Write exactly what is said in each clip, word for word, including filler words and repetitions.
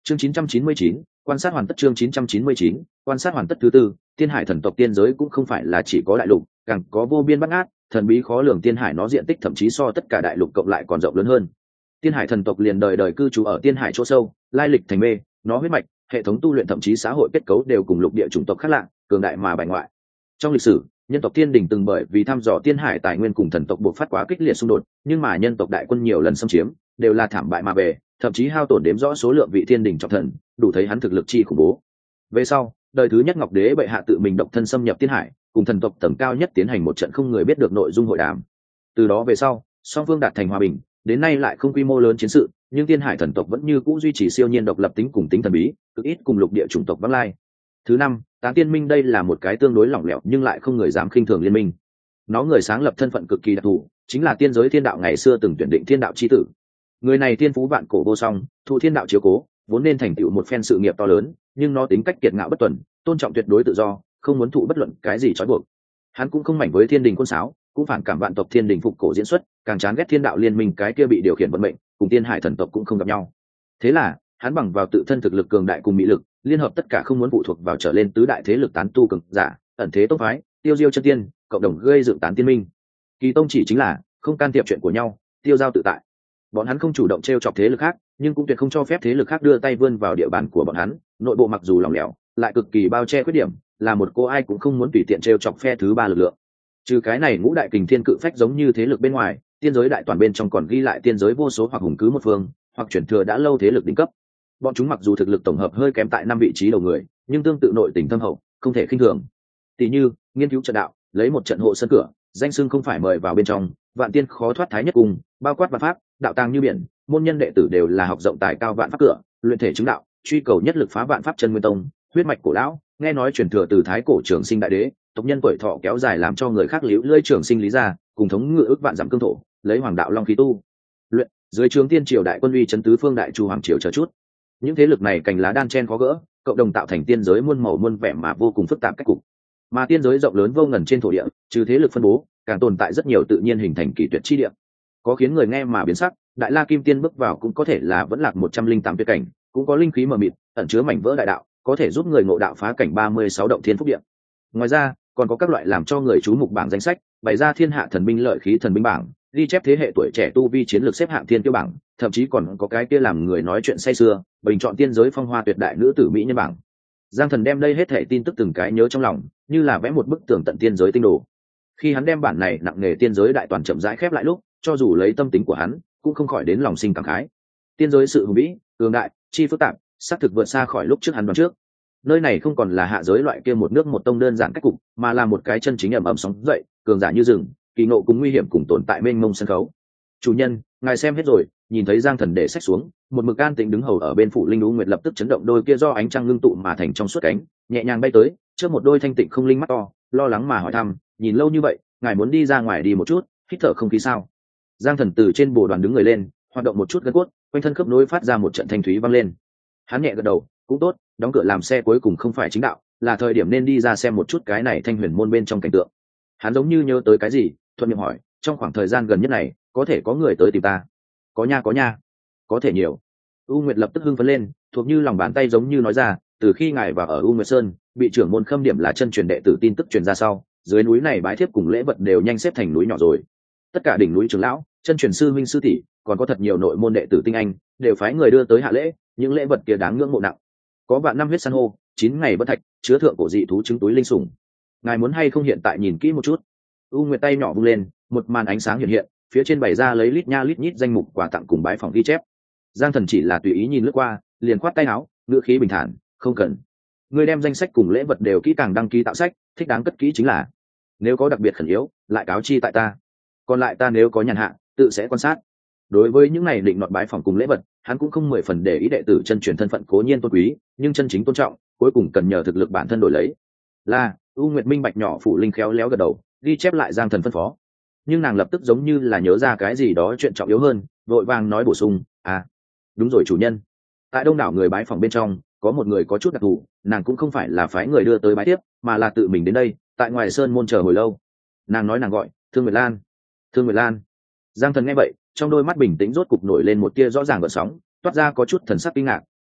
Chương chín trăm chín mươi chín, quan sát hoàn tất. Chương chín trăm chín mươi chín, quan sát hoàn tất. Thứ tư, Tiên Hải thần tộc tiên giới cũng không phải là chỉ có đại lục, càng có vô biên bát ngát, thần bí khó lường. Tiên Hải nó diện tích thậm chí so tất cả đại lục cộng lại còn rộng lớn hơn. Tiên Hải thần tộc liền đời đời cư trú ở Tiên Hải chỗ sâu, lai lịch thành mê, nó huyết mạch, hệ thống tu luyện thậm chí xã hội kết cấu đều cùng lục địa chủng tộc khác lạ, cường đại mà bài ngoại. Trong lịch sử, nhân tộc Thiên Đình từng bởi vì thăm dò Tiên Hải tài nguyên cùng thần tộc buộc phát quá kích liệt xung đột, nhưng mà nhân tộc đại quân nhiều lần xâm chiếm, đều là thảm bại mà về, thậm chí hao tổn đếm rõ số lượng vị Thiên Đình trọng thần, đủ thấy hắn thực lực chi khủng bố. Về sau, đời thứ nhất Ngọc Đế bệ hạ tự mình độc thân xâm nhập Tiên Hải, cùng thần tộc tầng cao nhất tiến hành một trận không người biết được nội dung hội đàm. Từ đó về sau, song phương đạt thành hòa bình, đến nay lại không quy mô lớn chiến sự, nhưng Tiên Hải thần tộc vẫn như cũ duy trì siêu nhiên độc lập tính cùng tính thần bí, cực ít cùng lục địa chủng tộc vắng lai. Thứ năm, Tán Tiên Minh đây là một cái tương đối lỏng lẻo nhưng lại không người dám khinh thường liên minh. Nó người sáng lập thân phận cực kỳ đặc thù, chính là tiên giới thiên đạo ngày xưa từng tuyển định thiên đạo chi tử. Người này tiên phú vạn cổ vô song, thụ thiên đạo chiếu cố, vốn nên thành tựu một phen sự nghiệp to lớn, nhưng nó tính cách kiệt ngạo bất tuần, tôn trọng tuyệt đối tự do, không muốn thụ bất luận cái gì trói buộc. Hắn cũng không mảnh với thiên đình quân sáo, cũng phản cảm vạn tộc thiên đình phục cổ diễn xuất, càng chán ghét thiên đạo liên minh cái kia bị điều khiển vận mệnh, cùng Tiên Hải thần tộc cũng không gặp nhau. Thế là, hắn bằng vào tự thân thực lực cường đại cùng mỹ lực, liên hợp tất cả không muốn phụ thuộc vào trở lên tứ đại thế lực tán tu cường giả, ẩn thế tông phái, tiêu diêu chân tiên, cộng đồng gây dựng Tán Tiên Minh. Kỳ tông chỉ chính là không can thiệp chuyện của nhau, tiêu giao tự tại. Bọn hắn không chủ động trêu chọc thế lực khác, nhưng cũng tuyệt không cho phép thế lực khác đưa tay vươn vào địa bàn của bọn hắn. Nội bộ mặc dù lỏng lẻo, lại cực kỳ bao che khuyết điểm, là một cô ai cũng không muốn tùy tiện trêu chọc phe thứ ba lực lượng. Trừ cái này, ngũ đại kình thiên cự phách giống như thế lực bên ngoài, tiên giới đại toàn bên trong còn ghi lại tiên giới vô số hoặc hùng cứ một phương, hoặc chuyển thừa đã lâu thế lực đỉnh cấp. Bọn chúng mặc dù thực lực tổng hợp hơi kém tại năm vị trí đầu người, nhưng tương tự nội tình thâm hậu, không thể khinh thường. Tỷ như nghiên cứu trận đạo, lấy một trận hộ sân cửa, danh xưng không phải mời vào bên trong, vạn tiên khó thoát thái nhất cùng, bao quát vạn pháp, đạo tàng như biển, môn nhân đệ tử đều là học rộng tài cao vạn pháp cửa, luyện thể chứng đạo, truy cầu nhất lực phá vạn pháp chân nguyên tông, huyết mạch cổ lão, nghe nói truyền thừa từ thái cổ trường sinh đại đế, tộc nhân tuổi thọ kéo dài làm cho người khác liễu lơi trường sinh lý ra, cùng thống ngự ước vạn dặm cương thổ, lấy hoàng đạo long khí tu luyện, dưới trướng tiên triều đại quân uy chấn tứ phương đại chu hoàng triều chờ chút. Những thế lực này cành lá đan chen khó gỡ, cộng đồng tạo thành tiên giới muôn màu muôn vẻ mà vô cùng phức tạp cách cục. Mà tiên giới rộng lớn vô ngần trên thổ địa, trừ thế lực phân bố, càng tồn tại rất nhiều tự nhiên hình thành kỳ tuyệt chi địa. Có khiến người nghe mà biến sắc, đại la kim tiên bước vào cũng có thể là vẫn lạc một trăm linh tám tuyệt cảnh, cũng có linh khí mờ mịt, ẩn chứa mảnh vỡ đại đạo, có thể giúp người ngộ đạo phá cảnh ba mươi sáu động thiên phúc địa. Ngoài ra, còn có các loại làm cho người chú mục bảng danh sách, bày ra thiên hạ thần binh lợi khí thần binh bảng, ghi chép thế hệ tuổi trẻ tu vi chiến lược xếp hạng thiên tiêu bảng, thậm chí còn có cái kia làm người nói chuyện say sưa, bình chọn tiên giới phong hoa tuyệt đại nữ tử mỹ nhân bảng. Giang Thần đem đây hết thảy tin tức từng cái nhớ trong lòng, như là vẽ một bức tường tận tiên giới tinh đồ. Khi hắn đem bản này nặng nề tiên giới đại toàn chậm rãi khép lại lúc, cho dù lấy tâm tính của hắn, cũng không khỏi đến lòng sinh cảm khái. Tiên giới sự hùng vĩ, cường đại, chi phức tạp, xác thực vượt xa khỏi lúc trước hắn đoán trước. Nơi này không còn là hạ giới loại kia một nước một tông đơn giản cách cục, mà là một cái chân chính ầm ầm sóng dậy, cường giả như rừng, kỳ ngộ cùng nguy hiểm cùng tồn tại mênh mông sân khấu. Chủ nhân, ngài xem hết rồi. Nhìn thấy Giang Thần để sách xuống, một mực an tĩnh đứng hầu ở bên phủ linh u nguyệt lập tức chấn động, đôi kia do ánh trăng ngưng tụ mà thành trong suốt cánh, nhẹ nhàng bay tới, trước một đôi thanh tịnh không linh mắt to, lo lắng mà hỏi thăm, nhìn lâu như vậy, ngài muốn đi ra ngoài đi một chút, hít thở không khí sao? Giang Thần từ trên bồ đoàn đứng người lên, hoạt động một chút gân cốt, quanh thân khớp nối phát ra một trận thanh thúy vang lên. Hắn nhẹ gật đầu, cũng tốt, đóng cửa làm xe cuối cùng không phải chính đạo, là thời điểm nên đi ra xem một chút cái này thanh huyền môn bên trong cảnh tượng. Hắn giống như nhớ tới cái gì, thuận miệng hỏi, trong khoảng thời gian gần nhất này, có thể có người tới tìm ta? Có nha có nha, có thể nhiều. U Nguyệt lập tức hưng phấn lên, thuộc như lòng bàn tay giống như nói ra, từ khi ngài vào ở U Nguyệt Sơn, bị trưởng môn khâm điểm là chân truyền đệ tử tin tức truyền ra sau, dưới núi này bái thiếp cùng lễ vật đều nhanh xếp thành núi nhỏ rồi. Tất cả đỉnh núi trưởng lão, chân truyền sư minh sư tỷ, còn có thật nhiều nội môn đệ tử tinh anh, đều phái người đưa tới hạ lễ, những lễ vật kia đáng ngưỡng mộ nặng. Có vạn năm huyết san hô, chín ngày bất thạch, chứa thượng cổ dị thú trứng túi linh sủng. Ngài muốn hay không hiện tại nhìn kỹ một chút? U Nguyệt tay nhỏ vung lên, một màn ánh sáng hiện hiện, phía trên bày ra lấy lít nha lít nhít danh mục quà tặng cùng bái phòng ghi chép. Giang Thần chỉ là tùy ý nhìn lướt qua, liền khoát tay áo, ngữ khí bình thản, không cần. Ngươi đem danh sách cùng lễ vật đều kỹ càng đăng ký tạo sách, thích đáng cất kỹ chính là. Nếu có đặc biệt khẩn yếu, lại cáo chi tại ta. Còn lại ta nếu có nhàn hạ, tự sẽ quan sát. Đối với những này định nọt bái phòng cùng lễ vật, hắn cũng không mười phần để ý đệ tử chân truyền thân phận cố nhiên tôn quý, nhưng chân chính tôn trọng, cuối cùng cần nhờ thực lực bản thân đổi lấy. Là, U Nguyệt minh bạch nhỏ phủ linh khéo léo gật đầu, ghi chép lại Giang Thần phân phó. Nhưng nàng lập tức giống như là nhớ ra cái gì đó chuyện trọng yếu hơn, vội vàng nói bổ sung, à, đúng rồi chủ nhân. Tại đông đảo người bái phòng bên trong, có một người có chút đặc thù, nàng cũng không phải là phái người đưa tới bái tiếp, mà là tự mình đến đây, tại ngoài sơn môn chờ hồi lâu. Nàng nói nàng gọi Thương Nguyệt Lan. Thương Nguyệt Lan. Giang Thần nghe vậy, trong đôi mắt bình tĩnh rốt cục nổi lên một tia rõ ràng gợn sóng, toát ra có chút thần sắc kinh ngạc,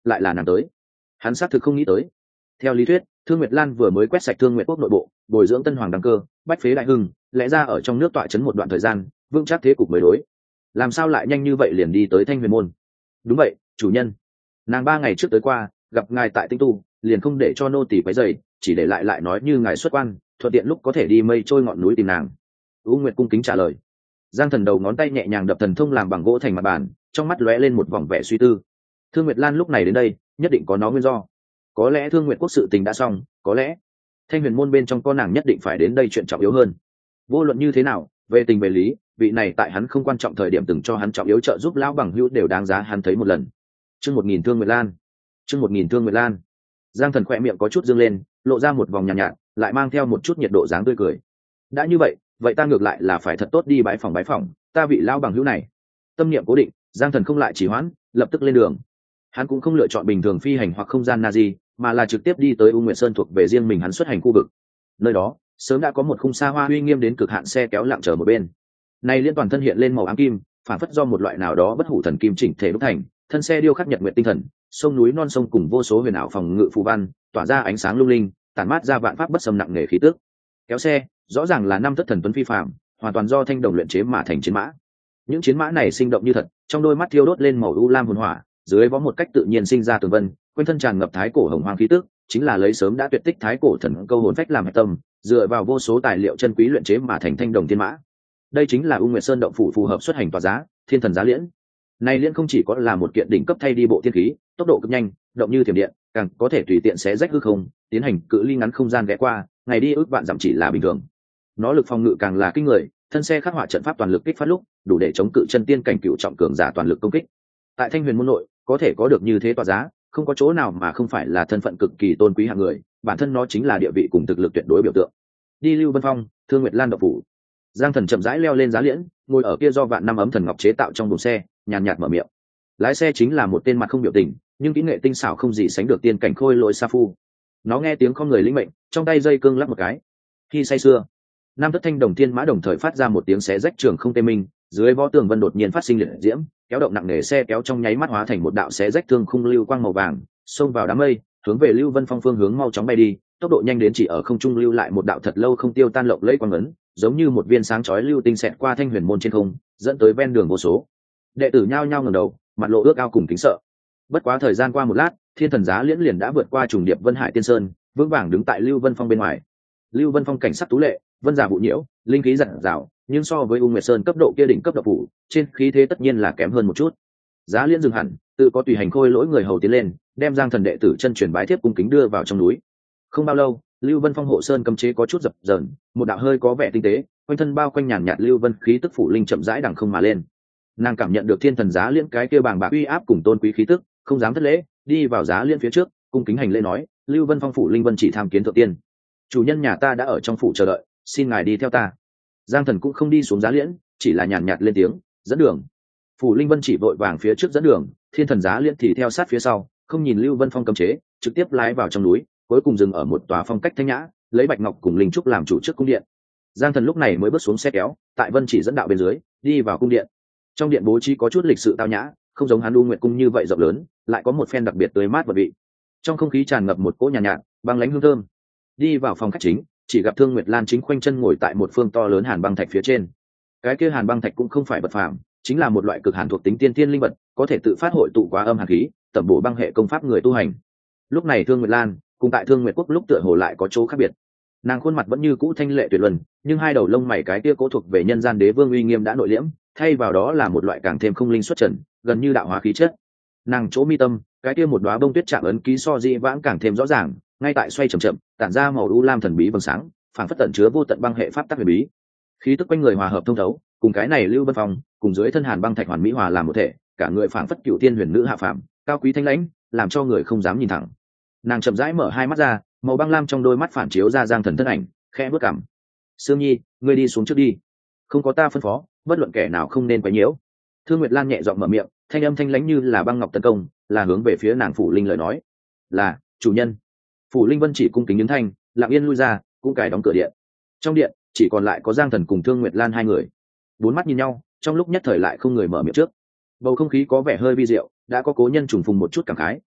lại là nàng tới. Hắn xác thực không nghĩ tới. Theo lý thuyết, Thương Nguyệt Lan vừa mới quét sạch Thương Nguyệt quốc nội bộ, bồi dưỡng tân hoàng đăng cơ, bách phế đại hưng, lẽ ra ở trong nước tọa chấn một đoạn thời gian, vững chắc thế cục mới đối. Làm sao lại nhanh như vậy liền đi tới Thanh Huyền môn? Đúng vậy, chủ nhân. Nàng ba ngày trước tới qua, gặp ngài tại Tinh Tu, liền không để cho nô tỳ quấy rầy, chỉ để lại lại nói như ngài xuất quan, thuận tiện lúc có thể đi mây trôi ngọn núi tìm nàng. U Nguyệt cung kính trả lời. Giang Thần đầu ngón tay nhẹ nhàng đập thần thông làm bằng gỗ thành mặt bàn, trong mắt lóe lên một vòng vẻ suy tư. Thương Nguyệt Lan lúc này đến đây, nhất định có nó nguyên do. Có lẽ Thương Nguyệt quốc sự tình đã xong, có lẽ Thanh Huyền môn bên trong con nàng nhất định phải đến đây chuyện trọng yếu hơn. Vô luận như thế nào, về tình về lý, vị này tại hắn không quan trọng thời điểm từng cho hắn trọng yếu trợ giúp lão bằng hữu đều đáng giá hắn thấy một lần. Chương một nghìn Thương Nguyệt Lan. Chương một nghìn Thương Nguyệt Lan. Giang Thần khỏe miệng có chút dương lên, lộ ra một vòng nhàn nhạt, nhạt, lại mang theo một chút nhiệt độ dáng tươi cười. Đã như vậy, vậy ta ngược lại là phải thật tốt đi bái phòng bái phòng, ta vị lão bằng hữu này. Tâm niệm cố định, Giang Thần không lại trì hoãn, lập tức lên đường. Hắn cũng không lựa chọn bình thường phi hành hoặc không gian Nazi, mà là trực tiếp đi tới U Nguyệt Sơn thuộc về riêng mình hắn xuất hành khu vực. Nơi đó, sớm đã có một khung xa hoa uy nghiêm đến cực hạn xe kéo lặng chờ một bên. Này liên toàn thân hiện lên màu ám kim, phản phất do một loại nào đó bất hủ thần kim chỉnh thể đúc thành, thân xe điêu khắc nhật nguyệt tinh thần, sông núi non sông cùng vô số huyền ảo phòng ngự phù văn, tỏa ra ánh sáng lung linh, tản mát ra vạn pháp bất xâm nặng nề khí tức. Kéo xe, rõ ràng là năm thất thần tuấn phi phàm, hoàn toàn do thanh đồng luyện chế mà thành chiến mã. Những chiến mã này sinh động như thật, trong đôi mắt thiêu đốt lên màu u lam hồn hỏa, dưới vó một cách tự nhiên sinh ra tường vân, quanh thân tràn ngập thái cổ hồng hoang khí tức, chính là lấy sớm đã tuyệt tích thái cổ thần câu hồn phách làm hạch tâm, dựa vào vô số tài liệu chân quý luyện chế mà thành thanh đồng thiên mã. Đây chính là U Nguyệt Sơn động phủ phù hợp xuất hành tòa giá, Thiên Thần Giá Liễn. Này liễn không chỉ có là một kiện đỉnh cấp thay đi bộ thiên khí, tốc độ cực nhanh, động như thiểm điện, càng có thể tùy tiện xé rách hư không, tiến hành cự ly ngắn không gian ghé qua, ngày đi ước vạn dặm chỉ là bình thường. Nó lực phòng ngự càng là kinh người, thân xe khắc họa trận pháp toàn lực kích phát lúc, đủ để chống cự chân tiên cảnh cựu trọng cường giả toàn lực công kích. Tại Thanh Huyền môn nội, có thể có được như thế tòa giá, không có chỗ nào mà không phải là thân phận cực kỳ tôn quý hạng người, bản thân nó chính là địa vị cùng thực lực tuyệt đối biểu tượng. Đi Lưu Vân Phong, Thương Nguyệt Lan động phủ. Giang Thần chậm rãi leo lên giá liễn, ngồi ở kia do vạn năm ấm thần ngọc chế tạo trong buồng xe, nhàn nhạt mở miệng. Lái xe chính là một tên mặt không biểu tình, nhưng kỹ nghệ tinh xảo không gì sánh được tiên cảnh khôi lỗi sa phu. Nó nghe tiếng không người lĩnh mệnh, trong tay dây cương lắc một cái. Khi say sưa, năm thất thanh đồng thiên mã đồng thời phát ra một tiếng xé rách trường không tê minh, dưới võ tường vân đột nhiên phát sinh liệt diễm, kéo động nặng nề xe kéo trong nháy mắt hóa thành một đạo xé rách thương khung lưu quang màu vàng, xông vào đám mây, hướng về Lưu Vân Phong phương hướng mau chóng bay đi, tốc độ nhanh đến chỉ ở không trung lưu lại một đạo thật lâu không tiêu tan lộng lẫy quang ấn, giống như một viên sáng chói lưu tinh xẹt qua Thanh Huyền môn trên không, dẫn tới ven đường vô số đệ tử nhao nhao ngẩng đầu, mặt lộ ước ao cùng kính sợ. Bất quá thời gian qua một lát, Thiên Thần Giá Liễn liền đã vượt qua trùng điệp Vân Hải Tiên Sơn, vững vàng đứng tại Lưu Vân Phong bên ngoài. Lưu Vân Phong cảnh sắc tú lệ, vân giả vụ nhiễu, linh khí dạt dào, nhưng so với U Nguyệt Sơn cấp độ kia đỉnh cấp độc phủ, trên khí thế tất nhiên là kém hơn một chút. Giá Liễn dừng hẳn, tự có tùy hành khôi lỗi người hầu tiến lên, đem Giang Thần đệ tử chân truyền bái thiếp cung kính đưa vào trong núi. Không bao lâu, Lưu Vân Phong hộ sơn cấm chế có chút dập dờn, một đạo hơi có vẻ tinh tế, quanh thân bao quanh nhàn nhạt lưu vân khí tức phủ linh chậm rãi đằng không mà lên. Nàng cảm nhận được Thiên Thần Giá Liễn cái kia bàng bạc uy áp cùng tôn quý khí tức, không dám thất lễ, đi vào Giá Liễn phía trước, cung kính hành lễ nói: "Lưu Vân Phong phủ linh vân chỉ tham kiến thượng tiên. Chủ nhân nhà ta đã ở trong phủ chờ đợi, xin ngài đi theo ta." Giang Thần cũng không đi xuống Giá Liễn, chỉ là nhàn nhạt lên tiếng, dẫn đường. Phủ linh vân chỉ vội vàng phía trước dẫn đường, Thiên Thần Giá Liễn thì theo sát phía sau, không nhìn Lưu Vân Phong cấm chế, trực tiếp lái vào trong núi, cuối cùng dừng ở một tòa phong cách thanh nhã, lấy bạch ngọc cùng linh trúc làm chủ trước cung điện. Giang Thần lúc này mới bước xuống xe kéo, tại vân chỉ dẫn đạo bên dưới, đi vào cung điện. Trong điện bố trí có chút lịch sự tao nhã, không giống hắn U Nguyệt cung như vậy rộng lớn, lại có một phen đặc biệt tươi mát và vị. Trong không khí tràn ngập một cỗ nhàn nhạt, nhạt, băng lãnh hương thơm. Đi vào phòng khách chính, chỉ gặp Thương Nguyệt Lan chính khoanh chân ngồi tại một phương to lớn hàn băng thạch phía trên. Cái kia hàn băng thạch cũng không phải vật phàm, chính là một loại cực hàn thuộc tính tiên tiên linh vật, có thể tự phát hội tụ quá âm hàn khí, tẩm bổ băng hệ công pháp người tu hành. Lúc này Thương Nguyệt Lan cùng tại Thương Nguyệt quốc lúc tựa hồ lại có chỗ khác biệt. Nàng khuôn mặt vẫn như cũ thanh lệ tuyệt luân, nhưng hai đầu lông mày cái kia cố thuộc về nhân gian đế vương uy nghiêm đã nội liễm, thay vào đó là một loại càng thêm không linh xuất trần, gần như đạo hóa khí chất. Nàng chỗ mi tâm, cái kia một đóa bông tuyết chạm ấn ký so di vãng càng thêm rõ ràng, ngay tại xoay chậm chậm, tản ra màu u lam thần bí vầng sáng, phảng phất tận chứa vô tận băng hệ pháp tắc huyền bí. Khí tức quanh người hòa hợp thông thấu, cùng cái này Lưu Vân Phong, cùng dưới thân hàn băng thạch hoàn mỹ hòa làm một thể, cả người phảng phất cựu thiên huyền nữ hạ phàm, cao quý thanh lãnh, làm cho người không dám nhìn thẳng. Nàng chậm rãi mở hai mắt ra, màu băng lam trong đôi mắt phản chiếu ra Giang Thần thân ảnh, khẽ bước cằm. "Sương Nhi, ngươi đi xuống trước đi, không có ta phân phó, bất luận kẻ nào không nên quấy nhiễu." Thương Nguyệt Lan nhẹ giọng mở miệng, thanh âm thanh lãnh như là băng ngọc tấn công, là hướng về phía nàng phủ linh lời nói. "Là, chủ nhân." Phủ linh vân chỉ cung kính ứng thanh, lặng yên lui ra, cũng cài đóng cửa điện. Trong điện chỉ còn lại có Giang Thần cùng Thương Nguyệt Lan hai người. Bốn mắt nhìn nhau, trong lúc nhất thời lại không người mở miệng trước. Bầu không khí có vẻ hơi vi diệu, đã có cố nhân trùng phùng một chút cảm khái,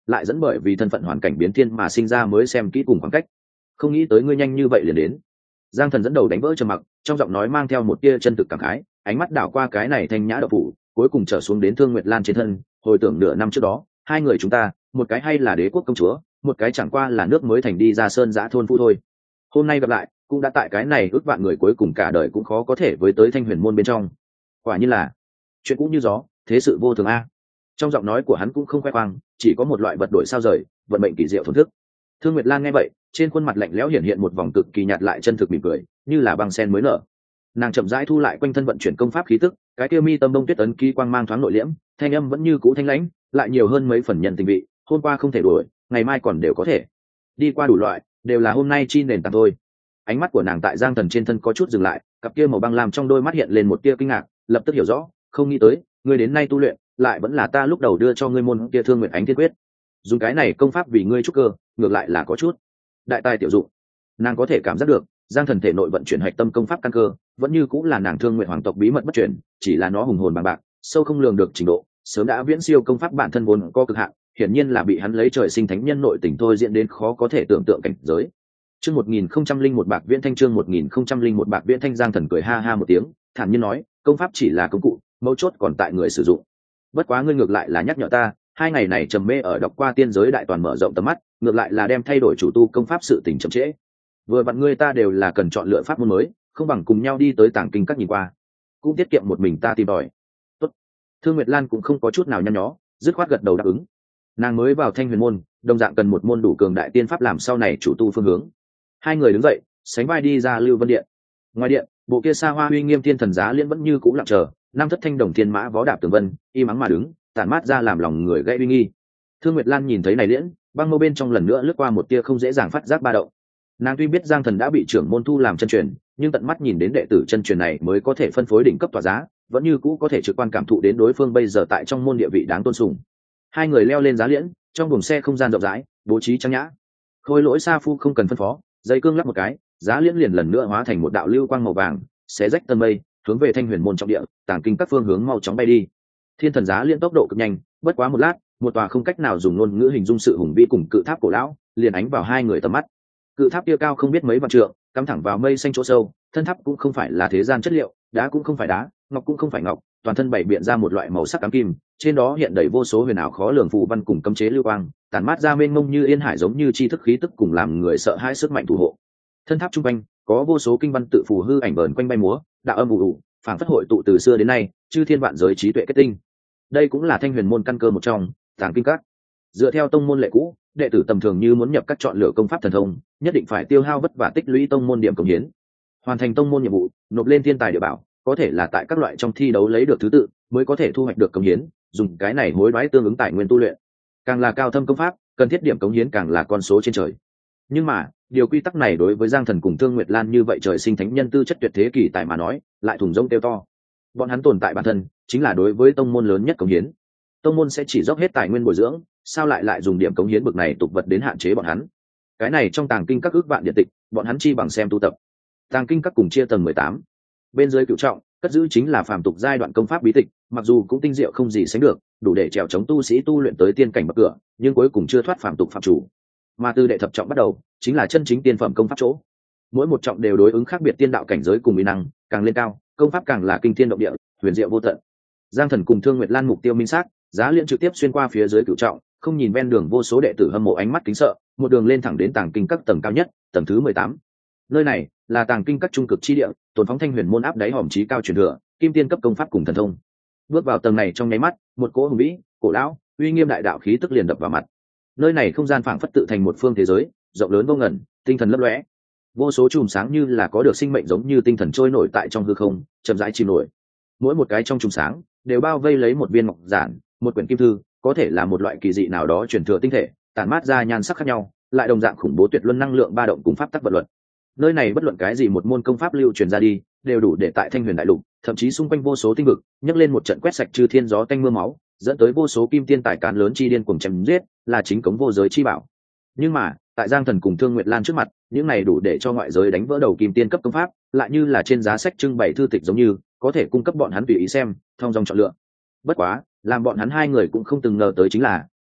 lại dẫn bởi vì thân phận hoàn cảnh biến thiên mà sinh ra mới xem kỹ cùng khoảng cách. Không nghĩ tới ngươi nhanh như vậy liền đến. Giang Thần dẫn đầu đánh vỡ trầm mặc, trong giọng nói mang theo một tia chân thực cảm khái, ánh mắt đảo qua cái này thanh nhã độc phủ, cuối cùng trở xuống đến Thương Nguyệt Lan trên thân. Hồi tưởng nửa năm trước đó, hai người chúng ta, một cái hay là đế quốc công chúa, một cái chẳng qua là nước mới thành đi ra sơn giã thôn phu thôi. Hôm nay gặp lại, cũng đã tại cái này ước vạn người cuối cùng cả đời cũng khó có thể với tới Thanh Huyền môn bên trong. Quả nhiên là chuyện cũ như gió, thế sự vô thường a. Trong giọng nói của hắn cũng không khoe khoang, chỉ có một loại vật đổi sao rời, vận mệnh kỳ diệu thổn thức. Thương Nguyệt Lan nghe vậy, trên khuôn mặt lạnh lẽo hiện hiện một vòng cực kỳ nhạt lại chân thực mỉm cười, như là băng sen mới nở. Nàng chậm rãi thu lại quanh thân vận chuyển công pháp khí tức, cái kia mi tâm đông tuyết ấn ký quang mang thoáng nội liễm, thanh âm vẫn như cũ thanh lãnh, lại nhiều hơn mấy phần nhân tình vị. Hôm qua không thể đuổi, ngày mai còn đều có thể. Đi qua đủ loại, đều là hôm nay chi nền tảng thôi. Ánh mắt của nàng tại Giang Thần trên thân có chút dừng lại, cặp kia màu băng lam trong đôi mắt hiện lên một tia kinh ngạc, lập tức hiểu rõ, không nghĩ tới, ngươi đến nay tu luyện, lại vẫn là ta lúc đầu đưa cho ngươi môn kia Thương Nguyệt Ánh Thiên Quyết. Dùng cái này công pháp vì ngươi trúc cơ, ngược lại là có chút đại tài tiểu dụng. Nàng có thể cảm giác được, Giang Thần thể nội vận chuyển hạch tâm công pháp căn cơ, vẫn như cũng là nàng Thương Nguyệt hoàng tộc bí mật bất chuyển, chỉ là nó hùng hồn bằng bạc, sâu không lường được trình độ, sớm đã viễn siêu công pháp bản thân vốn có cực hạn, hiển nhiên là bị hắn lấy trời sinh thánh nhân nội tình thôi diễn đến khó có thể tưởng tượng cảnh giới. Chương một nghìn không trăm linh một bạc viễn thanh chương một nghìn không trăm linh một bạc viễn thanh. Giang Thần cười ha ha một tiếng, thản nhiên nói, công pháp chỉ là công cụ, mấu chốt còn tại người sử dụng. Bất quá ngươi ngược lại là nhắc nhở ta, hai ngày này trầm mê ở đọc qua tiên giới đại toàn mở rộng tầm mắt, ngược lại là đem thay đổi chủ tu công pháp sự tình chậm trễ. Vừa vặn ngươi ta đều là cần chọn lựa pháp môn mới, không bằng cùng nhau đi tới Tàng Kinh Các nhìn qua, cũng tiết kiệm một mình ta tìm tòi. Tốt. Thương Nguyệt Lan cũng không có chút nào nhăn nhó, dứt khoát gật đầu đáp ứng. Nàng mới vào Thanh Huyền môn, đồng dạng cần một môn đủ cường đại tiên pháp làm sau này chủ tu phương hướng. Hai người đứng dậy, sánh vai đi ra Lưu Vân điện. Ngoài điện, bộ kia xa hoa uy nghiêm thiên thần giá liễn vẫn như cũ lặng chờ, năm thất thanh đồng thiên mã vó đạp tường vân, y mắng mà đứng, tản mát ra làm lòng người gây uy nghi. Thương Nguyệt Lan nhìn thấy này liễn, băng mâu bên trong lần nữa lướt qua một tia không dễ dàng phát giác ba động. Nàng tuy biết Giang Thần đã bị trưởng môn thu làm chân truyền, nhưng tận mắt nhìn đến đệ tử chân truyền này mới có thể phân phối đỉnh cấp tỏa giá, vẫn như cũ có thể trực quan cảm thụ đến đối phương bây giờ tại trong môn địa vị đáng tôn sùng. Hai người leo lên giá liễn, trong buồng xe không gian rộng rãi, bố trí trang nhã. Khôi Lỗi Sa Phu không cần phân phó, dây cương lắp một cái, giá liễn liền lần nữa hóa thành một đạo lưu quang màu vàng, xé rách tân mây, hướng về Thanh Huyền môn trọng địa, Tàng Kinh các phương hướng mau chóng bay đi. Thiên thần giá liễn tốc độ cực nhanh, bất quá một lát, một tòa không cách nào dùng ngôn ngữ hình dung sự hùng vĩ cùng cự tháp cổ lão, liền ánh vào hai người tầm mắt. Cự tháp kia cao không biết mấy vạn trượng, cắm thẳng vào mây xanh chỗ sâu, thân tháp cũng không phải là thế gian chất liệu, đá cũng không phải đá, ngọc cũng không phải ngọc, toàn thân bảy biện ra một loại màu sắc ám kim, trên đó hiện đầy vô số huyền ảo khó lường phù văn cùng cấm chế lưu quang, tản mát ra mênh mông như yên hải giống như chi thức khí tức cùng làm người sợ hãi sức mạnh thủ hộ. Thân tháp trung quanh có vô số kinh văn tự phù hư ảnh vờn quanh bay múa, đạo âm ù ù, phảng phất hội tụ từ xưa đến nay, chư thiên vạn giới trí tuệ kết tinh. Đây cũng là Thanh Huyền môn căn cơ một trong, Tàng Kinh Các. Dựa theo tông môn lệ cũ, đệ tử tầm thường như muốn nhập các chọn lựa công pháp thần thông, nhất định phải tiêu hao vất vả tích lũy tông môn điểm công hiến, hoàn thành tông môn nhiệm vụ, nộp lên thiên tài địa bảo, có thể là tại các loại trong thi đấu lấy được thứ tự, mới có thể thu hoạch được công hiến, dùng cái này hối đoái tương ứng tài nguyên tu luyện. Càng là cao thâm công pháp, cần thiết điểm công hiến càng là con số trên trời. Nhưng mà, điều quy tắc này đối với Giang Thần cùng Thương Nguyệt Lan như vậy trời sinh thánh nhân tư chất tuyệt thế kỳ tài mà nói, lại thùng rông tiêu to. Bọn hắn tồn tại bản thân, chính là đối với tông môn lớn nhất công hiến. Tông môn sẽ chỉ dốc hết tài nguyên bồi dưỡng, sao lại lại dùng điểm cống hiến bực này tục vật đến hạn chế bọn hắn? Cái này trong Tàng Kinh Các ước vạn điện tịch, bọn hắn chi bằng xem tu tập. Tàng Kinh Các cùng chia tầng mười tám, bên dưới cửu trọng, cất giữ chính là phàm tục giai đoạn công pháp bí tịch, mặc dù cũng tinh diệu không gì sánh được, đủ để trèo chống tu sĩ tu luyện tới tiên cảnh bậc cửa, nhưng cuối cùng chưa thoát phàm tục phạm chủ. Mà từ đệ thập trọng bắt đầu, chính là chân chính tiên phẩm công pháp chỗ. Mỗi một trọng đều đối ứng khác biệt tiên đạo cảnh giới cùng uy năng, càng lên cao, công pháp càng là kinh thiên động địa, huyền diệu vô tận. Giang Thần cùng Thương Nguyệt Lan mục tiêu minh xác, giá liễn trực tiếp xuyên qua phía dưới cửu trọng, không nhìn ven đường vô số đệ tử hâm mộ ánh mắt kính sợ, một đường lên thẳng đến Tàng Kinh Các tầng cao nhất, tầng thứ mười tám. Nơi này là Tàng Kinh Các trung cực chi địa, tồn phóng Thanh Huyền môn áp đáy hòm chí cao truyền thừa, kim tiên cấp công pháp cùng thần thông. Bước vào tầng này trong nháy mắt, một cỗ hùng vĩ, cổ lão, uy nghiêm đại đạo khí tức liền đập vào mặt. Nơi này không gian phảng phất tự thành một phương thế giới, rộng lớn vô ngần, tinh thần lấp lóe. Vô số chùm sáng như là có được sinh mệnh giống như tinh thần trôi nổi tại trong hư không, chậm rãi chìm nổi. Mỗi một cái trong chùm sáng đều bao vây lấy một viên ngọc giản, một quyển kim thư, có thể là một loại kỳ dị nào đó truyền thừa tinh thể, tản mát ra nhan sắc khác nhau, lại đồng dạng khủng bố tuyệt luân năng lượng ba động cùng pháp tắc vận luật. Nơi này bất luận cái gì một môn công pháp lưu truyền ra đi, đều đủ để tại Thanh Huyền đại lục, thậm chí xung quanh vô số tinh vực, nhấc lên một trận quét sạch chư thiên gió tanh mưa máu, dẫn tới vô số kim tiên tài cán lớn chi điên cuồng chém giết, là chính cống vô giới chi bảo. Nhưng mà, tại Giang Thần cùng Thương Nguyệt Lan trước mặt, những này đủ để cho ngoại giới đánh vỡ đầu kim tiên cấp công pháp, lại như là trên giá sách trưng bày thư tịch giống như, có thể cung cấp bọn hắn tùy ý xem, thông dong chọn lựa. Bất quá, làm bọn hắn hai người cũng không từng ngờ tới chính là,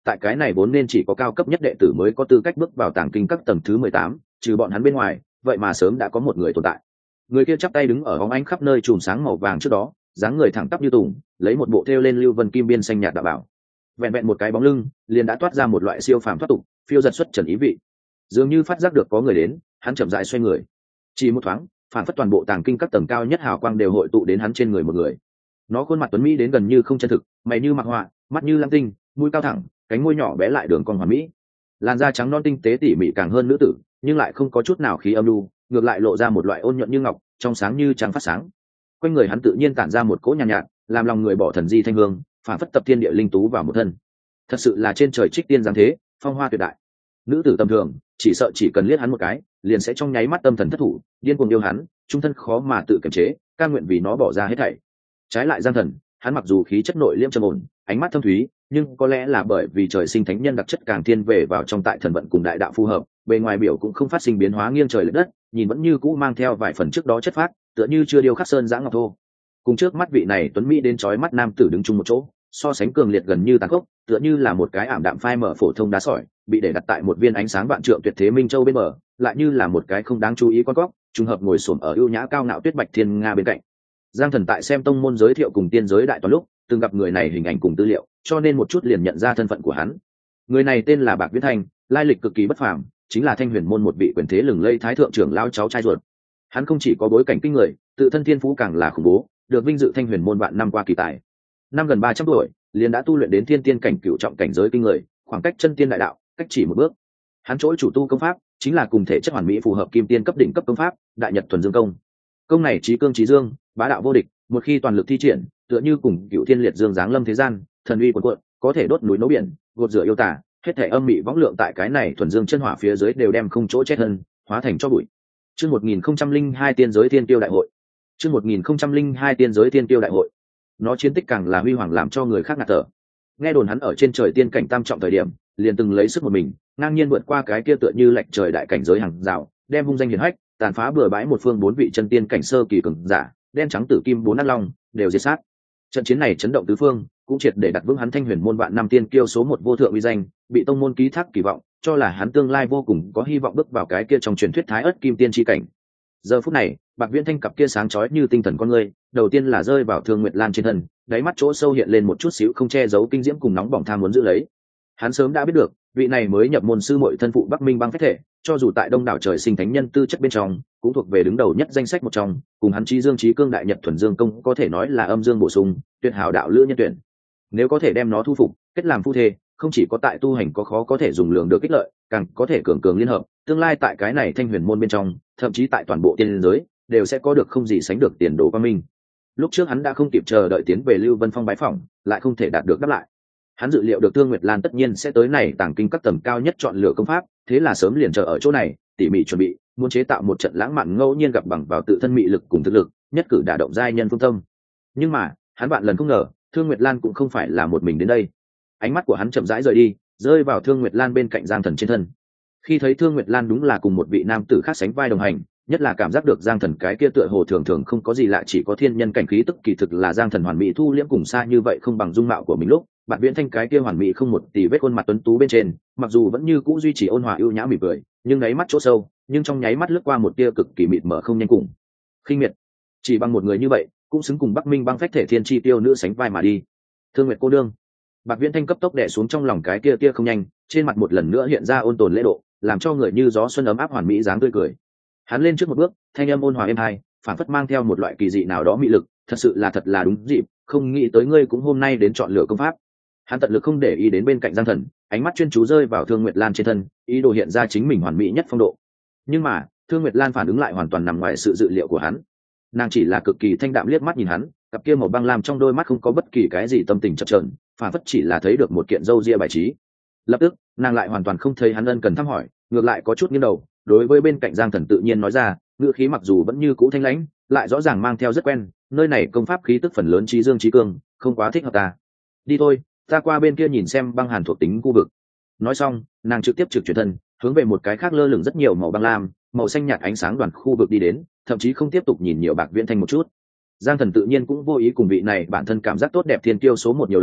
tại cái này vốn nên chỉ có cao cấp nhất đệ tử mới có tư cách bước vào tàng kinh các tầng thứ mười tám, trừ bọn hắn bên ngoài vậy mà sớm đã có một người tồn tại. Người kia chắp tay đứng ở hóng ánh khắp nơi chùm sáng màu vàng trước đó, dáng người thẳng tắp như tùng, lấy một bộ thêu lên lưu vân kim biên xanh nhạt đạo bảo. Vẹn vẹn một cái bóng lưng liền đã toát ra một loại siêu phàm thoát tục, phiêu giật xuất trần ý vị. Dường như phát giác được có người đến, hắn chậm rãi xoay người. Chỉ một thoáng, phản phất toàn bộ tàng kinh các tầng cao nhất hào quang đều hội tụ đến hắn trên người một người. Nó khuôn mặt tuấn mỹ đến gần như không chân thực, mày như mặc họa, mắt như lam tinh, mũi cao thẳng, cánh môi nhỏ bé lại đường cong hoàn mỹ. Làn da trắng non tinh tế tỉ mỉ càng hơn nữ tử, nhưng lại không có chút nào khí âm lưu, ngược lại lộ ra một loại ôn nhuận như ngọc, trong sáng như trăng phát sáng. Quanh người hắn tự nhiên tản ra một cỗ nhàn nhạt, nhạt, làm lòng người bỏ thần di thanh hương, phản phất tập thiên địa linh tú vào một thân. Thật sự là trên trời trích tiên giáng thế, phong hoa tuyệt đại. Nữ tử tầm thường, chỉ sợ chỉ cần liếc hắn một cái, liền sẽ trong nháy mắt tâm thần thất thủ, điên cuồng yêu hắn, trung thân khó mà tự kiềm chế, cam nguyện vì nó bỏ ra hết thảy. Trái lại Giang Thần, hắn mặc dù khí chất nội liêm trầm ổn, ánh mắt thâm thúy, nhưng có lẽ là bởi vì trời sinh thánh nhân đặc chất càng thiên về vào trong tại thần vận cùng đại đạo phù hợp, bề ngoài biểu cũng không phát sinh biến hóa nghiêng trời lệch đất, nhìn vẫn như cũ mang theo vài phần trước đó chất phác, tựa như chưa điêu khắc sơn giã ngọc thô. Cùng trước mắt vị này tuấn mỹ đến chói mắt nam tử đứng chung một chỗ, so sánh cường liệt gần như tàn khốc, tựa như là một cái ảm đạm phai mở phổ thông đá sỏi, bị để đặt tại một viên ánh sáng vạn trượng tuyệt thế minh châu bên bờ, lại như là một cái không đáng chú ý con cóc, trùng hợp ngồi xổm ở ưu nhã cao ngạo tuyết bạch thiên nga bên cạnh. Giang Thần tại xem tông môn giới thiệu cùng tiên giới đại toàn lúc, từng gặp người này hình ảnh cùng tư liệu, cho nên một chút liền nhận ra thân phận của hắn. Người này tên là Bạc Viễn Thanh, lai lịch cực kỳ bất phàm, chính là Thanh Huyền môn một vị quyền thế lừng lẫy thái thượng trưởng lao cháu trai ruột. Hắn không chỉ có bối cảnh kinh người, tự thân thiên phú càng là khủng bố, được vinh dự Thanh Huyền môn vạn năm qua kỳ tài. Năm gần ba trăm tuổi, liền đã tu luyện đến thiên tiên cảnh cửu trọng cảnh giới kinh người, khoảng cách chân tiên đại đạo, cách chỉ một bước. Hắn chỗ chủ tu công pháp, chính là cùng thể chất hoàn mỹ phù hợp kim tiên cấp đỉnh cấp công pháp, Đại Nhật Thuần Dương công. Công này chí cương chí dương, bá đạo vô địch, một khi toàn lực thi triển, tựa như cùng cựu thiên liệt dương giáng lâm thế gian, thần uy cuồn cuộn, có thể đốt núi nấu biển, gột rửa yêu tả, hết thể âm mị võng lượng tại cái này thuần dương chân hỏa phía dưới đều đem không chỗ chết hơn, hóa thành cho bụi. Chương một nghìn không trăm linh hai tiên giới thiên tiêu đại hội. Chương một nghìn không trăm linh hai tiên giới thiên tiêu đại hội. Nó chiến tích càng là huy hoàng làm cho người khác ngạt thở. Nghe đồn hắn ở trên trời tiên cảnh tam trọng thời điểm, liền từng lấy sức một mình, ngang nhiên vượt qua cái kia tựa như lệch trời đại cảnh giới hàng rào, đem hung danh hiển hách, tàn phá bừa bãi một phương bốn vị chân tiên cảnh sơ kỳ cường giả, đen trắng tử kim bốn ác long đều diệt sát. Trận chiến này chấn động tứ phương, cũng triệt để đặt vững hắn Thanh Huyền môn vạn năm tiên kiêu số một vô thượng uy danh, bị tông môn ký thác kỳ vọng, cho là hắn tương lai vô cùng có hy vọng bước vào cái kia trong truyền thuyết thái ớt kim tiên chi cảnh. Giờ phút này, Bạc Viễn Thanh cặp kia sáng chói như tinh thần con người, đầu tiên là rơi vào Thương Nguyệt Lan trên thân, đáy mắt chỗ sâu hiện lên một chút xíu không che giấu kinh diễm cùng nóng bỏng tham muốn giữ lấy. Hắn sớm đã biết được, vị này mới nhập môn sư muội thân phụ Bắc Minh băng phách thể, cho dù tại đông đảo trời sinh thánh nhân tư chất bên trong, cũng thuộc về đứng đầu nhất danh sách một trong, cùng hắn chí dương chí cương đại nhật thuần dương công có thể nói là âm dương bổ sung, tuyệt hảo đạo lữ nhân tuyển. Nếu có thể đem nó thu phục, kết làm phu thê, không chỉ có tại tu hành có khó có thể dùng lượng được kích lợi, càng có thể cường cường liên hợp, tương lai tại cái này Thanh Huyền môn bên trong, thậm chí tại toàn bộ tiên giới, đều sẽ có được không gì sánh được tiền đồ qua minh. Lúc trước hắn đã không kịp chờ đợi tiến về Lưu Vân Phong bái phỏng, lại không thể đạt được đáp lại. Hắn dự liệu được Thương Nguyệt Lan tất nhiên sẽ tới này tàng kinh các tầm cao nhất chọn lựa công pháp, thế là sớm liền chờ ở chỗ này, tỉ mỉ chuẩn bị, muốn chế tạo một trận lãng mạn ngẫu nhiên gặp bằng vào tự thân mị lực cùng thực lực, nhất cử đả động giai nhân phương tâm. Nhưng mà, hắn bạn lần không ngờ, Thương Nguyệt Lan cũng không phải là một mình đến đây. Ánh mắt của hắn chậm rãi rời đi, rơi vào Thương Nguyệt Lan bên cạnh Giang Thần trên thân. Khi thấy Thương Nguyệt Lan đúng là cùng một vị nam tử khác sánh vai đồng hành, nhất là cảm giác được Giang Thần cái kia tựa hồ thường thường không có gì lạ, chỉ có thiên nhân cảnh khí tức, kỳ thực là Giang Thần hoàn mỹ thu liễm cùng xa như vậy không bằng dung mạo của mình lúc, Bạc Viễn Thanh cái kia hoàn mỹ không một tì vết khuôn mặt tuấn tú bên trên, mặc dù vẫn như cũ duy trì ôn hòa ưu nhã mỉm cười, nhưng đáy mắt chỗ sâu, nhưng trong nháy mắt lướt qua một tia cực kỳ mịt mờ không nhanh cùng khinh miệt. Chỉ bằng một người như vậy, cũng xứng cùng Bắc Minh băng phách thể thiên chi tiêu nữ sánh vai mà đi. Thương Nguyệt cô đương. Bạc Viễn Thanh cấp tốc đè xuống trong lòng cái kia tia không nhanh, trên mặt một lần nữa hiện ra ôn tồn lễ độ, làm cho người như gió xuân ấm áp hoàn mỹ dáng tươi cười. Hắn lên trước một bước, thanh âm ôn hòa êm hai, phản phất mang theo một loại kỳ dị nào đó mị lực, thật sự là thật là đúng dịp, không nghĩ tới ngươi cũng hôm nay đến chọn lựa công pháp. Hắn tận lực không để ý đến bên cạnh Giang Thần, ánh mắt chuyên chú rơi vào Thương Nguyệt Lan trên thân, ý đồ hiện ra chính mình hoàn mỹ nhất phong độ. Nhưng mà, Thương Nguyệt Lan phản ứng lại hoàn toàn nằm ngoài sự dự liệu của hắn. Nàng chỉ là cực kỳ thanh đạm liếc mắt nhìn hắn, cặp kia màu băng lam trong đôi mắt không có bất kỳ cái gì tâm tình chập chờn, phản phất chỉ là thấy được một kiện râu ria bài trí. Lập tức, nàng lại hoàn toàn không thấy hắn ân cần thăm hỏi, ngược lại có chút nghiêng đầu, đối với bên cạnh Giang Thần tự nhiên nói ra, ngữ khí mặc dù vẫn như cũ thanh lãnh, lại rõ ràng mang theo rất quen, nơi này công pháp khí tức phần lớn chí dương chí cương, không quá thích hợp ta. Đi thôi, ta qua bên kia nhìn xem băng hàn thuộc tính khu vực. Nói xong, nàng trực tiếp trực chuyển thân, hướng về một cái khác lơ lửng rất nhiều màu băng lam, màu xanh nhạt ánh sáng đoàn khu vực đi đến, thậm chí không tiếp tục nhìn nhiều Bạc Viễn Thanh một chút. Giang Thần tự nhiên cũng vô ý cùng vị này bản thân cảm giác tốt đẹp thiên kiêu số một nhiều lời,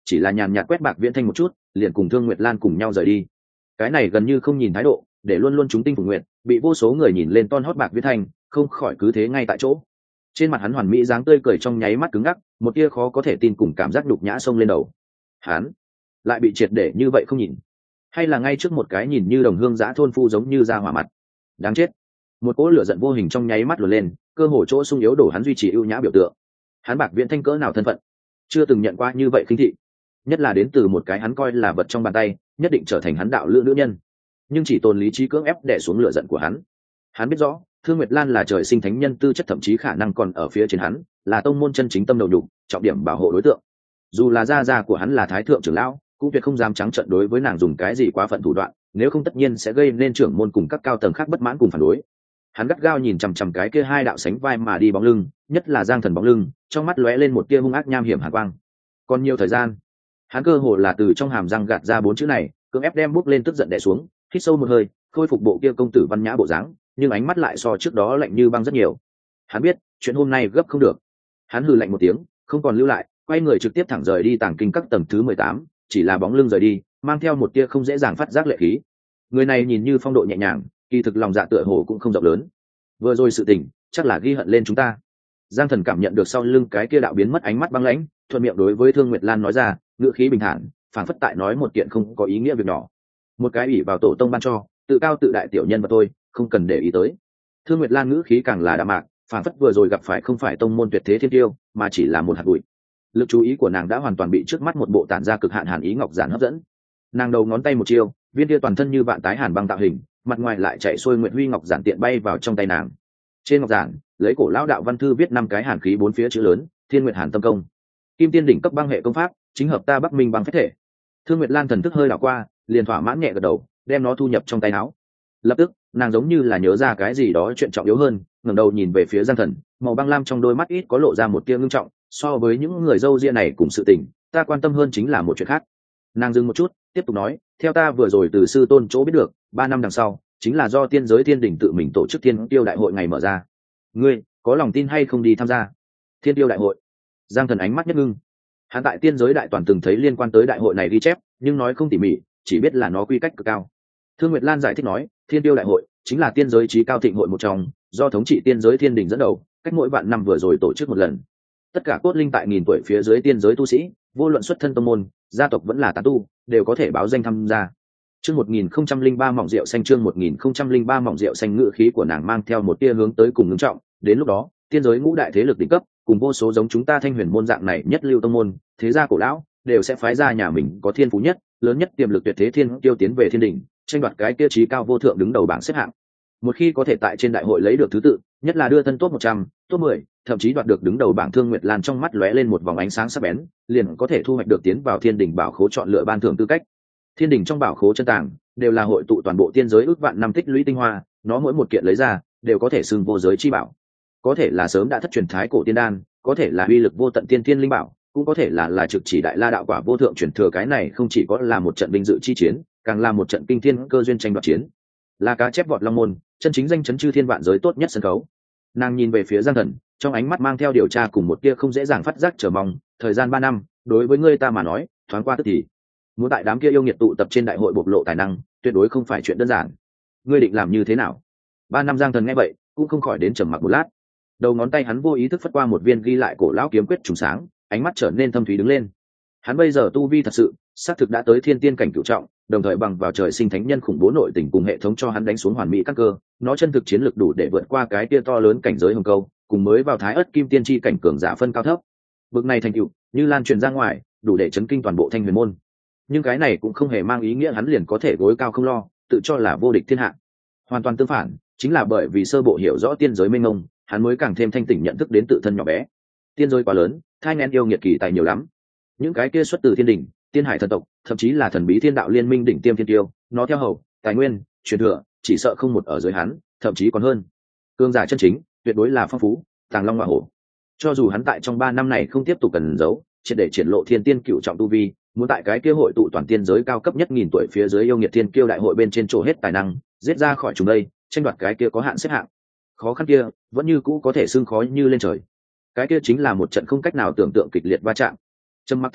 chỉ là nhàn nhạt quét Bạc Viễn Thanh một chút, liền cùng Thương Nguyệt Lan cùng nhau rời đi. Cái này gần như không nhìn thái độ, để luôn luôn chúng tinh phục nguyện, bị vô số người nhìn lên ton hót Bạc Viễn Thanh, không khỏi cứ thế ngay tại chỗ. Trên mặt hắn hoàn mỹ dáng tươi cười trong nháy mắt cứng ngắc, một tia khó có thể tin cùng cảm giác nhục nhã xông lên đầu. Hắn lại bị triệt để như vậy không nhìn, hay là ngay trước một cái nhìn như đồng hương giã thôn phu giống như ra hỏa mặt. Đáng chết. Một cỗ lửa giận vô hình trong nháy mắt luồn lên, cơ hồ chỗ sung yếu đổ hắn duy trì ưu nhã biểu tượng. Hắn Bạc Viễn Thanh cỡ nào thân phận, chưa từng nhận qua như vậy khinh thị, nhất là đến từ một cái hắn coi là vật trong bàn tay, nhất định trở thành hắn đạo lữ nữ nhân. Nhưng chỉ tồn lý trí cưỡng ép đè xuống lửa giận của hắn. Hắn biết rõ Thương Nguyệt Lan là trời sinh thánh nhân tư chất, thậm chí khả năng còn ở phía trên hắn, là tông môn chân chính tâm đầu đục, trọng điểm bảo hộ đối tượng. Dù là gia gia của hắn là thái thượng trưởng lão, cũng tuyệt không dám trắng trợn đối với nàng dùng cái gì quá phận thủ đoạn, nếu không tất nhiên sẽ gây nên trưởng môn cùng các cao tầng khác bất mãn cùng phản đối. Hắn gắt gao nhìn chằm chằm cái kia hai đạo sánh vai mà đi bóng lưng, nhất là Giang Thần bóng lưng, trong mắt lóe lên một tia hung ác nham hiểm hàn quang. Còn nhiều thời gian, hắn cơ hồ là từ trong hàm răng gạt ra bốn chữ này, cưỡng ép đem bút lên tức giận đè xuống, hít sâu một hơi, khôi phục bộ kia công tử văn nhã bộ dáng, nhưng ánh mắt lại so trước đó lạnh như băng rất nhiều. Hắn biết chuyện hôm nay gấp không được. Hắn hừ lạnh một tiếng, không còn lưu lại, quay người trực tiếp thẳng rời đi Tàng Kinh Các tầng thứ mười tám, chỉ là bóng lưng rời đi, mang theo một tia không dễ dàng phát giác lệ khí. Người này nhìn như phong độ nhẹ nhàng, kỳ thực lòng dạ tựa hồ cũng không rộng lớn. Vừa rồi sự tình, chắc là ghi hận lên chúng ta. Giang Thần cảm nhận được sau lưng cái kia đạo biến mất ánh mắt băng lãnh, thuận miệng đối với Thương Nguyệt Lan nói ra, ngữ khí bình thản, phản phất tại nói một kiện không có ý nghĩa việc nhỏ. Một cái ủy vào tổ tông ban cho, tự cao tự đại tiểu nhân mà thôi, không cần để ý tới. Thương Nguyệt Lan ngữ khí càng là đạm mạc, phản phất vừa rồi gặp phải không phải tông môn tuyệt thế thiên tiêu, mà chỉ là một hạt bụi. Lực chú ý của nàng đã hoàn toàn bị trước mắt một bộ tản ra cực hạn hàn ý ngọc giản hấp dẫn. Nàng đầu ngón tay một chiêu, viên kia toàn thân như vạn tái hàn băng tạo hình, mặt ngoài lại chạy xuôi nguyệt huy ngọc giản tiện bay vào trong tay nàng. Trên ngọc giản, lấy cổ lão đạo văn thư viết năm cái hàn khí bốn phía chữ lớn, Thiên Nguyệt Hàn Tâm Công. Kim tiên đỉnh cấp băng hệ công pháp, chính hợp ta Bắc Minh băng phách thể. Thương Nguyệt Lan thần thức hơi đảo qua, liền thỏa mãn nhẹ gật đầu, đem nó thu nhập trong tay áo. Lập tức, nàng giống như là nhớ ra cái gì đó chuyện trọng yếu hơn, ngẩng đầu nhìn về phía Giang Thần, màu băng lam trong đôi mắt ít có lộ ra một tia ngưng trọng, so với những người dâu ria này cùng sự tình, ta quan tâm hơn chính là một chuyện khác. Nàng dừng một chút, tiếp tục nói, theo ta vừa rồi từ sư tôn chỗ biết được, ba năm đằng sau, chính là do tiên giới thiên đỉnh tự mình tổ chức thiên tiêu đại hội ngày mở ra. Ngươi có lòng tin hay không đi tham gia thiên tiêu đại hội? Giang Thần ánh mắt nhất ngưng. Hắn tại tiên giới đại toàn từng thấy liên quan tới đại hội này ghi chép, nhưng nói không tỉ mỉ, chỉ biết là nó quy cách cực cao. Thương Nguyệt Lan giải thích nói, thiên tiêu đại hội chính là tiên giới trí cao thịnh hội một trong, do thống trị tiên giới thiên đình dẫn đầu, cách mỗi vạn năm vừa rồi tổ chức một lần. Tất cả cốt linh tại nghìn tuổi phía dưới tiên giới tu sĩ, vô luận xuất thân tông môn, gia tộc vẫn là tán tu, đều có thể báo danh tham gia. Chương một nghìn không trăm linh ba mỏng rượu xanh, chương một nghìn không trăm linh ba mỏng rượu xanh, ngữ khí của nàng mang theo một tia hướng tới cùng ngưng trọng, đến lúc đó, tiên giới ngũ đại thế lực đỉnh cấp, cùng vô số giống chúng ta Thanh Huyền môn dạng này nhất lưu tông môn, thế gia cổ lão, đều sẽ phái ra nhà mình có thiên phú nhất, lớn nhất tiềm lực tuyệt thế thiên tiêu tiến về thiên đỉnh, tranh đoạt cái tiêu chí cao vô thượng đứng đầu bảng xếp hạng. Một khi có thể tại trên đại hội lấy được thứ tự, nhất là đưa thân top một trăm, top mười, thậm chí đoạt được đứng đầu bảng. Thương Nguyệt Lan trong mắt lóe lên một vòng ánh sáng sắc bén, liền có thể thu hoạch được tiến vào thiên đỉnh bảo khố chọn lựa ban thưởng tư cách. Thiên đỉnh trong bảo khố chân tàng đều là hội tụ toàn bộ tiên giới ước vạn năm tích lũy tinh hoa, nó mỗi một kiện lấy ra đều có thể xưng vô giới chi bảo. Có thể là sớm đã thất truyền thái cổ tiên đan, có thể là uy lực vô tận tiên thiên linh bảo, cũng có thể là là trực chỉ đại la đạo quả vô thượng truyền thừa. Cái này không chỉ có là một trận vinh dự chi chiến, càng là một trận kinh thiên cơ duyên tranh đoạt chiến, là cá chép vọt long môn, chân chính danh chấn chư thiên vạn giới tốt nhất sân khấu. Nàng nhìn về phía Giang Thần, trong ánh mắt mang theo điều tra cùng một tia không dễ dàng phát giác chờ mong. Thời gian ba năm, đối với ngươi ta mà nói, thoáng qua tức thì. Muốn tại đám kia yêu nghiệt tụ tập trên đại hội bộc lộ tài năng, tuyệt đối không phải chuyện đơn giản. Ngươi định làm như thế nào? Ba năm. Giang Thần nghe vậy, cũng không khỏi đến trầm mặc một lát. Đầu ngón tay hắn vô ý thức phất qua một viên ghi lại cổ lão kiếm quyết trùng sáng, ánh mắt trở nên thâm thúy đứng lên. Hắn bây giờ tu vi thật sự, xác thực đã tới thiên tiên cảnh cửu trọng, đồng thời bằng vào trời sinh thánh nhân khủng bố nội tình cùng hệ thống cho hắn đánh xuống hoàn mỹ các cơ, nó chân thực chiến lực đủ để vượt qua cái tia to lớn cảnh giới hồng câu, cùng mới vào thái ất kim tiên chi cảnh cường giả phân cao thấp. Bực này thành tựu như lan truyền ra ngoài, đủ để chấn kinh toàn bộ Thanh Huyền môn. Nhưng cái này cũng không hề mang ý nghĩa hắn liền có thể gối cao không lo, tự cho là vô địch thiên hạ. Hoàn toàn tương phản, chính là bởi vì sơ bộ hiểu rõ tiên giới mênh mông, hắn mới càng thêm thanh tỉnh nhận thức đến tự thân nhỏ bé. Tiên giới quá lớn, thai nghén yêu nghiệt kỳ tài nhiều lắm. Những cái kia xuất từ thiên đình, tiên hải thần tộc, thậm chí là thần bí thiên đạo liên minh đỉnh tiêm thiên tiêu, nó theo hầu, tài nguyên, truyền thừa, chỉ sợ không một ở dưới hắn, thậm chí còn hơn. Cương giả chân chính, tuyệt đối là phong phú, tàng long ngọa hổ. Cho dù hắn tại trong ba năm này không tiếp tục cần giấu, triệt để triển lộ thiên tiên cựu trọng tu vi, muốn tại cái kia hội tụ toàn tiên giới cao cấp nhất nghìn tuổi phía dưới yêu nghiệt thiên kiêu đại hội bên trên chỗ hết tài năng, giết ra khỏi chúng đây, tranh đoạt cái kia có hạn xếp hạng. Khó khăn kia, vẫn như cũ có thể xương khói như lên trời. Cái kia chính là một trận không cách nào tưởng tượng kịch liệt va chạm. Trầm mặc thật lâu,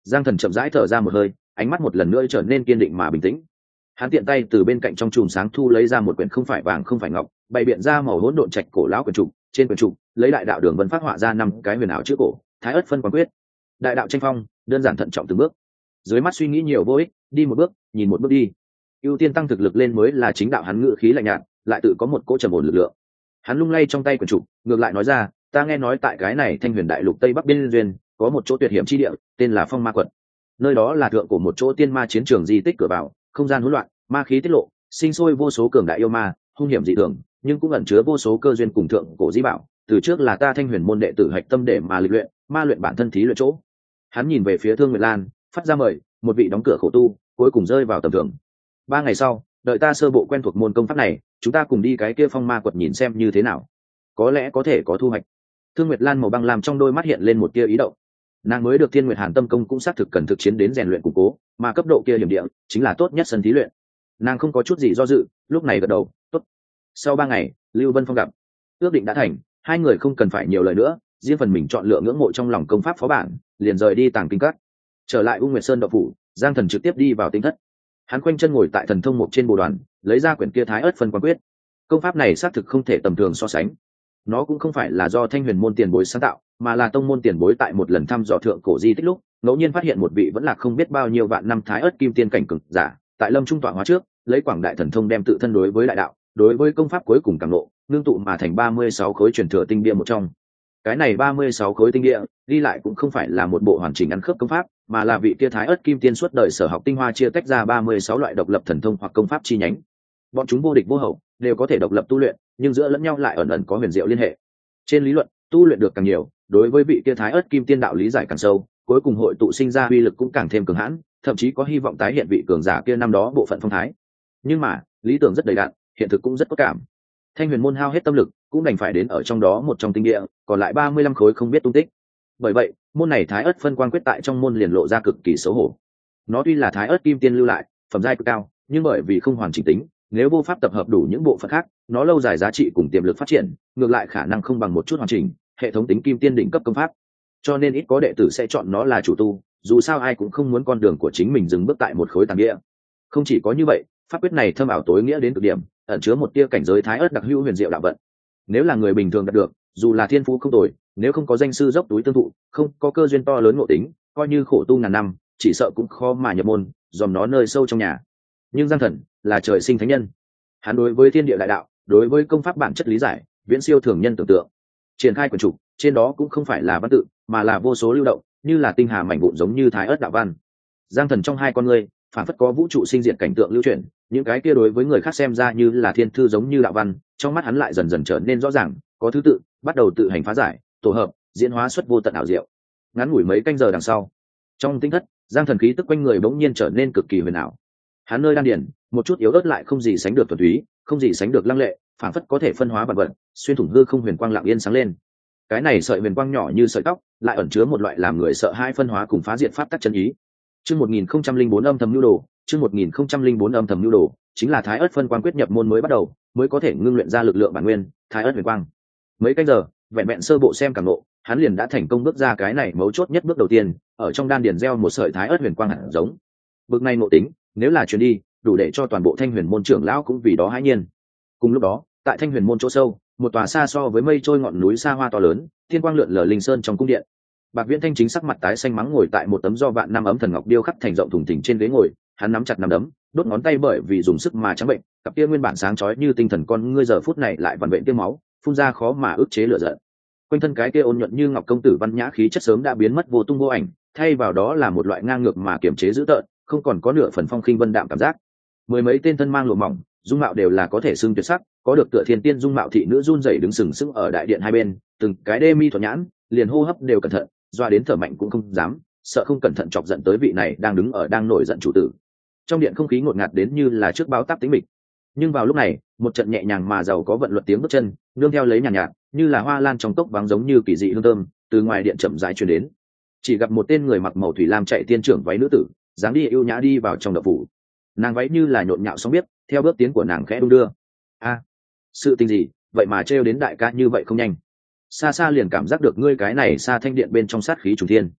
Giang Thần chậm rãi thở ra một hơi, ánh mắt một lần nữa trở nên kiên định mà bình tĩnh. Hắn tiện tay từ bên cạnh trong chùm sáng thu lấy ra một quyển không phải vàng không phải ngọc, bày biện ra màu hỗn độn trạch cổ lão quyển trục, trên quyển trục lấy đại đạo đường vân phát họa ra năm cái huyền ảo chữ cổ, Thái Ất phân quán quyết. Đại đạo tranh phong, đơn giản thận trọng từng bước. Dưới mắt suy nghĩ nhiều vô ích, đi một bước, nhìn một bước đi. Ưu tiên tăng thực lực lên mới là chính đạo. Hắn ngự khí lạnh nhạt, lại tự có một cỗ trầm ổn lực lượng. Hắn lung lay trong tay quyển trục, ngược lại nói ra, ta nghe nói tại cái này Thanh Huyền Đại Lục Tây Bắc biên duyên, có một chỗ tuyệt hiểm chi địa, tên là Phong Ma Quật. Nơi đó là thượng của một chỗ tiên ma chiến trường di tích cửa vào, không gian hỗn loạn, ma khí tiết lộ, sinh sôi vô số cường đại yêu ma, hung hiểm dị thường, nhưng cũng ẩn chứa vô số cơ duyên cùng thượng cổ di bảo. Từ trước là ta Thanh Huyền môn đệ tử hạch tâm để mà lịch luyện, ma luyện bản thân thí luyện chỗ. Hắn nhìn về phía Thương Nguyệt Lan, phát ra mời, một vị đóng cửa khổ tu, cuối cùng rơi vào tầm thường. Ba ngày sau, đợi ta sơ bộ quen thuộc môn công pháp này, chúng ta cùng đi cái kia Phong Ma Quật nhìn xem như thế nào, có lẽ có thể có thu hoạch. Thương Nguyệt Lan màu băng làm trong đôi mắt hiện lên một tia ý động. Nàng mới được Thiên Nguyệt Hàn Tâm Công cũng xác thực cần thực chiến đến rèn luyện củng cố, mà cấp độ kia hiểm địa chính là tốt nhất sân thí luyện. Nàng không có chút gì do dự, lúc này gật đầu, tốt. Sau ba ngày, Lưu Vân Phong gặp, ước định đã thành, hai người không cần phải nhiều lời nữa, riêng phần mình chọn lựa ngưỡng mộ trong lòng công pháp phó bản, liền rời đi Tàng Kinh Các. Trở lại U Nguyệt Sơn Đạo phủ, Giang Thần trực tiếp đi vào tinh thất. Hắn khoanh chân ngồi tại thần thông mục trên bồ đoàn, lấy ra quyển kia Thái Ất phân quán quyết. Công pháp này xác thực không thể tầm thường so sánh. Nó cũng không phải là do Thanh Huyền môn tiền bối sáng tạo, mà là tông môn tiền bối tại một lần thăm dò thượng cổ di tích lúc, ngẫu nhiên phát hiện một vị vẫn là không biết bao nhiêu vạn năm Thái Ất kim tiên cảnh cực giả, tại Lâm Trung tọa hóa trước, lấy quảng đại thần thông đem tự thân đối với đại đạo, đối với công pháp cuối cùng càng lộ, ngưng tụ mà thành ba mươi sáu khối truyền thừa tinh địa một trong. Cái này ba mươi sáu khối tinh địa, đi lại cũng không phải là một bộ hoàn chỉnh ăn khớp công pháp, mà là vị kia Thái Ất kim tiên suốt đời sở học tinh hoa chia tách ra ba mươi sáu loại độc lập thần thông hoặc công pháp chi nhánh. Bọn chúng vô địch vô hậu, đều có thể độc lập tu luyện, nhưng giữa lẫn nhau lại ẩn ẩn có huyền diệu liên hệ. Trên lý luận, tu luyện được càng nhiều, đối với vị kia Thái Ất kim tiên đạo lý giải càng sâu, cuối cùng hội tụ sinh ra uy lực cũng càng thêm cường hãn, thậm chí có hy vọng tái hiện vị cường giả kia năm đó bộ phận phong thái. Nhưng mà, lý tưởng rất đầy đặn, hiện thực cũng rất có cảm. Thanh Huyền môn hao hết tâm lực, cũng đành phải đến ở trong đó một trong tinh địa, còn lại ba mươi lăm khối không biết tung tích. Bởi vậy, môn này Thái Ất phân quan quyết tại trong môn liền lộ ra cực kỳ xấu hổ. Nó tuy là Thái Ất kim tiên lưu lại, phẩm giai cực cao, nhưng bởi vì không hoàn chỉnh tính, nếu vô pháp tập hợp đủ những bộ phận khác, nó lâu dài giá trị cùng tiềm lực phát triển, ngược lại khả năng không bằng một chút hoàn chỉnh hệ thống tính kim tiên đỉnh cấp công pháp. Cho nên ít có đệ tử sẽ chọn nó là chủ tu, dù sao ai cũng không muốn con đường của chính mình dừng bước tại một khối tàn địa. Không chỉ có như vậy, pháp quyết này thâm ảo tối nghĩa đến cực điểm, ẩn chứa một tia cảnh giới Thái Ất đặc hữu huyền diệu đạo vận. Nếu là người bình thường đạt được, dù là thiên phú không tồi, nếu không có danh sư dốc túi tương thụ, không có cơ duyên to lớn ngộ tính, coi như khổ tu ngàn năm, chỉ sợ cũng khó mà nhập môn, dòm nó nơi sâu trong nhà. Nhưng Giang Thần là trời sinh thánh nhân, hắn đối với thiên địa đại đạo, đối với công pháp bản chất lý giải, viễn siêu thường nhân tưởng tượng. Triển khai quyển trục, trên đó cũng không phải là văn tự, mà là vô số lưu động, như là tinh hà mảnh vụn giống như Thái Ất đạo văn. Giang Thần trong hai con ngươi, phản phất có vũ trụ sinh diệt cảnh tượng lưu chuyển, những cái kia đối với người khác xem ra như là thiên thư giống như đạo văn, trong mắt hắn lại dần dần trở nên rõ ràng, có thứ tự, bắt đầu tự hành phá giải, tổ hợp, diễn hóa xuất vô tận ảo diệu. Ngắn ngủi mấy canh giờ đằng sau, trong tinh thất, Giang Thần khí tức quanh người bỗng nhiên trở nên cực kỳ huyền ảo. Hắn nơi đan điền, một chút yếu ớt lại không gì sánh được thuần túy, không gì sánh được lăng lệ, phản phất có thể phân hóa vạn vật, xuyên thủng hư không huyền quang lặng yên sáng lên. Cái này sợi huyền quang nhỏ như sợi tóc, lại ẩn chứa một loại làm người sợ hãi phân hóa cùng phá diệt pháp tắc chân ý. Chương một nghìn không trăm linh bốn âm thầm nhu đồ, chương một nghìn không trăm linh bốn âm thầm nhu đồ, chính là Thái Ất phân quang quyết nhập môn mới bắt đầu, mới có thể ngưng luyện ra lực lượng bản nguyên, Thái Ất huyền quang. Mấy canh giờ, vẹn vẹn sơ bộ xem cảm ngộ, hắn liền đã thành công bước ra cái này mấu chốt nhất bước đầu tiên, ở trong đan điền gieo một sợi Thái Ất huyền quang hạt giống. Bước này ngộ tính, nếu là truyền đi, đủ để cho toàn bộ Thanh Huyền môn trưởng lão cũng vì đó hãi nhiên. Cùng lúc đó, tại Thanh Huyền môn chỗ sâu, một tòa xa so với mây trôi ngọn núi xa hoa to lớn, thiên quang lượn lờ linh sơn trong cung điện. Bạc Viễn Thanh chính sắc mặt tái xanh mắng ngồi tại một tấm do vạn năm ấm thần ngọc điêu khắc thành rộng thùng thình trên ghế ngồi, hắn nắm chặt nắm đấm, đốt ngón tay bởi vì dùng sức mà trắng bệnh, cặp kia nguyên bản sáng chói như tinh thần con ngươi giờ phút này lại vằn vện tiêu máu, phun ra khó mà ức chế lửa giận. Quanh thân cái kia ôn nhuận như ngọc công tử văn nhã khí chất sớm đã biến mất vô tung vô ảnh, thay vào đó là một loại ngang ngược mà kiềm chế dữ tợn, không còn có nửa phần phong khinh vân đạm cảm giác. Mười mấy tên thân mang lụa mỏng, dung mạo đều là có thể xưng tuyệt sắc, có được tựa thiên tiên dung mạo thị nữ run rẩy đứng sừng sững ở đại điện hai bên, từng cái đê mi thuận nhãn, liền hô hấp đều cẩn thận, doa đến thở mạnh cũng không dám, sợ không cẩn thận chọc giận tới vị này đang đứng ở đang nổi giận chủ tử. Trong điện không khí ngột ngạt đến như là trước báo táp tĩnh mịch. Nhưng vào lúc này, một trận nhẹ nhàng mà giàu có vận luật tiếng bước chân, nương theo lấy nhàn nhạt, nhạt, như là hoa lan trong cốc vắng giống như kỳ dị hương thơm, từ ngoài điện chậm rãi truyền đến. Chỉ gặp một tên người mặc màu thủy lam chạy tiên trưởng váy nữ tử, dáng đi ưu nhã đi vào trong động phủ. Nàng váy như là nhộn nhạo sóng biết, theo bước tiến của nàng khẽ đung đưa. A, sự tình gì, vậy mà trêu đến đại ca như vậy không nhanh. Xa xa liền cảm giác được ngươi cái này xa thanh điện bên trong sát khí trùng thiên.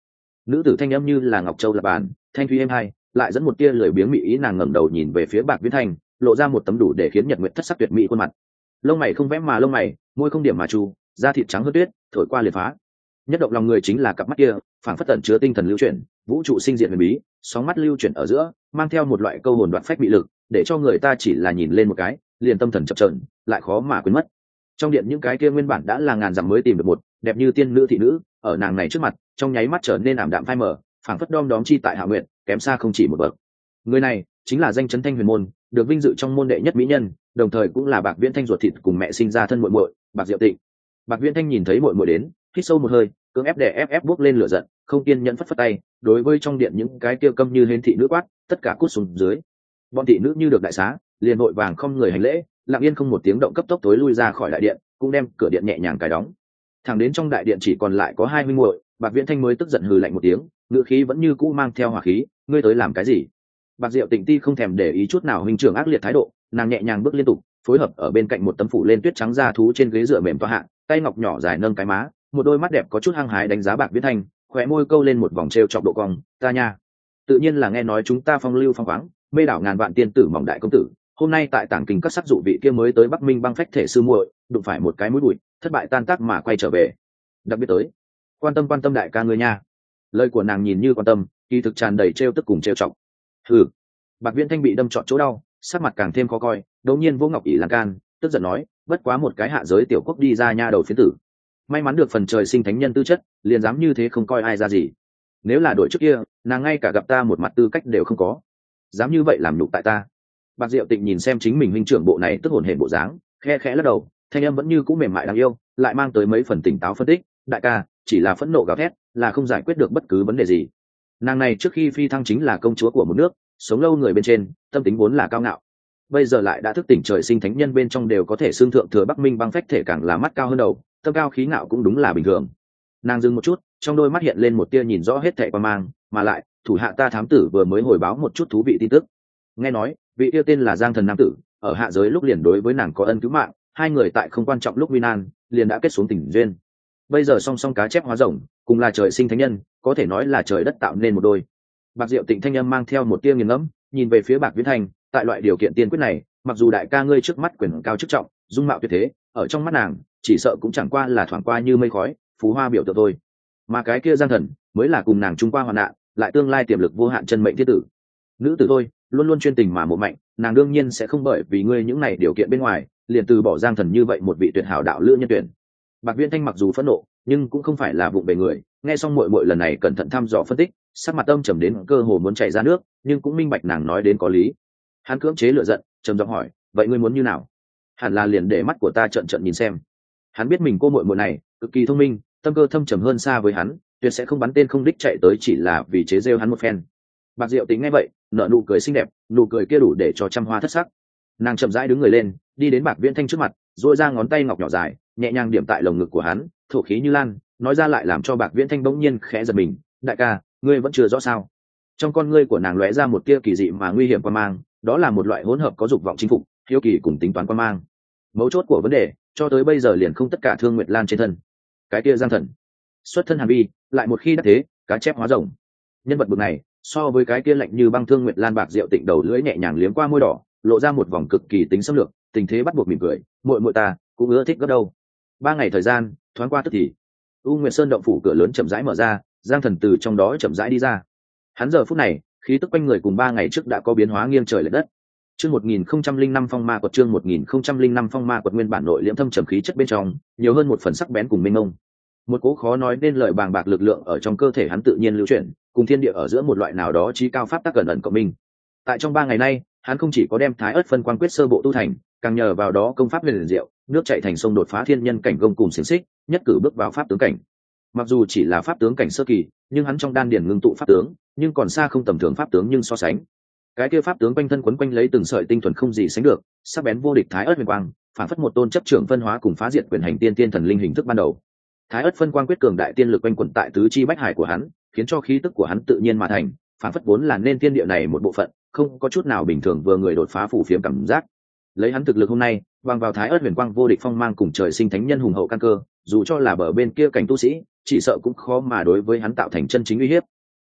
Nữ tử thanh âm như là ngọc châu lập bàn, thanh thúy êm hai, lại dẫn một tia lười biếng mị ý. Nàng ngẩng đầu nhìn về phía Bạc Viễn Thanh, lộ ra một tấm đủ để khiến nhật nguyện thất sắc tuyệt mỹ khuôn mặt. Lông mày không vẽ mà lông mày, môi không điểm mà chu, da thịt trắng hơn tuyết, thổi qua liền phá. Nhất động lòng người chính là cặp mắt kia, phảng phất tẩn chứa tinh thần lưu chuyển, vũ trụ sinh diệt huyền bí, sóng mắt lưu chuyển ở giữa, mang theo một loại câu hồn đoạn phách bị lực, để cho người ta chỉ là nhìn lên một cái, liền tâm thần chập chờn, lại khó mà quên mất. Trong điện những cái kia nguyên bản đã là ngàn dặm mới tìm được một, đẹp như tiên nữ thị nữ, ở nàng này trước mặt, trong nháy mắt trở nên ảm đạm phai mờ, phảng phất đom đóm chi tại hạ nguyện, kém xa không chỉ một bậc. Người này chính là danh chấn Thanh Huyền môn, được vinh dự trong môn đệ nhất mỹ nhân, đồng thời cũng là Bạc Viễn Thanh ruột thịt cùng mẹ sinh ra thân muội muội, Bạc Diệu Tịnh. Bạc Viễn Thanh nhìn thấy muội muội đến, hít sâu một hơi, cưỡng ép đè ép ép bước lên lửa giận, không kiên nhẫn phất phất tay, đối với trong điện những cái kia câm như hến thị nữ quát, tất cả cút xuống dưới. Bọn thị nữ như được đại xá, liền vội vàng không người hành lễ, lặng yên không một tiếng động cấp tốc tối lui ra khỏi đại điện, cũng đem cửa điện nhẹ nhàng cài đóng. Thẳng đến trong đại điện chỉ còn lại có hai huynh muội, Bạc Viễn Thanh mới tức giận hừ lạnh một tiếng, ngữ khí vẫn như cũ mang theo hỏa khí, ngươi tới làm cái gì? Bạc Diệu Tịnh ti không thèm để ý chút nào huynh trưởng ác liệt thái độ, nàng nhẹ nhàng bước liên tục, phối hợp ở bên cạnh một tấm phủ lên tuyết trắng da thú trên ghế dựa mềm toa hạ, tay ngọc nhỏ dài nâng cái má, một đôi mắt đẹp có chút hăng hái đánh giá Bạc Viễn Thanh, khóe môi câu lên một vòng trêu chọc độ cong, ta nha, tự nhiên là nghe nói chúng ta phong lưu phong khoáng, mê đảo ngàn vạn tiên tử mỏng đại công tử, hôm nay tại tảng kinh các sắc dụ vị kia mới tới Bắc Minh băng phách thể sư muội, đụng phải một cái mũi bụi, thất bại tan tác mà quay trở về. Đặc biệt tới, quan tâm quan tâm đại ca ngươi nha. Lời của nàng nhìn như quan tâm, kỳ thực tràn đầy trêu tức cùng trêu chọc. Hừ. Bạc Viễn Thanh bị đâm trọn chỗ đau, sắc mặt càng thêm khó coi, đột nhiên vô ngọc ỷ lan can, tức giận nói, bất quá một cái hạ giới tiểu quốc đi ra nha đầu phiến tử, may mắn được phần trời sinh thánh nhân tư chất, liền dám như thế không coi ai ra gì. Nếu là đội trước kia, nàng ngay cả gặp ta một mặt tư cách đều không có, dám như vậy làm nhục tại ta. Bạc Diệu Tịnh nhìn xem chính mình huynh trưởng bộ này tức hồn hển bộ dáng, khe khẽ lắc đầu, thanh âm vẫn như cũ mềm mại đáng yêu, lại mang tới mấy phần tỉnh táo phân tích, đại ca, chỉ là phẫn nộ gào thét, là không giải quyết được bất cứ vấn đề gì. Nàng này trước khi phi thăng chính là công chúa của một nước, sống lâu người bên trên, tâm tính vốn là cao ngạo, bây giờ lại đã thức tỉnh trời sinh thánh nhân bên trong đều có thể xương thượng thừa Bắc Minh băng phách thể, càng là mắt cao hơn đầu, tâm cao khí ngạo cũng đúng là bình thường. Nàng dừng một chút, trong đôi mắt hiện lên một tia nhìn rõ hết thảy quan mang, mà lại thủ hạ ta thám tử vừa mới hồi báo một chút thú vị tin tức, nghe nói vị yêu tên là Giang Thần nam tử, ở hạ giới lúc liền đối với nàng có ân cứu mạng, hai người tại không quan trọng lúc nguy nan liền đã kết xuống tình duyên, bây giờ song song cá chép hóa rồng, cùng là trời sinh thánh nhân, có thể nói là trời đất tạo nên một đôi. Bạc Diệu Tịnh thanh âm mang theo một tia nghiền ngẫm, nhìn về phía Bạc Viễn Thanh, tại loại điều kiện tiên quyết này, mặc dù đại ca ngươi trước mắt quyền cao chức trọng, dung mạo tuyệt thế, ở trong mắt nàng chỉ sợ cũng chẳng qua là thoảng qua như mây khói, phú hoa biểu tượng thôi, mà cái kia Giang Thần mới là cùng nàng chung qua hoạn nạn, lại tương lai tiềm lực vô hạn chân mệnh thiên tử. Nữ tử thôi, luôn luôn chuyên tình mà mộ mạnh, nàng đương nhiên sẽ không bởi vì ngươi những này điều kiện bên ngoài liền từ bỏ Giang Thần như vậy một vị tuyệt hảo đạo lữ nhân tuyển. Bạc Viễn Thanh mặc dù phẫn nộ, nhưng cũng không phải là vụng về người, nghe xong muội muội lần này cẩn thận thăm dò phân tích, sắc mặt âm trầm đến cơ hồ muốn chảy ra nước, nhưng cũng minh bạch nàng nói đến có lý. Hắn cưỡng chế lửa giận, trầm giọng hỏi, vậy ngươi muốn như nào? Hẳn là liền để mắt của ta trợn trợn nhìn xem. Hắn biết mình cô muội muội này cực kỳ thông minh, tâm cơ thâm trầm hơn xa với hắn, tuyệt sẽ không bắn tên không đích chạy tới chỉ là vì chế giễu hắn một phen. Bạc Diệu Tính nghe vậy, nở nụ cười xinh đẹp, nụ cười kia đủ để cho trăm hoa thất sắc. Nàng chậm rãi đứng người lên, đi đến Bạc Viễn Thanh trước mặt, duỗi ra ngón tay ngọc nhỏ dài, nhẹ nhàng điểm tại lồng ngực của hắn, thổ khí như lan, nói ra lại làm cho Bạc Viễn Thanh bỗng nhiên khẽ giật mình, đại ca, ngươi vẫn chưa rõ sao? Trong con ngươi của nàng lóe ra một tia kỳ dị mà nguy hiểm quan mang, đó là một loại hỗn hợp có dục vọng chinh phục, hiếu kỳ cùng tính toán quan mang. Mấu chốt của vấn đề, cho tới bây giờ liền không tất cả Thương Nguyệt Lan trên thân. Cái kia Giang Thần, xuất thân Hàn Vi, lại một khi đắc thế, cá chép hóa rồng. Nhân vật bậc này, so với cái kia lạnh như băng Thương Nguyệt Lan, Bạc Diệu Tịnh đầu lưỡi nhẹ nhàng liếm qua môi đỏ, lộ ra một vòng cực kỳ tính xâm lược, tình thế bắt buộc mỉm cười, muội muội ta cũng ưa thích gấp đâu. Ba ngày thời gian thoáng qua tức thì, U Nguyệt Sơn động phủ cửa lớn chậm rãi mở ra, Giang Thần từ trong đó chậm rãi đi ra. Hắn giờ phút này, khí tức quanh người cùng ba ngày trước đã có biến hóa nghiêng trời lệch đất. Chương một nghìn không trăm linh năm phong ma quật, chương một nghìn không trăm linh năm phong ma quật, nguyên bản nội liễm thâm trầm khí chất bên trong, nhiều hơn một phần sắc bén cùng mênh mông. Một cố khó nói nên lời bàng bạc lực lượng ở trong cơ thể hắn tự nhiên lưu chuyển, cùng thiên địa ở giữa một loại nào đó chí cao pháp tắc gần ẩn cộng minh. Tại trong ba ngày nay, hắn không chỉ có đem Thái Ức phân quan quyết sơ bộ tu thành, càng nhờ vào đó công pháp huyền diệu, nước chảy thành sông đột phá thiên nhân cảnh gông cùng xiển xích, nhất cử bước vào pháp tướng cảnh. Mặc dù chỉ là pháp tướng cảnh sơ kỳ, nhưng hắn trong đan điển ngưng tụ pháp tướng, nhưng còn xa không tầm thường pháp tướng nhưng so sánh. Cái kia pháp tướng quanh thân quấn quanh lấy từng sợi tinh thuần không gì sánh được, sắc bén vô địch Thái Ức huyền quang, phản phất một tôn chấp trưởng phân hóa cùng phá diệt quyền hành tiên tiên thần linh hình thức ban đầu. Thái Ức phân quang quyết cường đại tiên lực quanh quẩn tại tứ chi bách hải của hắn, khiến cho khí tức của hắn tự nhiên mà thành, phản phất vốn là nên thiên địa này một bộ phận, không có chút nào bình thường vừa người đột phá phủ phiếm cảm giác. Lấy hắn thực lực hôm nay, bằng vào Thái Ức huyền quang vô địch phong mang cùng trời sinh thánh nhân hùng hậu căn cơ, dù cho là bờ bên kia cảnh tu sĩ, chỉ sợ cũng khó mà đối với hắn tạo thành chân chính uy hiếp,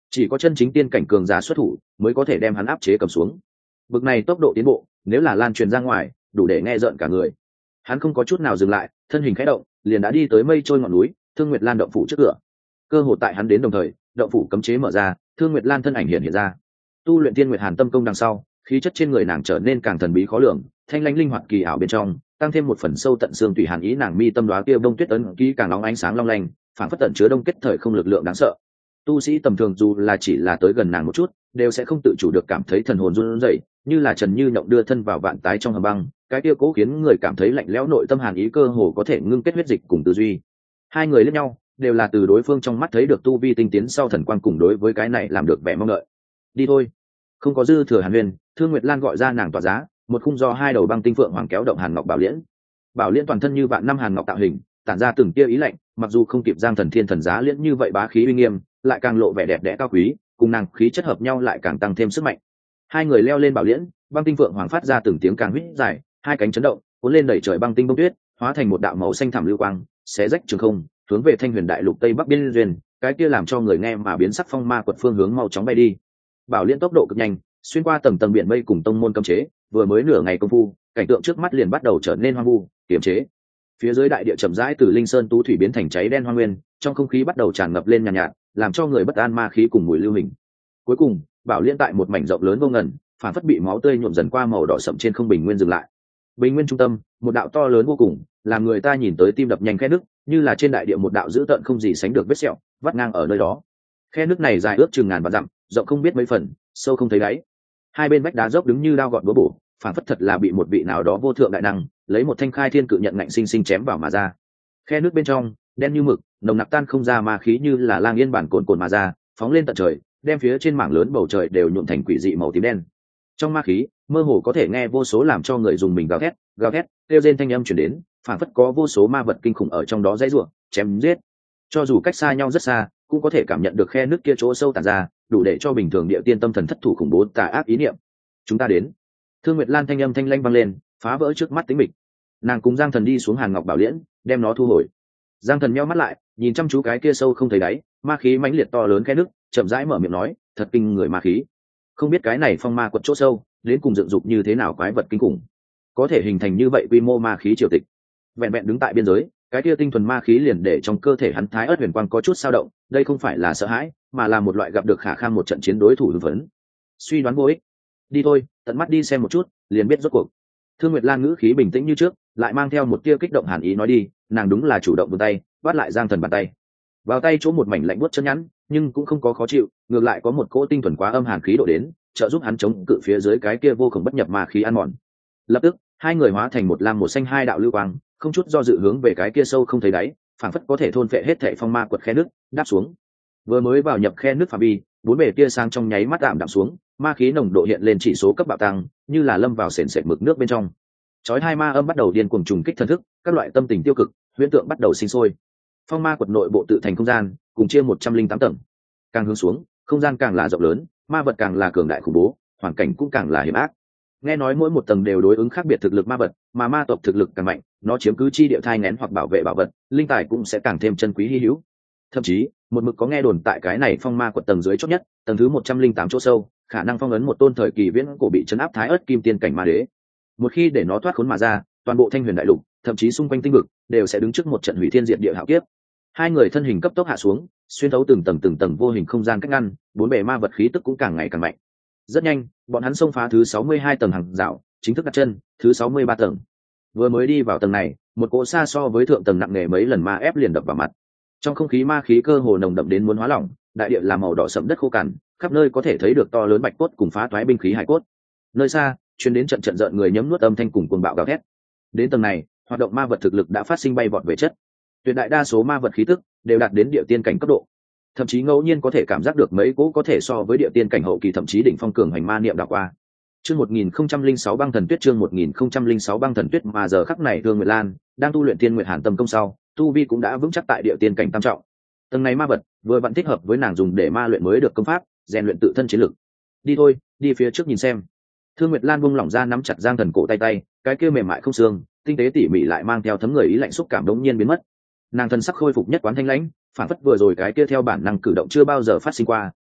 chỉ có chân chính tiên cảnh cường giả xuất thủ mới có thể đem hắn áp chế cầm xuống. Bực này tốc độ tiến bộ nếu là lan truyền ra ngoài đủ để nghe rợn cả người. Hắn không có chút nào dừng lại, thân hình khẽ động liền đã đi tới mây trôi ngọn núi Thương Nguyệt Lan động phủ trước cửa. Cơ hội tại hắn đến đồng thời, động phủ cấm chế mở ra, Thương Nguyệt Lan thân ảnh hiện hiện ra. Tu luyện Tiên Nguyệt Hàn Tâm công đằng sau, khí chất trên người nàng trở nên càng thần bí khó lường, thanh lãnh linh hoạt kỳ ảo bên trong tăng thêm một phần sâu tận xương tùy hàn ý, nàng mi tâm đóa kia bông tuyết ấn ký càng nóng ánh sáng long lanh, phản phất tận chứa đông kết thời không lực lượng đáng sợ. Tu sĩ tầm thường dù là chỉ là tới gần nàng một chút đều sẽ không tự chủ được cảm thấy thần hồn run rẩy, như là Trần Như Nhộng đưa thân vào vạn tái trong hầm băng, cái kia cố khiến người cảm thấy lạnh lẽo nội tâm hàn ý cơ hồ có thể ngưng kết huyết dịch cùng tư duy. Hai người lẫn nhau đều là từ đối phương trong mắt thấy được tu vi tinh tiến sau thần quang, cùng đối với cái này làm được vẻ mong đợi. Đi thôi. Không có dư thừa hàn huyền, Thương Nguyệt Lan gọi ra nàng tỏa giá, một khung do hai đầu băng tinh phượng hoàng kéo động hàn ngọc bảo liễn. Bảo liễn toàn thân như vạn năm hàn ngọc tạo hình, tản ra từng tia ý lạnh, mặc dù không kịp Giang Thần Thiên thần giá liễn như vậy bá khí uy nghiêm, lại càng lộ vẻ đẹp đẽ cao quý, cùng nàng khí chất hợp nhau lại càng tăng thêm sức mạnh. Hai người leo lên bảo liễn, băng tinh phượng hoàng phát ra từng tiếng càng huýt dài, hai cánh chấn động, cuốn lên đẩy trời băng tinh bông tuyết, hóa thành một đạo màu xanh thẳm lưu quang, xé rách trường không, hướng về Thanh Huyền Đại Lục tây bắc biên duyên, cái kia làm cho người nghe mà biến sắc phong ma quật phương hướng mau chóng bay đi. Bảo liễn tốc độ cực nhanh, xuyên qua tầng tầng biển mây cùng tông môn cấm chế, vừa mới nửa ngày công phu, cảnh tượng trước mắt liền bắt đầu trở nên hoang vu, kiềm chế. Phía dưới đại địa chậm rãi từ linh sơn tú thủy biến thành cháy đen hoang nguyên, trong không khí bắt đầu tràn ngập lên nhàn nhạt, nhạt, làm cho người bất an ma khí cùng mùi lưu hình. Cuối cùng, bảo liễn tại một mảnh rộng lớn vô ngần, phản phất bị máu tươi nhuộm dần qua màu đỏ sậm trên không bình nguyên dừng lại. Bình nguyên trung tâm, một đạo to lớn vô cùng, làm người ta nhìn tới tim đập nhanh khe nước, như là trên đại địa một đạo dữ tợn không gì sánh được vết sẹo, vắt ngang ở nơi đó. Khe nước này dài ước chừng ngàn vạn dặm, rộng không biết mấy phần, sâu không thấy đáy. Hai bên vách đá dốc đứng như đao gọt búa bổ, phản phất thật là bị một vị nào đó vô thượng đại năng lấy một thanh khai thiên cự nhận ngạnh sinh sinh chém vào mà ra. Khe nước bên trong đen như mực, nồng nặc tan không ra ma khí như là lang yên bản cồn cồn mà ra, phóng lên tận trời, đem phía trên mảng lớn bầu trời đều nhuộm thành quỷ dị màu tím đen. Trong ma khí mơ hồ có thể nghe vô số làm cho người dùng mình gào thét gào thét kêu rên thanh âm chuyển đến, phản phất có vô số ma vật kinh khủng ở trong đó dãy rủa chém giết. Cho dù cách xa nhau rất xa cũng có thể cảm nhận được khe nước kia chỗ sâu tản ra, đủ để cho bình thường địa tiên tâm thần thất thủ khủng bố tà ác ý niệm. Chúng ta đến. Thương Nguyệt Lan thanh âm thanh lanh vang lên, phá vỡ trước mắt tính mịch. Nàng cùng Giang Thần đi xuống Hàn Ngọc Bảo Liễn, đem nó thu hồi. Giang Thần nheo mắt lại, nhìn chăm chú cái kia sâu không thấy đáy, ma khí mãnh liệt to lớn khe nước, chậm rãi mở miệng nói, thật kinh người ma khí. Không biết cái này phong ma quật chỗ sâu, đến cùng dựng dục như thế nào quái vật kinh khủng, có thể hình thành như vậy quy mô ma khí triều tịch. Vẹn vẹn đứng tại biên giới, cái kia tinh thuần ma khí liền để trong cơ thể hắn Thái Ức Huyền Quang có chút dao động, đây không phải là sợ hãi, mà là một loại gặp được khả kham một trận chiến đối thủ hưng phấn. Suy đoán vô ích. Đi thôi, tận mắt đi xem một chút, liền biết rốt cuộc. Thương Nguyệt Lan ngữ khí bình tĩnh như trước, lại mang theo một tia kích động hàn ý nói đi, nàng đúng là chủ động vươn tay, bắt lại Giang Thần bàn tay. Vào tay chỗ một mảnh lạnh buốt chân nhẵn, nhưng cũng không có khó chịu, ngược lại có một cỗ tinh thuần quá âm hàn khí độ đến, trợ giúp hắn chống cự phía dưới cái kia vô cùng bất nhập ma khí ăn mòn. Lập tức, hai người hóa thành một lam một xanh hai đạo lưu quang, không chút do dự hướng về cái kia sâu không thấy đáy, phảng phất có thể thôn phệ hết thảy phong ma quật khe nước, đáp xuống. Vừa mới vào nhập khe nước phạm vi, bốn bề tia sáng trong nháy mắt đạm đạm xuống, ma khí nồng độ hiện lên chỉ số cấp bạo tăng, như là lâm vào sền sệt mực nước bên trong. Chói hai ma âm bắt đầu điên cuồng trùng kích thần thức, các loại tâm tình tiêu cực, huyễn tượng bắt đầu sinh sôi. Phong ma quật nội bộ tự thành không gian, cùng chia một trăm linh tám tầng. Càng hướng xuống, không gian càng là rộng lớn, ma vật càng là cường đại khủng bố, hoàn cảnh cũng càng là hiểm ác. Nghe nói mỗi một tầng đều đối ứng khác biệt thực lực ma vật, mà ma tộc thực lực càng mạnh, nó chiếm cứ chi địa thai nghén hoặc bảo vệ bảo vật, linh tài cũng sẽ càng thêm chân quý hi hữu. Thậm chí, một mực có nghe đồn tại cái này phong ma quật tầng dưới chót nhất, tầng thứ một trăm linh tám chỗ sâu, khả năng phong ấn một tôn thời kỳ viễn cổ bị trấn áp Thái Ức Kim Tiên cảnh ma đế. Một khi để nó thoát khốn mà ra, toàn bộ Thanh Huyền Đại Lục, thậm chí xung quanh tinh vực, đều sẽ đứng trước một trận hủy thiên diệt địa hạo kiếp. Hai người thân hình cấp tốc hạ xuống, xuyên thấu từng tầng từng tầng vô hình không gian cách ngăn, bốn bề ma vật khí tức cũng càng ngày càng mạnh. Rất nhanh, bọn hắn xông phá thứ sáu mươi hai tầng hàng rào, chính thức đặt chân thứ sáu mươi ba tầng. Vừa mới đi vào tầng này, một cỗ xa so với thượng tầng nặng nề mấy lần ma ép liền đập vào mặt. Trong không khí ma khí cơ hồ nồng đậm đến muốn hóa lỏng, đại địa là màu đỏ sẫm đất khô cằn, khắp nơi có thể thấy được to lớn bạch cốt cùng phá toái binh khí hải cốt. Nơi xa, truyền đến trận trận rợn người nhấm nuốt âm thanh cùng cuồng bạo gào thét. Đến tầng này, hoạt động ma vật thực lực đã phát sinh bay vọt về chất. Tuyệt đại đa số ma vật khí tức đều đạt đến địa tiên cảnh cấp độ, thậm chí ngẫu nhiên có thể cảm giác được mấy cỗ có thể so với địa tiên cảnh hậu kỳ thậm chí đỉnh phong cường hành ma niệm đảo qua. Chương một nghìn không trăm linh sáu băng thần tuyết chương một nghìn không trăm linh sáu băng thần tuyết mà giờ khắc này Thương Nguyệt Lan đang tu luyện Tiên Nguyệt Hàn Tâm công sau, tu vi cũng đã vững chắc tại địa tiên cảnh tam trọng. Tầng này ma vật vừa vặn thích hợp với nàng dùng để ma luyện mới được công pháp, rèn luyện tự thân chiến lực. Đi thôi, đi phía trước nhìn xem. Thương Nguyệt Lan buông lỏng ra nắm chặt Giang Thần cổ tay tay, cái kia mềm mại không xương, tinh tế tỉ mỉ lại mang theo thấm người ý lạnh xúc cảm đống nhiên biến mất. Nàng thân sắc khôi phục nhất quán thanh lãnh, phản phất vừa rồi cái kia theo bản năng cử động chưa bao giờ phát sinh qua,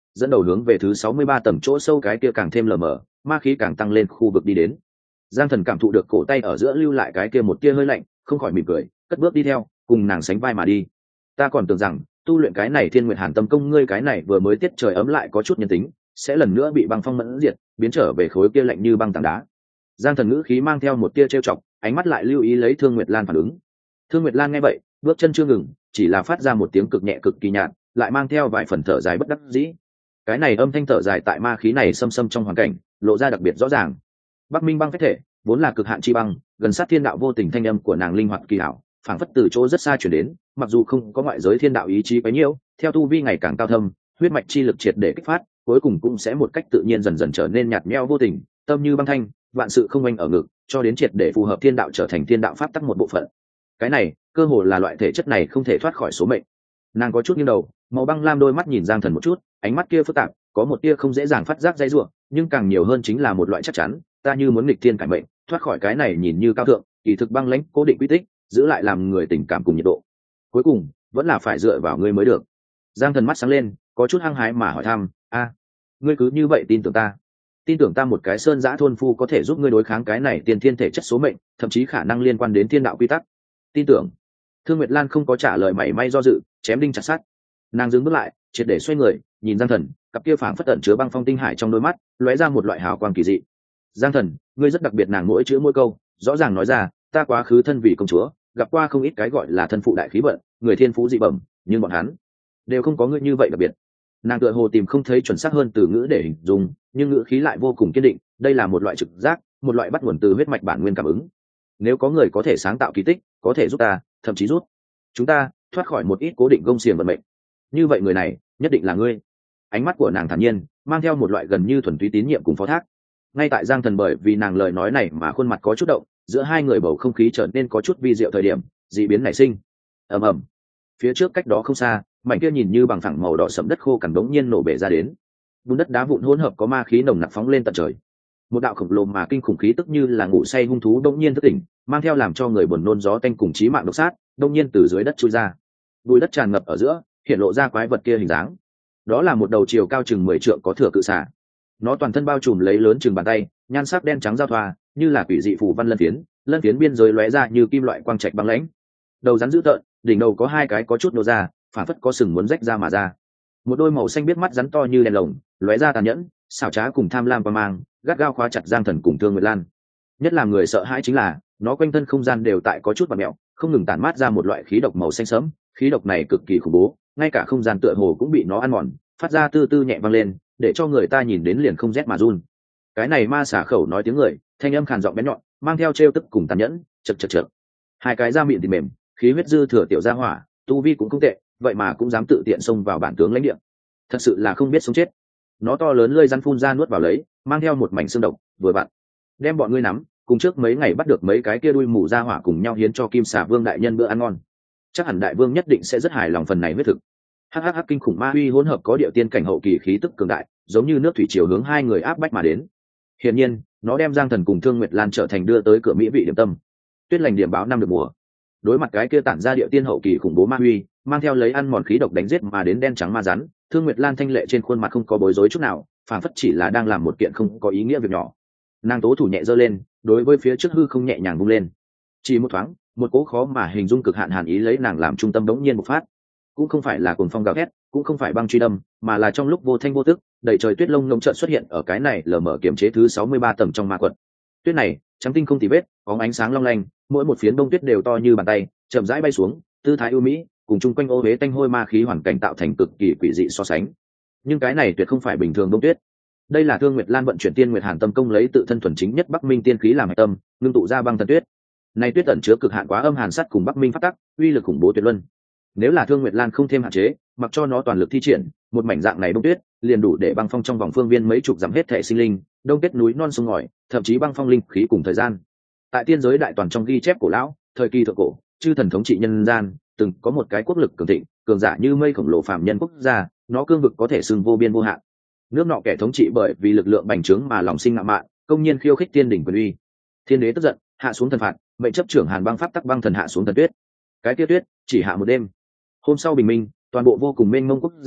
dẫn đầu hướng về thứ sáu mươi ba tầng chỗ sâu cái kia càng thêm lờ mờ, ma khí càng tăng lên khu vực đi đến. Giang Thần cảm thụ được cổ tay ở giữa lưu lại cái kia một tia hơi lạnh, không khỏi mỉm cười, cất bước đi theo, cùng nàng sánh vai mà đi. Ta còn tưởng rằng tu luyện cái này Thiên Nguyệt Hàn Tâm Công, ngươi cái này vừa mới tiết trời ấm lại có chút nhân tính, sẽ lần nữa bị băng phong mẫn diệt, biến trở về khối kia lạnh như băng tảng đá. Giang Thần ngữ khí mang theo một tia trêu chọc, ánh mắt lại lưu ý lấy Thương Nguyệt Lan phản ứng. Thương Nguyệt Lan nghe vậy, bước chân chưa ngừng, chỉ là phát ra một tiếng cực nhẹ cực kỳ nhạt, lại mang theo vài phần thở dài bất đắc dĩ. Cái này âm thanh thở dài tại ma khí này xâm xâm trong hoàn cảnh, lộ ra đặc biệt rõ ràng. Bắc Minh băng phách thể, vốn là cực hạn chi băng, gần sát thiên đạo vô tình, thanh âm của nàng linh hoạt kỳ hảo, phảng phất từ chỗ rất xa chuyển đến, mặc dù không có ngoại giới thiên đạo ý chí bấy nhiêu, theo tu vi ngày càng cao thâm, huyết mạch chi lực triệt để kích phát, cuối cùng cũng sẽ một cách tự nhiên dần dần trở nên nhạt nhẽo vô tình, tâm như băng thanh, vạn sự không anh ở ngực, cho đến triệt để phù hợp thiên đạo trở thành thiên đạo pháp tắc một bộ phận. Cái này, cơ hồ là loại thể chất này không thể thoát khỏi số mệnh. Nàng có chút nghiêng đầu, màu băng lam đôi mắt nhìn Giang Thần một chút, ánh mắt kia phức tạp, có một tia không dễ dàng phát giác dây rủa, nhưng càng nhiều hơn chính là một loại chắc chắn, ta như muốn nghịch thiên cải mệnh, thoát khỏi cái này nhìn như cao thượng, kỳ thực băng lãnh cố định quy tích, giữ lại làm người tình cảm cùng nhiệt độ. Cuối cùng, vẫn là phải dựa vào ngươi mới được. Giang Thần mắt sáng lên, có chút hăng hái mà hỏi thăm, a, ngươi cứ như vậy tin tưởng ta? Tin tưởng ta một cái sơn giã thôn phu có thể giúp ngươi đối kháng cái này tiền thiên thể chất số mệnh, thậm chí khả năng liên quan đến thiên đạo quy tắc? Tin tưởng. Thương Nguyệt Lan không có trả lời mảy may do dự, chém đinh chặt sắt. Nàng dừng bước lại, triệt để xoay người, nhìn Giang Thần, cặp kia phảng phất tận chứa băng phong tinh hải trong đôi mắt, lóe ra một loại hào quang kỳ dị. Giang Thần, ngươi rất đặc biệt, nàng mỗi chữ mỗi câu rõ ràng nói ra, ta quá khứ thân vì công chúa, gặp qua không ít cái gọi là thân phụ đại khí vận, người thiên phú dị bẩm, nhưng bọn hắn đều không có ngươi như vậy đặc biệt. Nàng tựa hồ tìm không thấy chuẩn xác hơn từ ngữ để hình dung, nhưng ngữ khí lại vô cùng kiên định, đây là một loại trực giác, một loại bắt nguồn từ huyết mạch bản nguyên cảm ứng. Nếu có người có thể sáng tạo kỳ tích, có thể giúp ta, thậm chí giúp chúng ta thoát khỏi một ít cố định gông xiềng vận mệnh, như vậy người này nhất định là ngươi. Ánh mắt của nàng thản nhiên, mang theo một loại gần như thuần túy tín nhiệm cùng phó thác. Ngay tại Giang Thần bởi vì nàng lời nói này mà khuôn mặt có chút động, giữa hai người bầu không khí trở nên có chút vi diệu thời điểm, dị biến nảy sinh. Ầm ầm. Phía trước cách đó không xa, mảnh kia nhìn như bằng phẳng màu đỏ sẫm đất khô cằn đống nhiên nổ bể ra đến. Bùn đất đá vụn hỗn hợp có ma khí nồng nặc phóng lên tận trời. Một đạo khổng lồ mà kinh khủng khí tức như là ngủ say hung thú đống nhiên thức tỉnh, mang theo làm cho người buồn nôn gió tanh cùng chí mạng độc sát, đống nhiên từ dưới đất chui ra. Bụi đất tràn ngập ở giữa, hiện lộ ra quái vật kia hình dáng. Đó là một đầu chiều cao chừng mười trượng có thừa cự xà. Nó toàn thân bao trùm lấy lớn chừng bàn tay, nhan sắc đen trắng giao thoa, như là quỷ dị phù văn lân phiến, lân phiến biên giới lóe ra như kim loại quang trạch băng lãnh. Đầu rắn dữ tợn, đỉnh đầu có hai cái có chút nô ra, phản phất có sừng muốn rách ra mà ra. Một đôi màu xanh biết mắt rắn to như đèn lồng, lóe ra tàn nhẫn, xảo trá cùng tham lam và mang, gắt gao khóa chặt Giang Thần cùng Thương Nguyệt Lan. Nhất là người sợ hãi chính là, nó quanh thân không gian đều tại có chút vặn mèo, không ngừng tản mát ra một loại khí độc màu xanh sẫm, khí độc này cực kỳ khủng bố, ngay cả không gian tựa hồ cũng bị nó ăn mòn, phát ra tư tư nhẹ vang lên, để cho người ta nhìn đến liền không rét mà run. Cái này ma xả khẩu nói tiếng người, thanh âm khàn giọng bén nhọn, mang theo trêu tức cùng tàn nhẫn, chậc chậc chậc. Hai cái da miệng thì mềm, khí huyết dư thừa tiểu gia hỏa, tu vi cũng không tệ, vậy mà cũng dám tự tiện xông vào bản tướng lãnh địa. Thật sự là không biết sống chết. Nó to lớn lưỡi rắn phun ra nuốt vào lấy, mang theo một mảnh xương độc, vừa vặn đem bọn ngươi nắm, cùng trước mấy ngày bắt được mấy cái kia đuôi mù gia hỏa cùng nhau hiến cho Kim Xà Vương đại nhân bữa ăn ngon. Chắc hẳn đại vương nhất định sẽ rất hài lòng phần này huyết thực. Hắc hắc hắc, kinh khủng ma uy hỗn hợp có điệu tiên cảnh hậu kỳ khí tức cường đại, giống như nước thủy triều hướng hai người áp bách mà đến. Hiển nhiên, nó đem Giang Thần cùng Thương Nguyệt Lan trở thành đưa tới cửa mỹ vị điểm tâm. Tuyết lành điểm báo năm được mùa. Đối mặt cái kia tản ra điệu tiên hậu kỳ khủng bố ma uy, mang theo lấy ăn mòn khí độc đánh giết mà đến đen trắng ma rắn, Thương Nguyệt Lan thanh lệ trên khuôn mặt không có bối rối chút nào, phản phất chỉ là đang làm một kiện không có ý nghĩa việc nhỏ. Nàng tố thủ nhẹ giơ lên, đối với phía trước hư không nhẹ nhàng vung lên. Chỉ một thoáng, một cỗ khó mà hình dung cực hạn hàn ý lấy nàng làm trung tâm đống nhiên bộc phát. Cũng không phải là cuồng phong gào thét, cũng không phải băng truy đâm, mà là trong lúc vô thanh vô tức, đầy trời tuyết lông ngông chợt xuất hiện ở cái này lờ mờ kiểm chế thứ sáu mươi ba tầng trong ma quật. Tuyết này, trắng tinh không tì vết, có ánh sáng long lanh, mỗi một phiến bông tuyết đều to như bàn tay, chậm rãi bay xuống, tư thái ưu mỹ, cùng chung quanh ô huế tanh hôi ma khí hoàn cảnh tạo thành cực kỳ quỷ dị so sánh. Nhưng cái này tuyệt không phải bình thường bông tuyết. Đây là Thương Nguyệt Lan vận chuyển Tiên Nguyệt Hàn Tâm Công lấy tự thân thuần chính nhất Bắc Minh tiên khí làm hạch tâm, ngưng tụ ra băng thần tuyết. Này tuyết ẩn chứa cực hạn quá âm hàn sắt cùng Bắc Minh pháp tắc, uy lực khủng bố tuyệt luân. Nếu là Thương Nguyệt Lan không thêm hạn chế, mặc cho nó toàn lực thi triển, một mảnh dạng này bông tuyết, liền đủ để băng phong trong vòng phương viên mấy chục dặm hết thể sinh linh, đông kết núi non sông ngòi, thậm chí băng phong linh khí cùng thời gian. Tại tiên giới đại toàn trong ghi chép cổ lão, thời kỳ thượng cổ, chư thần thống trị nhân gian, từng có một cái quốc lực cường thịnh, cường giả như mây khổng lồ phàm nhân quốc gia, nó cương vực có thể xưng vô biên vô hạn. Nước nọ kẻ thống trị bởi vì lực lượng bành trướng mà lòng sinh ngạo mạn, công nhiên khiêu khích tiên đỉnh quyền uy. Thiên đế tức giận, hạ xuống thần phạt, mệnh chấp trưởng Hàn băng pháp tắc băng thần hạ xuống thần tuyết. Cái tiết tuyết chỉ hạ một đêm. Hôm sau bình minh, toàn bộ vô cùng mênh mông quốc gia,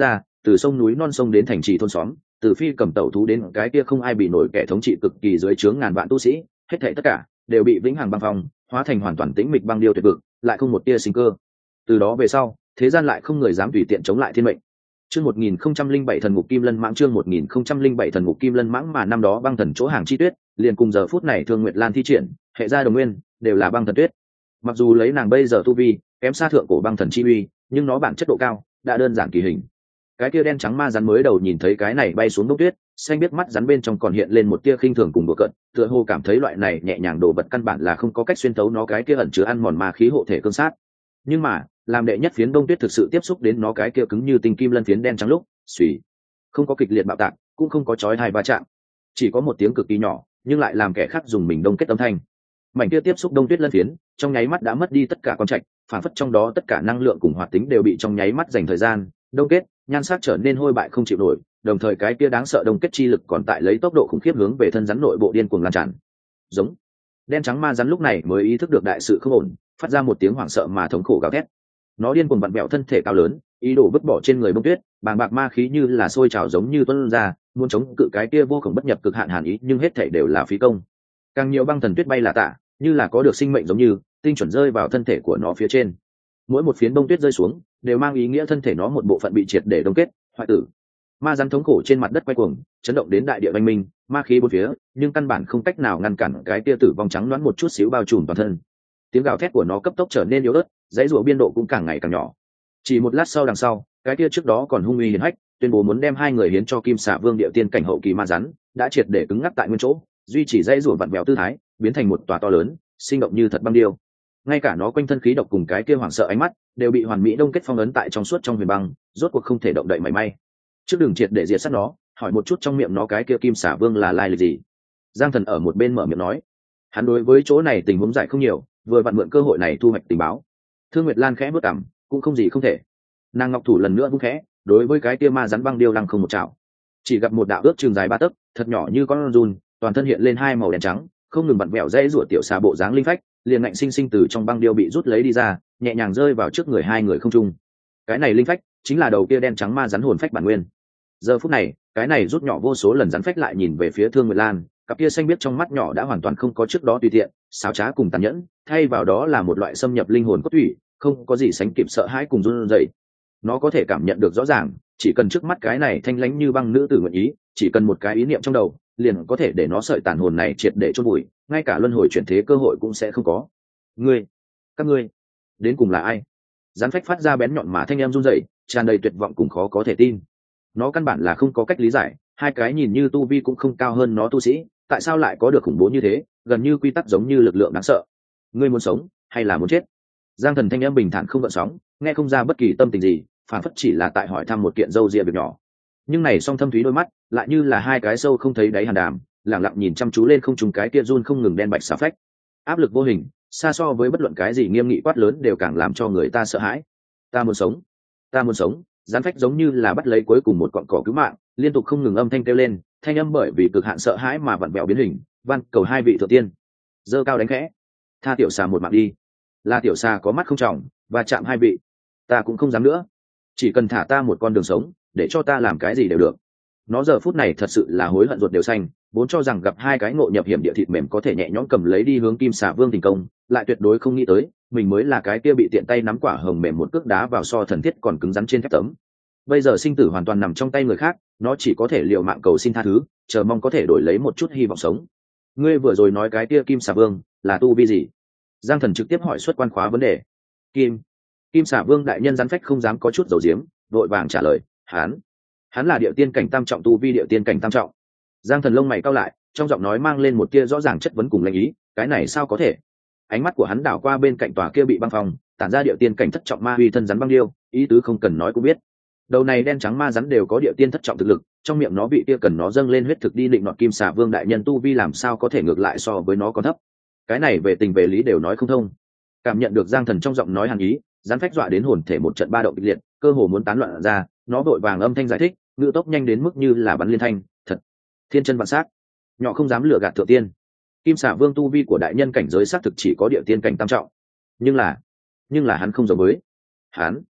từ sông núi non sông đến thành trì thôn xóm, từ phi cầm tẩu thú đến cái kia không ai bị nổi kẻ thống trị cực kỳ dưới trướng ngàn vạn tu sĩ, hết thảy tất cả đều bị vĩnh hằng băng phong, hóa thành hoàn toàn tĩnh mịch băng điêu tuyệt vực, lại không một tia sinh cơ. Từ đó về sau, thế gian lại không người dám tùy tiện chống lại thiên mệnh. Chương một nghìn không trăm linh bảy thần ngục kim lân mãng, chương một nghìn không trăm linh bảy thần ngục kim lân mãng, mà năm đó băng thần chỗ hàng chi tuyết, liền cùng giờ phút này Thương Nguyệt Lan thi triển, hệ gia đồng nguyên, đều là băng thần tuyết. Mặc dù lấy nàng bây giờ tu vi, kém xa thượng cổ băng thần chi uy, nhưng nó bản chất độ cao, đã đơn giản kỳ hình. Cái kia đen trắng ma rắn mới đầu nhìn thấy cái này bay xuống đông tuyết, xanh biết mắt rắn bên trong còn hiện lên một tia khinh thường cùng đùa cợt, tựa hồ cảm thấy loại này nhẹ nhàng đồ vật căn bản là không có cách xuyên tấu nó cái kia ẩn chứa ăn mòn ma khí hộ thể cương sát. Nhưng mà, làm đệ nhất phiến đông tuyết thực sự tiếp xúc đến nó cái kia cứng như tinh kim lân phiến đen trắng lúc, xùy, không có kịch liệt bạo tạc, cũng không có chói tai va chạm, chỉ có một tiếng cực kỳ nhỏ, nhưng lại làm kẻ khác dùng mình đông kết âm thanh. Mảnh kia tiếp xúc đông tuyết lân phiến, trong nháy mắt đã mất đi tất cả con trạch, phản phất trong đó tất cả năng lượng cùng hoạt tính đều bị trong nháy mắt dành thời gian đông kết, nhan sắc trở nên hôi bại không chịu nổi, đồng thời cái kia đáng sợ đông kết chi lực còn tại lấy tốc độ khủng khiếp hướng về thân rắn nội bộ điên cuồng lan tràn. Giống. Đen trắng ma rắn lúc này mới ý thức được đại sự không ổn, phát ra một tiếng hoảng sợ mà thống khổ gào thét. Nó điên cuồng vặn bẹo thân thể cao lớn, ý đồ vứt bỏ trên người bông tuyết, bàng bạc ma khí như là sôi trào giống như tuôn ra, muốn chống cự cái kia vô cùng bất nhập cực hạn hàn ý, nhưng hết thảy đều là phí công. Càng nhiều băng thần tuyết bay là tả, như là có được sinh mệnh giống như, tinh chuẩn rơi vào thân thể của nó phía trên. Mỗi một phiến bông tuyết rơi xuống, đều mang ý nghĩa thân thể nó một bộ phận bị triệt để đông kết, hoại tử. Ma rắn thống khổ trên mặt đất quay cuồng, chấn động đến đại địa vang minh, ma khí bốn phía, nhưng căn bản không cách nào ngăn cản cái tia tử vong trắng đoán một chút xíu bao trùm toàn thân. Tiếng gào thét của nó cấp tốc trở nên yếu ớt, dãy rủa biên độ cũng càng ngày càng nhỏ. Chỉ một lát sau đằng sau, cái tia trước đó còn hung uy hiển hách, tuyên bố muốn đem hai người hiến cho Kim Xà Vương địa tiên cảnh hậu kỳ ma rắn, đã triệt để cứng ngắc tại nguyên chỗ, duy trì dãy rủa vặn vẹo tư thái, biến thành một tòa to lớn, sinh động như thật băng điêu. Ngay cả nó quanh thân khí độc cùng cái kia hoảng sợ ánh mắt, đều bị hoàn mỹ đông kết phong ấn tại trong suốt trong huyền băng, rốt cuộc không thể động đậy mảy may. Trước đường triệt để diệt sát nó, hỏi một chút trong miệng nó cái kia Kim Xà Vương là lai lịch gì. Giang Thần ở một bên mở miệng nói, hắn đối với chỗ này tình huống giải không nhiều, vừa vặn mượn cơ hội này thu hoạch tình báo. Thương Nguyệt Lan khẽ bước cằm, cũng không gì không thể. Nàng ngọc thủ lần nữa vung khẽ, đối với cái kia ma rắn băng điêu lăng không một chảo, chỉ gặp một đạo ước trường dài ba tấc, thật nhỏ như con giun, toàn thân hiện lên hai màu đen trắng, không ngừng vặn vẹo dãy rủa tiểu xà bộ dáng linh phách, liền ngạnh sinh sinh từ trong băng điêu bị rút lấy đi ra, nhẹ nhàng rơi vào trước người hai người không trung. Cái này linh phách chính là đầu kia đen trắng ma rắn hồn phách bản nguyên. Giờ phút này, cái này rút nhỏ vô số lần rắn phách lại nhìn về phía Thương Nguyệt Lan, cặp kia xanh biếc trong mắt nhỏ đã hoàn toàn không có trước đó tùy tiện, xảo trá cùng tàn nhẫn, thay vào đó là một loại xâm nhập linh hồn cốt thủy, không có gì sánh kịp sợ hãi cùng run rẩy. Nó có thể cảm nhận được rõ ràng, chỉ cần trước mắt cái này thanh lãnh như băng nữ tử nguyện ý, chỉ cần một cái ý niệm trong đầu, liền có thể để nó sợi tàn hồn này triệt để chôn vùi, ngay cả luân hồi chuyển thế cơ hội cũng sẽ không có. Ngươi, các ngươi, đến cùng là ai? Rắn phách phát ra bén nhọn mà thanh em run rẩy, tràn đầy tuyệt vọng cùng khó có thể tin. Nó căn bản là không có cách lý giải, hai cái nhìn như tu vi cũng không cao hơn nó tu sĩ, tại sao lại có được khủng bố như thế, gần như quy tắc giống như lực lượng đáng sợ. Ngươi muốn sống hay là muốn chết? Giang Thần thanh em bình thản không gợn sóng, nghe không ra bất kỳ tâm tình gì, phản phất chỉ là tại hỏi thăm một kiện dâu ria việc nhỏ. Nhưng này song thâm thúy đôi mắt lại như là hai cái sâu không thấy đáy hàn đàm, lẳng lặng nhìn chăm chú lên không trung cái kia run không ngừng đen bạch xà phách. Áp lực vô hình, xa so với bất luận cái gì nghiêm nghị quát lớn đều càng làm cho người ta sợ hãi. Ta muốn sống, ta muốn sống. Rắn phách giống như là bắt lấy cuối cùng một cọn cỏ cứu mạng, liên tục không ngừng âm thanh kêu lên, thanh âm bởi vì cực hạn sợ hãi mà vặn vẹo biến hình, van cầu hai vị thượng tiên giơ cao đánh khẽ, tha tiểu xà một mạng đi. Là tiểu xà có mắt không tròng, và chạm hai vị, ta cũng không dám nữa, chỉ cần thả ta một con đường sống, để cho ta làm cái gì đều được. Nó giờ phút này thật sự là hối hận ruột đều xanh, vốn cho rằng gặp hai cái ngộ nhập hiểm địa thịt mềm có thể nhẹ nhõm cầm lấy đi hướng Kim Xà Vương thành công, lại tuyệt đối không nghĩ tới mình mới là cái kia bị tiện tay nắm quả hồng mềm một cước đá vào so thần thiết còn cứng rắn trên thép tấm. Bây giờ sinh tử hoàn toàn nằm trong tay người khác, nó chỉ có thể liều mạng cầu xin tha thứ, chờ mong có thể đổi lấy một chút hy vọng sống. Ngươi vừa rồi nói cái kia Kim Xà Vương là tu vi gì? Giang Thần trực tiếp hỏi xuất quan khóa vấn đề. Kim Kim Xà Vương đại nhân rắn phách không dám có chút dầu diếm, vội vàng trả lời, hắn hắn là địa tiên cảnh tam trọng tu vi địa tiên cảnh tam trọng. Giang Thần lông mày cau lại, trong giọng nói mang lên một tia rõ ràng chất vấn cùng lệnh ý, cái này sao có thể? Ánh mắt của hắn đảo qua bên cạnh tòa kia bị băng phòng, tản ra địa tiên cảnh thất trọng ma uy thân rắn băng điêu, ý tứ không cần nói cũng biết. Đầu này đen trắng ma rắn đều có địa tiên thất trọng thực lực, trong miệng nó bị kia cần nó dâng lên huyết thực đi định nọt Kim Xà Vương đại nhân tu vi làm sao có thể ngược lại so với nó còn thấp. Cái này về tình về lý đều nói không thông. Cảm nhận được Giang Thần trong giọng nói hàn ý, rắn phách dọa đến hồn thể một trận ba động kịch liệt, cơ hồ muốn tán loạn ra, nó vội vàng âm thanh giải thích, ngữ tốc nhanh đến mức như là bắn liên thanh, thật thiên chân vạn sát, nhỏ không dám lừa gạt thượng tiên. Kim Xà Vương tu vi của đại nhân cảnh giới xác thực chỉ có địa tiên cảnh tam trọng, nhưng là nhưng là hắn không giống với hắn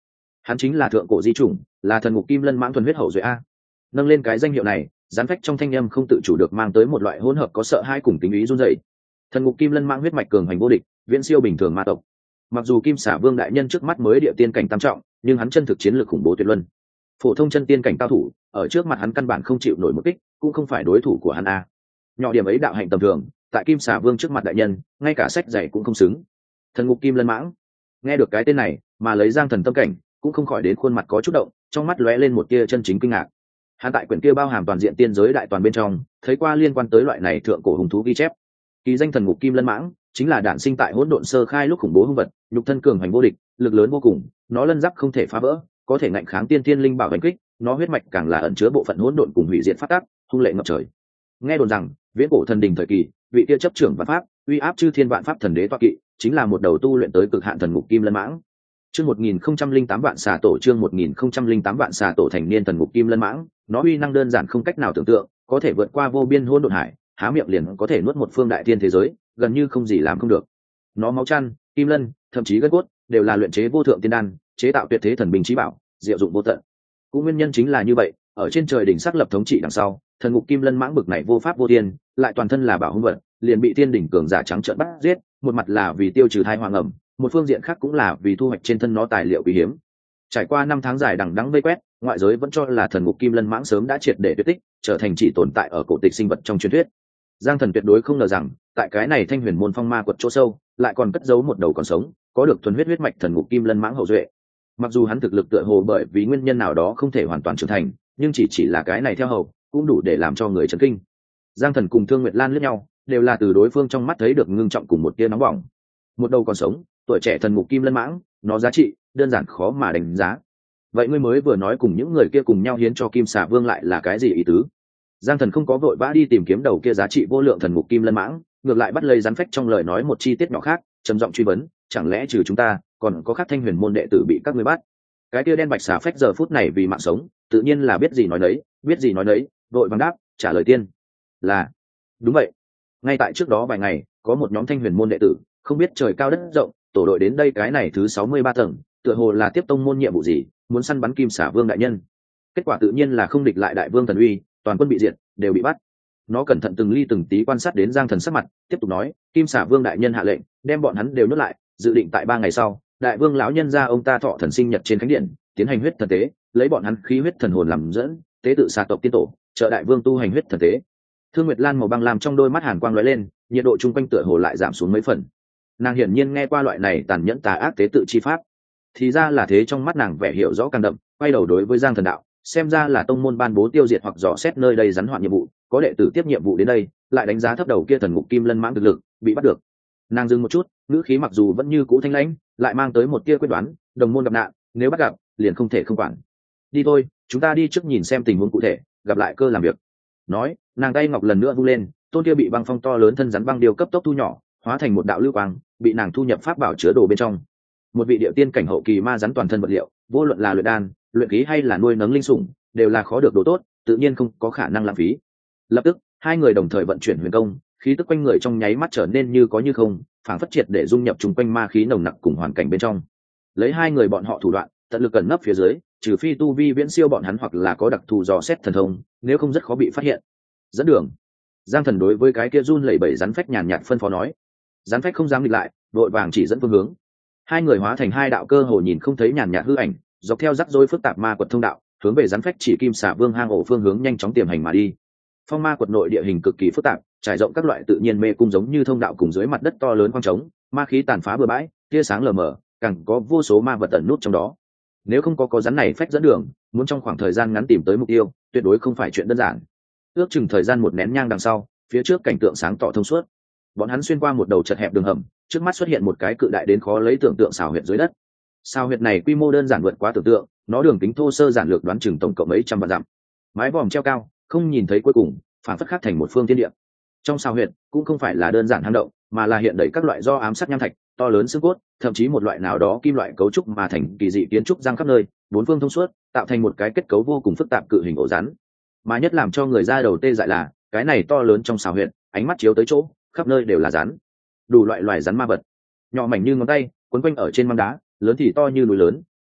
Hắn chính là thượng cổ di chủng, là thần ngục kim lân mãng thuần huyết hậu duệ a. Nâng lên cái danh hiệu này, rắn phách trong thanh âm không tự chủ được mang tới một loại hỗn hợp có sợ hãi cùng tính ý run rẩy. Thần ngục kim lân mãng huyết mạch cường hành vô địch, viễn siêu bình thường ma tộc. Mặc dù kim xả vương đại nhân trước mắt mới địa tiên cảnh tam trọng, nhưng hắn chân thực chiến lược khủng bố tuyệt luân. Phổ thông chân tiên cảnh cao thủ ở trước mặt hắn căn bản không chịu nổi một kích, cũng không phải đối thủ của hắn a. Nhỏ điểm ấy đạo hạnh tầm thường, tại kim xả vương trước mặt đại nhân, ngay cả sách giày cũng không xứng. Thần ngục kim lân mãng, nghe được cái tên này, mà lấy Giang Thần tâm cảnh, cũng không khỏi đến khuôn mặt có chút động, trong mắt lóe lên một tia chân chính kinh ngạc. Hắn tại quyển kia bao hàm toàn diện tiên giới đại toàn bên trong, thấy qua liên quan tới loại này thượng cổ hùng thú ghi chép. Kỳ danh thần ngục kim lân mãng, chính là đản sinh tại hỗn độn sơ khai lúc khủng bố hung vật, nhục thân cường hành vô địch, lực lớn vô cùng, nó lân giáp không thể phá vỡ, có thể ngạnh kháng tiên thiên linh bảo đánh kích, nó huyết mạch càng là ẩn chứa bộ phận hỗn độn cùng hủy diệt phát tác, hung lệ ngập trời. Nghe đồn rằng, viễn cổ thần đình thời kỳ, vị kia chấp trưởng vạn pháp, uy áp chư thiên vạn pháp thần đế toa kỵ, chính là một đầu tu luyện tới cực hạn thần ngục kim lân mãng. Chương một nghìn không trăm linh tám vạn xà tổ chương một nghìn không trăm linh tám vạn xà tổ thành niên thần ngục kim lân mãng, nó uy năng đơn giản không cách nào tưởng tượng, có thể vượt qua vô biên hỗn độn hải, há miệng liền có thể nuốt một phương đại thiên thế giới, gần như không gì làm không được. Nó máu chăn, kim lân, thậm chí gân cốt, đều là luyện chế vô thượng tiên đan, chế tạo tuyệt thế thần binh chí bảo, diệu dụng vô tận. Cũng nguyên nhân chính là như vậy, ở trên trời đỉnh sắc lập thống trị đằng sau, thần ngục kim lân mãng bực này vô pháp vô thiên, lại toàn thân là bảo hung vật, liền bị tiên đỉnh cường giả trắng trợn bắt giết, một mặt là vì tiêu trừ thai hoang ẩm, một phương diện khác cũng là vì thu hoạch trên thân nó tài liệu quý hiếm. Trải qua năm tháng dài đằng đẵng vây quét, ngoại giới vẫn cho là thần ngục kim lân mãng sớm đã triệt để tuyệt tích, trở thành chỉ tồn tại ở cổ tịch sinh vật trong truyền thuyết. Giang Thần tuyệt đối không ngờ rằng, tại cái này Thanh Huyền môn phong ma quật chỗ sâu, lại còn cất giấu một đầu còn sống, có được thuần huyết huyết mạch thần ngục kim lân mãng hậu duệ. Mặc dù hắn thực lực tựa hồ bởi vì nguyên nhân nào đó không thể hoàn toàn trưởng thành, nhưng chỉ chỉ là cái này theo hầu, cũng đủ để làm cho người chấn kinh. Giang Thần cùng Thương Nguyệt Lan liếc nhau, đều là từ đối phương trong mắt thấy được ngưng trọng cùng một tia nóng bỏng. Một đầu còn sống, tuổi trẻ thần ngục kim lân mãng, nó giá trị đơn giản khó mà đánh giá. Vậy ngươi mới vừa nói cùng những người kia cùng nhau hiến cho Kim Xà Vương lại là cái gì ý tứ? Giang Thần không có vội vã đi tìm kiếm đầu kia giá trị vô lượng thần ngục kim lân mãng, ngược lại bắt lấy rắn phách trong lời nói một chi tiết nhỏ khác, trầm giọng truy vấn, chẳng lẽ trừ chúng ta, còn có khác Thanh Huyền môn đệ tử bị các ngươi bắt? Cái kia đen bạch xà phách giờ phút này vì mạng sống, tự nhiên là biết gì nói nấy, biết gì nói nấy, vội vàng đáp, trả lời tiên là đúng vậy. Ngay tại trước đó vài ngày, có một nhóm Thanh Huyền môn đệ tử, không biết trời cao đất rộng, tổ đội đến đây cái này thứ sáu mươi ba tầng, tựa hồ là tiếp tông môn nhiệm vụ gì, muốn săn bắn Kim Xà Vương đại nhân. Kết quả tự nhiên là không địch lại đại vương thần uy, toàn quân bị diệt, đều bị bắt. Nó cẩn thận từng ly từng tí quan sát đến Giang Thần sắc mặt, tiếp tục nói, Kim Xà Vương đại nhân hạ lệnh, đem bọn hắn đều nhốt lại, dự định tại ba ngày sau, đại vương lão nhân ra ông ta thọ thần sinh nhật trên khánh điện, tiến hành huyết thần tế, lấy bọn hắn khí huyết thần hồn làm dẫn, tế tự xà tộc tiên tổ, trợ đại vương tu hành huyết thần tế. Thương Nguyệt Lan màu băng làm trong đôi mắt hàn quang lóe lên, nhiệt độ chung quanh tựa hồ lại giảm xuống mấy phần. Nàng hiển nhiên nghe qua loại này tàn nhẫn tà ác tế tự chi pháp, thì ra là thế. Trong mắt nàng vẻ hiểu rõ càng đậm, quay đầu đối với Giang Thần đạo, xem ra là tông môn ban bố tiêu diệt hoặc dò xét nơi đây rắn hoạn nhiệm vụ, có đệ tử tiếp nhiệm vụ đến đây, lại đánh giá thấp đầu kia thần ngục kim lân mãng thực lực, bị bắt được. Nàng dừng một chút, ngữ khí mặc dù vẫn như cũ thanh lãnh, lại mang tới một tia quyết đoán, đồng môn gặp nạn, nếu bắt gặp, liền không thể không quản. Đi thôi, chúng ta đi trước nhìn xem tình huống cụ thể, gặp lại cơ làm việc. Nói, nàng tay ngọc lần nữa vung lên, tôn kia bị băng phong to lớn thân rắn băng điều cấp tốc thu nhỏ, hóa thành một đạo lưu quang, bị nàng thu nhập pháp bảo chứa đồ bên trong. Một vị điệu tiên cảnh hậu kỳ ma rắn toàn thân vật liệu, vô luận là luyện đan, luyện khí hay là nuôi nấng linh sủng, đều là khó được đồ tốt, tự nhiên không có khả năng lãng phí. Lập tức, hai người đồng thời vận chuyển huyền công, khí tức quanh người trong nháy mắt trở nên như có như không, phảng phất triệt để dung nhập chung quanh ma khí nồng nặc cùng hoàn cảnh bên trong. Lấy hai người bọn họ thủ đoạn, tận lực cẩn nấp phía dưới, trừ phi tu vi viễn siêu bọn hắn hoặc là có đặc thù dò xét thần thông, nếu không rất khó bị phát hiện. Dẫn đường. Giang Thần đối với cái kia run lẩy bẩy rắn phách nhàn nhạt phân phó nói. Rắn phách không dám nghịch lại, đội vàng chỉ dẫn phương hướng. Hai người hóa thành hai đạo cơ hồ nhìn không thấy nhàn nhạt hư ảnh, dọc theo rắc rối phức tạp ma quật thông đạo, hướng về rắn phách chỉ Kim Xà Vương hang ổ phương hướng nhanh chóng tiềm hành mà đi. Phong ma quật nội địa hình cực kỳ phức tạp, trải rộng các loại tự nhiên mê cung giống như thông đạo cùng dưới mặt đất to lớn quang trống, ma khí tàn phá bừa bãi, tia sáng lờ mờ, càng có vô số ma vật ẩn nút trong đó. Nếu không có có rắn này phách dẫn đường, muốn trong khoảng thời gian ngắn tìm tới mục tiêu, tuyệt đối không phải chuyện đơn giản. Ước chừng thời gian một nén nhang đằng sau, phía trước cảnh tượng sáng tỏ thông suốt. Bọn hắn xuyên qua một đầu chật hẹp đường hầm, trước mắt xuất hiện một cái cự đại đến khó lấy tưởng tượng xào huyệt dưới đất. Xào huyệt này quy mô đơn giản vượt quá tưởng tượng, nó đường kính thô sơ giản lược đoán chừng tổng cộng mấy trăm vạn dặm. Mái vòm treo cao, không nhìn thấy cuối cùng, phản phất khắc thành một phương thiên địa. Trong xào huyệt cũng không phải là đơn giản hang động, mà là hiện đầy các loại do ám sát nham thạch, to lớn xương cốt, thậm chí một loại nào đó kim loại cấu trúc mà thành kỳ dị kiến trúc giăng khắp nơi, bốn phương thông suốt, tạo thành một cái kết cấu vô cùng phức tạp cự hình ổ rắn. Mà nhất làm cho người ra đầu tê dại là, cái này to lớn trong xào huyệt, ánh mắt chiếu tới chỗ, khắp nơi đều là rắn, đủ loại loài rắn ma vật, nhỏ mảnh như ngón tay, quấn quanh ở trên măng đá, lớn thì to như núi lớn,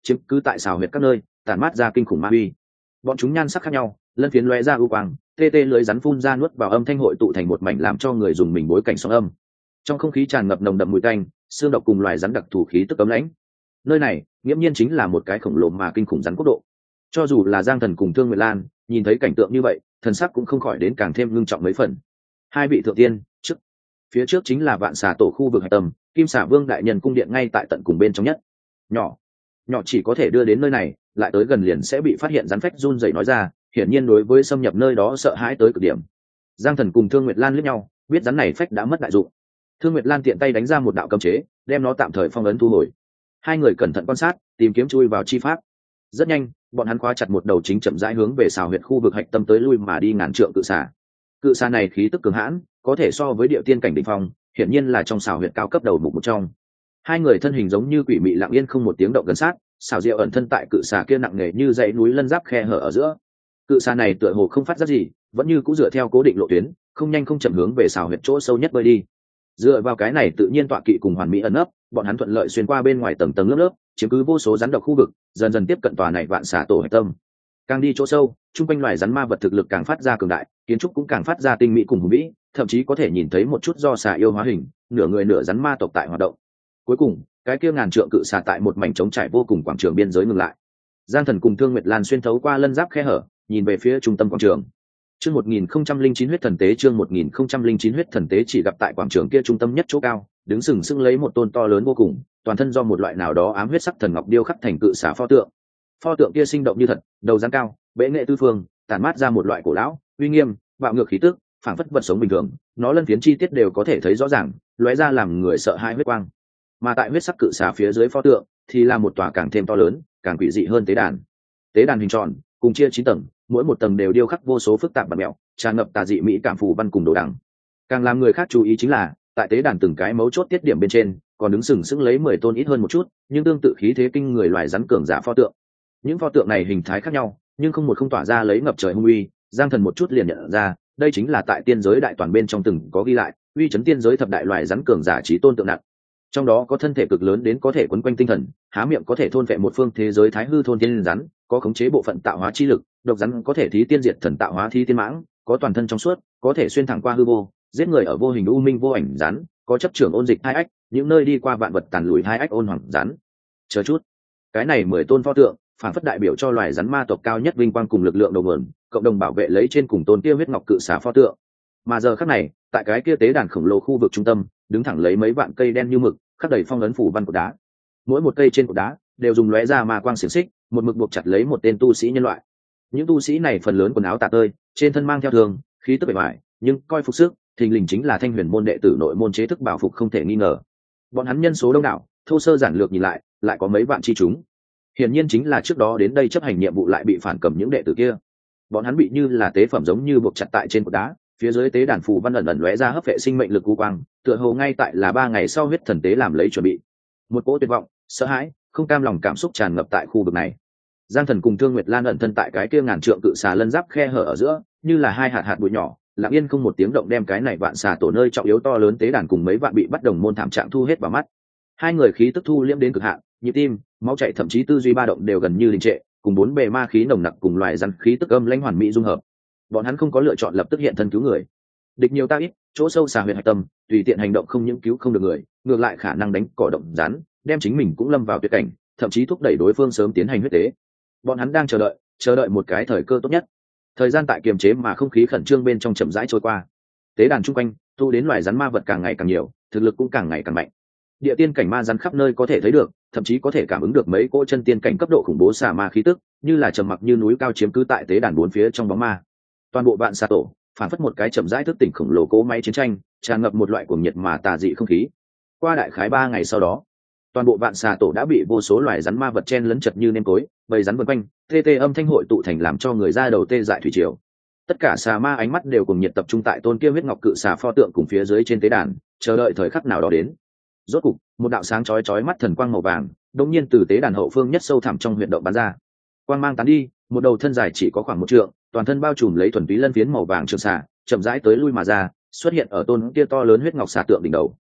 chiếm cứ tại xào huyệt các nơi, tản mát ra kinh khủng ma uy. Bọn chúng nhan sắc khác nhau, lân phiến lóe ra ưu quang, tê tê lưới rắn phun ra nuốt vào âm thanh hội tụ thành một mảnh làm cho người dùng mình bối cảnh sóng âm. Trong không khí tràn ngập nồng đậm mùi tanh, xương độc cùng loài rắn đặc thù khí tức cấm lãnh. Nơi này nghiễm nhiên chính là một cái khổng lồ mà kinh khủng rắn quốc độ. Cho dù là Giang Thần cùng Thương Nguyệt Lan nhìn thấy cảnh tượng như vậy, thần sắc cũng không khỏi đến càng thêm ngưng trọng mấy phần. Hai vị thượng tiên, trước phía trước chính là Vạn Xà Tổ khu vực hạch tâm, Kim Xà Vương đại nhân cung điện ngay tại tận cùng bên trong nhất. Nhỏ, nhỏ chỉ có thể đưa đến nơi này, lại tới gần liền sẽ bị phát hiện. Rắn phách run rẩy nói ra, hiển nhiên đối với xâm nhập nơi đó sợ hãi tới cực điểm. Giang Thần cùng Thương Nguyệt Lan liếc nhau, biết rắn này phách đã mất đại dụng. Thương Nguyệt Lan tiện tay đánh ra một đạo cấm chế, đem nó tạm thời phong ấn thu hồi. Hai người cẩn thận quan sát, tìm kiếm chui vào chi pháp. Rất nhanh, bọn hắn khóa chặt một đầu chính chậm rãi hướng về xào huyệt khu vực hạch tâm tới lui mà đi ngàn trượng cự xà. Cự xà này khí tức cường hãn, có thể so với địa tiên cảnh đỉnh phong, hiển nhiên là trong xào huyệt cao cấp đầu mục một trong. Hai người thân hình giống như quỷ mị lặng yên không một tiếng động gần sát, xào diệu ẩn thân tại cự xà kia nặng nề như dãy núi lân giáp khe hở ở giữa. Cự xà này tựa hồ không phát ra gì, vẫn như cũ dựa theo cố định lộ tuyến, không nhanh không chậm hướng về xào huyệt chỗ sâu nhất bơi đi. Dựa vào cái này tự nhiên tọa kỵ cùng hoàn mỹ ẩn nấp, bọn hắn thuận lợi xuyên qua bên ngoài tầng tầng lớp lớp, chiếm cứ vô số rắn độc khu vực, dần dần tiếp cận tòa này Vạn Xà Tổ hạch tâm. Càng đi chỗ sâu, chung quanh loài rắn ma vật thực lực càng phát ra cường đại, kiến trúc cũng càng phát ra tinh mỹ cùng hùng vĩ, thậm chí có thể nhìn thấy một chút do xà yêu hóa hình, nửa người nửa rắn ma tộc tại hoạt động. Cuối cùng, cái kia ngàn trượng cự xà tại một mảnh trống trải vô cùng quảng trường biên giới ngừng lại. Giang Thần cùng Thương Nguyệt Lan xuyên thấu qua lân giáp khe hở, nhìn về phía trung tâm quảng trường. Chương một nghìn không trăm linh chín huyết thần tế, chương một nghìn không trăm linh chín huyết thần tế chỉ gặp tại quảng trường kia trung tâm nhất chỗ cao, đứng sừng sững lấy một tôn to lớn vô cùng, toàn thân do một loại nào đó ám huyết sắc thần ngọc điêu khắc thành cự xà pho tượng. Pho tượng kia sinh động như thật, đầu rắn cao, bệ nghệ tư phương, tản mát ra một loại cổ lão, uy nghiêm, bạo ngược khí tức, phảng phất vật sống bình thường, nó lân phiến chi tiết đều có thể thấy rõ ràng, lóe ra làm người sợ hãi huyết quang. Mà tại huyết sắc cự xà phía dưới pho tượng thì là một tòa càng thêm to lớn, càng quỷ dị hơn tế đàn. Tế đàn hình tròn, cùng chia chín tầng, mỗi một tầng đều điêu khắc vô số phức tạp và mẹo, tràn ngập tà dị mỹ cảm phù văn cùng đồ đằng. Càng làm người khác chú ý chính là, tại tế đàn từng cái mấu chốt tiết điểm bên trên, còn đứng sừng sững lấy mười tôn ít hơn một chút, nhưng tương tự khí thế kinh người loài rắn cường giả pho tượng. Những pho tượng này hình thái khác nhau, nhưng không một không tỏa ra lấy ngập trời hung uy. Giang Thần một chút liền nhận ra, đây chính là tại tiên giới đại toàn bên trong từng có ghi lại, uy chấn tiên giới thập đại loài rắn cường giả chí tôn tượng nặng. Trong đó có thân thể cực lớn đến có thể quấn quanh tinh thần, há miệng có thể thôn vệ một phương thế giới thái hư thôn tiên rắn, có khống chế bộ phận tạo hóa chi lực, độc rắn có thể thí tiên diệt thần tạo hóa thí tiên mãng, có toàn thân trong suốt, có thể xuyên thẳng qua hư vô, giết người ở vô hình u minh vô ảnh rắn, có chấp trưởng ôn dịch hai ách, những nơi đi qua vạn vật tàn lùi hai ách ôn hoàng rắn. Chờ chút, cái này mười tôn pho tượng, phản phất đại biểu cho loài rắn ma tộc cao nhất vinh quang cùng lực lượng đầu nguồn, cộng đồng bảo vệ lấy trên cùng tôn kia huyết ngọc cự xà pho tượng. Mà giờ khắc này, tại cái kia tế đàn khổng lồ khu vực trung tâm, đứng thẳng lấy mấy vạn cây đen như mực, khắc đầy phong ấn phủ văn cột đá. Mỗi một cây trên cột đá đều dùng lóe ra ma quang xiềng xích, một mực buộc chặt lấy một tên tu sĩ nhân loại. Những tu sĩ này phần lớn quần áo tả tơi, trên thân mang theo thường, khí tức bề ngoài, nhưng coi phục sức, thình lình chính là Thanh Huyền môn đệ tử nội môn chế thức bảo phục không thể nghi ngờ. Bọn hắn nhân số đông đảo, thô sơ giản lược nhìn lại, lại có mấy vạn chi chúng. Hiển nhiên chính là trước đó đến đây chấp hành nhiệm vụ lại bị phản cầm những đệ tử kia. Bọn hắn bị như là tế phẩm giống như buộc chặt tại trên cột đá, phía dưới tế đàn phù văn ẩn ẩn lóe ra hấp vệ sinh mệnh lực u quang, tựa hồ ngay tại là ba ngày sau huyết thần tế làm lấy chuẩn bị. Một cỗ tuyệt vọng, sợ hãi, không cam lòng cảm xúc tràn ngập tại khu vực này. Giang Thần cùng Thương Nguyệt Lan ẩn thân tại cái kia ngàn trượng cự xà lân giáp khe hở ở giữa, như là hai hạt hạt bụi nhỏ, lặng yên không một tiếng động đem cái này Vạn Xà Tổ nơi trọng yếu to lớn tế đàn cùng mấy vạn bị bắt đồng môn thảm trạng thu hết vào mắt. Hai người khí tức thu liễm đến cực hạn, nhịp tim, máu chảy thậm chí tư duy ba động đều gần như đình trệ, cùng bốn bề ma khí nồng nặc cùng loài rắn khí tức âm lãnh hoàn mỹ dung hợp. Bọn hắn không có lựa chọn lập tức hiện thân cứu người. Địch nhiều ta ít, chỗ sâu xà huyệt hạch tâm, tùy tiện hành động không những cứu không được người, ngược lại khả năng đánh cỏ động rắn, đem chính mình cũng lâm vào tuyệt cảnh, thậm chí thúc đẩy đối phương sớm tiến hành huyết tế. Bọn hắn đang chờ đợi, chờ đợi một cái thời cơ tốt nhất. Thời gian tại kiềm chế mà không khí khẩn trương bên trong chậm rãi trôi qua. Tế đàn chung quanh, tu đến loài rắn ma vật càng ngày càng nhiều, thực lực cũng càng ngày càng mạnh. Địa tiên cảnh ma rắn khắp nơi có thể thấy được, thậm chí có thể cảm ứng được mấy cỗ chân tiên cảnh cấp độ khủng bố xà ma khí tức, như là trầm mặc như núi cao chiếm cứ tại tế đàn bốn phía trong bóng ma. Toàn bộ Vạn Xà Tổ phản phất một cái chậm rãi thức tỉnh khổng lồ cỗ máy chiến tranh, tràn ngập một loại cuồng nhiệt mà tà dị không khí. Qua đại khái ba ngày sau đó, toàn bộ Vạn Xà Tổ đã bị vô số loài rắn ma vật chen lấn chật như nêm tối, bầy rắn vần quanh, tê tê âm thanh hội tụ thành làm cho người ra đầu tê dại thủy triều. Tất cả xà ma ánh mắt đều cùng nhiệt tập trung tại tôn kia huyết ngọc cự xà pho tượng cùng phía dưới trên tế đàn, chờ đợi thời khắc nào đó đến. Rốt cục, một đạo sáng chói chói mắt thần quang màu vàng, đột nhiên từ tế đàn hậu phương nhất sâu thẳm trong huyệt động bắn ra. Quang mang tán đi, một đầu thân dài chỉ có khoảng một trượng, toàn thân bao trùm lấy thuần túy lân phiến màu vàng trường xà, chậm rãi tới lui mà ra, xuất hiện ở tôn kia to lớn huyết ngọc xà tượng đỉnh đầu.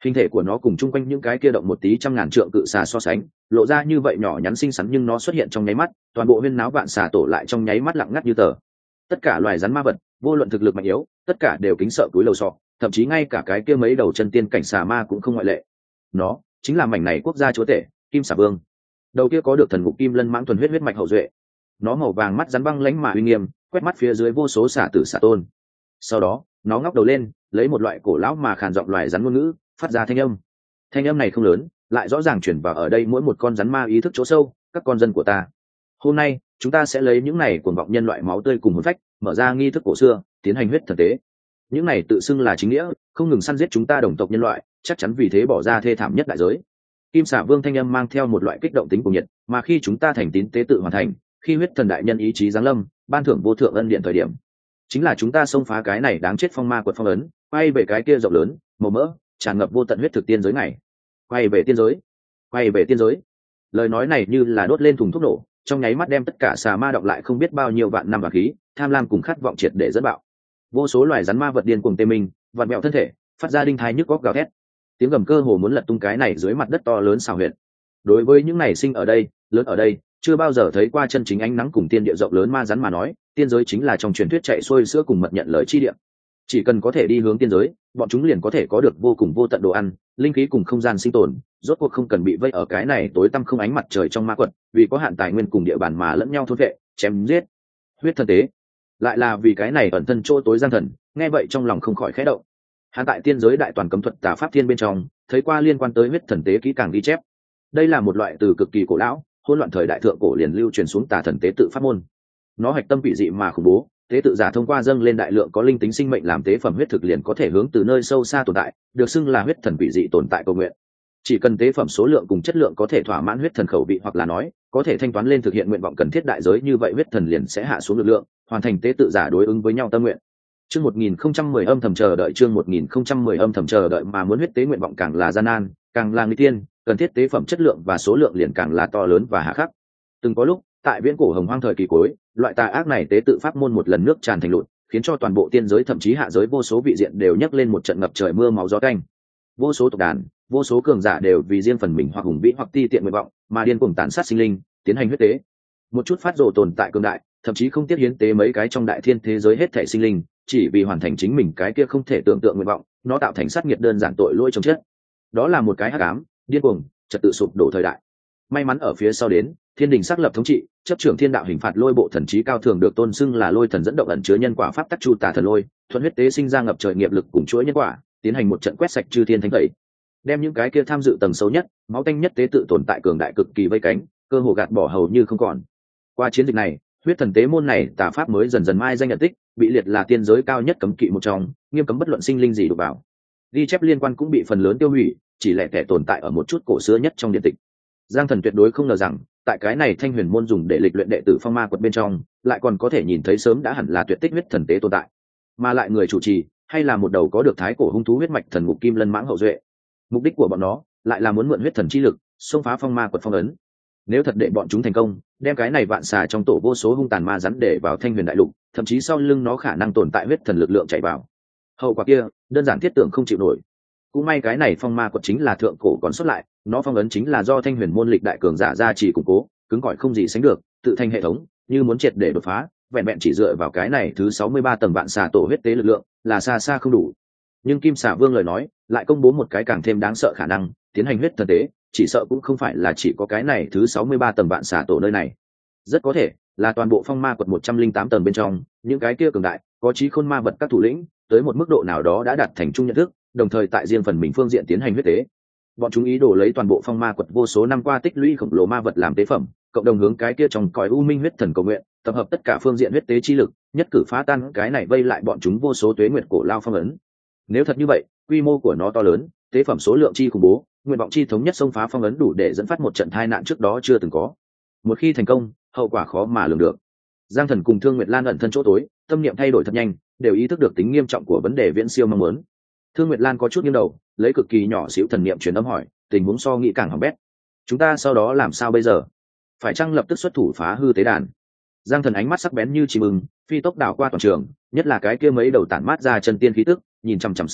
hình thể của nó cùng chung quanh những cái kia động một tí trăm ngàn trượng cự xà so sánh, lộ ra như vậy nhỏ nhắn xinh xắn, nhưng nó xuất hiện trong nháy mắt, toàn bộ huyên náo vạn xà tổ lại trong nháy mắt lặng ngắt như tờ. Tất cả loài rắn ma vật, vô luận thực lực mạnh yếu, tất cả đều kính sợ cúi đầu sọ, thậm chí ngay cả cái kia mấy đầu chân tiên cảnh xà ma cũng không ngoại lệ. Nó chính là mảnh này quốc gia chúa tể, Kim Xà Vương. Đầu kia có được thần ngục kim lân mãng thuần huyết huyết mạch hậu duệ. Nó màu vàng mắt rắn băng lãnh mà uy nghiêm, quét mắt phía dưới vô số xà tử xà tôn. Sau đó, nó ngóc đầu lên, lấy một loại cổ lão mà khàn giọng loài rắn ngôn ngữ, phát ra thanh âm. Thanh âm này không lớn, lại rõ ràng truyền vào ở đây mỗi một con rắn ma ý thức chỗ sâu, các con dân của ta. Hôm nay, chúng ta sẽ lấy những này cuồng vọng nhân loại máu tươi cùng hồn phách, mở ra nghi thức cổ xưa, tiến hành huyết thần tế. Những này tự xưng là chính nghĩa, không ngừng săn giết chúng ta đồng tộc nhân loại, chắc chắn vì thế bỏ ra thê thảm nhất đại giới. Kim Xà Vương thanh âm mang theo một loại kích động tính cuồng nhiệt, mà khi chúng ta thành tín tế tự hoàn thành, khi huyết thần đại nhân ý chí giáng lâm, ban thưởng vô thượng ân điện thời điểm, chính là chúng ta xông phá cái này đáng chết phong ma quật phong ấn, quay về cái kia rộng lớn, màu mỡ, tràn ngập vô tận huyết thực tiên giới này. Quay về tiên giới, quay về tiên giới. Lời nói này như là đốt lên thùng thuốc nổ, trong nháy mắt đem tất cả xà ma động lại không biết bao nhiêu vạn năm và khí, tham lam cùng khát vọng triệt để dẫn bạo. Vô số loài rắn ma vật điên cuồng tê mình, vặn vẹo thân thể, phát ra đinh thai nhức góc gào thét. Tiếng gầm cơ hồ muốn lật tung cái này dưới mặt đất to lớn xào huyệt. Đối với những này sinh ở đây, lớn ở đây, chưa bao giờ thấy qua chân chính ánh nắng cùng tiên địa rộng lớn ma rắn mà nói, tiên giới chính là trong truyền thuyết chạy xuôi sữa cùng mật nhận lời chi địa. Chỉ cần có thể đi hướng tiên giới, bọn chúng liền có thể có được vô cùng vô tận đồ ăn, linh khí cùng không gian sinh tồn, rốt cuộc không cần bị vây ở cái này tối tăm không ánh mặt trời trong ma quật, vì có hạn tài nguyên cùng địa bàn mà lẫn nhau thôn vệ, chém giết. Huyết thần tế, lại là vì cái này ẩn thân chỗ tối gian thần, nghe vậy trong lòng không khỏi khẽ động. Hắn tại tiên giới đại toàn cấm thuật tà pháp thiên bên trong, thấy qua liên quan tới huyết thần tế kỹ càng ghi chép. Đây là một loại từ cực kỳ cổ lão, hỗn loạn thời đại thượng cổ liền lưu truyền xuống tà thần tế tự pháp môn. Nó hạch tâm vị dị mà khủng bố, tế tự giả thông qua dâng lên đại lượng có linh tính sinh mệnh làm tế phẩm huyết thực liền có thể hướng từ nơi sâu xa tồn tại, được xưng là huyết thần vị dị tồn tại cầu nguyện. Chỉ cần tế phẩm số lượng cùng chất lượng có thể thỏa mãn huyết thần khẩu vị, hoặc là nói có thể thanh toán lên thực hiện nguyện vọng cần thiết đại giới, như vậy huyết thần liền sẽ hạ xuống lực lượng, hoàn thành tế tự giả đối ứng với nhau tâm nguyện. Chương một nghìn không trăm mười âm thầm chờ đợi, chương một nghìn không trăm mười âm thầm chờ đợi, mà muốn huyết tế nguyện vọng càng là gian nan, càng là nguy tiên, cần thiết tế phẩm chất lượng và số lượng liền càng là to lớn và hà khắc. Từng có lúc, tại viễn cổ hồng hoang thời kỳ cuối, loại tà ác này tế tự pháp môn một lần nước tràn thành lụt, khiến cho toàn bộ tiên giới thậm chí hạ giới vô số vị diện đều nhấc lên một trận ngập trời mưa máu gió canh. Vô số tộc đàn, vô số cường giả đều vì riêng phần mình hoặc hùng vĩ hoặc ti tiện nguyện vọng mà điên cuồng tàn sát sinh linh, tiến hành huyết tế. Một chút phát rồ tồn tại cường đại, thậm chí không tiếc hiến tế mấy cái trong đại thiên thế giới hết thảy sinh linh, chỉ vì hoàn thành chính mình cái kia không thể tưởng tượng nguyện vọng, nó tạo thành sát nghiệt đơn giản tội lỗi trong chết. Đó là một cái hắc ám, điên cuồng, trật tự sụp đổ thời đại. May mắn ở phía sau đến, thiên đình xác lập thống trị, chấp trưởng thiên đạo hình phạt lôi bộ thần trí cao thường được tôn xưng là lôi thần dẫn động ẩn chứa nhân quả pháp tắc chu tà thần lôi, thuận huyết tế sinh ra ngập trời nghiệp lực cùng chuỗi nhân quả, tiến hành một trận quét sạch chư thiên thánh tẩy, đem những cái kia tham dự tầng sâu nhất, máu tanh nhất tế tự tồn tại cường đại cực kỳ vây cánh, cơ hồ gạt bỏ hầu như không còn. Qua chiến dịch này, huyết thần tế môn này tà pháp mới dần dần mai danh nhận tích, bị liệt là tiên giới cao nhất cấm kỵ một trong, nghiêm cấm bất luận sinh linh gì đụng vào. Ghi chép liên quan cũng bị phần lớn tiêu hủy, chỉ lẻ tẻ tồn tại ở một chút cổ xưa nhất trong điện tịch. Giang Thần tuyệt đối không ngờ rằng, tại cái này Thanh Huyền môn dùng để lịch luyện đệ tử phong ma quật bên trong, lại còn có thể nhìn thấy sớm đã hẳn là tuyệt tích huyết thần tế tồn tại, mà lại người chủ trì hay là một đầu có được thái cổ hung thú huyết mạch thần ngục kim lân mãng hậu duệ. Mục đích của bọn nó lại là muốn mượn huyết thần chi lực xông phá phong ma quật phong ấn. Nếu thật để bọn chúng thành công, đem cái này vạn xà trong tổ vô số hung tàn ma rắn để vào Thanh Huyền đại lục, thậm chí sau lưng nó khả năng tồn tại huyết thần lực lượng chạy vào, hậu quả kia đơn giản thiết tưởng không chịu nổi. Cũng may cái này phong ma quật chính là thượng cổ còn xuất lại, nó phong ấn chính là do Thanh Huyền môn lịch đại cường giả gia trì củng cố, cứng cỏi không gì sánh được, tự thành hệ thống, như muốn triệt để đột phá, vẹn vẹn chỉ dựa vào cái này thứ sáu mươi ba tầng vạn xà tổ huyết tế lực lượng là xa xa không đủ. Nhưng Kim Xà Vương lời nói lại công bố một cái càng thêm đáng sợ khả năng, tiến hành huyết thần tế, chỉ sợ cũng không phải là chỉ có cái này thứ sáu mươi ba tầng vạn xà tổ nơi này, rất có thể là toàn bộ phong ma quật một trăm linh tám tầng bên trong, những cái kia cường đại, có trí khôn ma vật các thủ lĩnh, tới một mức độ nào đó đã đạt thành chung nhận thức, đồng thời tại riêng phần mình phương diện tiến hành huyết tế. Bọn chúng ý đồ lấy toàn bộ phong ma quật vô số năm qua tích lũy khổng lồ ma vật làm tế phẩm, cộng đồng hướng cái kia trong cõi u minh huyết thần cầu nguyện, tập hợp tất cả phương diện huyết tế chi lực, nhất cử phá tan cái này vây lại bọn chúng vô số tuế nguyệt cổ lao phong ấn. Nếu thật như vậy, quy mô của nó to lớn, tế phẩm số lượng chi khủng bố, nguyện vọng chi thống nhất xông phá phong ấn đủ để dẫn phát một trận tai nạn trước đó chưa từng có. Một khi thành công, hậu quả khó mà lường được. Giang Thần cùng Thương Nguyệt Lan ẩn thân chỗ tối, tâm niệm thay đổi thật nhanh, đều ý thức được tính nghiêm trọng của vấn đề viễn siêu mong muốn. Thương Nguyệt Lan có chút nghiêng đầu, lấy cực kỳ nhỏ xíu thần niệm truyền âm hỏi, tình huống so nghĩ càng hỏng bét. Chúng ta sau đó làm sao bây giờ? Phải chăng lập tức xuất thủ phá hư tế đàn? Giang Thần ánh mắt sắc bén như chim ưng, phi tốc đảo qua toàn trường, nhất là cái kia mấy đầu tản mát ra chân tiên khí tức, nhìn chằm chằm xà ma,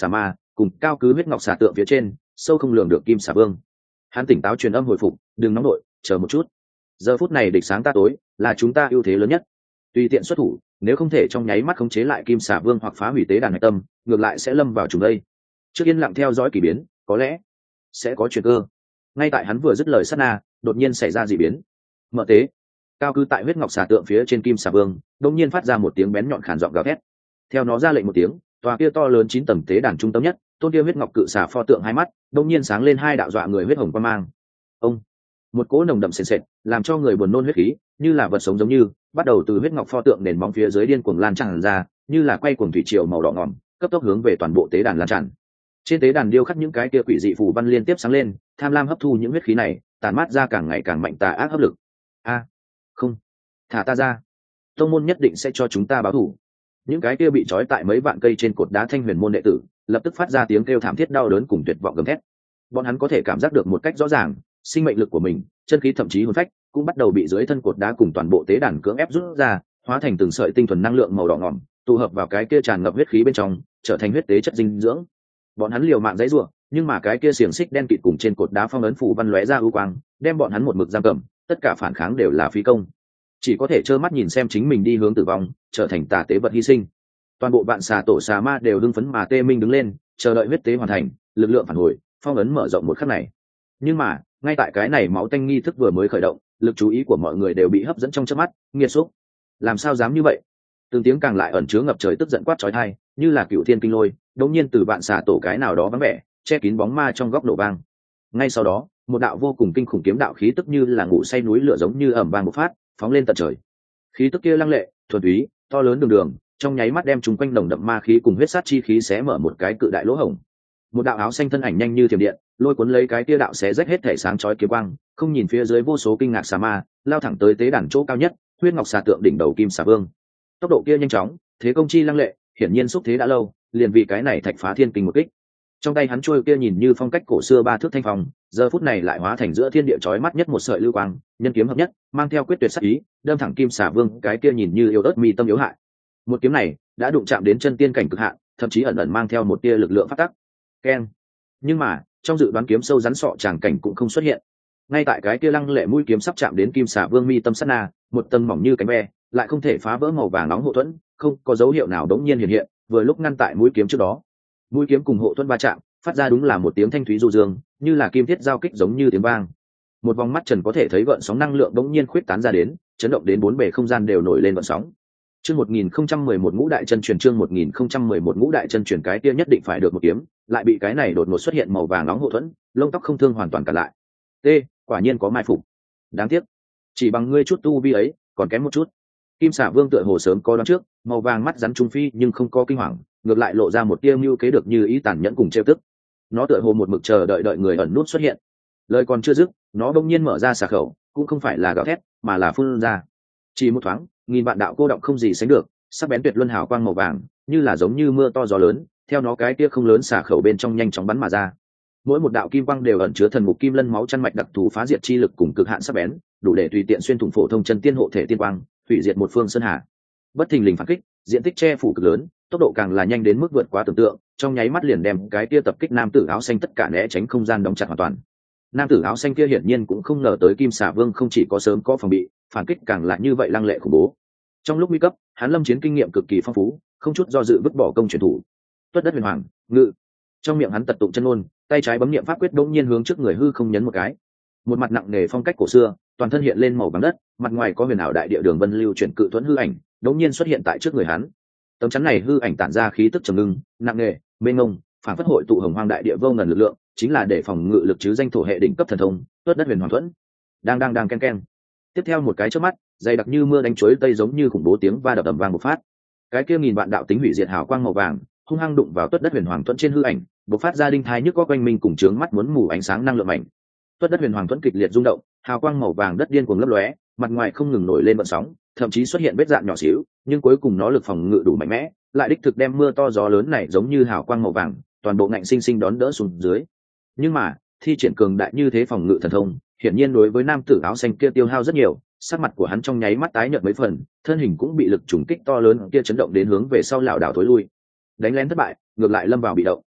cùng cao cứ huyết ngọc xà tượng phía trên sâu không lường được kim xà vương. Hắn tỉnh táo truyền âm hồi phục, đừng nóng nổi, chờ một chút. Giờ phút này địch sáng ta tối, là chúng ta ưu thế lớn nhất. Tùy tiện xuất thủ, nếu không thể trong nháy mắt khống chế lại kim xà vương hoặc phá hủy tế đàn hạch tâm, ngược lại sẽ lâm vào trùng đây. Trước yên lặng theo dõi kỳ biến, có lẽ sẽ có chuyện cơ. Ngay tại hắn vừa dứt lời sát na, đột nhiên xảy ra dị biến. Mở tế, cao cứ tại huyết ngọc xà tượng phía trên kim xà vương, đột nhiên phát ra một tiếng bén nhọn khàn giọng gào thét. Theo nó ra lệnh một tiếng, tòa kia to lớn chín tầng tế đàn trung tâm nhất, tôn kia huyết ngọc cự xà pho tượng hai mắt, đột nhiên sáng lên hai đạo dọa người huyết hồng quang mang. Ông, một cỗ nồng đậm sền sệt, làm cho người buồn nôn huyết khí, như là vật sống giống như, bắt đầu từ huyết ngọc pho tượng nền móng phía dưới điên cuồng lan tràn ra, như là quay cuồng thủy triều màu đỏ ngòm, cấp tốc hướng về toàn bộ tế đàn lan tràn. Trên tế đàn điêu khắc những cái kia quỷ dị phù văn liên tiếp sáng lên, tham lam hấp thu những huyết khí này, tàn mát ra càng ngày càng mạnh tà ác hấp lực. A, không, thả ta ra, tông môn nhất định sẽ cho chúng ta báo thù. Những cái kia bị trói tại mấy vạn cây trên cột đá thanh huyền môn đệ tử, lập tức phát ra tiếng kêu thảm thiết đau đớn cùng tuyệt vọng gầm thét. Bọn hắn có thể cảm giác được một cách rõ ràng, sinh mệnh lực của mình, chân khí thậm chí hồn phách, cũng bắt đầu bị dưới thân cột đá cùng toàn bộ tế đàn cưỡng ép rút ra, hóa thành từng sợi tinh thuần năng lượng màu đỏ ngòm, tụ hợp vào cái kia tràn ngập huyết khí bên trong, trở thành huyết tế chất dinh dưỡng. Bọn hắn liều mạng dãy rủa, nhưng mà cái kia xiềng xích đen kịt cùng trên cột đá phong ấn phủ văn lóe ra ưu quang, đem bọn hắn một mực giam cầm, tất cả phản kháng đều là phí công. Chỉ có thể trơ mắt nhìn xem chính mình đi hướng tử vong, trở thành tà tế vật hy sinh. Toàn bộ vạn xà tổ xà ma đều hưng phấn mà tê minh đứng lên, chờ đợi huyết tế hoàn thành, lực lượng phản hồi, phong ấn mở rộng một khắc này. Nhưng mà, ngay tại cái này máu tanh nghi thức vừa mới khởi động, lực chú ý của mọi người đều bị hấp dẫn trong chớp mắt. Nghiệt xúc, làm sao dám như vậy? Từng tiếng càng lại ẩn chứa ngập trời tức giận quát chói tai, như là cựu thiên kinh lôi, đột nhiên từ vạn xà tổ cái nào đó vắng vẻ, che kín bóng ma trong góc nổ vang. Ngay sau đó, một đạo vô cùng kinh khủng kiếm đạo khí tức như là ngủ say núi lửa giống như ầm vang một phát, phóng lên tận trời. Khí tức kia lăng lệ, thuần túy, to lớn đường đường, trong nháy mắt đem chúng quanh nồng đậm ma khí cùng huyết sát chi khí xé mở một cái cự đại lỗ hổng. Một đạo áo xanh thân ảnh nhanh như thiểm điện, lôi cuốn lấy cái tia đạo xé rách hết thể sáng chói kiếm quang, không nhìn phía dưới vô số kinh ngạc xà ma, lao thẳng tới tế đàn chỗ cao nhất, huyết ngọc xà tượng đỉnh đầu kim xà vương. Tốc độ kia nhanh chóng, thế công chi lăng lệ, hiển nhiên xúc thế đã lâu, liền vì cái này thạch phá thiên kinh một kích. Trong tay hắn trôi kia nhìn như phong cách cổ xưa ba thước thanh phong, giờ phút này lại hóa thành giữa thiên địa chói mắt nhất một sợi lưu quang, nhân kiếm hợp nhất, mang theo quyết tuyệt sắc ý, đâm thẳng kim xà vương cái kia nhìn như yếu ớt mi tâm yếu hại. Một kiếm này đã đụng chạm đến chân tiên cảnh cực hạn, thậm chí ẩn ẩn mang theo một tia lực lượng phát tắc. Keng. Nhưng mà, trong dự đoán kiếm sâu rắn sọ tràng cảnh cũng không xuất hiện. Ngay tại cái kia lăng lệ mũi kiếm sắp chạm đến kim xà vương mi tâm sát na, một tầng mỏng như cánh ve, lại không thể phá vỡ màu vàng nóng hộ thuẫn, không có dấu hiệu nào đống nhiên hiện hiện, vừa lúc ngăn tại mũi kiếm trước đó. Mũi kiếm cùng hộ thuẫn va chạm, phát ra đúng là một tiếng thanh thúy du dương, như là kim thiết giao kích giống như tiếng vang. Một vòng mắt trần có thể thấy gợn sóng năng lượng đống nhiên khuyết tán ra đến, chấn động đến bốn bề không gian đều nổi lên gợn sóng. Chương một nghìn không trăm mười một ngũ đại chân truyền chương một nghìn không trăm mười một ngũ đại chân truyền cái kia nhất định phải được một kiếm, lại bị cái này đột ngột xuất hiện màu vàng nóng hộ thuẫn, lông tóc không thương hoàn toàn cản lại. T, quả nhiên có mai phục. Đáng tiếc, chỉ bằng ngươi chút tu vi ấy, còn kém một chút. Kim Xà Vương tựa hồ sớm có đoán trước, màu vàng mắt rắn trung phi nhưng không có kinh hoàng, ngược lại lộ ra một tia mưu kế được như ý tàn nhẫn cùng trêu tức. Nó tựa hồ một mực chờ đợi đợi người ẩn nút xuất hiện. Lời còn chưa dứt, nó bỗng nhiên mở ra xà khẩu, cũng không phải là gào thét, mà là phun ra. Chỉ một thoáng, nghìn vạn đạo cô động không gì sánh được, sắc bén tuyệt luân hào quang màu vàng, như là giống như mưa to gió lớn, theo nó cái kia không lớn xả khẩu bên trong nhanh chóng bắn mà ra. Mỗi một đạo kim quang đều ẩn chứa thần mục kim lân máu chăn mạch đặc thù phá diệt chi lực cùng cực hạn sắc bén, đủ để tùy tiện xuyên thủng phổ thông chân tiên hộ thể tiên quang, hủy diệt một phương sơn hà. Bất thình lình phản kích, diện tích che phủ cực lớn, tốc độ càng là nhanh đến mức vượt quá tưởng tượng, trong nháy mắt liền đem cái kia tập kích nam tử áo xanh tất cả né tránh không gian đóng chặt hoàn toàn. Nam tử áo xanh kia hiển nhiên cũng không ngờ tới Kim Xà Vương không chỉ có sớm có phòng bị, phản kích càng là như vậy lăng lệ khủng bố. Trong lúc nguy cấp, hắn lâm chiến kinh nghiệm cực kỳ phong phú, không chút do dự vứt bỏ công truyền thủ. Tuất đất huyền hoàng, ngự. Trong miệng hắn tật tụng chân ngôn, tay trái bấm niệm pháp quyết đống nhiên hướng trước người hư không nhấn một cái. Một mặt nặng nề phong cách cổ xưa, toàn thân hiện lên màu vàng đất, mặt ngoài có huyền ảo đại địa đường vân lưu chuyển cự thuẫn hư ảnh, đống nhiên xuất hiện tại trước người hắn. Tấm chắn này hư ảnh tản ra khí tức trầm ngưng, nặng nề, mênh mông, phản phất hội tụ hồng hoang đại địa vô ngần lực lượng, chính là để phòng ngự lực chứ danh thổ hệ đỉnh cấp thần thông, tuất đất huyền hoàng thuẫn. Đang đang đang ken ken. Tiếp theo một cái chớp mắt, dày đặc như mưa đánh chuối tây giống như khủng bố tiếng va đập ầm vang một phát. Cái kia nghìn vạn đạo tính hủy diệt hào quang màu vàng, hung hăng đụng vào tuất đất huyền hoàng thuẫn trên hư ảnh, bộc phát ra đinh thai nhức có quanh mình cùng trướng mắt muốn mù ánh sáng năng lượng mạnh. Tuất đất huyền hoàng thuẫn kịch liệt rung động, hào quang màu vàng đất điên cuồng lấp lóe, mặt ngoài không ngừng nổi lên vận sóng, thậm chí xuất hiện vết rạn nhỏ xíu, nhưng cuối cùng nó lực phòng ngự đủ mạnh mẽ, lại đích thực đem mưa to gió lớn này giống như hào quang màu vàng, toàn bộ ngạnh sinh sinh đón đỡ xuống dưới. Nhưng mà, thi triển cường đại như thế phòng ngự thần thông, hiển nhiên đối với nam tử áo xanh kia tiêu hao rất nhiều, sắc mặt của hắn trong nháy mắt tái nhợt mấy phần, thân hình cũng bị lực trùng kích to lớn kia chấn động đến hướng về sau lảo đảo tối lui. Đánh lén thất bại, ngược lại lâm vào bị động.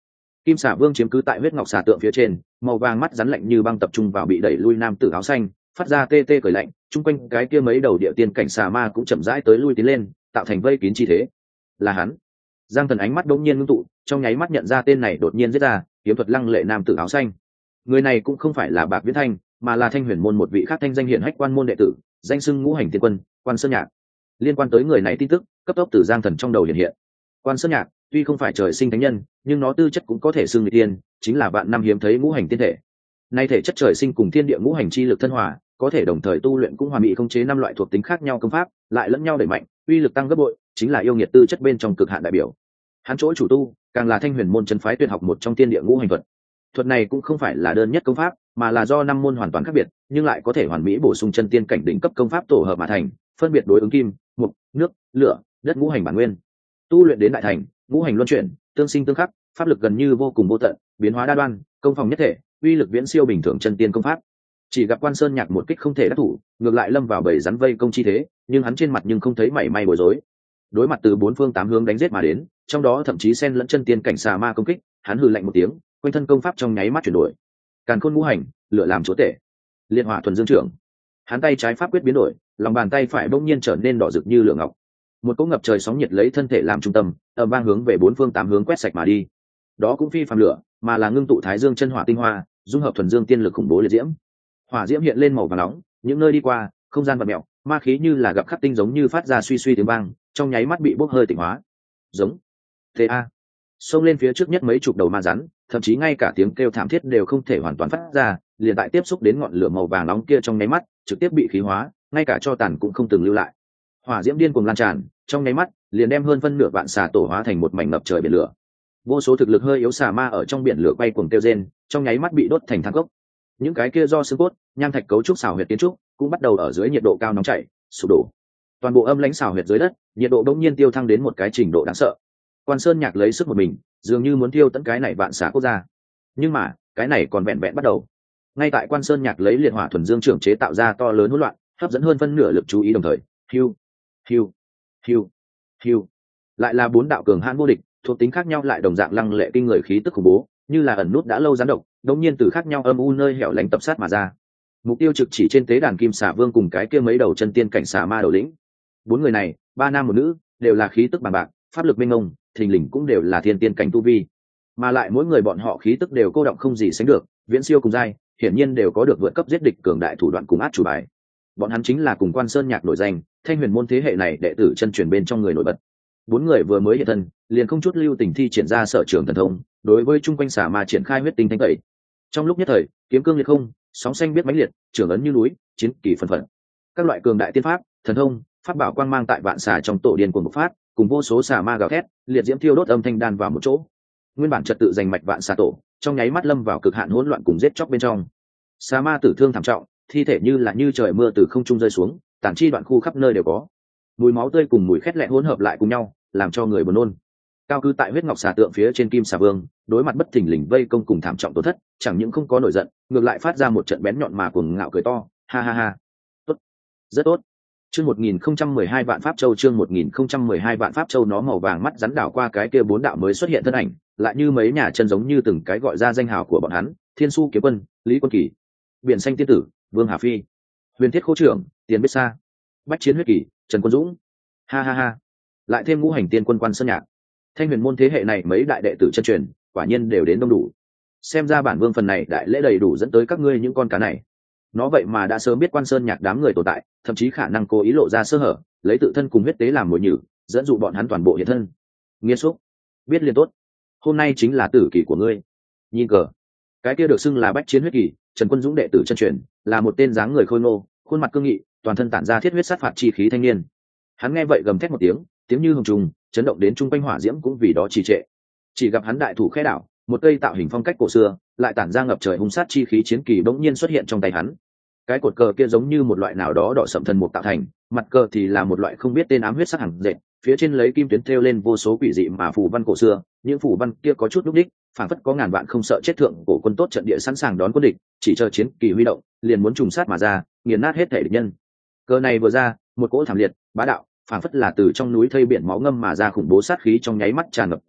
Kim xà vương chiếm cứ tại huyết ngọc xà tượng phía trên, màu vàng mắt rắn lạnh như băng tập trung vào bị đẩy lui nam tử áo xanh, phát ra tê tê cười lạnh. Trung quanh cái kia mấy đầu địa tiên cảnh xà ma cũng chậm rãi tới lui tiến lên, tạo thành vây kín chi thế. Là hắn. Giang Thần ánh mắt đống nhiên ngưng tụ, trong nháy mắt nhận ra tên này đột nhiên giết ra, kiếm thuật lăng lệ nam tử áo xanh. Người này cũng không phải là Bạc Viễn Thanh, mà là Thanh Huyền môn một vị khác thanh danh hiển hách quan môn đệ tử, danh xưng ngũ hành tiên quân, Quan Sơn Nhạc. Liên quan tới người này tin tức, cấp tốc từ Giang Thần trong đầu hiện hiện. Quan Sơn Nhạc, tuy không phải trời sinh thánh nhân, nhưng nó tư chất cũng có thể xưng người tiên, chính là vạn năm hiếm thấy ngũ hành tiên thể. Nay thể chất trời sinh cùng thiên địa ngũ hành chi lực thân hòa, có thể đồng thời tu luyện cũng hòa mỹ khống chế năm loại thuộc tính khác nhau công pháp, lại lẫn nhau đẩy mạnh, uy lực tăng gấp bội, chính là yêu nghiệt tư chất bên trong cực hạn đại biểu. Hắn chỗ chủ tu, càng là Thanh Huyền môn chân phái tuyệt học một trong thiên địa ngũ hành thuật. Thuật này cũng không phải là đơn nhất công pháp, mà là do năm môn hoàn toàn khác biệt, nhưng lại có thể hoàn mỹ bổ sung chân tiên cảnh đỉnh cấp công pháp tổ hợp mà thành, phân biệt đối ứng kim, mộc, nước, lửa, đất ngũ hành bản nguyên. Tu luyện đến đại thành, ngũ hành luân chuyển, tương sinh tương khắc, pháp lực gần như vô cùng vô tận, biến hóa đa đoan, công phòng nhất thể, uy lực viễn siêu bình thường chân tiên công pháp. Chỉ gặp Quan Sơn Nhạc một kích không thể đắc thủ, ngược lại lâm vào bầy rắn vây công chi thế, nhưng hắn trên mặt nhưng không thấy mảy may bối rối. Đối mặt từ bốn phương tám hướng đánh giết mà đến, trong đó thậm chí xen lẫn chân tiên cảnh xà ma công kích, hắn hừ lạnh một tiếng, quanh thân công pháp trong nháy mắt chuyển đổi. Càn khôn ngũ hành, lựa làm chúa tể. Liên hỏa thuần dương trưởng. Hắn tay trái pháp quyết biến đổi, lòng bàn tay phải bỗng nhiên trở nên đỏ rực như lửa ngọc. Một cỗ ngập trời sóng nhiệt lấy thân thể làm trung tâm, ầm vang hướng về bốn phương tám hướng quét sạch mà đi. Đó cũng phi phàm lửa, mà là ngưng tụ thái dương chân hỏa tinh hoa, dung hợp thuần dương tiên lực khủng bố liệt diễm. Hỏa diễm hiện lên màu vàng nóng, những nơi đi qua, không gian vặn mèo, ma khí như là gặp khắc tinh giống như phát ra suy suy tiếng vang, trong nháy mắt bị bốc hơi tịnh hóa. Giống. Thế a. Xông lên phía trước nhất mấy chục đầu ma rắn, thậm chí ngay cả tiếng kêu thảm thiết đều không thể hoàn toàn phát ra, liền tại tiếp xúc đến ngọn lửa màu vàng nóng kia trong nháy mắt, trực tiếp bị khí hóa, ngay cả cho tàn cũng không từng lưu lại. Hỏa diễm điên cuồng lan tràn, trong nháy mắt, liền đem hơn phân nửa vạn xà tổ hóa thành một mảnh ngập trời biển lửa. Vô số thực lực hơi yếu xà ma ở trong biển lửa quay cuồng kêu rên, trong nháy mắt bị đốt thành than gốc. Những cái kia do xương cốt, nham thạch cấu trúc xào huyệt kiến trúc, cũng bắt đầu ở dưới nhiệt độ cao nóng chảy, sụp đổ. Toàn bộ âm lãnh xào huyệt dưới đất, nhiệt độ bỗng nhiên tiêu thăng đến một cái trình độ đáng sợ. Quan Sơn Nhạc lấy sức một mình, dường như muốn tiêu tận cái này vạn xà quốc gia. Nhưng mà, cái này còn vẹn vẹn bắt đầu. Ngay tại Quan Sơn Nhạc lấy liệt hỏa thuần dương trưởng chế tạo ra to lớn hỗn loạn, hấp dẫn hơn phân nửa lực chú ý đồng thời, hiu, hiu, hiu, hiu, lại là bốn đạo cường hãn vô địch, thuộc tính khác nhau lại đồng dạng lăng lệ kinh người khí tức khủng bố, như là ẩn nút đã lâu gián độc, đột nhiên từ khác nhau âm u nơi hẻo lánh tập sát mà ra. Mục tiêu trực chỉ trên tế đàn Kim Xà Vương cùng cái kia mấy đầu chân tiên cảnh xà ma đầu lĩnh. Bốn người này, ba nam một nữ, đều là khí tức bằng bạc, pháp lực minh ngông, thình lình cũng đều là thiên tiên cảnh tu vi, mà lại mỗi người bọn họ khí tức đều cô động không gì sánh được, viễn siêu cùng giai, hiển nhiên đều có được vượt cấp giết địch cường đại thủ đoạn cùng át chủ bài. Bọn hắn chính là cùng Quan Sơn Nhạc nổi danh, Thanh Huyền môn thế hệ này đệ tử chân truyền bên trong người nổi bật. Bốn người vừa mới hiện thân, liền không chút lưu tình thi triển ra sở trường thần thông, đối với chung quanh xà ma triển khai huyết tinh thanh tẩy. Trong lúc nhất thời, kiếm cương liệt không, sóng xanh biết mãnh liệt, trường ấn như núi, chiến kỳ phân phận. Các loại cường đại tiên pháp, thần thông, pháp bảo quang mang tại vạn xà trong tổ điên cuồng bộc phát, cùng vô số xà ma gào thét, liệt diễm thiêu đốt âm thanh đan vào một chỗ. Nguyên bản trật tự giành mạch vạn xà tổ, trong nháy mắt lâm vào cực hạn hỗn loạn cùng giết chóc bên trong. Xà ma tử thương thảm trọng, thi thể như là như trời mưa từ không trung rơi xuống, tàn chi đoạn khu khắp nơi đều có. Mùi máu tươi cùng mùi khét lẹn hỗn hợp lại cùng nhau, làm cho người buồn nôn. Cao cư tại huyết ngọc xà tượng phía trên Kim Xà Vương, đối mặt bất thình lình vây công cùng thảm trọng tổn thất, chẳng những không có nổi giận, ngược lại phát ra một trận bén nhọn mà cuồng ngạo cười to, ha ha ha. Tốt, rất tốt. Chương một nghìn không trăm mười hai vạn pháp châu, chương một nghìn không trăm mười hai vạn pháp châu, nó màu vàng mắt rắn đảo qua cái kia bốn đạo mới xuất hiện thân ảnh, lại như mấy nhà chân giống như từng cái gọi ra danh hào của bọn hắn, Thiên Su Kiếm Quân, Lý Quân Kỳ, Biển Xanh Tiên Tử, Vương Hà Phi, Huyền Thiết Khô Trưởng, Tiền Biết Sa, Bách Chiến Huyết Kỳ, Trần Quân Dũng. Ha ha ha. Lại thêm ngũ hành tiên quân Quan Sơn Nhạc. Thanh Huyền môn thế hệ này mấy đại đệ tử chân truyền, quả nhiên đều đến đông đủ. Xem ra bản vương phần này đại lễ đầy đủ dẫn tới các ngươi những con cá này. Nó vậy mà đã sớm biết Quan Sơn Nhạc đám người tồn tại, thậm chí khả năng cố ý lộ ra sơ hở, lấy tự thân cùng huyết tế làm mồi nhử, dẫn dụ bọn hắn toàn bộ hiện thân. Nghiên xúc, biết liền tốt. Hôm nay chính là tử kỳ của ngươi. Nhìn cờ, cái kia được xưng là Bách Chiến Huyết Kỳ, Trần Quân Dũng đệ tử chân truyền, là một tên dáng người khôi ngô, khuôn mặt cương nghị, toàn thân tản ra thiết huyết sát phạt chi khí thanh niên. Hắn nghe vậy gầm thét một tiếng, tiếng như hồng trùng, chấn động đến trung quanh hỏa diễm cũng vì đó trì trệ. Chỉ gặp hắn đại thủ khẽ đảo, một cây tạo hình phong cách cổ xưa, lại tản ra ngập trời hung sát chi khí chiến kỳ bỗng nhiên xuất hiện trong tay hắn. Cái cột cờ kia giống như một loại nào đó đỏ sậm thần mục tạo thành, mặt cờ thì là một loại không biết tên ám huyết sắc hằng dệt, phía trên lấy kim tuyến thêu lên vô số quỷ dị mà phù văn cổ xưa, những phù văn kia có chút lúc đích, phảng phất có ngàn vạn không sợ chết thượng cổ quân tốt trận địa sẵn sàng đón quân địch, chỉ chờ chiến kỳ huy động, liền muốn trùng sát mà ra, nghiền nát hết thể địch nhân. Cờ này vừa ra, một cỗ thảm liệt, bá đạo, phảng phất là từ trong núi thây biển máu ngâm mà ra khủng bố sát khí trong nháy mắt tràn ngập ra,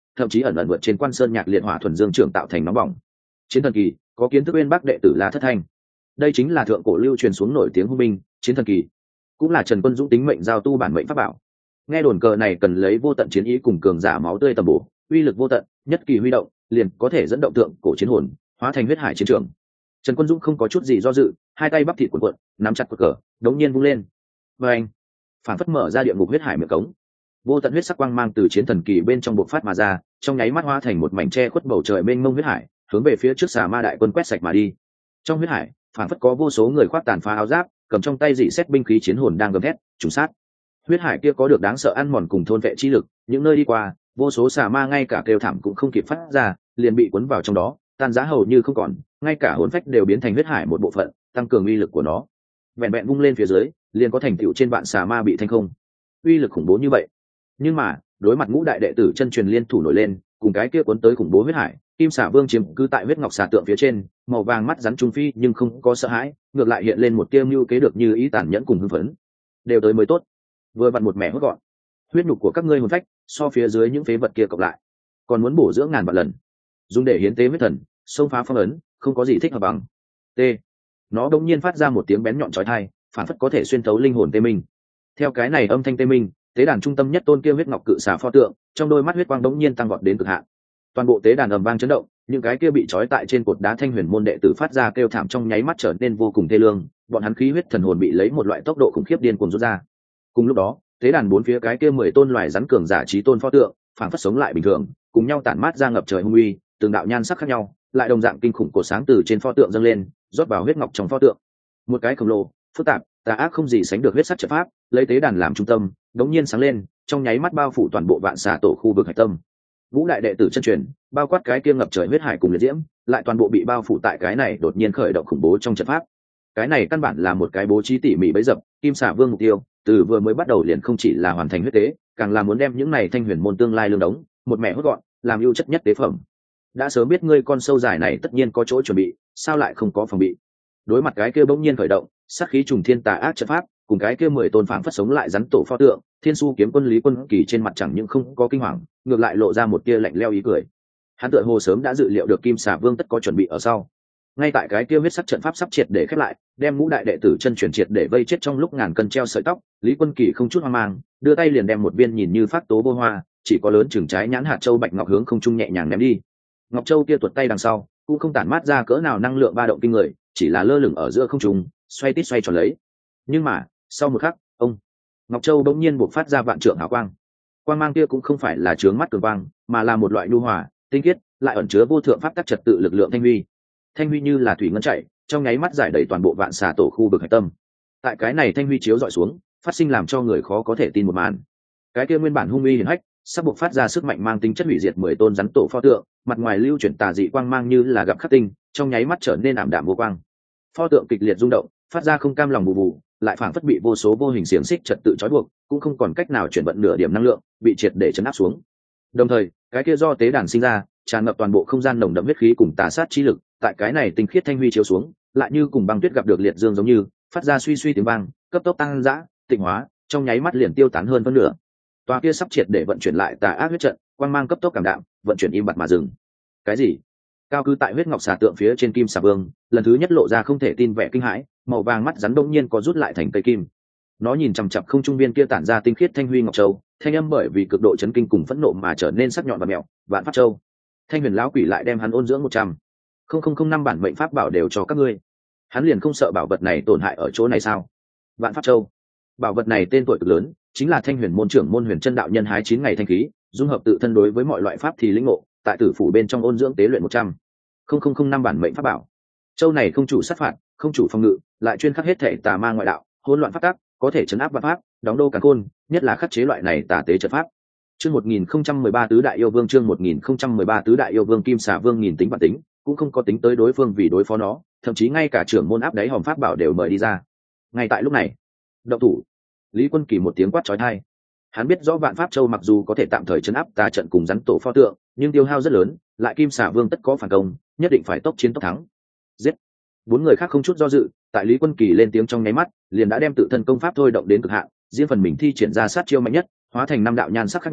thậm chí ẩn ẩn vượt trên Quan Sơn Nhạc liệt hỏa thuần dương trưởng tạo thành nóng bỏng. Chiến thần kỳ, có kiến thức bên Bắc đệ tử La Thất Thanh. Đây chính là thượng cổ lưu truyền xuống nổi tiếng hung binh, chiến thần kỳ, cũng là Trần Quân Dũng tính mệnh giao tu bản mệnh pháp bảo. Nghe đồn cờ này cần lấy vô tận chiến ý cùng cường giả máu tươi tầm bổ, uy lực vô tận, nhất kỳ huy động, liền có thể dẫn động tượng cổ chiến hồn, hóa thành huyết hải chiến trường. Trần Quân Dũng không có chút gì do dự, hai tay bắp thịt cuộn cuộn, nắm chặt cờ, đống nhiên vung lên. Và anh, phản phất mở ra địa ngục huyết hải miệng cống. Vô tận huyết sắc quang mang từ chiến thần kỳ bên trong bộc phát mà ra, trong nháy mắt hóa thành một mảnh che khuất bầu trời mênh mông huyết hải, hướng về phía trước xà ma đại quân quét sạch mà đi. Trong huyết hải, phản phất có vô số người khoác tàn phá áo giáp, cầm trong tay dị xét binh khí chiến hồn đang gầm thét, trùng sát. Huyết hải kia có được đáng sợ ăn mòn cùng thôn vệ chi lực, những nơi đi qua, vô số xà ma ngay cả kêu thảm cũng không kịp phát ra, liền bị cuốn vào trong đó, tan rã hầu như không còn, ngay cả hồn phách đều biến thành huyết hải một bộ phận, tăng cường uy lực của nó. Vẹn vẹn vung lên phía dưới, liền có thành tựu trên vạn xà ma bị thanh không. Uy lực khủng bố như vậy. Nhưng mà, đối mặt ngũ đại đệ tử chân truyền liên thủ nổi lên, cùng cái kia cuốn tới khủng bố huyết hải, Kim Xà Vương chiếm cứ tại huyết ngọc xà tượng phía trên, màu vàng mắt rắn trung phi nhưng không có sợ hãi, ngược lại hiện lên một tia mưu kế được như ý tàn nhẫn cùng hưng phấn. Đều tới mới tốt, vừa vặn một mẻ hốt gọn. Huyết nhục của các ngươi hồn phách, so phía dưới những phế vật kia cộng lại, còn muốn bổ dưỡng ngàn vạn lần. Dùng để hiến tế huyết thần, xông phá phong ấn, không có gì thích hợp bằng. T. Nó đột nhiên phát ra một tiếng bén nhọn chói tai, phản phất có thể xuyên thấu linh hồn tê minh. Theo cái này âm thanh tê minh, tế đàn trung tâm nhất tôn kia huyết ngọc cự xà pho tượng, trong đôi mắt huyết quang đống nhiên tăng vọt đến cực hạn. Toàn bộ tế đàn ầm vang chấn động, những cái kia bị trói tại trên cột đá thanh huyền môn đệ tử phát ra kêu thảm trong nháy mắt trở nên vô cùng thê lương, bọn hắn khí huyết thần hồn bị lấy một loại tốc độ khủng khiếp điên cuồng rút ra. Cùng lúc đó, tế đàn bốn phía cái kia mười tôn loài rắn cường giả chí tôn pho tượng, phảng phất sống lại bình thường, cùng nhau tản mát ra ngập trời hung uy, từng đạo nhan sắc khác nhau, lại đồng dạng kinh khủng cổ sáng từ trên pho tượng dâng lên, rót vào huyết ngọc trong pho tượng. Một cái khổng lồ, phức tạp, tà ác không gì sánh được huyết sắc trận pháp, lấy tế đàn làm trung tâm, đống nhiên sáng lên, trong nháy mắt bao phủ toàn bộ vạn xà tổ khu vực hải tâm. Vũ đại đệ tử chân truyền, bao quát cái kia ngập trời huyết hải cùng liệt diễm, lại toàn bộ bị bao phủ tại cái này đột nhiên khởi động khủng bố trong trận pháp. Cái này căn bản là một cái bố trí tỉ mỉ bấy dập, Kim Xà Vương mục tiêu, từ vừa mới bắt đầu liền không chỉ là hoàn thành huyết tế, càng là muốn đem những này thanh huyền môn tương lai lương đống, một mẹ hốt gọn, làm ưu chất nhất tế phẩm. Đã sớm biết ngươi con sâu dài này tất nhiên có chỗ chuẩn bị, sao lại không có phòng bị? Đối mặt cái kia bỗng nhiên khởi động, sát khí trùng thiên tà ác trận pháp, cùng cái kia mười tôn phảng phất sống lại rắn tổ pho tượng, Thiên Su kiếm quân Lý Quân Kỳ trên mặt chẳng những không có kinh hoàng, ngược lại lộ ra một tia lạnh lẽo ý cười. Hắn tựa hồ sớm đã dự liệu được Kim Xà Vương tất có chuẩn bị ở sau. Ngay tại cái kia huyết sắc trận pháp sắp triệt để khép lại, đem ngũ đại đệ tử chân truyền triệt để vây chết trong lúc ngàn cân treo sợi tóc, Lý Quân Kỳ không chút hoang mang, đưa tay liền đem một viên nhìn như phát tố vô hoa, chỉ có lớn chừng trái nhãn hạt châu bạch ngọc hướng không trung nhẹ nhàng ném đi. Ngọc châu kia tuột tay đằng sau, cũng không tản mát ra cỡ nào năng lượng ba động kinh người, chỉ là lơ lửng ở giữa không trung, xoay tít xoay tròn lấy. Nhưng mà, sau một khắc, ông Ngọc châu bỗng nhiên bộc phát ra vạn trượng hào quang. Quang mang kia cũng không phải là chướng mắt cường quang, mà là một loại nhu hòa, tinh khiết, lại ẩn chứa vô thượng pháp tắc trật tự lực lượng thanh huy. Thanh huy như là thủy ngân chảy, trong nháy mắt giải đầy toàn bộ vạn xà tổ khu vực hải tâm. Tại cái này thanh huy chiếu dọi xuống, phát sinh làm cho người khó có thể tin một màn. Cái kia nguyên bản hung uy hiển hách, sắp bộc phát ra sức mạnh mang tính chất hủy diệt mười tôn rắn tổ pho tượng, mặt ngoài lưu chuyển tà dị quang mang như là gặp khắc tinh, trong nháy mắt trở nên ảm đạm vô quang. Pho tượng kịch liệt rung động, phát ra không cam lòng bù bù, lại phảng phất bị vô số vô hình xiềng xích trật tự trói buộc, cũng không còn cách nào chuyển vận nửa điểm năng lượng, bị triệt để chấn áp xuống. Đồng thời, cái kia do tế đàn sinh ra, tràn ngập toàn bộ không gian nồng đậm huyết khí cùng tà sát chi lực, tại cái này tinh khiết thanh huy chiếu xuống, lại như cùng băng tuyết gặp được liệt dương giống như, phát ra suy suy tiếng vang, cấp tốc tăng dã, tịnh hóa, trong nháy mắt liền tiêu tán hơn phân nửa. Tòa kia sắp triệt để vận chuyển lại tà ác huyết trận, quang mang cấp tốc cảm đạm, vận chuyển im bặt mà dừng. Cái gì? Cao cư tại huyết ngọc xà tượng phía trên Kim Xà Vương, lần thứ nhất lộ ra không thể tin vẻ kinh hãi, màu vàng mắt rắn đông nhiên có rút lại thành cây kim. Nó nhìn chằm chằm không trung viên kia tản ra tinh khiết thanh huy ngọc châu, thanh âm bởi vì cực độ chấn kinh cùng phẫn nộ mà trở nên sắc nhọn và mèo, vạn pháp châu. Thanh huyền lão quỷ lại đem hắn ôn dưỡng một trăm không không không năm bản mệnh pháp bảo đều cho các ngươi, hắn liền không sợ bảo vật này tổn hại ở chỗ này sao? Vạn pháp châu, bảo vật này tên tuổi cực lớn, chính là thanh huyền môn trưởng môn huyền chân đạo nhân hái chín ngày thanh khí, dung hợp tự thân đối với mọi loại pháp thì lĩnh ngộ, tại tử phủ bên trong ôn dưỡng tế luyện một trăm không không không năm bản mệnh pháp bảo. Châu này không chủ sát phạt, không chủ phòng ngự, lại chuyên khắc hết thể tà ma ngoại đạo, hỗn loạn pháp tắc, có thể chấn áp vạn pháp, đóng đô càn khôn, nhất là khắc chế loại này tà tế trận pháp. Chương một nghìn không trăm mười ba tứ đại yêu vương, chương một nghìn không trăm mười ba tứ đại yêu vương Kim Xà Vương nghìn tính vạn tính, cũng không có tính tới đối phương vì đối phó nó, thậm chí ngay cả trưởng môn áp đáy hòm pháp bảo đều mời đi ra. Ngay tại lúc này, động thủ. Lý Quân Kỳ một tiếng quát chói tai. Hắn biết rõ vạn pháp châu mặc dù có thể tạm thời chấn áp tà trận cùng rắn tổ pho tượng, nhưng tiêu hao rất lớn, lại Kim Xà Vương tất có phản công, nhất định phải tốc chiến tốc thắng. Giết. Bốn người khác không chút do dự, tại Lý Quân Kỳ lên tiếng trong nháy mắt, liền đã đem tự thân công pháp thôi động đến cực hạn, riêng phần mình thi triển ra sát chiêu mạnh nhất, hóa thành năm đạo nhan sắc khác nhau,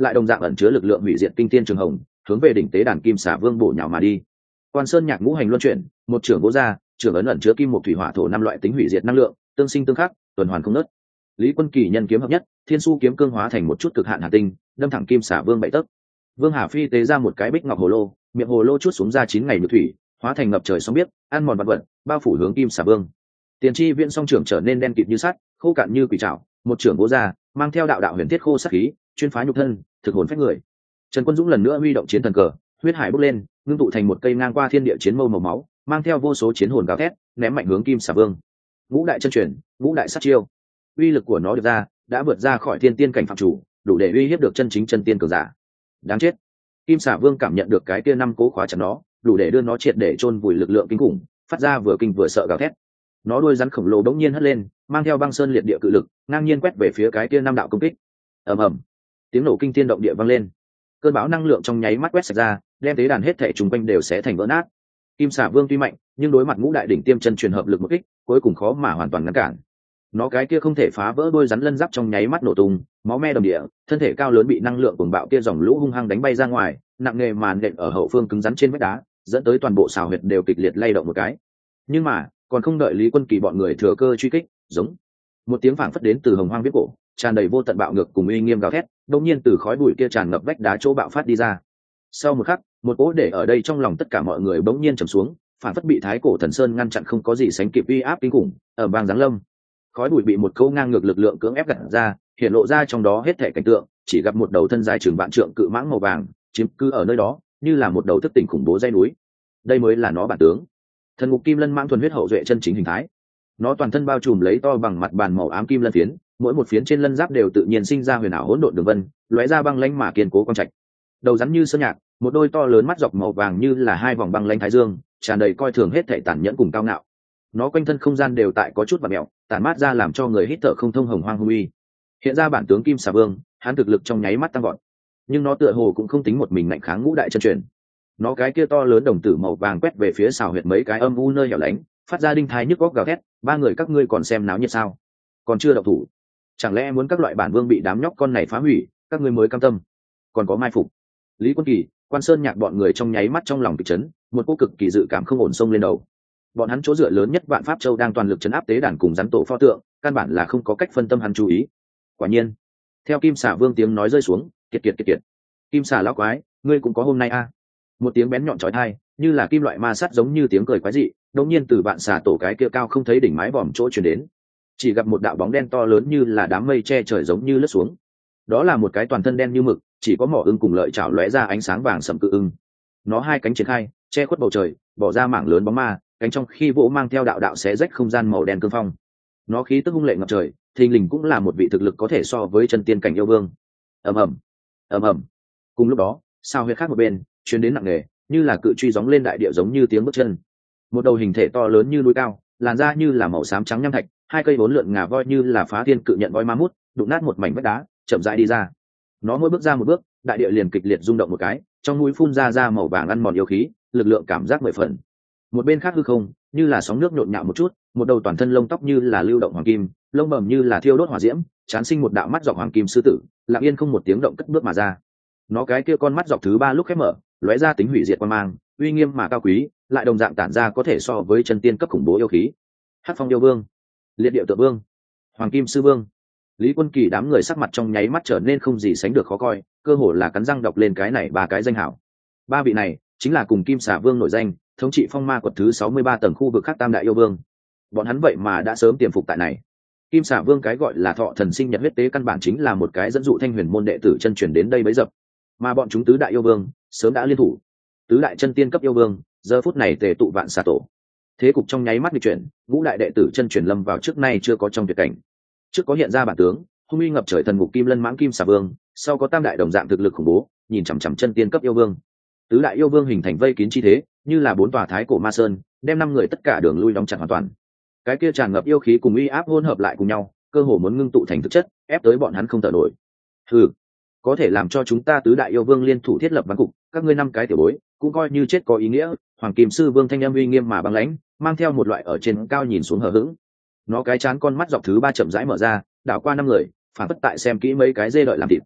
lại đồng dạng ẩn chứa lực lượng hủy diệt kinh thiên trường hồng, hướng về đỉnh tế đàn kim xà vương bổ nhào mà đi. Quan Sơn Nhạc ngũ hành luân chuyển, một trưởng vỗ ra, trưởng ấn ẩn chứa kim một thủy hỏa thổ năm loại tính hủy diệt năng lượng, tương sinh tương khắc, tuần hoàn không ngớt. Lý Quân Kỳ nhân kiếm hợp nhất, thiên su kiếm cương hóa thành một chút cực hạn hà tinh, đâm thẳng kim xà vương bảy tấc. Vương Hà Phi tế ra một cái bích ngọc hồ lô, miệng hồ lô chút xuống ra chín ngày nhược thủy, hóa thành ngập trời sóng biết, ăn mòn vật vật, bao phủ hướng kim xà vương. Tiền Chi Viễn song trưởng trở nên đen kịt như sắt, khô cạn như quỷ trảo, một trưởng vỗ ra, mang theo đạo đạo huyền thiết khô sắc khí, chuyên phá nhục thân, thực hồn phách người. Trần Quân Dũng lần nữa huy động chiến thần cờ, huyết hải bốc lên, ngưng tụ thành một cây ngang qua thiên địa chiến mâu màu máu, mang theo vô số chiến hồn gào thét, ném mạnh hướng kim xà vương. Ngũ đại chân truyền, ngũ đại sát chiêu, uy lực của nó được ra, đã vượt ra khỏi thiên tiên cảnh phạm chủ, đủ để uy hiếp được chân chính chân tiên cường giả. Đáng chết! Kim xà vương cảm nhận được cái kia năm cố khóa chặt nó, đủ để đưa nó triệt để chôn vùi lực lượng kinh khủng, phát ra vừa kinh vừa sợ gào thét. Nó đuôi rắn khổng lồ bỗng nhiên hất lên, mang theo băng sơn liệt địa cự lực, ngang nhiên quét về phía cái kia năm đạo công kích. Ầm ầm, tiếng nổ kinh thiên động địa vang lên, cơn bão năng lượng trong nháy mắt quét sạch ra, đem tế đàn hết thảy trùng quanh đều sẽ thành vỡ nát. Kim xà vương tuy mạnh, nhưng đối mặt ngũ đại đỉnh tiêm chân truyền hợp lực một kích, cuối cùng khó mà hoàn toàn ngăn cản. Nó cái kia không thể phá vỡ đôi rắn lân giáp trong nháy mắt nổ tung, máu me đồng địa, thân thể cao lớn bị năng lượng cuồng bạo kia dòng lũ hung hăng đánh bay ra ngoài, nặng nề màn nện ở hậu phương cứng rắn trên vách đá, dẫn tới toàn bộ xào huyệt đều kịch liệt lay động một cái. Nhưng mà, còn không đợi Lý Quân Kỳ bọn người thừa cơ truy kích, giống một tiếng phảng phất đến từ hồng hoang viết cổ, tràn đầy vô tận bạo ngược cùng uy nghiêm gào thét, đột nhiên từ khói bụi kia tràn ngập vách đá chỗ bạo phát đi ra. Sau một khắc, một cỗ để ở đây trong lòng tất cả mọi người bỗng nhiên trầm xuống, phảng phất bị thái cổ thần sơn ngăn chặn không có gì sánh kịp uy áp kinh khủng, ở bang giáng lâm. Khói bụi bị một câu ngang ngược lực lượng cưỡng ép gặt ra, hiện lộ ra trong đó hết thể cảnh tượng, chỉ gặp một đầu thân dài chừng vạn trượng cự mãng màu vàng, chiếm cứ ở nơi đó, như là một đầu thức tỉnh khủng bố dây núi. Đây mới là nó bản tướng. Thần ngục kim lân mãng thuần huyết hậu duệ chân chính hình thái. Nó toàn thân bao trùm lấy to bằng mặt bàn màu ám kim lân phiến, mỗi một phiến trên lân giáp đều tự nhiên sinh ra huyền ảo hỗn độn đường vân, lóe ra băng lãnh mà kiên cố quang trạch. Đầu rắn như sơn nhạc, một đôi to lớn mắt dọc màu vàng như là hai vòng băng lãnh thái dương, tràn đầy coi thường hết thảy tàn nhẫn cùng cao ngạo. Nó quanh thân không gian đều tại có chút vặn mèo, tản mát ra làm cho người hít thở không thông hồng hoang hung uy. Hiện ra bản tướng kim xà vương, hắn thực lực trong nháy mắt tăng vọt, nhưng nó tựa hồ cũng không tính một mình ngạnh kháng ngũ đại chân truyền. Nó cái kia to lớn đồng tử màu vàng quét về phía xào huyệt mấy cái âm u nơi hẻo lánh, phát ra đinh thai nhức góc gào thét. Ba người các ngươi còn xem náo nhiệt sao? Còn chưa động thủ? Chẳng lẽ muốn các loại bản vương bị đám nhóc con này phá hủy, các ngươi mới cam tâm? Còn có mai phục? Lý Quân Kỳ, Quan Sơn Nhạc bọn người trong nháy mắt trong lòng kịch chấn, một cô cực kỳ dự cảm không ổn xông lên đầu. Bọn hắn chỗ dựa lớn nhất Vạn Pháp Châu đang toàn lực chấn áp tế đàn cùng rắn tổ pho tượng, căn bản là không có cách phân tâm hắn chú ý. Quả nhiên, theo kim xà vương tiếng nói rơi xuống, kiệt kiệt kiệt kiệt. Kim xà lão quái, ngươi cũng có hôm nay a? À? Một tiếng bén nhọn chói tai, như là kim loại ma sắt giống như tiếng cười quái dị, đột nhiên từ vạn xà tổ cái kia cao không thấy đỉnh mái vòm chỗ truyền đến. Chỉ gặp một đạo bóng đen to lớn như là đám mây che trời giống như lướt xuống. Đó là một cái toàn thân đen như mực, chỉ có mỏ ưng cùng lợi chảo lóe ra ánh sáng vàng sẫm cự ưng. Nó hai cánh triển khai, che khuất bầu trời, bỏ ra mảng lớn bóng ma, cánh trong khi vỗ mang theo đạo đạo xé rách không gian màu đen cương phong. Nó khí tức hung lệ ngập trời, thình lình cũng là một vị thực lực có thể so với chân tiên cảnh yêu vương. Ầm ầm, ầm ầm. Cùng lúc đó, sao huyệt khác một bên, truyền đến nặng nề, như là cự truy gióng lên đại địa giống như tiếng bước chân. Một đầu hình thể to lớn như núi cao, làn da như là màu xám trắng nham thạch, hai cây vốn lượn ngà voi như là phá thiên cự nhận voi ma mút, đụng nát một mảnh vách đá, chậm rãi đi ra. Nó mỗi bước ra một bước, đại địa liền kịch liệt rung động một cái, trong mũi phun ra ra màu vàng ăn mòn yêu khí, lực lượng cảm giác mười phần. Một bên khác hư không, như là sóng nước nhộn nhạo một chút, một đầu toàn thân lông tóc như là lưu động hoàng kim, lông bầm như là thiêu đốt hỏa diễm, chán sinh một đạo mắt dọc hoàng kim sư tử, lặng yên không một tiếng động cất bước mà ra. Nó cái kia con mắt dọc thứ ba lúc khép mở, lóe ra tính hủy diệt quan mang, uy nghiêm mà cao quý, lại đồng dạng tản ra có thể so với chân tiên cấp khủng bố yêu khí. Hắc Phong yêu vương, Liệt Điệu Tự vương, Hoàng Kim sư vương. Lý Quân Kỳ đám người sắc mặt trong nháy mắt trở nên không gì sánh được khó coi, cơ hồ là cắn răng đọc lên cái này ba cái danh hảo. Ba vị này chính là cùng Kim Xà Vương nổi danh, thống trị phong ma quật thứ sáu mươi ba tầng khu vực khác tam đại yêu vương. Bọn hắn vậy mà đã sớm tiềm phục tại này. Kim Xà Vương cái gọi là Thọ Thần Sinh Nhật huyết tế căn bản chính là một cái dẫn dụ Thanh Huyền môn đệ tử chân truyền đến đây bấy dập, mà bọn chúng tứ đại yêu vương sớm đã liên thủ. Tứ đại chân tiên cấp yêu vương giờ phút này tề tụ vạn xà tổ, thế cục trong nháy mắt nghịch chuyển, ngũ đại đệ tử chân truyền lâm vào trước nay chưa có trong tuyệt cảnh. Trước có hiện ra bản tướng hung uy ngập trời thần ngục kim lân mãng kim xà vương, sau có tam đại đồng dạng thực lực khủng bố, nhìn chằm chằm chân tiên cấp yêu vương. Tứ đại yêu vương hình thành vây kín chi thế, như là bốn tòa thái cổ ma sơn, đem năm người tất cả đường lui đóng chặt hoàn toàn. Cái kia tràn ngập yêu khí cùng uy áp hỗn hợp lại cùng nhau, cơ hồ muốn ngưng tụ thành thực chất, ép tới bọn hắn không thở nổi. Hừ, có thể làm cho chúng ta tứ đại yêu vương liên thủ thiết lập văn cục, các ngươi năm cái tiểu bối cũng coi như chết có ý nghĩa. Hoàng Kim sư vương thanh âm uy nghiêm mà băng lãnh, mang theo một loại ở trên cao nhìn xuống hờ hững. Nó cái chán con mắt dọc thứ ba chậm rãi mở ra, đảo qua năm người, phản phất tại xem kỹ mấy cái dê đợi làm thịt.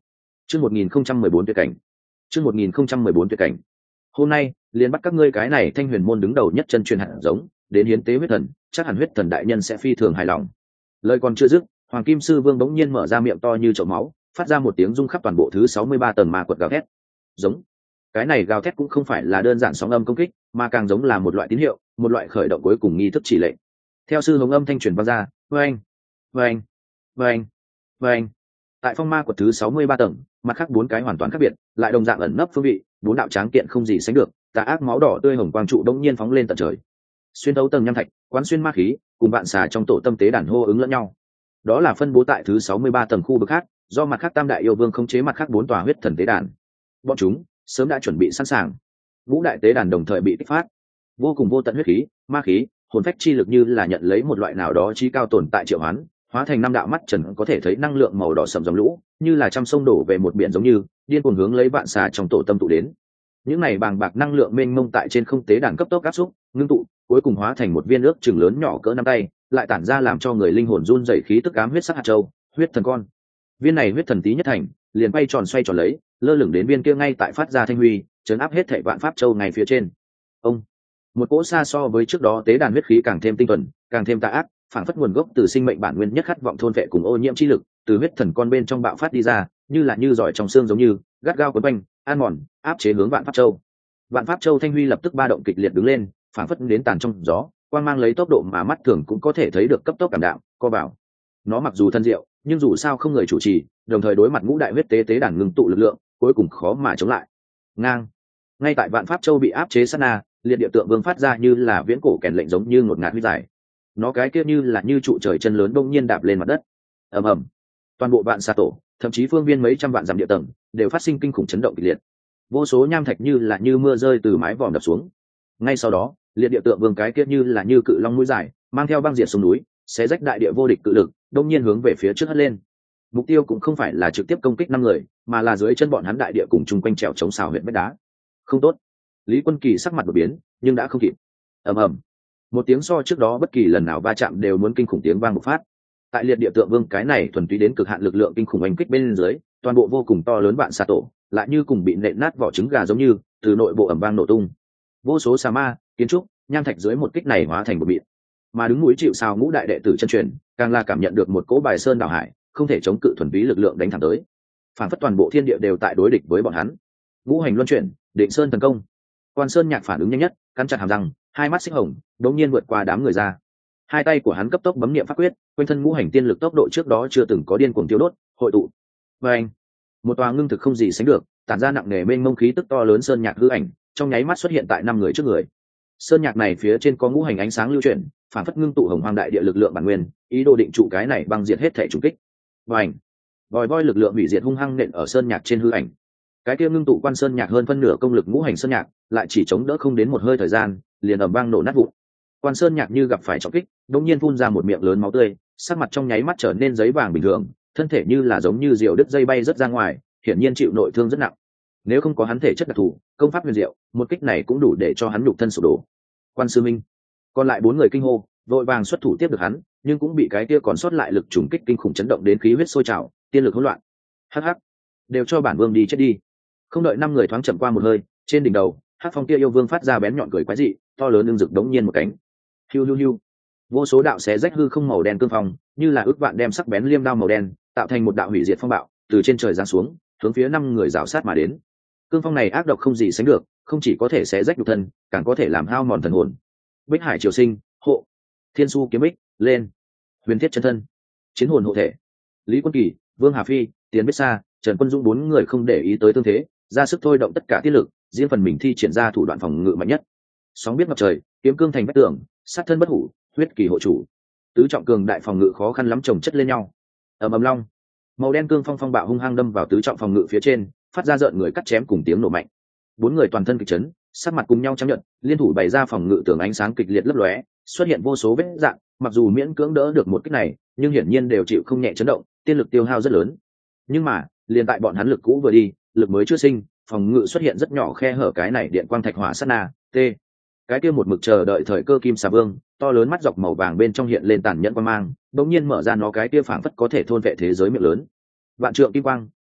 Chương một nghìn không trăm mười bốn tuyệt cảnh. Chương một nghìn không trăm mười bốn tuyệt cảnh. Hôm nay, liền bắt các ngươi cái này Thanh Huyền môn đứng đầu nhất chân truyền hạt giống, đến hiến tế huyết thần, chắc hẳn huyết thần đại nhân sẽ phi thường hài lòng. Lời còn chưa dứt, Hoàng Kim Sư Vương bỗng nhiên mở ra miệng to như chậu máu, phát ra một tiếng rung khắp toàn bộ thứ sáu mươi ba tầng ma quật gào thét. Giống. Cái này gào thét cũng không phải là đơn giản sóng âm công kích, mà càng giống là một loại tín hiệu, một loại khởi động cuối cùng nghi thức chỉ lệnh. Theo sư hống âm thanh truyền vang ra, oeng, oeng, oeng, oeng. Tại phong ma quật thứ sáu mươi ba tầng, mặt khác bốn cái hoàn toàn khác biệt, lại đồng dạng ẩn nấp phương vị, bốn đạo tráng kiện không gì sánh được, tà ác máu đỏ tươi hồng quang trụ đống nhiên phóng lên tận trời. Xuyên thấu tầng nham thạch, quán xuyên ma khí, cùng bạn xà trong tổ tâm tế đàn hô ứng lẫn nhau. Đó là phân bố tại thứ sáu mươi ba tầng khu vực khác, do mặt khác tam đại yêu vương khống chế mặt khác bốn tòa huyết thần tế đàn. Bọn chúng sớm đã chuẩn bị sẵn sàng. Ngũ đại tế đàn đồng thời bị kích phát, vô cùng vô tận huyết khí, ma khí, hồn phách chi lực như là nhận lấy một loại nào đó chí cao tồn tại triệu hoán, hóa thành năm đạo mắt trần có thể thấy năng lượng màu đỏ sầm dòng lũ, như là trăm sông đổ về một biển giống như điên cuồng hướng lấy vạn xà trong tổ tâm tụ đến. Những này bàng bạc năng lượng mênh mông tại trên không tế đàn cấp tốc áp xúc, ngưng tụ, cuối cùng hóa thành một viên nước chừng lớn nhỏ cỡ nắm tay, lại tản ra làm cho người linh hồn run rẩy khí tức ám huyết sắc hạt châu, huyết thần con. Viên này huyết thần tí nhất thành, liền bay tròn xoay tròn lấy, lơ lửng đến viên kia ngay tại phát ra thanh huy, chấn áp hết thảy vạn pháp châu ngay phía trên. Ông, một cỗ xa so với trước đó tế đàn huyết khí càng thêm tinh thuần, càng thêm tà ác, phản phất nguồn gốc từ sinh mệnh bản nguyên nhất khát vọng thôn vệ cùng ô nhiễm chi lực, từ huyết thần con bên trong bạo phát đi ra, như là như giỏi trong xương giống như gắt gao quấn quanh, an mòn, áp chế hướng vạn pháp châu. Vạn pháp châu thanh huy lập tức ba động kịch liệt đứng lên, phản phất đến tàn trong gió, quang mang lấy tốc độ mà mắt thường cũng có thể thấy được cấp tốc cảm đạo, co bảo. Nó mặc dù thân diệu, nhưng dù sao không người chủ trì, đồng thời đối mặt ngũ đại huyết tế tế đàn ngưng tụ lực lượng, cuối cùng khó mà chống lại. Ngang. Ngay tại vạn pháp châu bị áp chế sát na, liệt địa tượng vương phát ra như là viễn cổ kèn lệnh giống như ngột ngạt huy dài. Nó cái kia như là như trụ trời chân lớn bỗng nhiên đạp lên mặt đất. Ầm ầm. Toàn bộ vạn sa tổ, thậm chí phương viên mấy trăm vạn dặm địa tầng, đều phát sinh kinh khủng chấn động kịch liệt. Vô số nham thạch như là như mưa rơi từ mái vòm đập xuống. Ngay sau đó, liệt địa tượng vương cái kia như là như cự long mũi dài, mang theo băng diệt xuống núi, sẽ rách đại địa vô địch cự lực, đông nhiên hướng về phía trước hất lên. Mục tiêu cũng không phải là trực tiếp công kích năm người, mà là dưới chân bọn hắn đại địa cùng chung quanh trèo chống xào huyện vách đá. Không tốt. Lý Quân Kỳ sắc mặt đột biến, nhưng đã không kịp. Ầm ầm. Một tiếng so trước đó bất kỳ lần nào va chạm đều muốn kinh khủng tiếng vang bộc phát. Tại liệt địa tượng vương cái này thuần túy đến cực hạn lực lượng kinh khủng oanh kích bên dưới, toàn bộ vô cùng to lớn vạn xà tổ, lại như cùng bị nện nát vỏ trứng gà giống như, từ nội bộ ầm vang nổ tung. Vô số xà ma, kiến trúc, nham thạch dưới một kích này hóa thành một mịn. Mà đứng núi chịu sào ngũ đại đệ tử chân truyền, càng là cảm nhận được một cỗ bài sơn đảo hải, không thể chống cự thuần túy lực lượng đánh thẳng tới. Phản phất toàn bộ thiên địa đều tại đối địch với bọn hắn. Ngũ hành luân chuyển, định sơn thần công. Quan Sơn Nhạc phản ứng nhanh nhất, cắn chặt hàm răng, hai mắt xích hồng, đột nhiên vượt qua đám người ra. Hai tay của hắn cấp tốc bấm niệm pháp quyết, quanh thân ngũ hành tiên lực tốc độ trước đó chưa từng có điên cuồng tiêu đốt, hội tụ. Và anh, một tòa ngưng thực không gì sánh được, tản ra nặng nề mênh mông khí tức to lớn sơn nhạc hư ảnh, trong nháy mắt xuất hiện tại năm người trước người. Sơn nhạc này phía trên có ngũ hành ánh sáng lưu chuyển, phản phất ngưng tụ hồng hoang đại địa lực lượng bản nguyên, ý đồ định trụ cái này băng diệt hết thể trùng kích. Và ảnh, vòi voi lực lượng hủy diệt hung hăng nện ở sơn nhạc trên hư ảnh. Cái kia ngưng tụ quan sơn nhạc hơn phân nửa công lực ngũ hành sơn nhạc, lại chỉ chống đỡ không đến một hơi thời gian, liền ầm vang nổ nát vụn. Quan sơn nhạc như gặp phải trọng kích, đột nhiên phun ra một miệng lớn máu tươi, sắc mặt trong nháy mắt trở nên giấy vàng bình thường, thân thể như là giống như diều đứt dây bay rất ra ngoài, hiển nhiên chịu nội thương rất nặng. Nếu không có hắn thể chất đặc thù, công pháp huyền diệu, một kích này cũng đủ để cho hắn nhục thân sụp đổ. Quan sư minh, còn lại bốn người kinh hô, vội vàng xuất thủ tiếp được hắn, nhưng cũng bị cái kia còn sót lại lực trùng kích kinh khủng chấn động đến khí huyết sôi trào, tiên lực hỗn loạn. Hắc hắc, đều cho bản vương đi chết đi. Không đợi năm người thoáng chậm qua một hơi, trên đỉnh đầu, Hắc Phong kia yêu vương phát ra bén nhọn cười quái dị, to lớn ưng rực đống nhiên một cánh. Hiu hiu hiu. Vô số đạo xé rách hư không màu đen cương phong, như là ước vạn đem sắc bén liêm đao màu đen, tạo thành một đạo hủy diệt phong bạo, từ trên trời giáng xuống, hướng phía năm người rào sát mà đến. Cương phong này ác độc không gì sánh được, không chỉ có thể xé rách nhục thân, càng có thể làm hao mòn thần hồn. Bích Hải Triều Sinh, hộ. Thiên Su kiếm bích, lên. Huyền Thiết chân thân, chiến hồn hộ thể. Lý Quân Kỳ, Vương Hà Phi, Tiến Biết Sa, Trần Quân Dũng bốn người không để ý tới tương thế, ra sức thôi động tất cả tiết lực, riêng phần mình thi triển ra thủ đoạn phòng ngự mạnh nhất. Sóng biết ngập trời, kiếm cương thành vách tường, sát thân bất hủ, huyết kỳ hộ chủ. Tứ trọng cường đại phòng ngự khó khăn lắm chồng chất lên nhau. Ầm ầm long, màu đen cương phong phong bạo hung hăng đâm vào tứ trọng phòng ngự phía trên, phát ra rợn người cắt chém cùng tiếng nổ mạnh. Bốn người toàn thân kịch chấn, sát mặt cùng nhau trắng nhợt, liên thủ bày ra phòng ngự tường ánh sáng kịch liệt lấp lóe, xuất hiện vô số vết rạn, mặc dù miễn cưỡng đỡ được một kích này, nhưng hiển nhiên đều chịu không nhẹ chấn động, tiên lực tiêu hao rất lớn. Nhưng mà, liền tại bọn hắn lực cũ vừa đi, lực mới chưa sinh, phòng ngự xuất hiện rất nhỏ khe hở, cái này điện quang thạch hỏa sát na, t. Cái kia một mực chờ đợi thời cơ kim xà vương, to lớn mắt dọc màu vàng bên trong hiện lên tàn nhẫn quang mang, bỗng nhiên mở ra nó cái kia phảng phất có thể thôn vệ thế giới miệng lớn. Vạn trượng kim quang,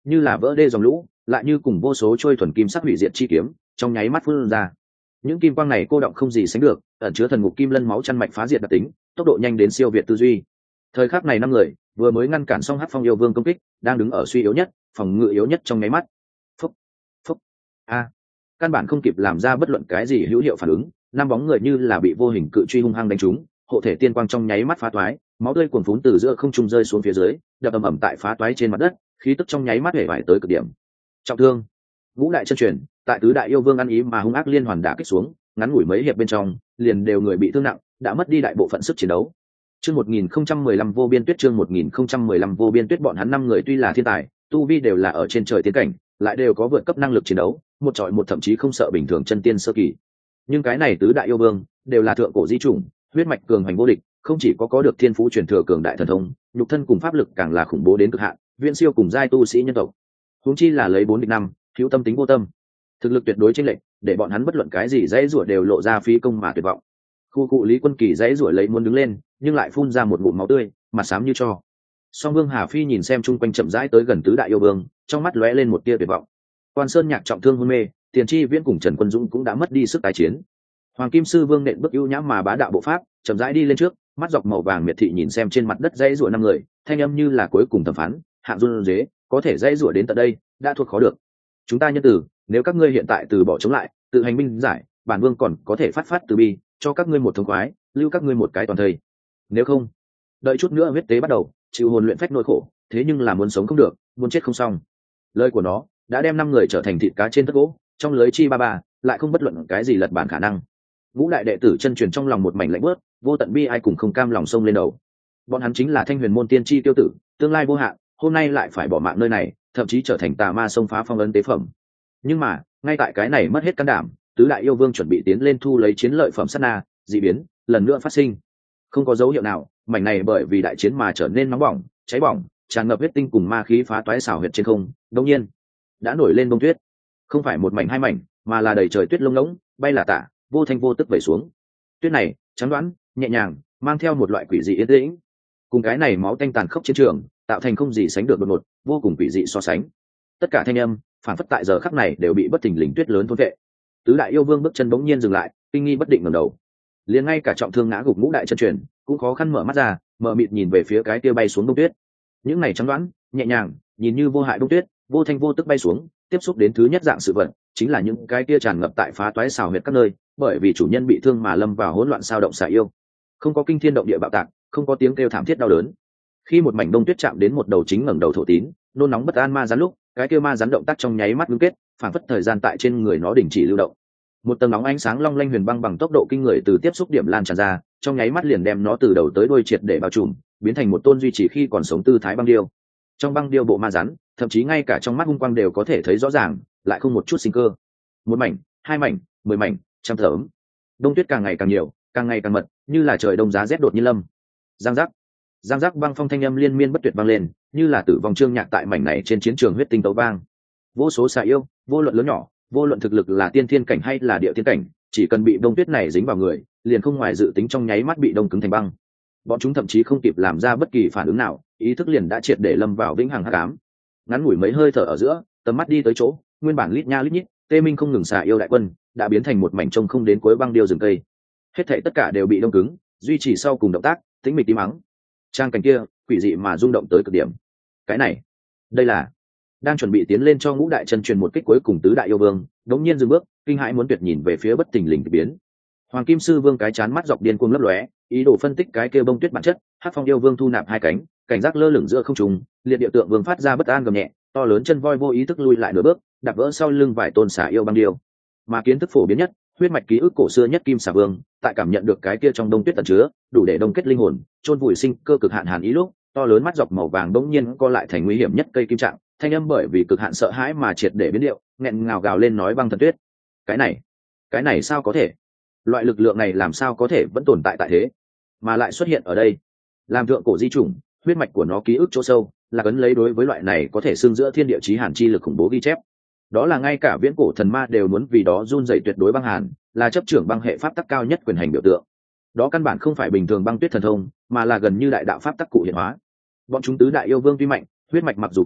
như là vỡ đê dòng lũ, lại như cùng vô số trôi thuần kim sắc hủy diệt chi kiếm trong nháy mắt phun ra. Những kim quang này cô động không gì sánh được, ẩn chứa thần ngục kim lân máu chăn mạch phá diệt đặc tính, tốc độ nhanh đến siêu việt tư duy. Thời khắc này năm người vừa mới ngăn cản xong hắc phong yêu vương công kích, đang đứng ở suy yếu nhất, phòng ngự yếu nhất trong nháy mắt. Phúc, phúc, a, căn bản không kịp làm ra bất luận cái gì hữu hiệu phản ứng, năm bóng người như là bị vô hình cự truy hung hăng đánh trúng, hộ thể tiên quang trong nháy mắt phá toái, máu tươi cuồn phún từ giữa không trung rơi xuống phía dưới, đập ầm ầm tại phá toái trên mặt đất, khí tức trong nháy mắt hể vải tới cực điểm. Trọng thương, ngũ đại chân truyền, tại tứ đại yêu vương ăn ý mà hung ác liên hoàn đả kích xuống, ngắn ngủi mấy hiệp bên trong, liền đều người bị thương nặng, đã mất đi đại bộ phận sức chiến đấu. Chương một nghìn không trăm mười lăm vô biên tuyết chương một nghìn không trăm mười lăm vô biên tuyết bọn hắn năm người tuy là thiên tài, tu vi đều là ở trên trời tiến cảnh, lại đều có vượt cấp năng lực chiến đấu, một trọi một thậm chí không sợ bình thường chân tiên sơ kỳ. Nhưng cái này tứ đại yêu vương đều là thượng cổ di chủng, huyết mạch cường hành vô địch, không chỉ có có được thiên phú truyền thừa cường đại thần thông, nhục thân cùng pháp lực càng là khủng bố đến cực hạn, viễn siêu cùng giai tu sĩ nhân tộc. Huống chi là lấy bốn địch năm, hữu tâm tính vô tâm, thực lực tuyệt đối chênh lệch, để bọn hắn bất luận cái gì dãy rủa đều lộ ra phí công mà tuyệt vọng. Khu cụ Lý Quân Kỳ dãy rủa lấy muốn đứng lên, nhưng lại phun ra một ngụm máu tươi, mặt xám như tro. Song Vương Hà Phi nhìn xem chung quanh chậm rãi tới gần tứ đại yêu vương, trong mắt lóe lên một tia tuyệt vọng. Quan Sơn Nhạc trọng thương hôn mê, Tiền Chi Viễn cùng Trần Quân Dũng cũng đã mất đi sức tái chiến. Hoàng Kim Sư Vương nện bước ưu nhã mà bá đạo bộ pháp, chậm rãi đi lên trước, mắt dọc màu vàng miệt thị nhìn xem trên mặt đất dãy rủa năm người, thanh âm như là cuối cùng thẩm phán, hạng run dế, có thể dãy rủa đến tận đây, đã thuộc khó được. Chúng ta nhân từ, nếu các ngươi hiện tại từ bỏ chống lại, tự hành binh giải, bản vương còn có thể phát phát từ bi, cho các ngươi một thống khoái, lưu các ngươi một cái toàn thây. Nếu không, đợi chút nữa huyết tế bắt đầu, chịu hồn luyện phách nỗi khổ, thế nhưng là muốn sống không được, muốn chết không xong. Lời của nó đã đem năm người trở thành thịt cá trên tất gỗ, trong lưới chi ba ba, lại không bất luận cái gì lật bản khả năng. Ngũ đại đệ tử chân truyền trong lòng một mảnh lạnh bớt, vô tận bi ai cùng không cam lòng sông lên đầu. Bọn hắn chính là Thanh Huyền môn tiên tri tiêu tử, tương lai vô hạn, hôm nay lại phải bỏ mạng nơi này, thậm chí trở thành tà ma xông phá phong ấn tế phẩm. Nhưng mà, ngay tại cái này mất hết can đảm, tứ đại yêu vương chuẩn bị tiến lên thu lấy chiến lợi phẩm sát na, dị biến lần nữa phát sinh. Không có dấu hiệu nào, mảnh này bởi vì đại chiến mà trở nên nóng bỏng, cháy bỏng, tràn ngập huyết tinh cùng ma khí phá toái xảo huyệt trên không, đột nhiên đã nổi lên bông tuyết. Không phải một mảnh hai mảnh, mà là đầy trời tuyết lông ngỗng, bay là tả, vô thanh vô tức vẩy xuống. Tuyết này trắng đoán, nhẹ nhàng, mang theo một loại quỷ dị yên tĩnh. Cùng cái này máu tanh tàn khốc chiến trường, tạo thành không gì sánh được đột ngột, vô cùng quỷ dị so sánh. Tất cả thanh âm, phản phất tại giờ khắc này đều bị bất thình lình tuyết lớn thôn vệ. Tứ đại yêu vương bước chân bỗng nhiên dừng lại, kinh nghi bất định ngẩng đầu. Liền ngay cả trọng thương ngã gục ngũ đại chân truyền, cũng khó khăn mở mắt ra, mở mịt nhìn về phía cái kia bay xuống đông tuyết. Những này trắng đoán, nhẹ nhàng, nhìn như vô hại đông tuyết, vô thanh vô tức bay xuống, tiếp xúc đến thứ nhất dạng sự vật, chính là những cái kia tràn ngập tại phá toái xào huyệt các nơi, bởi vì chủ nhân bị thương mà lâm vào hỗn loạn sao động xả yêu. Không có kinh thiên động địa bạo tạc, không có tiếng kêu thảm thiết đau đớn. Khi một mảnh đông tuyết chạm đến một đầu chính ngẩng đầu thổ tín, nôn nóng bất an ma rắn lúc, cái kia ma rắn động tác trong nháy mắt ngưng kết, phản phất thời gian tại trên người nó đình chỉ lưu động. Một tầng nóng ánh sáng long lanh huyền băng bằng tốc độ kinh người từ tiếp xúc điểm lan tràn ra, trong nháy mắt liền đem nó từ đầu tới đuôi triệt để bao trùm, biến thành một tôn duy trì khi còn sống tư thái băng điêu. Trong băng điêu bộ ma rắn, thậm chí ngay cả trong mắt hung quang đều có thể thấy rõ ràng, lại không một chút sinh cơ. Một mảnh, hai mảnh, mười mảnh, trăm thớm. Đông tuyết càng ngày càng nhiều, càng ngày càng mật, như là trời đông giá rét đột nhiên lâm. Giang giác, giang giác băng phong thanh âm liên miên bất tuyệt vang lên, như là tử vong trương nhạc tại mảnh này trên chiến trường huyết tinh tấu vang. Vô số xà yêu, vô luận lớn nhỏ, vô luận thực lực là tiên thiên cảnh hay là địa thiên cảnh, chỉ cần bị đông tuyết này dính vào người, liền không ngoài dự tính trong nháy mắt bị đông cứng thành băng. Bọn chúng thậm chí không kịp làm ra bất kỳ phản ứng nào, ý thức liền đã triệt để lâm vào vĩnh hằng hắc ám. Ngắn ngủi mấy hơi thở ở giữa, tầm mắt đi tới chỗ, nguyên bản lít nha lít nhít, tê minh không ngừng xà yêu đại quân, đã biến thành một mảnh trông không đến cuối băng điêu rừng cây. Hết thảy tất cả đều bị đông cứng, duy trì sau cùng động tác, tĩnh mịch im mắng. Trang cảnh kia, quỷ dị mà rung động tới cực điểm. Cái này, đây là đang chuẩn bị tiến lên cho ngũ đại chân truyền một kích cuối cùng tứ đại yêu vương, đống nhiên dừng bước, kinh hãi muốn tuyệt nhìn về phía bất thình lình biến. Hoàng Kim Sư Vương cái chán mắt dọc điên cuồng lấp lóe, ý đồ phân tích cái kia bông tuyết bản chất. Hắc Phong yêu vương thu nạp hai cánh, cảnh giác lơ lửng giữa không trung, liệt địa tượng vương phát ra bất an gầm nhẹ, to lớn chân voi vô ý thức lui lại nửa bước, đạp vỡ sau lưng vài tôn xà yêu băng điêu. Mà kiến thức phổ biến nhất, huyết mạch ký ức cổ xưa nhất Kim Xà Vương, tại cảm nhận được cái kia trong đông tuyết tẩn chứa, đủ để đông kết linh hồn, chôn vùi sinh cơ cực hạn hàn ý lúc, to lớn mắt dọc màu vàng bỗng nhiên co lại thành nguy hiểm nhất cây kim trạng, thanh âm bởi vì cực hạn sợ hãi mà triệt để biến điệu, nghẹn ngào gào lên nói băng thần tuyết. Cái này, cái này sao có thể? Loại lực lượng này làm sao có thể vẫn tồn tại tại thế, mà lại xuất hiện ở đây? Làm thượng cổ di chủng, huyết mạch của nó ký ức chỗ sâu, là cấn lấy đối với loại này có thể xưng giữa thiên địa chí hàn chi lực khủng bố ghi chép. Đó là ngay cả viễn cổ thần ma đều muốn vì đó run rẩy tuyệt đối băng hàn, là chấp trưởng băng hệ pháp tắc cao nhất quyền hành biểu tượng. Đó căn bản không phải bình thường băng tuyết thần thông, mà là gần như đại đạo pháp tắc cụ hiện hóa. Bọn chúng tứ đại yêu vương tuy mạnh, huyết mạch mặc dù quý,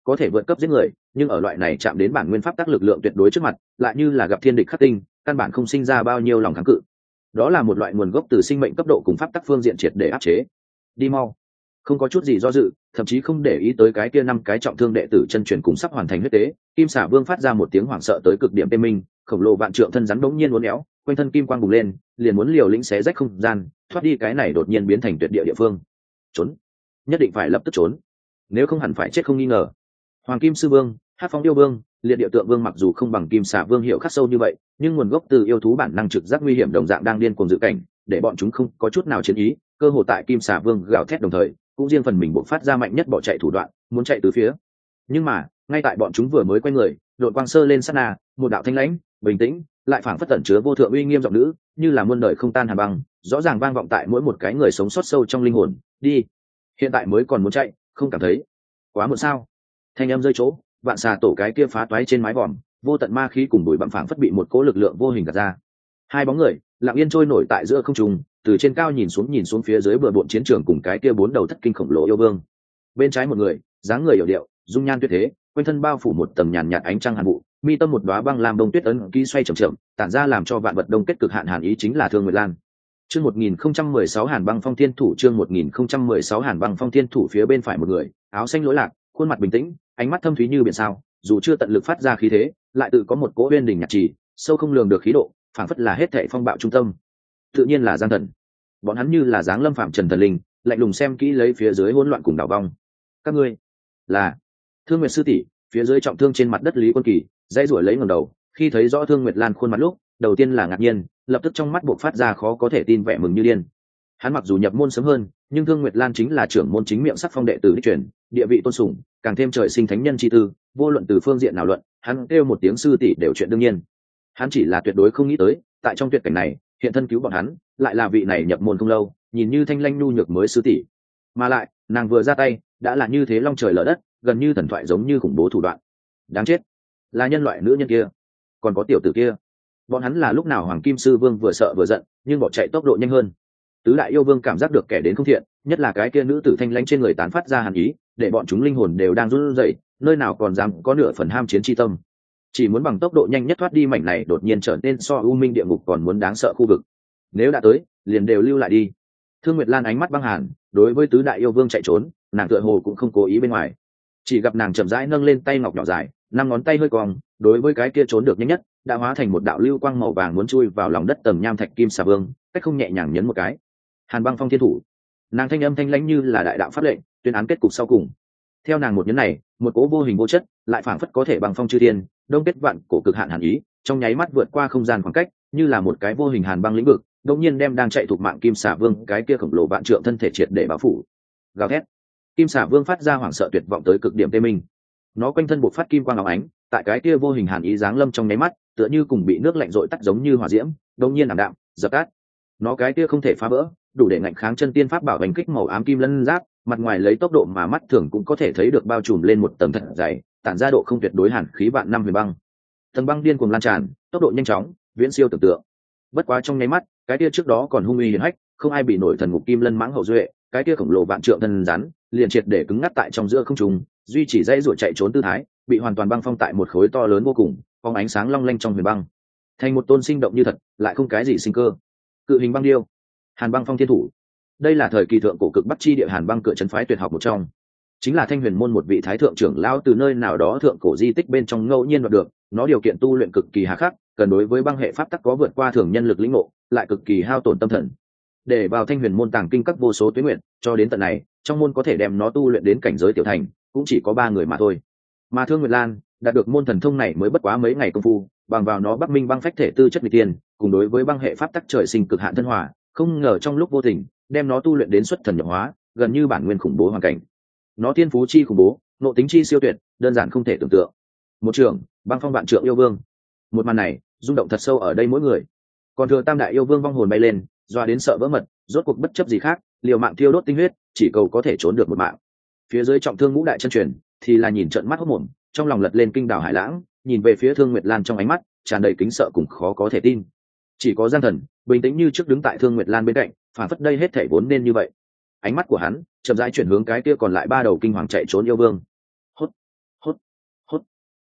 có thể vượt cấp giết người, nhưng ở loại này chạm đến bản nguyên pháp tắc lực lượng tuyệt đối trước mặt, lại như là gặp thiên địch khắc tinh, căn bản không sinh ra bao nhiêu lòng kháng cự. Đó là một loại nguồn gốc từ sinh mệnh cấp độ cùng pháp tắc phương diện triệt để áp chế. Đi mau. Không có chút gì do dự, thậm chí không để ý tới cái kia năm cái trọng thương đệ tử chân truyền cùng sắp hoàn thành huyết tế, Kim Xà Vương phát ra một tiếng hoảng sợ tới cực điểm tê minh, khổng lồ vạn trượng thân rắn đống nhiên uốn éo, quanh thân kim quang bùng lên, liền muốn liều lĩnh xé rách không gian, thoát đi cái này đột nhiên biến thành tuyệt địa địa phương. Trốn, nhất định phải lập tức trốn, nếu không hẳn phải chết không nghi ngờ. Hoàng Kim Sư Vương, Hắc Phong Yêu Vương, Liệt Địa Tượng Vương mặc dù không bằng Kim Xà Vương hiểu khắc sâu như vậy, nhưng nguồn gốc từ yêu thú bản năng trực giác nguy hiểm đồng dạng đang điên cuồng dự cảnh, để bọn chúng không có chút nào chiến ý, cơ hội tại Kim Xà Vương gào thét đồng thời, cũng riêng phần mình bộc phát ra mạnh nhất bỏ chạy thủ đoạn, muốn chạy từ phía. Nhưng mà, ngay tại bọn chúng vừa mới quay người, đột quang sơ lên sát na, một đạo thanh lãnh, bình tĩnh, lại phảng phất tẩn chứa vô thượng uy nghiêm giọng nữ, như là muôn đời không tan hàn băng, rõ ràng vang vọng tại mỗi một cái người sống sót sâu trong linh hồn. Đi, hiện tại mới còn muốn chạy, không cảm thấy quá muộn sao? Thanh âm rơi chỗ, vạn xà tổ cái kia phá toái trên mái vòm, vô tận ma khí cùng bụi bặm phảng phất bị một cỗ lực lượng vô hình gạt ra. Hai bóng người lặng yên trôi nổi tại giữa không trung, từ trên cao nhìn xuống nhìn xuống phía dưới bờ bộn chiến trường cùng cái kia bốn đầu thất kinh khổng lồ yêu vương. Bên trái một người, dáng người hiểu điệu, dung nhan tuyệt thế, quanh thân bao phủ một tầng nhàn nhạt ánh trăng hàn vụ, mi tâm một đóa băng lam đông tuyết ấn ký xoay chậm chậm, tản ra làm cho vạn vật đông kết cực hạn hàn ý, chính là Thương Nguyệt Lan. Chương một nghìn không trăm mười sáu Hàn Băng Phong Thiên Thủ, chương một nghìn không trăm mười sáu Hàn Băng Phong Thiên Thủ. Phía bên phải một người, áo xanh lỗi lạc, khuôn mặt bình tĩnh, ánh mắt thâm thúy như biển sao, dù chưa tận lực phát ra khí thế, lại tự có một cỗ uyên đỉnh nhạt trì, sâu không lường được khí độ, phảng phất là hết thảy phong bạo trung tâm. Tự nhiên là Giang Thần. Bọn hắn như là dáng lâm phạm trần thần linh, lạnh lùng xem kỹ lấy phía dưới hỗn loạn cùng đảo vong. Các ngươi là Thương Nguyệt sư tỷ. Phía dưới trọng thương trên mặt đất Lý Quân Kỳ dãy rủa lấy ngẩng đầu, khi thấy rõ Thương Nguyệt Lan khuôn mặt lúc, đầu tiên là ngạc nhiên, lập tức trong mắt buộc phát ra khó có thể tin vẻ mừng như điên. Hắn mặc dù nhập môn sớm hơn, nhưng Thương Nguyệt Lan chính là trưởng môn chính miệng sắc phong đệ tử đích truyền, địa vị tôn sùng, càng thêm trời sinh thánh nhân chi tư, vô luận từ phương diện nào luận, hắn kêu một tiếng sư tỷ đều chuyện đương nhiên. Hắn chỉ là tuyệt đối không nghĩ tới, tại trong tuyệt cảnh này, hiện thân cứu bọn hắn, lại là vị này nhập môn không lâu, nhìn như thanh lanh nhu nhược mới sư tỷ, mà lại, nàng vừa ra tay, đã là như thế long trời lở đất, gần như thần thoại giống như khủng bố thủ đoạn. Đáng chết, là nhân loại nữ nhân kia, còn có tiểu tử kia. Bọn hắn là lúc nào Hoàng Kim Sư Vương vừa sợ vừa giận, nhưng bỏ chạy tốc độ nhanh hơn. Tứ đại yêu vương cảm giác được kẻ đến không thiện, nhất là cái kia nữ tử thanh lãnh trên người tán phát ra hàn ý, để bọn chúng linh hồn đều đang run rẩy, nơi nào còn dám có nửa phần ham chiến chi tâm. Chỉ muốn bằng tốc độ nhanh nhất thoát đi mảnh này đột nhiên trở nên so u minh địa ngục còn muốn đáng sợ khu vực. Nếu đã tới, liền đều lưu lại đi. Thương Nguyệt Lan ánh mắt băng hàn, đối với tứ đại yêu vương chạy trốn, nàng tựa hồ cũng không cố ý bên ngoài. Chỉ gặp nàng chậm rãi nâng lên tay ngọc nhỏ dài, năm ngón tay hơi cong, đối với cái kia trốn được nhanh nhất, đã hóa thành một đạo lưu quang màu vàng muốn chui vào lòng đất tầng nham thạch Kim Xà Vương, cách không nhẹ nhàng nhấn một cái. Hàn Băng Phong Thiên Thủ. Nàng thanh âm thanh lãnh như là đại đạo pháp lệnh, tuyên án kết cục sau cùng. Theo nàng một nhấn này, một cố vô hình vô chất, lại phảng phất có thể băng phong chư thiên, đông kết vạn cổ cực hạn hàn ý, trong nháy mắt vượt qua không gian khoảng cách, như là một cái vô hình hàn băng lĩnh vực, đột nhiên đem đang chạy thuộc mạng Kim Xà Vương cái kia khổng lồ vạn trượng thân thể triệt để bao phủ. Gào thét. Kim Xà Vương phát ra hoảng sợ tuyệt vọng tới cực điểm tê minh. Nó quanh thân bộc phát kim quang óng ánh, tại cái kia vô hình hàn ý giáng lâm trong nháy mắt, tựa như cùng bị nước lạnh dội tắt giống như hỏa diễm, đột nhiên ảm đạm, dập tắt. Nó cái kia không thể phá vỡ, đủ để ngạnh kháng chân tiên pháp bảo hành kích màu ám kim lân giáp, mặt ngoài lấy tốc độ mà mắt thường cũng có thể thấy được bao trùm lên một tầng thật dày, tản ra độ không tuyệt đối hàn khí vạn năm huyền băng. Tầng băng điên cuồng lan tràn, tốc độ nhanh chóng, viễn siêu tưởng tượng. Bất quá trong nháy mắt, cái kia trước đó còn hung uy hiển hách, không ai bị nổi thần ngục kim lân mãng hậu duệ, cái kia khổng lồ vạn trượng thân rắn, liền triệt để cứng ngắc tại trong giữa không trung, duy chỉ dây ruột chạy trốn tư thái, bị hoàn toàn băng phong tại một khối to lớn vô cùng, phóng ánh sáng long lanh trong huyền băng, thành một tôn sinh động như thật, lại không cái gì sinh cơ. Cự hình băng điêu, Hàn Băng Phong Thiên Thủ. Đây là thời kỳ thượng cổ cực bắc chi địa Hàn Băng cửa trấn phái tuyệt học một trong, chính là Thanh Huyền môn một vị thái thượng trưởng lão từ nơi nào đó thượng cổ di tích bên trong ngẫu nhiên đoạt được. Nó điều kiện tu luyện cực kỳ hà khắc, cần đối với băng hệ pháp tắc có vượt qua thường nhân lực lĩnh ngộ, lại cực kỳ hao tổn tâm thần. Để vào Thanh Huyền môn tàng kinh các vô số tuyết nguyện, cho đến tận này, trong môn có thể đem nó tu luyện đến cảnh giới tiểu thành, cũng chỉ có ba người mà thôi. Mà Thương Nguyệt Lan đạt được môn thần thông này mới bất quá mấy ngày công phu, bằng vào nó Bắc Minh băng phách thể tư chất nghịch tiên, cùng đối với băng hệ pháp tắc trời sinh cực hạn thân hòa, không ngờ trong lúc vô tình đem nó tu luyện đến xuất thần nhập hóa, gần như bản nguyên khủng bố hoàn cảnh. Nó thiên phú chi khủng bố, nội tính chi siêu tuyệt, đơn giản không thể tưởng tượng. Một trường băng phong vạn trượng yêu vương, một màn này rung động thật sâu ở đây mỗi người. Còn thừa tam đại yêu vương vong hồn bay lên, doa đến sợ vỡ mật, rốt cuộc bất chấp gì khác, liều mạng thiêu đốt tinh huyết, chỉ cầu có thể trốn được một mạng. Phía dưới trọng thương ngũ đại chân truyền thì là nhìn trợn mắt hốt mồm, trong lòng lật lên kinh đảo hải lãng, nhìn về phía Thương Nguyệt Lan trong ánh mắt tràn đầy kính sợ cùng khó có thể tin. Chỉ có Giang Thần bình tĩnh như trước đứng tại Thương Nguyệt Lan bên cạnh, phản phất đây hết thảy vốn nên như vậy. Ánh mắt của hắn chậm rãi chuyển hướng cái kia còn lại ba đầu kinh hoàng chạy trốn yêu vương. Hốt,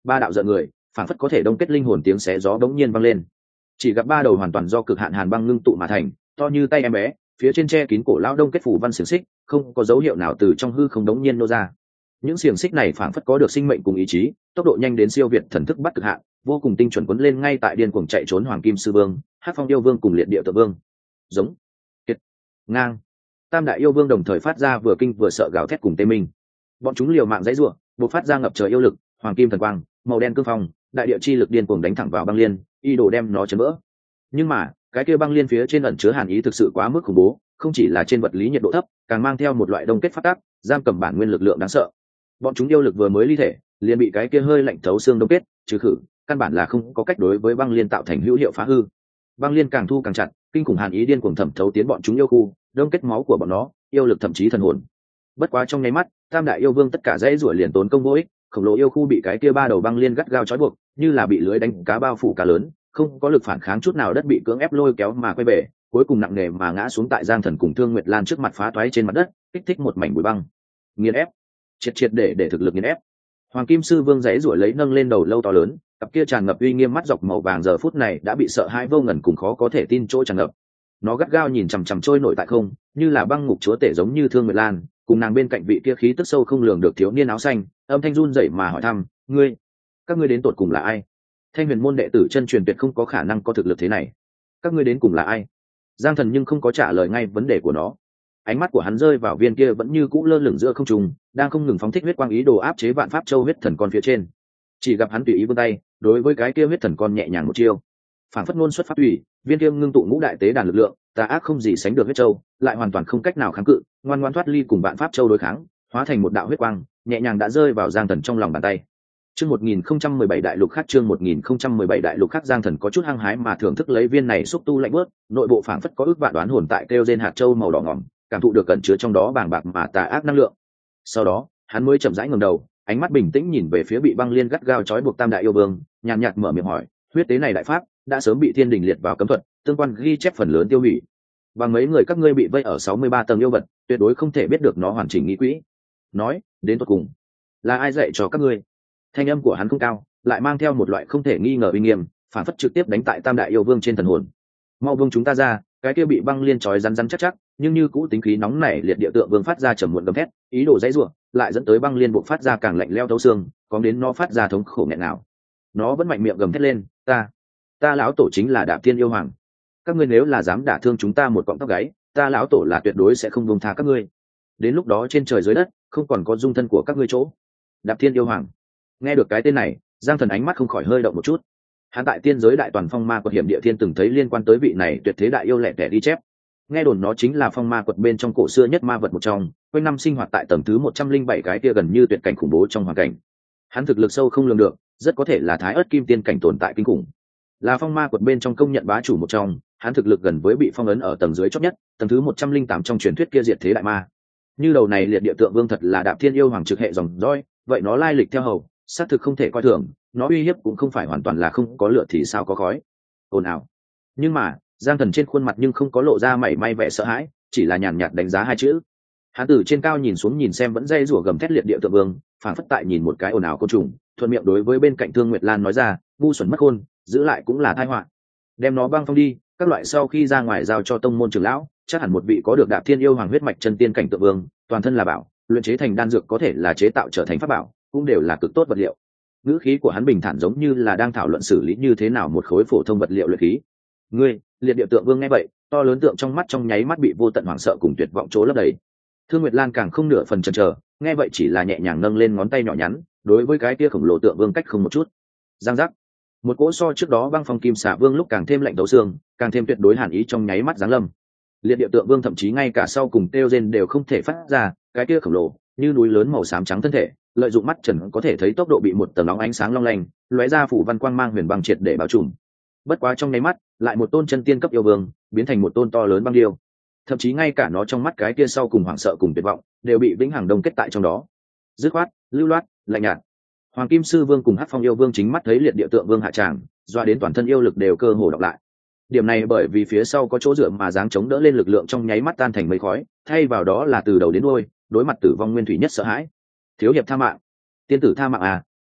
ba đạo giận người phản phất có thể đông kết linh hồn tiếng xé gió bỗng nhiên vang lên. Chỉ gặp ba đầu hoàn toàn do cực hạn hàn băng ngưng tụ mà thành, to như tay em bé, phía trên che kín cổ lão đông kết phủ văn xiềng xích, không có dấu hiệu nào từ trong hư không đống nhiên nô ra. Những xiềng xích này phản phất có được sinh mệnh cùng ý chí, tốc độ nhanh đến siêu việt thần thức bắt cực hạn, vô cùng tinh chuẩn quấn lên ngay tại điên cuồng chạy trốn Hoàng Kim Sư Vương, Hắc Phong yêu vương cùng Liệt Địa Tự Vương. Giống, kiệt, ngang, tam đại yêu vương đồng thời phát ra vừa kinh vừa sợ gào thét cùng tê minh. Bọn chúng liều mạng dãy rủa, bộc phát ra ngập trời yêu lực, hoàng kim thần quang, màu đen cương phong, đại địa chi lực điên cuồng đánh thẳng vào băng liên, y đồ đem nó chấn vỡ. Nhưng mà cái kia băng liên phía trên ẩn chứa hàn ý thực sự quá mức khủng bố, không chỉ là trên vật lý nhiệt độ thấp, càng mang theo một loại đông kết phát tác, giam cầm bản nguyên lực lượng đáng sợ. Bọn chúng yêu lực vừa mới ly thể, liền bị cái kia hơi lạnh thấu xương đông kết trừ khử, căn bản là không có cách đối với băng liên tạo thành hữu hiệu phá hư. Băng liên càng thu càng chặt, kinh khủng hàn ý điên cuồng thẩm thấu tiến bọn chúng yêu khu, đông kết máu của bọn nó, yêu lực thậm chí thần hồn. Bất quá trong nháy mắt, tam đại yêu vương tất cả dãy rủa liền tốn công vô ích, khổng lồ yêu khu bị cái kia ba đầu băng liên gắt gao trói buộc, như là bị lưới đánh cá bao phủ cá lớn, không có lực phản kháng chút nào, đất bị cưỡng ép lôi kéo mà quay bể, cuối cùng nặng nề mà ngã xuống tại Giang Thần cùng Thương Nguyệt Lan trước mặt phá toái trên mặt đất, kích thích một mảnh bụi băng. Nghiền ép, triệt triệt để để thực lực nghiền ép. Hoàng Kim Sư Vương giãy giụa lấy nâng lên đầu lâu to lớn, cặp kia tràn ngập uy nghiêm mắt dọc màu vàng giờ phút này đã bị sợ hãi vô ngần cùng khó có thể tin chỗ tràn ngập. Nó gắt gao nhìn chằm chằm trôi nổi tại không, như là băng ngục chúa tể giống như Thương Nguyệt Lan, cùng nàng bên cạnh vị kia khí tức sâu không lường được thiếu niên áo xanh, âm thanh run rẩy mà hỏi thăm, "Ngươi, các ngươi đến tột cùng là ai?" Thanh Huyền môn đệ tử chân truyền tuyệt không có khả năng có thực lực thế này. "Các ngươi đến cùng là ai?" Giang Thần nhưng không có trả lời ngay vấn đề của nó. Ánh mắt của hắn rơi vào viên kia vẫn như cũ lơ lửng giữa không trung, đang không ngừng phóng thích huyết quang ý đồ áp chế vạn pháp châu huyết thần con phía trên. Chỉ gặp hắn tùy ý vươn tay, đối với cái kia huyết thần con nhẹ nhàng một chiêu. Phản phất ngôn xuất pháp tùy, viên kia ngưng tụ ngũ đại tế đàn lực lượng, tà ác không gì sánh được huyết châu, lại hoàn toàn không cách nào kháng cự, ngoan ngoãn thoát ly cùng vạn pháp châu đối kháng, hóa thành một đạo huyết quang, nhẹ nhàng đã rơi vào Giang Thần trong lòng bàn tay. Chương một nghìn không trăm mười bảy đại lục khác chương một nghìn không trăm mười bảy đại lục khác Giang Thần có chút hăng hái mà thưởng thức lấy viên này xúc tu lạnh bớt, nội bộ phảng phất có ước vạn đoán hồn tại kêu gen hạt châu màu đỏ ngỏm, cảm thụ được cẩn chứa trong đó bàng bạc mà tà ác năng lượng. Sau đó, hắn mới chậm rãi ngẩng đầu, ánh mắt bình tĩnh nhìn về phía bị băng liên gắt gao trói buộc tam đại yêu vương, nhàn nhạt mở miệng hỏi, huyết tế này đại pháp đã sớm bị thiên đình liệt vào cấm thuật, tương quan ghi chép phần lớn tiêu hủy. Và mấy người các ngươi bị vây ở sáu mươi ba tầng yêu vật, tuyệt đối không thể biết được nó hoàn chỉnh nghĩ quỹ. Nói, đến tận cùng, là ai dạy cho các ngươi? Thanh âm của hắn không cao, lại mang theo một loại không thể nghi ngờ uy nghiêm, phản phất trực tiếp đánh tại tam đại yêu vương trên thần hồn. Mau vương chúng ta ra, cái kia bị băng liên trói rắn rắn chắc chắc, nhưng như cũ tính khí nóng nảy liệt địa tượng vương phát ra trầm muộn gầm thét, ý đồ dãy rủa, lại dẫn tới băng liên buộc phát ra càng lạnh lẽo thấu xương, có đến nó phát ra thống khổ nghẹn nào. Nó vẫn mạnh miệng gầm thét lên, ta, ta lão tổ chính là Đạp Thiên yêu hoàng. Các ngươi nếu là dám đả thương chúng ta một cọng tóc gáy, ta lão tổ là tuyệt đối sẽ không buông tha các ngươi. Đến lúc đó trên trời dưới đất, không còn có dung thân của các ngươi chỗ. Đạp Thiên yêu hoàng. Nghe được cái tên này, Giang Thần ánh mắt không khỏi hơi động một chút. Hắn tại tiên giới đại toàn phong ma quật hiểm địa thiên từng thấy liên quan tới vị này tuyệt thế đại yêu lẻ tẻ đi chép. Nghe đồn nó chính là phong ma quật bên trong cổ xưa nhất ma vật một trong, quanh năm sinh hoạt tại tầng thứ một trăm linh bảy cái kia gần như tuyệt cảnh khủng bố trong hoàn cảnh. Hắn thực lực sâu không lường được, rất có thể là thái ớt kim tiên cảnh tồn tại kinh khủng. Là phong ma quật bên trong công nhận bá chủ một trong, hắn thực lực gần với bị phong ấn ở tầng dưới chót nhất, tầng thứ một trăm linh tám trong truyền thuyết kia diệt thế đại ma. Như đầu này liệt địa tượng vương thật là Đạp Thiên yêu hoàng trực hệ dòng dõi, vậy nó lai lịch theo hầu, xác thực không thể coi thường, nó uy hiếp cũng không phải hoàn toàn là không có lửa thì sao có khói. Ồn ào. Nhưng mà, Giang Thần trên khuôn mặt nhưng không có lộ ra mảy may vẻ sợ hãi, chỉ là nhàn nhạt đánh giá hai chữ. Hắn từ trên cao nhìn xuống nhìn xem vẫn dây rủa gầm thét liệt địa tượng vương, phản phất tại nhìn một cái ồn ào côn trùng, thuận miệng đối với bên cạnh Thương Nguyệt Lan nói ra, ngu xuẩn mất khôn, giữ lại cũng là tai họa. Đem nó băng phong đi, các loại sau khi ra ngoài giao cho tông môn trưởng lão, chắc hẳn một vị có được Đạp Thiên yêu hoàng huyết mạch chân tiên cảnh tượng vương, toàn thân là bảo, luyện chế thành đan dược có thể là chế tạo trở thành pháp bảo, cũng đều là cực tốt vật liệu. Ngữ khí của hắn bình thản giống như là đang thảo luận xử lý như thế nào một khối phổ thông vật liệu luyện khí. Ngươi, liệt địa tượng vương nghe vậy, to lớn tượng trong mắt trong nháy mắt bị vô tận hoảng sợ cùng tuyệt vọng chỗ lấp đầy. Thương Nguyệt Lan càng không nửa phần chần chờ, nghe vậy chỉ là nhẹ nhàng nâng lên ngón tay nhỏ nhắn, đối với cái kia khổng lồ tượng vương cách không một chút. Giang giác. Một cỗ so trước đó băng phong kim xà vương lúc càng thêm lạnh thấu xương, càng thêm tuyệt đối hàn ý trong nháy mắt giáng lâm. Liệt địa tượng vương thậm chí ngay cả sau cùng kêu rên đều không thể phát ra, cái kia khổng lồ như núi lớn màu xám trắng thân thể, lợi dụng mắt trần có thể thấy tốc độ bị một tầng nóng ánh sáng long lanh lóe ra phủ văn quang mang huyền băng triệt để bao trùm. Bất quá trong nháy mắt, lại một tôn chân tiên cấp yêu vương biến thành một tôn to lớn băng điêu, thậm chí ngay cả nó trong mắt cái kia sau cùng hoảng sợ cùng tuyệt vọng đều bị vĩnh hằng đông kết tại trong đó. Dứt khoát, lưu loát, lạnh nhạt. Hoàng Kim Sư Vương cùng Hắc Phong yêu vương chính mắt thấy liệt địa tượng vương hạ tràng, doa đến toàn thân yêu lực đều cơ hồ đọc lại. Điểm này bởi vì phía sau có chỗ dựa mà dáng chống đỡ lên lực lượng trong nháy mắt tan thành mây khói, thay vào đó là từ đầu đến đuôi đối mặt tử vong nguyên thủy nhất sợ hãi. Thiếu hiệp tha mạng, tiên tử tha mạng à,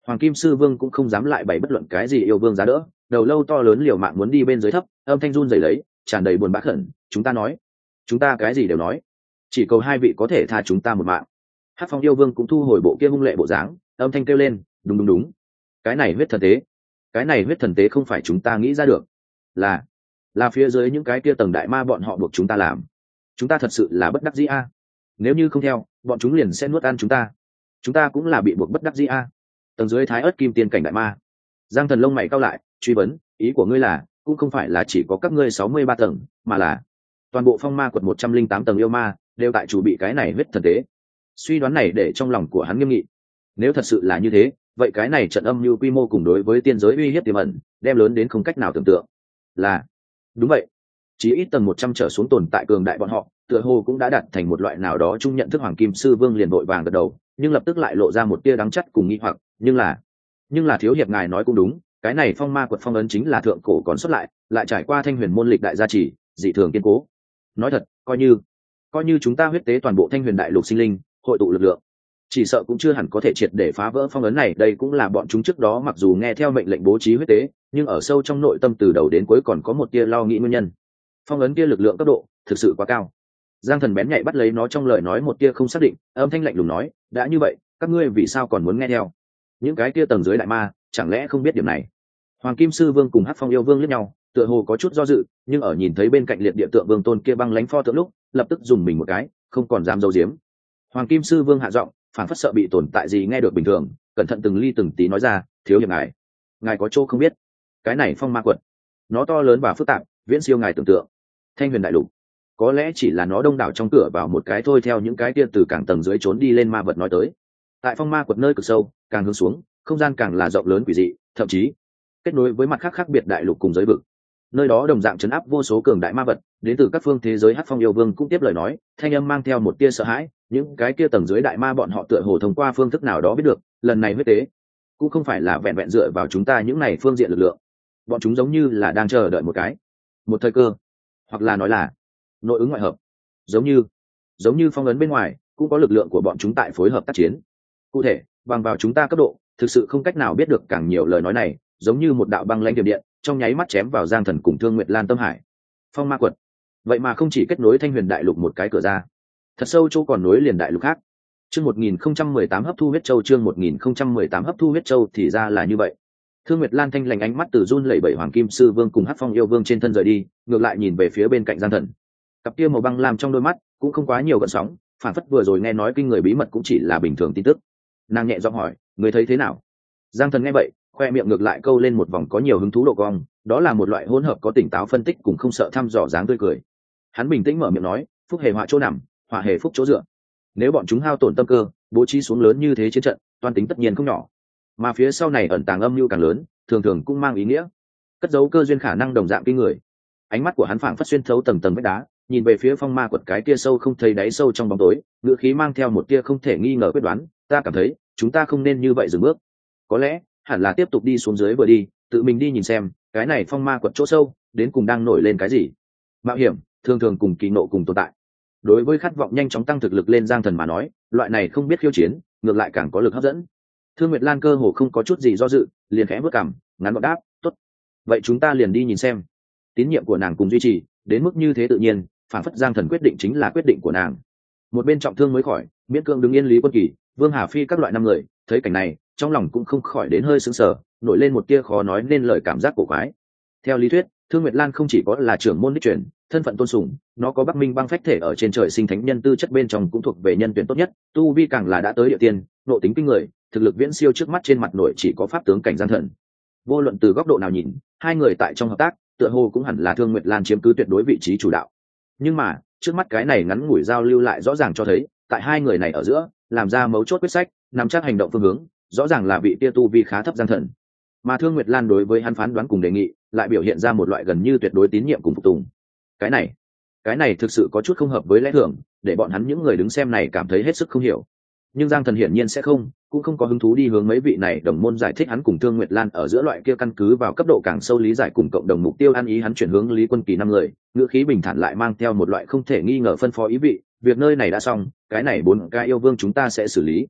Hoàng Kim Sư Vương cũng không dám lại bày bất luận cái gì yêu vương giá đỡ, đầu lâu to lớn liều mạng muốn đi bên dưới thấp, âm thanh run rẩy lấy, tràn đầy buồn bã khẩn, chúng ta nói, chúng ta cái gì đều nói, chỉ cầu hai vị có thể tha chúng ta một mạng. Hắc Phong yêu vương cũng thu hồi bộ kia hung lệ bộ dáng, âm thanh kêu lên, đúng đúng đúng, cái này huyết thần tế, cái này huyết thần tế không phải chúng ta nghĩ ra được, là là phía dưới những cái kia tầng đại ma bọn họ buộc chúng ta làm, chúng ta thật sự là bất đắc dĩ a. Nếu như không theo, bọn chúng liền sẽ nuốt ăn chúng ta, chúng ta cũng là bị buộc bất đắc dĩ a. Tầng dưới thái ớt kim tiên cảnh đại ma. Giang Thần lông mày cau lại, truy vấn, ý của ngươi là cũng không phải là chỉ có các ngươi sáu mươi ba tầng, mà là toàn bộ phong ma quật một trăm linh tám tầng yêu ma đều tại chủ bị cái này huyết thần tế. Suy đoán này để trong lòng của hắn nghiêm nghị. Nếu thật sự là như thế, vậy cái này trận âm mưu quy mô cùng đối với tiên giới uy hiếp tiềm ẩn, đem lớn đến không cách nào tưởng tượng. Là đúng vậy, chỉ ít tầng một trăm trở xuống tồn tại cường đại bọn họ, tựa hồ cũng đã đạt thành một loại nào đó chung nhận thức. Hoàng Kim Sư Vương liền vội vàng gật đầu, nhưng lập tức lại lộ ra một tia đắng chắt cùng nghi hoặc, nhưng là nhưng là thiếu hiệp ngài nói cũng đúng, cái này phong ma quật phong ấn chính là thượng cổ còn xuất lại, lại trải qua thanh huyền môn lịch đại gia trì, dị thường kiên cố. Nói thật, coi như coi như chúng ta huyết tế toàn bộ thanh huyền đại lục sinh linh, hội tụ lực lượng, chỉ sợ cũng chưa hẳn có thể triệt để phá vỡ phong ấn này. Đây cũng là bọn chúng trước đó mặc dù nghe theo mệnh lệnh bố trí huyết tế, nhưng ở sâu trong nội tâm từ đầu đến cuối còn có một tia lo nghĩ nguyên nhân. Phong ấn kia lực lượng cấp độ thực sự quá cao. Giang Thần bén nhạy bắt lấy nó trong lời nói một tia không xác định, âm thanh lạnh lùng nói, đã như vậy, các ngươi vì sao còn muốn nghe theo? Những cái kia tầng dưới đại ma chẳng lẽ không biết điểm này? Hoàng Kim Sư Vương cùng Hắc Phong yêu vương liếc nhau, tựa hồ có chút do dự, nhưng ở nhìn thấy bên cạnh liệt địa tượng vương tôn kia băng lãnh pho tượng lúc, lập tức dùng mình một cái, không còn dám giấu giếm. Hoàng Kim Sư Vương hạ giọng, phản phất sợ bị tồn tại gì nghe được bình thường, cẩn thận từng ly từng tí nói ra, thiếu hiệp ngài, ngài có chỗ không biết, cái này phong ma quật, nó to lớn và phức tạp, viễn siêu ngài tưởng tượng. Thanh huyền đại lục, có lẽ chỉ là nó đông đảo trong cửa vào một cái thôi. Theo những cái kia từ cảng tầng dưới trốn đi lên ma vật nói tới, tại phong ma quật nơi cực sâu, càng hướng xuống, không gian càng là rộng lớn quỷ dị, thậm chí kết nối với mặt khác khác biệt đại lục cùng giới vực. Nơi đó đồng dạng chấn áp vô số cường đại ma vật, đến từ các phương thế giới. Hắc Phong yêu vương cũng tiếp lời nói, thanh âm mang theo một tia sợ hãi, những cái kia tầng dưới đại ma bọn họ tựa hồ thông qua phương thức nào đó biết được, lần này huyết tế cũng không phải là vẹn vẹn dựa vào chúng ta những này phương diện lực lượng, bọn chúng giống như là đang chờ đợi một cái một thời cơ, hoặc là nói là nội ứng ngoại hợp, giống như giống như phong ấn bên ngoài cũng có lực lượng của bọn chúng tại phối hợp tác chiến. Cụ thể bằng vào chúng ta cấp độ thực sự không cách nào biết được càng nhiều. Lời nói này giống như một đạo băng lãnh tiềm điện, trong nháy mắt chém vào Giang Thần cùng Thương Nguyệt Lan tâm hải. Phong ma quật vậy mà không chỉ kết nối thanh huyền đại lục một cái cửa ra, thật sâu chỗ còn nối liền đại lục khác. Chương một nghìn không trăm mười tám hấp thu huyết châu. Chương một nghìn không trăm mười tám hấp thu huyết châu. Thì ra là như vậy. Thương Nguyệt Lan thanh lành ánh mắt từ run lẩy bẩy Hoàng Kim Sư Vương cùng Hắc Phong yêu vương trên thân rời đi, ngược lại nhìn về phía bên cạnh Giang Thần. Cặp kia màu băng làm trong đôi mắt cũng không quá nhiều gợn sóng, phản phất vừa rồi nghe nói kinh người bí mật cũng chỉ là bình thường tin tức. Nàng nhẹ giọng hỏi, người thấy thế nào? Giang Thần nghe vậy, khoe miệng ngược lại câu lên một vòng có nhiều hứng thú độ cong, đó là một loại hỗn hợp có tỉnh táo phân tích cùng không sợ thăm dò dáng tươi cười. Hắn bình tĩnh mở miệng nói, phúc hề họa chỗ nằm, họa hề phúc chỗ dựa. Nếu bọn chúng hao tổn tâm cơ, bố trí xuống lớn như thế chiến trận, toan tính tất nhiên không nhỏ. Mà phía sau này ẩn tàng âm mưu càng lớn, thường thường cũng mang ý nghĩa cất giấu cơ duyên khả năng đồng dạng kinh người. Ánh mắt của hắn phảng phất xuyên thấu tầng tầng vách đá, nhìn về phía phong ma quật cái kia sâu không thấy đáy sâu trong bóng tối, ngữ khí mang theo một tia không thể nghi ngờ quyết đoán. Ta cảm thấy chúng ta không nên như vậy dừng bước, có lẽ hẳn là tiếp tục đi xuống dưới vừa đi, tự mình đi nhìn xem cái này phong ma quật chỗ sâu đến cùng đang nổi lên cái gì. Mạo hiểm thường thường cùng kỳ nộ cùng tồn tại. Đối với khát vọng nhanh chóng tăng thực lực lên Giang Thần mà nói, loại này không biết khiêu chiến ngược lại càng có lực hấp dẫn. Thương Nguyệt Lan cơ hồ không có chút gì do dự, liền khẽ bước cằm, ngắn gọn đáp, tốt, vậy chúng ta liền đi nhìn xem. Tín nhiệm của nàng cùng duy trì đến mức như thế tự nhiên, phản phất Giang Thần quyết định chính là quyết định của nàng. Một bên trọng thương mới khỏi, miễn cưỡng đứng yên Lý Quân Kỳ, Vương Hà Phi các loại năm người thấy cảnh này, trong lòng cũng không khỏi đến hơi sững sờ, nổi lên một tia khó nói nên lời cảm giác cổ quái. Theo lý thuyết, Thương Nguyệt Lan không chỉ có là trưởng môn đích truyền, thân phận tôn sùng, nó có Bắc Minh băng phách thể ở trên trời sinh thánh nhân tư chất bên trong cũng thuộc về nhân tuyển tốt nhất, tu vi càng là đã tới địa tiên, nội tính kinh người, thực lực viễn siêu trước mắt trên mặt nổi chỉ có pháp tướng cảnh Giang Thần. Vô luận từ góc độ nào nhìn, hai người tại trong hợp tác, tựa hồ cũng hẳn là Thương Nguyệt Lan chiếm cứ tuyệt đối vị trí chủ đạo. Nhưng mà, trước mắt cái này ngắn ngủi giao lưu lại rõ ràng cho thấy, tại hai người này ở giữa, làm ra mấu chốt quyết sách, nắm chắc hành động phương hướng, rõ ràng là vị tia tu vi khá thấp Giang Thần. Mà Thương Nguyệt Lan đối với hắn phán đoán cùng đề nghị, lại biểu hiện ra một loại gần như tuyệt đối tín nhiệm cùng phục tùng. Cái này, cái này thực sự có chút không hợp với lẽ thường, để bọn hắn những người đứng xem này cảm thấy hết sức không hiểu. Nhưng Giang Thần hiển nhiên sẽ không, cũng không có hứng thú đi hướng mấy vị này đồng môn giải thích hắn cùng Thương Nguyệt Lan ở giữa loại kia căn cứ vào cấp độ càng sâu lý giải cùng cộng đồng mục tiêu ăn ý. Hắn chuyển hướng Lý Quân Kỳ năm người, ngữ khí bình thản lại mang theo một loại không thể nghi ngờ phân phó ý vị, việc nơi này đã xong, cái này bốn cái yêu vương chúng ta sẽ xử lý.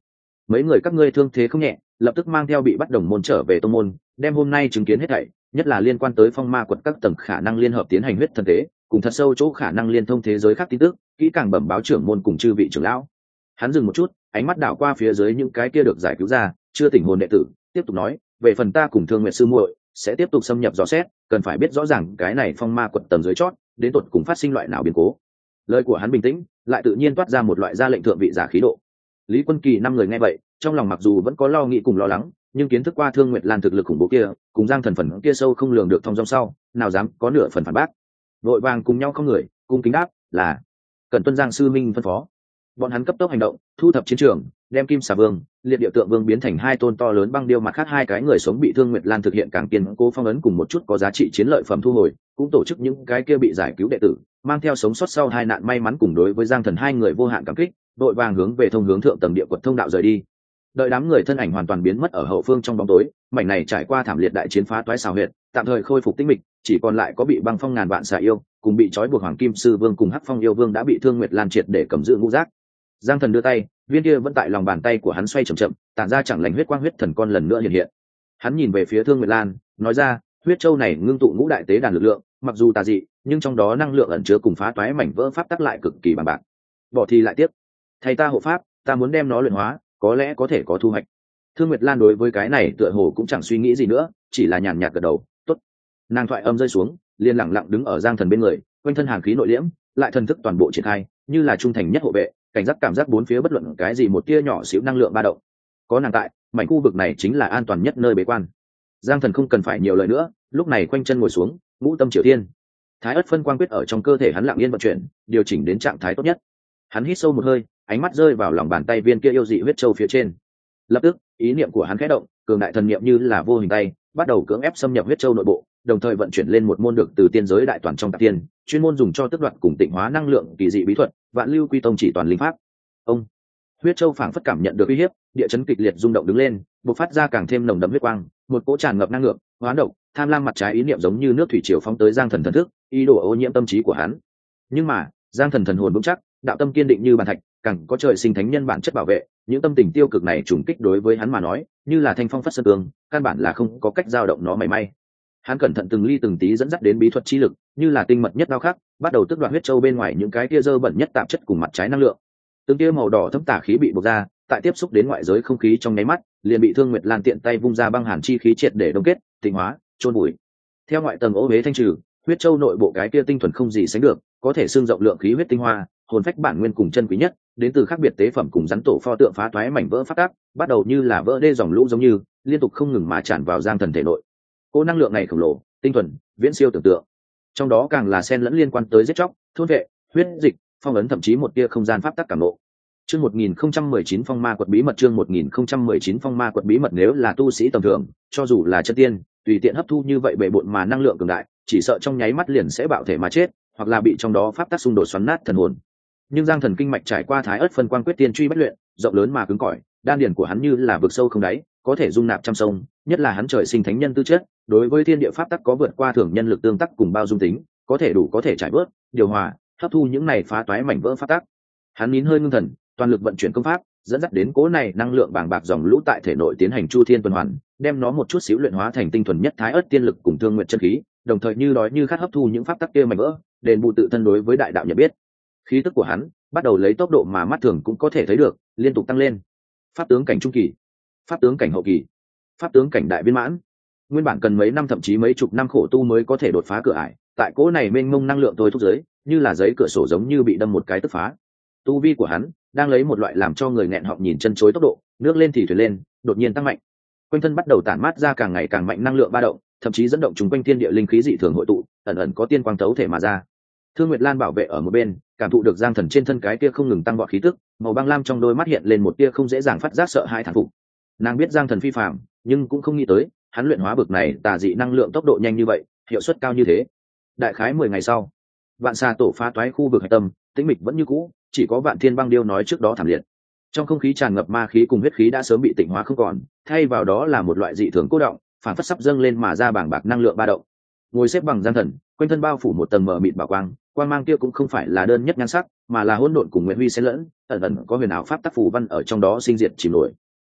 mấy người các ngươi thương thế không nhẹ, lập tức mang theo bị bắt đồng môn trở về tông môn, đem hôm nay chứng kiến hết thảy, nhất là liên quan tới phong ma quật các tầng khả năng liên hợp tiến hành huyết thần tế, cùng thật sâu chỗ khả năng liên thông thế giới khác tin tức, kỹ càng bẩm báo trưởng môn cùng chư vị trưởng lão. Hắn dừng một chút, ánh mắt đảo qua phía dưới những cái kia được giải cứu ra chưa tỉnh hồn đệ tử, tiếp tục nói, về phần ta cùng Thương Nguyệt sư muội sẽ tiếp tục xâm nhập dò xét, cần phải biết rõ ràng cái này phong ma quật tầng dưới chót đến tột cùng phát sinh loại nào biến cố. Lời của hắn bình tĩnh, lại tự nhiên toát ra một loại ra lệnh thượng vị giả khí độ. Lý Quân Kỳ năm người nghe vậy, trong lòng mặc dù vẫn có lo nghĩ cùng lo lắng, nhưng kiến thức qua Thương Nguyệt Lan thực lực khủng bố kia, cùng Giang Thần phần kia sâu không lường được thông dong sau, nào dám có nửa phần phản bác. Vội vàng cùng nhau không người, cung kính đáp là cần tuân Giang sư minh phân phó. Bọn hắn cấp tốc hành động, thu thập chiến trường, đem Kim Xà Vương, Liệt Điệu Tượng Vương biến thành hai tôn to lớn băng điêu, mặt khác hai cái người sống bị Thương Nguyệt Lan thực hiện càng kiên cố phong ấn cùng một chút có giá trị chiến lợi phẩm thu hồi, cũng tổ chức những cái kia bị giải cứu đệ tử, mang theo sống sót sau hai nạn may mắn cùng đối với Giang Thần hai người vô hạn cảm kích, đội vàng hướng về thông hướng thượng tầng địa quật thông đạo rời đi. Đợi đám người thân ảnh hoàn toàn biến mất ở hậu phương trong bóng tối, mảnh này trải qua thảm liệt đại chiến phá toái xào huyệt, tạm thời khôi phục tĩnh mịch, chỉ còn lại có bị băng phong ngàn vạn xà yêu, cùng bị trói buộc Hoàng Kim Sư Vương cùng Hắc Phong yêu vương đã bị Thương Nguyệt Lan triệt để cầm giữ ngũ giác. Giang Thần đưa tay, viên kia vẫn tại lòng bàn tay của hắn xoay chậm chậm, tản ra chẳng lành huyết quang huyết thần con lần nữa hiện hiện. Hắn nhìn về phía Thương Nguyệt Lan, nói ra, huyết châu này ngưng tụ ngũ đại tế đàn lực lượng, mặc dù tà dị, nhưng trong đó năng lượng ẩn chứa cùng phá toái mảnh vỡ pháp tắc lại cực kỳ bằng bạc. Bỏ thì lại tiếp, thầy ta hộ pháp, ta muốn đem nó luyện hóa, có lẽ có thể có thu hoạch. Thương Nguyệt Lan đối với cái này tựa hồ cũng chẳng suy nghĩ gì nữa, chỉ là nhàn nhạt gật đầu, tốt. Nàng thoại âm rơi xuống, liền lặng lặng đứng ở Giang Thần bên người, quanh thân hàn khí nội liễm, lại thần thức toàn bộ triển khai, như là trung thành nhất hộ vệ, cảnh giác cảm giác bốn phía bất luận cái gì một tia nhỏ xíu năng lượng ba động. Có nàng tại, mảnh khu vực này chính là an toàn nhất nơi bế quan. Giang Thần không cần phải nhiều lời nữa, lúc này quanh chân ngồi xuống, ngũ tâm triều tiên, thái ất phân quang quyết ở trong cơ thể hắn lặng yên vận chuyển, điều chỉnh đến trạng thái tốt nhất. Hắn hít sâu một hơi, ánh mắt rơi vào lòng bàn tay viên kia yêu dị huyết châu phía trên. Lập tức, ý niệm của hắn khẽ động, cường đại thần niệm như là vô hình tay, bắt đầu cưỡng ép xâm nhập huyết châu nội bộ, đồng thời vận chuyển lên một môn được từ tiên giới đại toàn trong tạp tiên, chuyên môn dùng cho tước đoạt cùng tịnh hóa năng lượng kỳ dị bí thuật, Vạn Lưu Quy Tông chỉ toàn linh pháp. Ông huyết châu phảng phất cảm nhận được uy hiếp, địa chấn kịch liệt rung động đứng lên, bộc phát ra càng thêm nồng đậm huyết quang, một cỗ tràn ngập năng lượng, hóa độc, tham lam mặt trái ý niệm giống như nước thủy triều phóng tới Giang Thần thần thức, ý đồ ô nhiễm tâm trí của hắn. Nhưng mà, Giang Thần thần hồn vững chắc, đạo tâm kiên định như bàn thạch, càng có trời sinh thánh nhân bản chất bảo vệ, những tâm tình tiêu cực này trùng kích đối với hắn mà nói, như là thanh phong phất sơn tường, căn bản là không có cách dao động nó mảy may. Hắn cẩn thận từng ly từng tí dẫn dắt đến bí thuật chi lực, như là tinh mật nhất đao khắc, bắt đầu tước đoạt huyết châu bên ngoài những cái tia dơ bẩn nhất tạp chất cùng mặt trái năng lượng. Từng tia màu đỏ thấm tả khí bị bộc ra, tại tiếp xúc đến ngoại giới không khí trong nháy mắt, liền bị Thương Nguyệt Lan tiện tay vung ra băng hàn chi khí triệt để đông kết, tịnh hóa, chôn bụi. Theo ngoại tầng ô uế thanh trừ, huyết châu nội bộ cái tia tinh thuần không gì sánh được, có thể xương rộng lượng khí huyết tinh hoa, hồn phách bản nguyên cùng chân quý nhất, đến từ khác biệt tế phẩm cùng rắn tổ pho tượng phá toái mảnh vỡ phát tác, bắt đầu như là vỡ đê dòng lũ giống như liên tục không ngừng mà tràn vào Giang Thần thể nội. Cô năng lượng này khổng lồ, tinh thuần, viễn siêu tưởng tượng. Trong đó càng là xen lẫn liên quan tới giết chóc, thôn vệ, huyết dịch, phong ấn thậm chí một tia không gian pháp tắc cảm ngộ. Chương một nghìn không trăm mười chín phong ma quật bí mật chương một nghìn không trăm mười chín phong ma quật bí mật nếu là tu sĩ tầm thường, cho dù là chân tiên, tùy tiện hấp thu như vậy bệ bội mà năng lượng cường đại, chỉ sợ trong nháy mắt liền sẽ bạo thể mà chết, hoặc là bị trong đó pháp tắc xung đột xoắn nát thần hồn. Nhưng Giang Thần kinh mạch trải qua thái ớt phân quang quyết tiên truy bất luyện, rộng lớn mà cứng cỏi, đan điền của hắn như là vực sâu không đáy, có thể dung nạp trăm sông, nhất là hắn trời sinh thánh nhân tư chất, đối với thiên địa pháp tắc có vượt qua thường nhân lực tương tác cùng bao dung tính, có thể đủ có thể trải bớt, điều hòa, hấp thu những này phá toái mảnh vỡ pháp tắc. Hắn nín hơi ngưng thần, toàn lực vận chuyển công pháp, dẫn dắt đến cố này năng lượng bàng bạc dòng lũ tại thể nội tiến hành chu thiên tuần hoàn, đem nó một chút xíu luyện hóa thành tinh thuần nhất thái ớt tiên lực cùng thương nguyện chân khí, đồng thời như đói như khát hấp thu những pháp tắc kia mảnh vỡ, đền bù tự thân đối với đại đạo nhận biết. Khí tức của hắn bắt đầu lấy tốc độ mà mắt thường cũng có thể thấy được, liên tục tăng lên. Pháp tướng cảnh trung kỳ, pháp tướng cảnh hậu kỳ, pháp tướng cảnh đại viên mãn. Nguyên bản cần mấy năm thậm chí mấy chục năm khổ tu mới có thể đột phá cửa ải, tại cỗ này mênh mông năng lượng tôi thúc giới, như là giấy cửa sổ giống như bị đâm một cái tức phá. Tu vi của hắn đang lấy một loại làm cho người nghẹn họng nhìn chân chối tốc độ, nước lên thì thuyền lên, đột nhiên tăng mạnh. Quanh thân bắt đầu tản mát ra càng ngày càng mạnh năng lượng ba động, thậm chí dẫn động chúng quanh thiên địa linh khí dị thường hội tụ, ẩn ẩn có tiên quang tấu thể mà ra. Thương Nguyệt Lan bảo vệ ở một bên, cảm thụ được Giang Thần trên thân cái kia không ngừng tăng vọt khí tức, màu băng lam trong đôi mắt hiện lên một tia không dễ dàng phát giác sợ hãi thán phục. Nàng biết Giang Thần phi phàm, nhưng cũng không nghĩ tới, hắn luyện hóa bực này tà dị năng lượng tốc độ nhanh như vậy, hiệu suất cao như thế. Đại khái mười ngày sau, Vạn Sa tổ phá toái khu vực hải tâm, tĩnh mịch vẫn như cũ, chỉ có Vạn Thiên Băng Điêu nói trước đó thảm liệt. Trong không khí tràn ngập ma khí cùng huyết khí đã sớm bị tịnh hóa không còn, thay vào đó là một loại dị thường cố động, phản phất sắp dâng lên mà ra bảng bạc năng lượng ba động. Ngồi xếp bằng Giang Thần, quanh thân bao phủ một tầng mờ mịt bảo quang, quang mang kia cũng không phải là đơn nhất nhan sắc, mà là hỗn độn cùng nguyện huy xen lẫn, ẩn ẩn có huyền ảo pháp tác phù văn ở trong đó sinh diệt chìm nổi.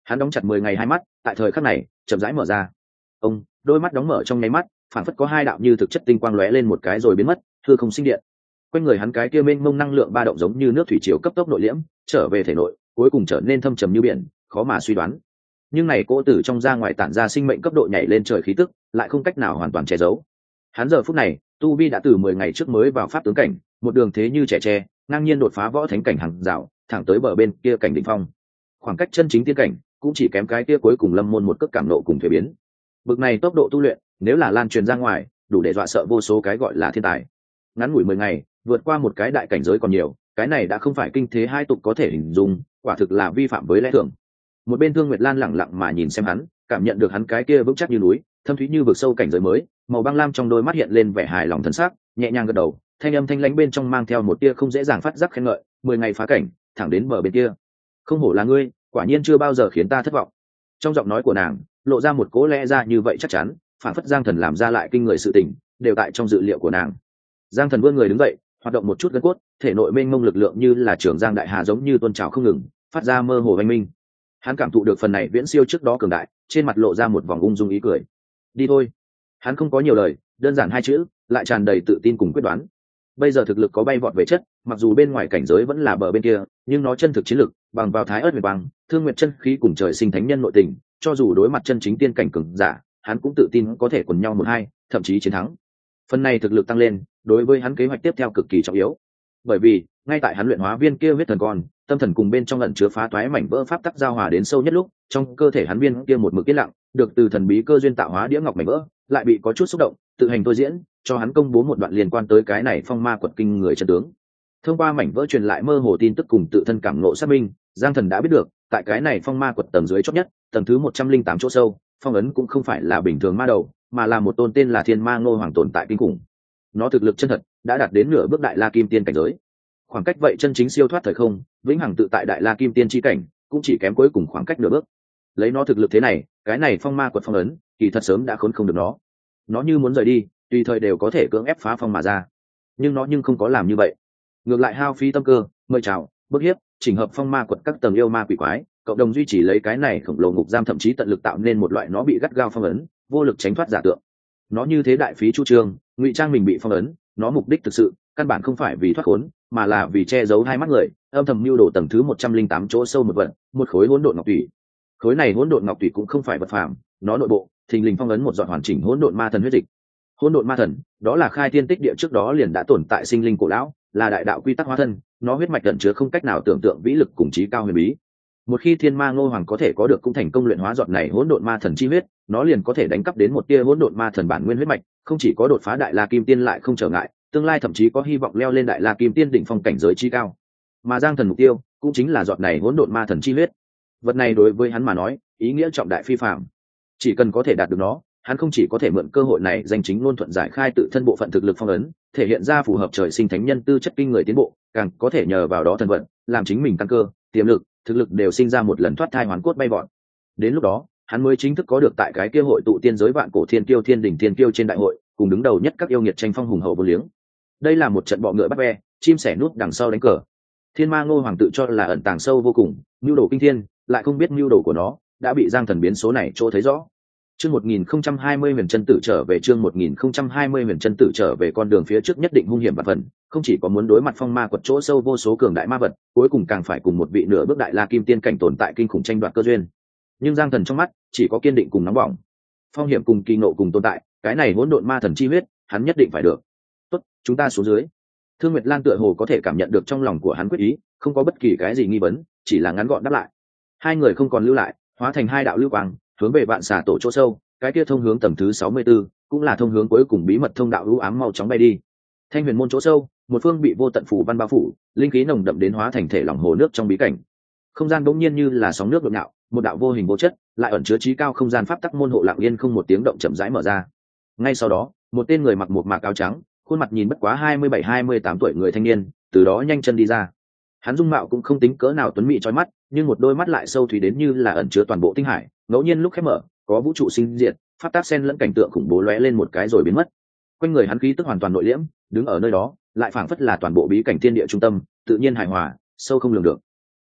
Hắn đóng chặt mười ngày hai mắt, tại thời khắc này chậm rãi mở ra. Ông đôi mắt đóng mở trong nháy mắt, phản phất có hai đạo như thực chất tinh quang lóe lên một cái rồi biến mất, hư không sinh điện. Quanh người hắn cái kia mênh mông năng lượng ba động giống như nước thủy triều cấp tốc nội liễm trở về thể nội, cuối cùng trở nên thâm trầm như biển, khó mà suy đoán. Nhưng này cỗ tử trong ra ngoài tản ra sinh mệnh cấp độ nhảy lên trời khí tức, lại không cách nào hoàn toàn che giấu. Hắn giờ phút này, tu vi đã từ mười ngày trước mới vào pháp tướng cảnh, một đường thế như trẻ tre, ngang nhiên đột phá võ thánh cảnh hàng rào, thẳng tới bờ bên kia cảnh đỉnh phong. Khoảng cách chân chính tiên cảnh, cũng chỉ kém cái kia cuối cùng lâm môn một cước cảm nộ cùng thuế biến. Bực này tốc độ tu luyện, nếu là lan truyền ra ngoài, đủ để dọa sợ vô số cái gọi là thiên tài. Ngắn ngủi mười ngày, vượt qua một cái đại cảnh giới còn nhiều, cái này đã không phải kinh thế hai tục có thể hình dung, quả thực là vi phạm với lẽ thường. Một bên Thương Nguyệt Lan lẳng lặng mà nhìn xem hắn, cảm nhận được hắn cái kia vững chắc như núi, thâm thúy như vực sâu cảnh giới mới, màu băng lam trong đôi mắt hiện lên vẻ hài lòng thần sắc, nhẹ nhàng gật đầu, thanh âm thanh lãnh bên trong mang theo một tia không dễ dàng phát giác khen ngợi, mười ngày phá cảnh, thẳng đến bờ bên kia. Không hổ là ngươi, quả nhiên chưa bao giờ khiến ta thất vọng. Trong giọng nói của nàng, lộ ra một cố lẽ ra như vậy chắc chắn, phản phất Giang Thần làm ra lại kinh người sự tình, đều tại trong dự liệu của nàng. Giang Thần vươn người đứng dậy, hoạt động một chút gân cốt, thể nội mênh mông lực lượng như là trường giang đại hà giống như tuôn trào không ngừng, phát ra mơ hồ oanh minh. Hắn cảm thụ được phần này viễn siêu trước đó cường đại, trên mặt lộ ra một vòng ung dung ý cười. Đi thôi. Hắn không có nhiều lời, đơn giản hai chữ, lại tràn đầy tự tin cùng quyết đoán. Bây giờ thực lực có bay vọt về chất, mặc dù bên ngoài cảnh giới vẫn là bờ bên kia, nhưng nó chân thực chiến lực, bằng vào thái ớt huyền quang, thương nguyệt chân khí cùng trời sinh thánh nhân nội tình, cho dù đối mặt chân chính tiên cảnh cường giả, hắn cũng tự tin có thể quần nhau một hai, thậm chí chiến thắng. Phần này thực lực tăng lên, đối với hắn kế hoạch tiếp theo cực kỳ trọng yếu. Bởi vì, ngay tại hắn luyện hóa viên kia huyết thần con, tâm thần cùng bên trong ẩn chứa phá toái mảnh vỡ pháp tắc giao hòa đến sâu nhất lúc, trong cơ thể hắn viên kia một mực yên lặng, được từ thần bí cơ duyên tạo hóa đĩa ngọc mảnh vỡ, lại bị có chút xúc động, tự hành tôi diễn, cho hắn công bố một đoạn liên quan tới cái này phong ma quật kinh người chân tướng. Thông qua mảnh vỡ truyền lại mơ hồ tin tức cùng tự thân cảm ngộ xác minh, Giang Thần đã biết được, tại cái này phong ma quật tầng dưới chót nhất, tầng thứ một trăm linh tám chỗ sâu, phong ấn cũng không phải là bình thường ma đầu, mà là một tôn tên là Thiên Ma Ngô Hoàng tồn tại kinh khủng. Nó thực lực chân thật đã đạt đến nửa bước đại la kim tiên cảnh giới. Khoảng cách vậy chân chính siêu thoát thời không, vĩnh hằng tự tại đại la kim tiên chi cảnh, cũng chỉ kém cuối cùng khoảng cách nửa bước. Lấy nó thực lực thế này, cái này phong ma quật phong ấn, kỳ thật sớm đã khốn không được nó. Nó như muốn rời đi, tùy thời đều có thể cưỡng ép phá phong mà ra. Nhưng nó nhưng không có làm như vậy. Ngược lại hao phí tâm cơ, mời chào, bức hiếp, chỉnh hợp phong ma quật các tầng yêu ma quỷ quái, cộng đồng duy trì lấy cái này khổng lồ ngục giam, thậm chí tận lực tạo nên một loại nó bị gắt gao phong ấn, vô lực tránh thoát giả tượng. Nó như thế đại phí chu trương, ngụy trang mình bị phong ấn, nó mục đích thực sự căn bản không phải vì thoát khốn, mà là vì che giấu hai mắt người, âm thầm mưu đồ tầng thứ một trăm linh tám chỗ sâu một vận, một khối hỗn độn ngọc thủy. Khối này hỗn độn ngọc thủy cũng không phải vật phàm, nó nội bộ thình lình phong ấn một giọt hoàn chỉnh hỗn độn ma thần huyết dịch. Hỗn độn ma thần, đó là khai thiên tích địa trước đó liền đã tồn tại sinh linh cổ lão, là đại đạo quy tắc hóa thân, nó huyết mạch ẩn chứa không cách nào tưởng tượng vĩ lực cùng trí cao huyền bí. Một khi Thiên Ma Ngô Hoàng có thể có được cũng thành công luyện hóa giọt này hỗn độn ma thần chi huyết, nó liền có thể đánh cắp đến một tia hỗn độn ma thần bản nguyên huyết mạch, không chỉ có đột phá đại la kim tiên lại không trở ngại, tương lai thậm chí có hy vọng leo lên đại la kim tiên đỉnh phong cảnh giới chi cao. Mà Giang Thần mục tiêu cũng chính là giọt này hỗn độn ma thần chi huyết. Vật này đối với hắn mà nói, ý nghĩa trọng đại phi phàm. Chỉ cần có thể đạt được nó, hắn không chỉ có thể mượn cơ hội này danh chính ngôn thuận giải khai tự thân bộ phận thực lực phong ấn, thể hiện ra phù hợp trời sinh thánh nhân tư chất kinh người tiến bộ, càng có thể nhờ vào đó thần vận, làm chính mình tăng cơ, tiềm lực, thực lực đều sinh ra một lần thoát thai hoàn cốt bay vọt. Đến lúc đó, hắn mới chính thức có được tại cái kia hội tụ tiên giới vạn cổ thiên kiêu thiên đỉnh thiên kiêu trên đại hội, cùng đứng đầu nhất các yêu nghiệt tranh phong hùng hậu vô liếng. Đây là một trận bọ ngựa bắt ve, chim sẻ nút đằng sau đánh cờ. Thiên Ma Ngô Hoàng tự cho là ẩn tàng sâu vô cùng, mưu đồ kinh thiên, lại không biết mưu đồ của nó đã bị Giang Thần biến số này chỗ thấy rõ. Chương một nghìn không trăm hai mươi huyền chân tử trở về chương một nghìn không trăm hai mươi huyền chân tử trở về con đường phía trước nhất định hung hiểm và phần, không chỉ có muốn đối mặt phong ma quật chỗ sâu vô số cường đại ma vật, cuối cùng càng phải cùng một vị nửa bước đại la kim tiên cảnh tồn tại kinh khủng tranh đoạt cơ duyên. Nhưng Giang Thần trong mắt chỉ có kiên định cùng nóng bỏng. Phong hiểm cùng kỳ ngộ cùng tồn tại, cái này hỗn độn ma thần chi huyết, hắn nhất định phải được. Tốt, chúng ta xuống dưới. Thương Nguyệt Lan tựa hồ có thể cảm nhận được trong lòng của hắn quyết ý, không có bất kỳ cái gì nghi vấn, chỉ là ngắn gọn đáp lại. Hai người không còn lưu lại, hóa thành hai đạo lưu quang, hướng về vạn xà tổ chỗ sâu, cái kia thông hướng tầng thứ sáu mươi tư, cũng là thông hướng cuối cùng bí mật thông đạo u ám mau chóng bay đi. Thanh huyền môn chỗ sâu, một phương bị vô tận phù văn bao phủ, linh khí nồng đậm đến hóa thành thể lỏng hồ nước trong bí cảnh. Không gian bỗng nhiên như là sóng nước nhộn nhạo, một đạo vô hình vô chất, lại ẩn chứa trí cao không gian pháp tắc môn hộ lặng yên không một tiếng động chậm rãi mở ra. Ngay sau đó, một tên người mặc một mạc áo trắng, khuôn mặt nhìn bất quá hai mươi bảy hai mươi tám tuổi người thanh niên, từ đó nhanh chân đi ra. Hắn dung mạo cũng không tính cỡ nào tuấn mỹ chói mắt, nhưng một đôi mắt lại sâu thúy đến như là ẩn chứa toàn bộ tinh hải, ngẫu nhiên lúc khép mở, có vũ trụ sinh diệt, pháp tác xen lẫn cảnh tượng khủng bố lóe lên một cái rồi biến mất. Quanh người hắn khí tức hoàn toàn nội liễm, đứng ở nơi đó, lại phảng phất là toàn bộ bí cảnh thiên địa trung tâm, tự nhiên hài hòa, sâu không lường được.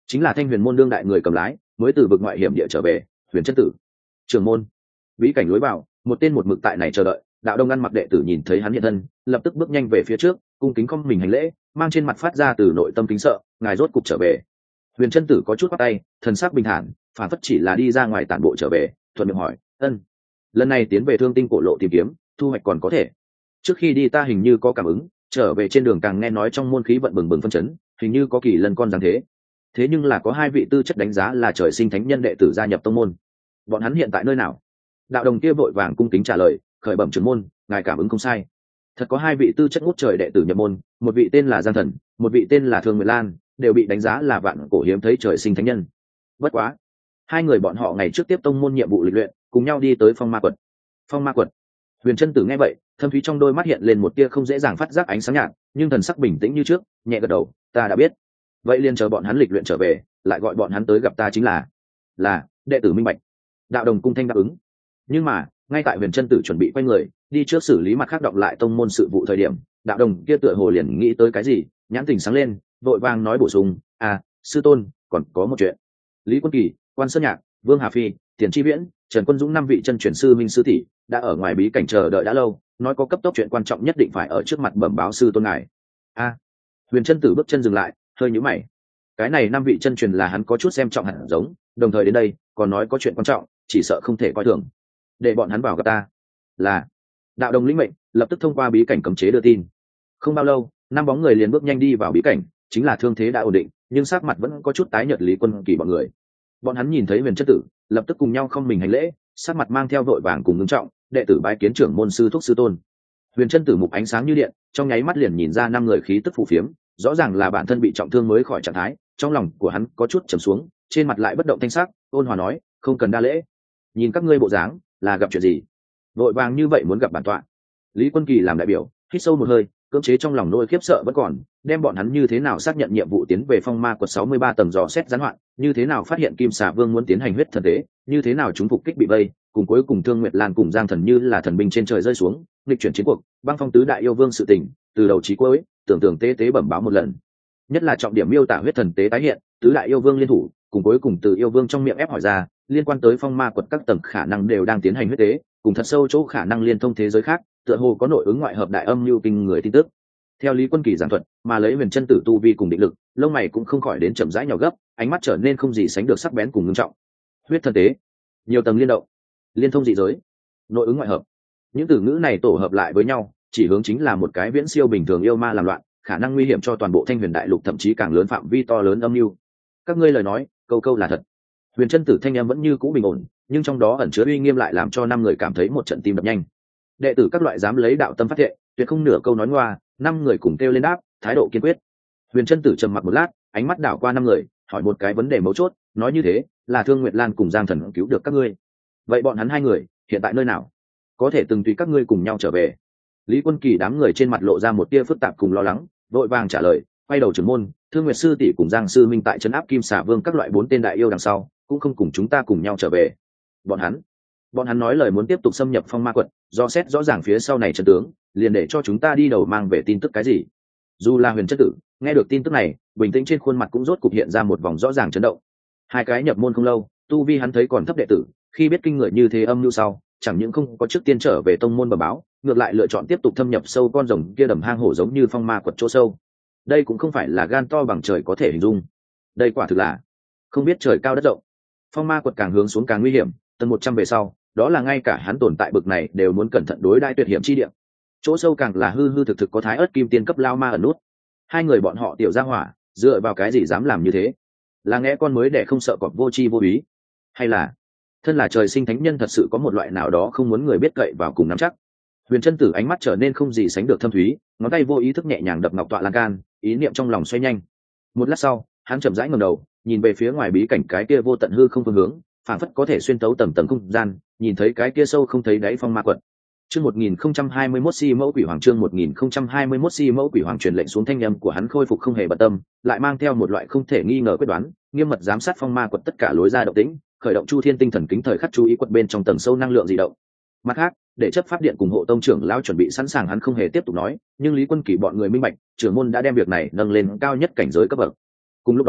chính là Thanh Huyền môn đương đại người cầm lái, mới từ vực ngoại hiểm địa trở về, Huyền chân tử. Trưởng môn, bí cảnh lối vào, một tên một mực tại này chờ đợi. Đạo Đông ăn mặc đệ tử nhìn thấy hắn hiện thân, lập tức bước nhanh về phía trước, cung kính không mình hành lễ, mang trên mặt phát ra từ nội tâm kính sợ, ngài rốt cục trở về. Huyền chân tử có chút bắt tay, thần sắc bình thản, phản phất chỉ là đi ra ngoài tản bộ trở về, thuận miệng hỏi, ân, lần này tiến về Thương Tinh cổ lộ tìm kiếm, thu hoạch còn có thể. Trước khi đi ta hình như có cảm ứng, trở về trên đường càng nghe nói trong môn khí vận bừng bừng phân chấn, hình như có kỳ lân con dáng thế. Thế nhưng là có hai vị tư chất đánh giá là trời sinh thánh nhân đệ tử gia nhập tông môn, bọn hắn hiện tại nơi nào? Đạo Đồng kia vội vàng cung kính trả lời, khởi bẩm trưởng môn, ngài cảm ứng không sai, thật có hai vị tư chất ngút trời đệ tử nhập môn, một vị tên là Giang Thần, một vị tên là Thương Nguyệt Lan, đều bị đánh giá là vạn cổ hiếm thấy trời sinh thánh nhân. Bất quá, hai người bọn họ ngày trước tiếp tông môn nhiệm vụ lịch luyện, cùng nhau đi tới Phong Ma Quật. Phong Ma Quật. Huyền chân tử nghe vậy, thâm thúy trong đôi mắt hiện lên một tia không dễ dàng phát giác ánh sáng nhạt, nhưng thần sắc bình tĩnh như trước, nhẹ gật đầu, ta đã biết. Vậy liền chờ bọn hắn lịch luyện trở về, lại gọi bọn hắn tới gặp ta chính là. Là, đệ tử minh bạch. Đạo Đồng cung thanh đáp ứng. Nhưng mà, ngay tại Huyền chân tử chuẩn bị quay người đi trước xử lý mặt khác động lại tông môn sự vụ thời điểm, Đạo Đồng kia tựa hồ liền nghĩ tới cái gì, nhãn tình sáng lên, vội vàng nói bổ sung, à, sư tôn, còn có một chuyện. Lý Quân Kỳ, Quan Sơn Nhạc, Vương Hà Phi, Tiền Chi Viễn, Trần Quân Dũng năm vị chân truyền sư minh sư tỷ đã ở ngoài bí cảnh chờ đợi đã lâu, nói có cấp tốc chuyện quan trọng nhất định phải ở trước mặt bẩm báo sư tôn ngài. A. Huyền chân tử bước chân dừng lại, hơi nhíu mày. Cái này năm vị chân truyền là hắn có chút xem trọng hẳn giống, đồng thời đến đây, còn nói có chuyện quan trọng, chỉ sợ không thể coi thường. Để bọn hắn vào gặp ta. Là. Đạo Đồng lĩnh mệnh, lập tức thông qua bí cảnh cấm chế đưa tin. Không bao lâu, năm bóng người liền bước nhanh đi vào bí cảnh, chính là thương thế đã ổn định, nhưng sắc mặt vẫn có chút tái nhợt Lý Quân Kỳ bọn người. Bọn hắn nhìn thấy Huyền chân tử, lập tức cùng nhau không mình hành lễ, sắc mặt mang theo vội vàng cùng ngưng trọng, đệ tử bái kiến trưởng môn sư thúc sư tôn. Huyền chân tử mục ánh sáng như điện, trong nháy mắt liền nhìn ra năm người khí tức phù phiếm, rõ ràng là bản thân bị trọng thương mới khỏi trạng thái, trong lòng của hắn có chút trầm xuống, trên mặt lại bất động thanh sắc, ôn hòa nói, không cần đa lễ. Nhìn các ngươi bộ dáng, là gặp chuyện gì? Vội vàng như vậy muốn gặp bản tọa. Lý Quân Kỳ làm đại biểu, hít sâu một hơi, cưỡng chế trong lòng nỗi khiếp sợ vẫn còn, đem bọn hắn như thế nào xác nhận nhiệm vụ tiến về Phong Ma Quật sáu mươi ba tầng dò xét gián hoạn, như thế nào phát hiện Kim Xà Vương muốn tiến hành huyết thần tế, như thế nào chúng phục kích bị vây, cùng cuối cùng Thương Nguyệt Lan cùng Giang Thần như là thần binh trên trời rơi xuống, nghịch chuyển chiến cuộc, băng phong tứ đại yêu vương sự tình, từ đầu chí cuối, tưởng tượng tế tế bẩm báo một lần. Nhất là trọng điểm miêu tả huyết thần tế tái hiện, tứ đại yêu vương liên thủ, cùng cuối cùng từ yêu vương trong miệng ép hỏi ra, liên quan tới Phong Ma Quật các tầng khả năng đều đang tiến hành huyết tế, cùng thật sâu chỗ khả năng liên thông thế giới khác, tựa hồ có nội ứng ngoại hợp đại âm lưu kinh người tin tức. Theo Lý Quân Kỳ giảng thuật, mà lấy Huyền chân tử tu vi cùng định lực, lông mày cũng không khỏi đến chậm rãi nhỏ gấp, ánh mắt trở nên không gì sánh được sắc bén cùng nghiêm trọng. Huyết thần tế, nhiều tầng liên động, liên thông dị giới, nội ứng ngoại hợp. Những từ ngữ này tổ hợp lại với nhau, chỉ hướng chính là một cái viễn siêu bình thường yêu ma làm loạn, khả năng nguy hiểm cho toàn bộ Thanh Huyền đại lục, thậm chí càng lớn phạm vi to lớn âm mưu. Các ngươi lời nói, câu câu là thật. Huyền chân tử thanh em vẫn như cũ bình ổn, nhưng trong đó ẩn chứa uy nghiêm lại làm cho năm người cảm thấy một trận tim đập nhanh. Đệ tử các loại dám lấy đạo tâm phát thệ, tuyệt không nửa câu nói ngoa, năm người cùng kêu lên đáp, thái độ kiên quyết. Huyền chân tử trầm mặc một lát, ánh mắt đảo qua năm người, hỏi một cái vấn đề mấu chốt, nói như thế là Thương Nguyệt Lan cùng Giang Thần cứu được các ngươi, vậy bọn hắn hai người hiện tại nơi nào? Có thể từng tùy các ngươi cùng nhau trở về. Lý Quân Kỳ đám người trên mặt lộ ra một tia phức tạp cùng lo lắng, vội vàng trả lời, quay đầu trưởng môn, Thương Nguyệt sư tỷ cùng Giang sư minh tại trấn áp Kim Xà Vương các loại bốn tên đại yêu đằng sau, cũng không cùng chúng ta cùng nhau trở về. Bọn hắn, bọn hắn nói lời muốn tiếp tục xâm nhập Phong Ma Quật, do xét rõ ràng phía sau này trận tướng, liền để cho chúng ta đi đầu mang về tin tức cái gì. Dù là Huyền chân tử, nghe được tin tức này, bình tĩnh trên khuôn mặt cũng rốt cục hiện ra một vòng rõ ràng chấn động. Hai cái nhập môn không lâu, tu vi hắn thấy còn thấp đệ tử, khi biết kinh người như thế âm mưu sau, chẳng những không có trước tiên trở về tông môn bẩm báo, ngược lại lựa chọn tiếp tục thâm nhập sâu con rồng kia đầm hang hổ giống như Phong Ma Quật chỗ sâu. Đây cũng không phải là gan to bằng trời có thể hình dung, đây quả thực là không biết trời cao đất rộng. Phong Ma Quật càng hướng xuống càng nguy hiểm, tầng một trăm về sau, đó là ngay cả hắn tồn tại bực này đều muốn cẩn thận đối đãi tuyệt hiểm chi địa. Chỗ sâu càng là hư hư thực thực có thái ớt kim tiên cấp lao ma ẩn nút. Hai người bọn họ tiểu gia hỏa, dựa vào cái gì dám làm như thế? Là nghe con mới để không sợ cọp vô tri vô ý, hay là thân là trời sinh thánh nhân thật sự có một loại nào đó không muốn người biết cậy vào cùng nắm chắc? Huyền chân tử ánh mắt trở nên không gì sánh được thâm thúy, ngón tay vô ý thức nhẹ nhàng đập ngọc tọa lan can, ý niệm trong lòng xoay nhanh. Một lát sau, hắn chậm rãi ngẩng đầu, nhìn về phía ngoài bí cảnh cái kia vô tận hư không phương hướng, phảng phất có thể xuyên tấu tầng tầng không gian, nhìn thấy cái kia sâu không thấy đáy Phong Ma Quật. Chương một nghìn không trăm hai mươi mốt Si Mẫu Quỷ Hoàng, chương một nghìn không trăm hai mươi mốt Si Mẫu Quỷ Hoàng truyền lệnh xuống, thanh âm của hắn khôi phục không hề bận tâm, lại mang theo một loại không thể nghi ngờ quyết đoán, nghiêm mật giám sát Phong Ma Quật tất cả lối ra động tĩnh, khởi động Chu Thiên tinh thần kính thời khắc chú ý quật bên trong tầng sâu năng lượng dị động. Mặt khác, để chấp pháp điện cùng hộ tông trưởng lão chuẩn bị sẵn sàng, hắn không hề tiếp tục nói, nhưng Lý Quân Kỳ bọn người minh bạch, trưởng môn đã đem việc này nâng lên cao nhất cảnh giới cấp bậc. Cùng lúc đó,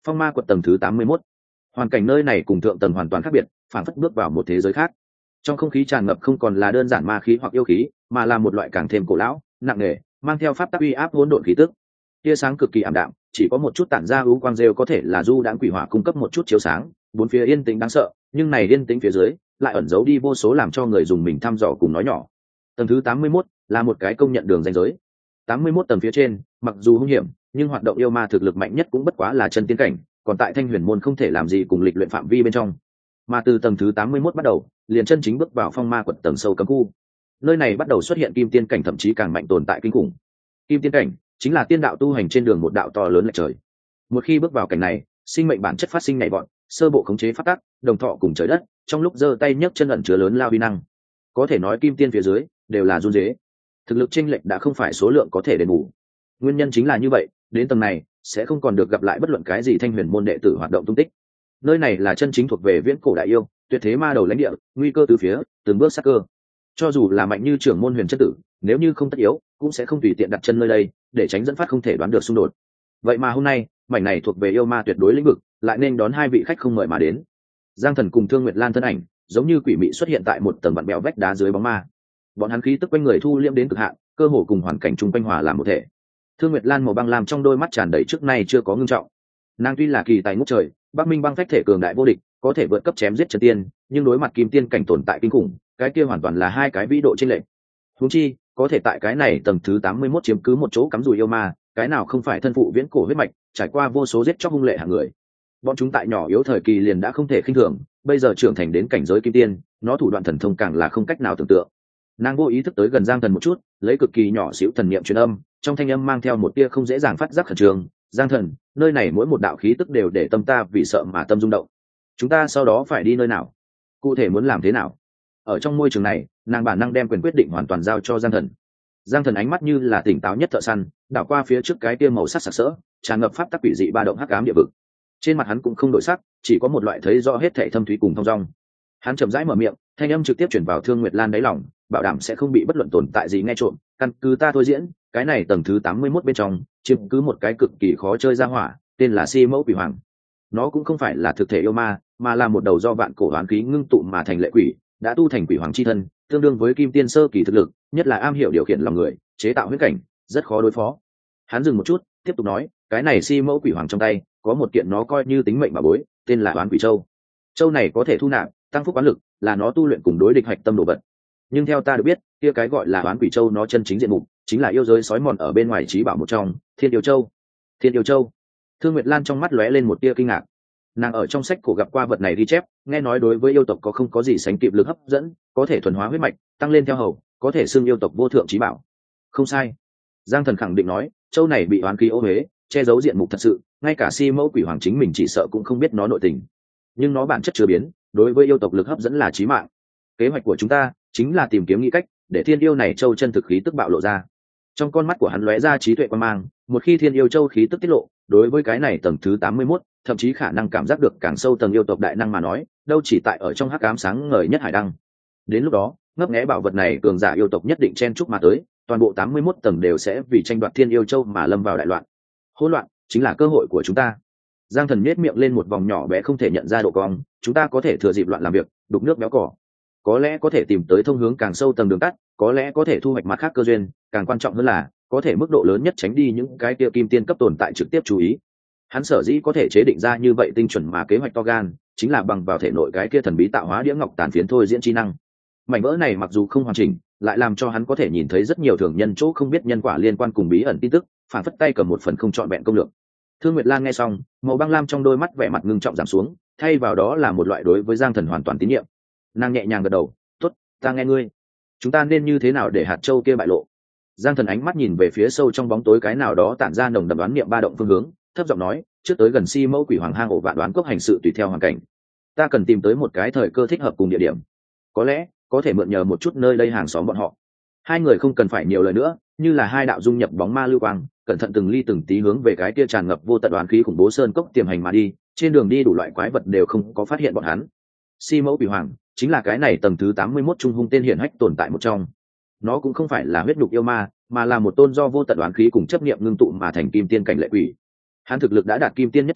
Phong ma quật tầng thứ tám mươi mốt. Hoàn cảnh nơi này cùng thượng tầng hoàn toàn khác biệt, phản phất bước vào một thế giới khác. Trong không khí tràn ngập không còn là đơn giản ma khí hoặc yêu khí, mà là một loại càng thêm cổ lão, nặng nề, mang theo pháp tắc uy áp hỗn độn khí tức. Tia sáng cực kỳ ảm đạm, chỉ có một chút tản ra ưu quang rêu có thể là du đãng quỷ hỏa cung cấp một chút chiếu sáng, bốn phía yên tĩnh đáng sợ, nhưng này yên tĩnh phía dưới lại ẩn giấu đi vô số làm cho người dùng mình thăm dò cùng nói nhỏ. Tầng thứ tám mươi mốt là một cái công nhận đường ranh giới. tám mươi mốt tầng phía trên, mặc dù hung hiểm, nhưng hoạt động yêu ma thực lực mạnh nhất cũng bất quá là chân tiên cảnh, còn tại Thanh Huyền môn không thể làm gì cùng lịch luyện phạm vi bên trong. Mà từ tầng thứ tám mươi mốt bắt đầu, liền chân chính bước vào phong ma quật tầng sâu cấm khu. Nơi này bắt đầu xuất hiện kim tiên cảnh thậm chí càng mạnh tồn tại kinh khủng. Kim tiên cảnh chính là tiên đạo tu hành trên đường một đạo to lớn lệch trời. Một khi bước vào cảnh này, sinh mệnh bản chất phát sinh nhảy vọt, sơ bộ khống chế pháp tắc, đồng thọ cùng trời đất, trong lúc giơ tay nhấc chân ẩn chứa lớn lao uy năng. Có thể nói kim tiên phía dưới đều là run rế. Thực lực chênh lệch đã không phải số lượng có thể đền bù. Nguyên nhân chính là như vậy, đến tầng này sẽ không còn được gặp lại bất luận cái gì Thanh Huyền môn đệ tử hoạt động tung tích. Nơi này là chân chính thuộc về viễn cổ đại yêu, tuyệt thế ma đầu lãnh địa, nguy cơ từ phía, từng bước sát cơ. Cho dù là mạnh như trưởng môn Huyền Chân Tử, nếu như không tất yếu, cũng sẽ không tùy tiện đặt chân nơi đây, để tránh dẫn phát không thể đoán được xung đột. Vậy mà hôm nay, mảnh này thuộc về yêu ma tuyệt đối lĩnh vực, lại nên đón hai vị khách không mời mà đến. Giang Thần cùng Thương Nguyệt Lan thân ảnh, giống như quỷ mị xuất hiện tại một tầng vặn bèo vách đá dưới bóng ma. Bọn hắn khí tức quanh người thu liễm đến cực hạn, cơ hồ cùng hoàn cảnh chung quanh hòa làm một thể. Thương Nguyệt Lan màu băng lam trong đôi mắt tràn đầy trước nay chưa có ngưng trọng. Nàng tuy là kỳ tài ngút trời, Bắc Minh băng phách thể cường đại vô địch, có thể vượt cấp chém giết chân tiên, nhưng đối mặt kim tiên cảnh tồn tại kinh khủng, cái kia hoàn toàn là hai cái vĩ độ chênh lệch. Huống chi, có thể tại cái này tầng thứ tám mươi mốt chiếm cứ một chỗ cắm rùi yêu ma, cái nào không phải thân phụ viễn cổ huyết mạch, trải qua vô số giết chóc hung lệ hạng người. Bọn chúng tại nhỏ yếu thời kỳ liền đã không thể khinh thường, bây giờ trưởng thành đến cảnh giới kim tiên, nó thủ đoạn thần thông càng là không cách nào tưởng tượng. Nàng vô ý thức tới gần Giang Thần một chút, lấy cực kỳ nhỏ xíu thần niệm truyền âm, trong thanh âm mang theo một tia không dễ dàng phát giác khẩn trương. Giang Thần, nơi này mỗi một đạo khí tức đều để tâm ta vì sợ mà tâm rung động. Chúng ta sau đó phải đi nơi nào? Cụ thể muốn làm thế nào? Ở trong môi trường này, nàng bản năng đem quyền quyết định hoàn toàn giao cho Giang Thần. Giang Thần ánh mắt như là tỉnh táo nhất thợ săn, đảo qua phía trước cái tia màu sắc sặc sỡ, tràn ngập pháp tắc quỷ dị ba động hắc ám địa vực. Trên mặt hắn cũng không đổi sắc, chỉ có một loại thấy rõ hết thảy thâm thúy cùng thông dong. Hắn chậm rãi mở miệng, thanh âm trực tiếp chuyển vào Thương Nguyệt Lan đáy lòng, bảo đảm sẽ không bị bất luận tồn tại gì nghe trộm. Căn cứ ta thôi diễn, cái này tầng thứ tám mươi mốt bên trong, chiếm cứ một cái cực kỳ khó chơi ra hỏa, tên là Si Mẫu Quỷ Hoàng. Nó cũng không phải là thực thể yêu ma, mà là một đầu do vạn cổ oán khí ngưng tụ mà thành lệ quỷ, đã tu thành quỷ hoàng chi thân, tương đương với kim tiên sơ kỳ thực lực, nhất là am hiểu điều khiển lòng người, chế tạo huyết cảnh, rất khó đối phó. Hắn dừng một chút, tiếp tục nói, cái này Si Mẫu Quỷ Hoàng trong tay có một kiện nó coi như tính mệnh bảo bối, tên là Oán Quỷ Châu. Châu này có thể thu nạp, tăng phúc oán lực, là nó tu luyện cùng đối địch hạch tâm đồ vật. Nhưng theo ta được biết, kia cái gọi là Oán Quỷ Châu nó chân chính diện mục, chính là yêu giới sói mòn ở bên ngoài trí bảo một trong, Thiên Yêu Châu. Thiên Yêu Châu. Thương Nguyệt Lan trong mắt lóe lên một tia kinh ngạc. Nàng ở trong sách cổ gặp qua vật này ghi chép, nghe nói đối với yêu tộc có không có gì sánh kịp lực hấp dẫn, có thể thuần hóa huyết mạch, tăng lên theo hầu, có thể xưng yêu tộc vô thượng trí bảo. Không sai. Giang Thần khẳng định nói, châu này bị oán khí ô huế, che giấu diện mục thật sự, ngay cả Si Mẫu Quỷ Hoàng chính mình chỉ sợ cũng không biết nó nội tình. Nhưng nó bản chất chưa biến, đối với yêu tộc lực hấp dẫn là chí mạng. Kế hoạch của chúng ta chính là tìm kiếm nghĩ cách để Thiên Yêu này châu chân thực khí tức bạo lộ ra. Trong con mắt của hắn lóe ra trí tuệ quan mang, một khi Thiên Yêu châu khí tức tiết lộ, đối với cái này tầng thứ tám mươi mốt, thậm chí khả năng cảm giác được càng sâu tầng yêu tộc đại năng mà nói, đâu chỉ tại ở trong hắc ám sáng ngời nhất hải đăng. Đến lúc đó, ngấp nghé bảo vật này cường giả yêu tộc nhất định chen chúc mà tới, toàn bộ tám mươi mốt tầng đều sẽ vì tranh đoạt Thiên Yêu châu mà lâm vào đại loạn. Hỗn loạn chính là cơ hội của chúng ta. Giang Thần nhếch miệng lên một vòng nhỏ bé không thể nhận ra độ cong, chúng ta có thể thừa dịp loạn làm việc, đục nước béo cỏ. Có lẽ có thể tìm tới thông hướng càng sâu tầng đường tắt, có lẽ có thể thu hoạch mặt khác cơ duyên, càng quan trọng hơn là có thể mức độ lớn nhất tránh đi những cái kia kim tiên cấp tồn tại trực tiếp chú ý. Hắn sở dĩ có thể chế định ra như vậy tinh chuẩn mà kế hoạch to gan, chính là bằng vào thể nội cái kia thần bí tạo hóa đĩa ngọc tàn phiến thôi diễn chi năng. Mảnh vỡ này mặc dù không hoàn chỉnh, lại làm cho hắn có thể nhìn thấy rất nhiều thường nhân chỗ không biết nhân quả liên quan cùng bí ẩn tin tức, phản phất tay cầm một phần không trọn vẹn công lược. Thương Nguyệt Lan nghe xong, màu băng lam trong đôi mắt vẻ mặt ngưng trọng giảm xuống, thay vào đó là một loại đối với Giang Thần hoàn toàn tín nhiệm. Nàng nhẹ nhàng gật đầu, "Tốt, ta nghe ngươi. Chúng ta nên như thế nào để hạt châu kia bại lộ?" Giang Thần ánh mắt nhìn về phía sâu trong bóng tối cái nào đó tản ra nồng đậm đoán niệm ba động phương hướng, thấp giọng nói, "Trước tới gần Si Mẫu Quỷ Hoàng hang ổ vạn đoán cốc hành sự tùy theo hoàn cảnh. Ta cần tìm tới một cái thời cơ thích hợp cùng địa điểm. Có lẽ có thể mượn nhờ một chút nơi đây hàng xóm bọn họ." Hai người không cần phải nhiều lời nữa, như là hai đạo dung nhập bóng ma lưu quang, cẩn thận từng ly từng tí hướng về cái kia tràn ngập vô tận đoán khí khủng bố sơn cốc tiềm hành mà đi. Trên đường đi đủ loại quái vật đều không có phát hiện bọn hắn. Si Mẫu Quỷ Hoàng chính là cái này tầng thứ tám mươi mốt trung hung tên hiển hách tồn tại một trong. Nó cũng không phải là huyết nhục yêu ma, mà là một tôn do vô tận đoán khí cùng chấp niệm ngưng tụ mà thành kim tiên cảnh lệ quỷ. Hắn thực lực đã đạt kim tiên nhất trọng,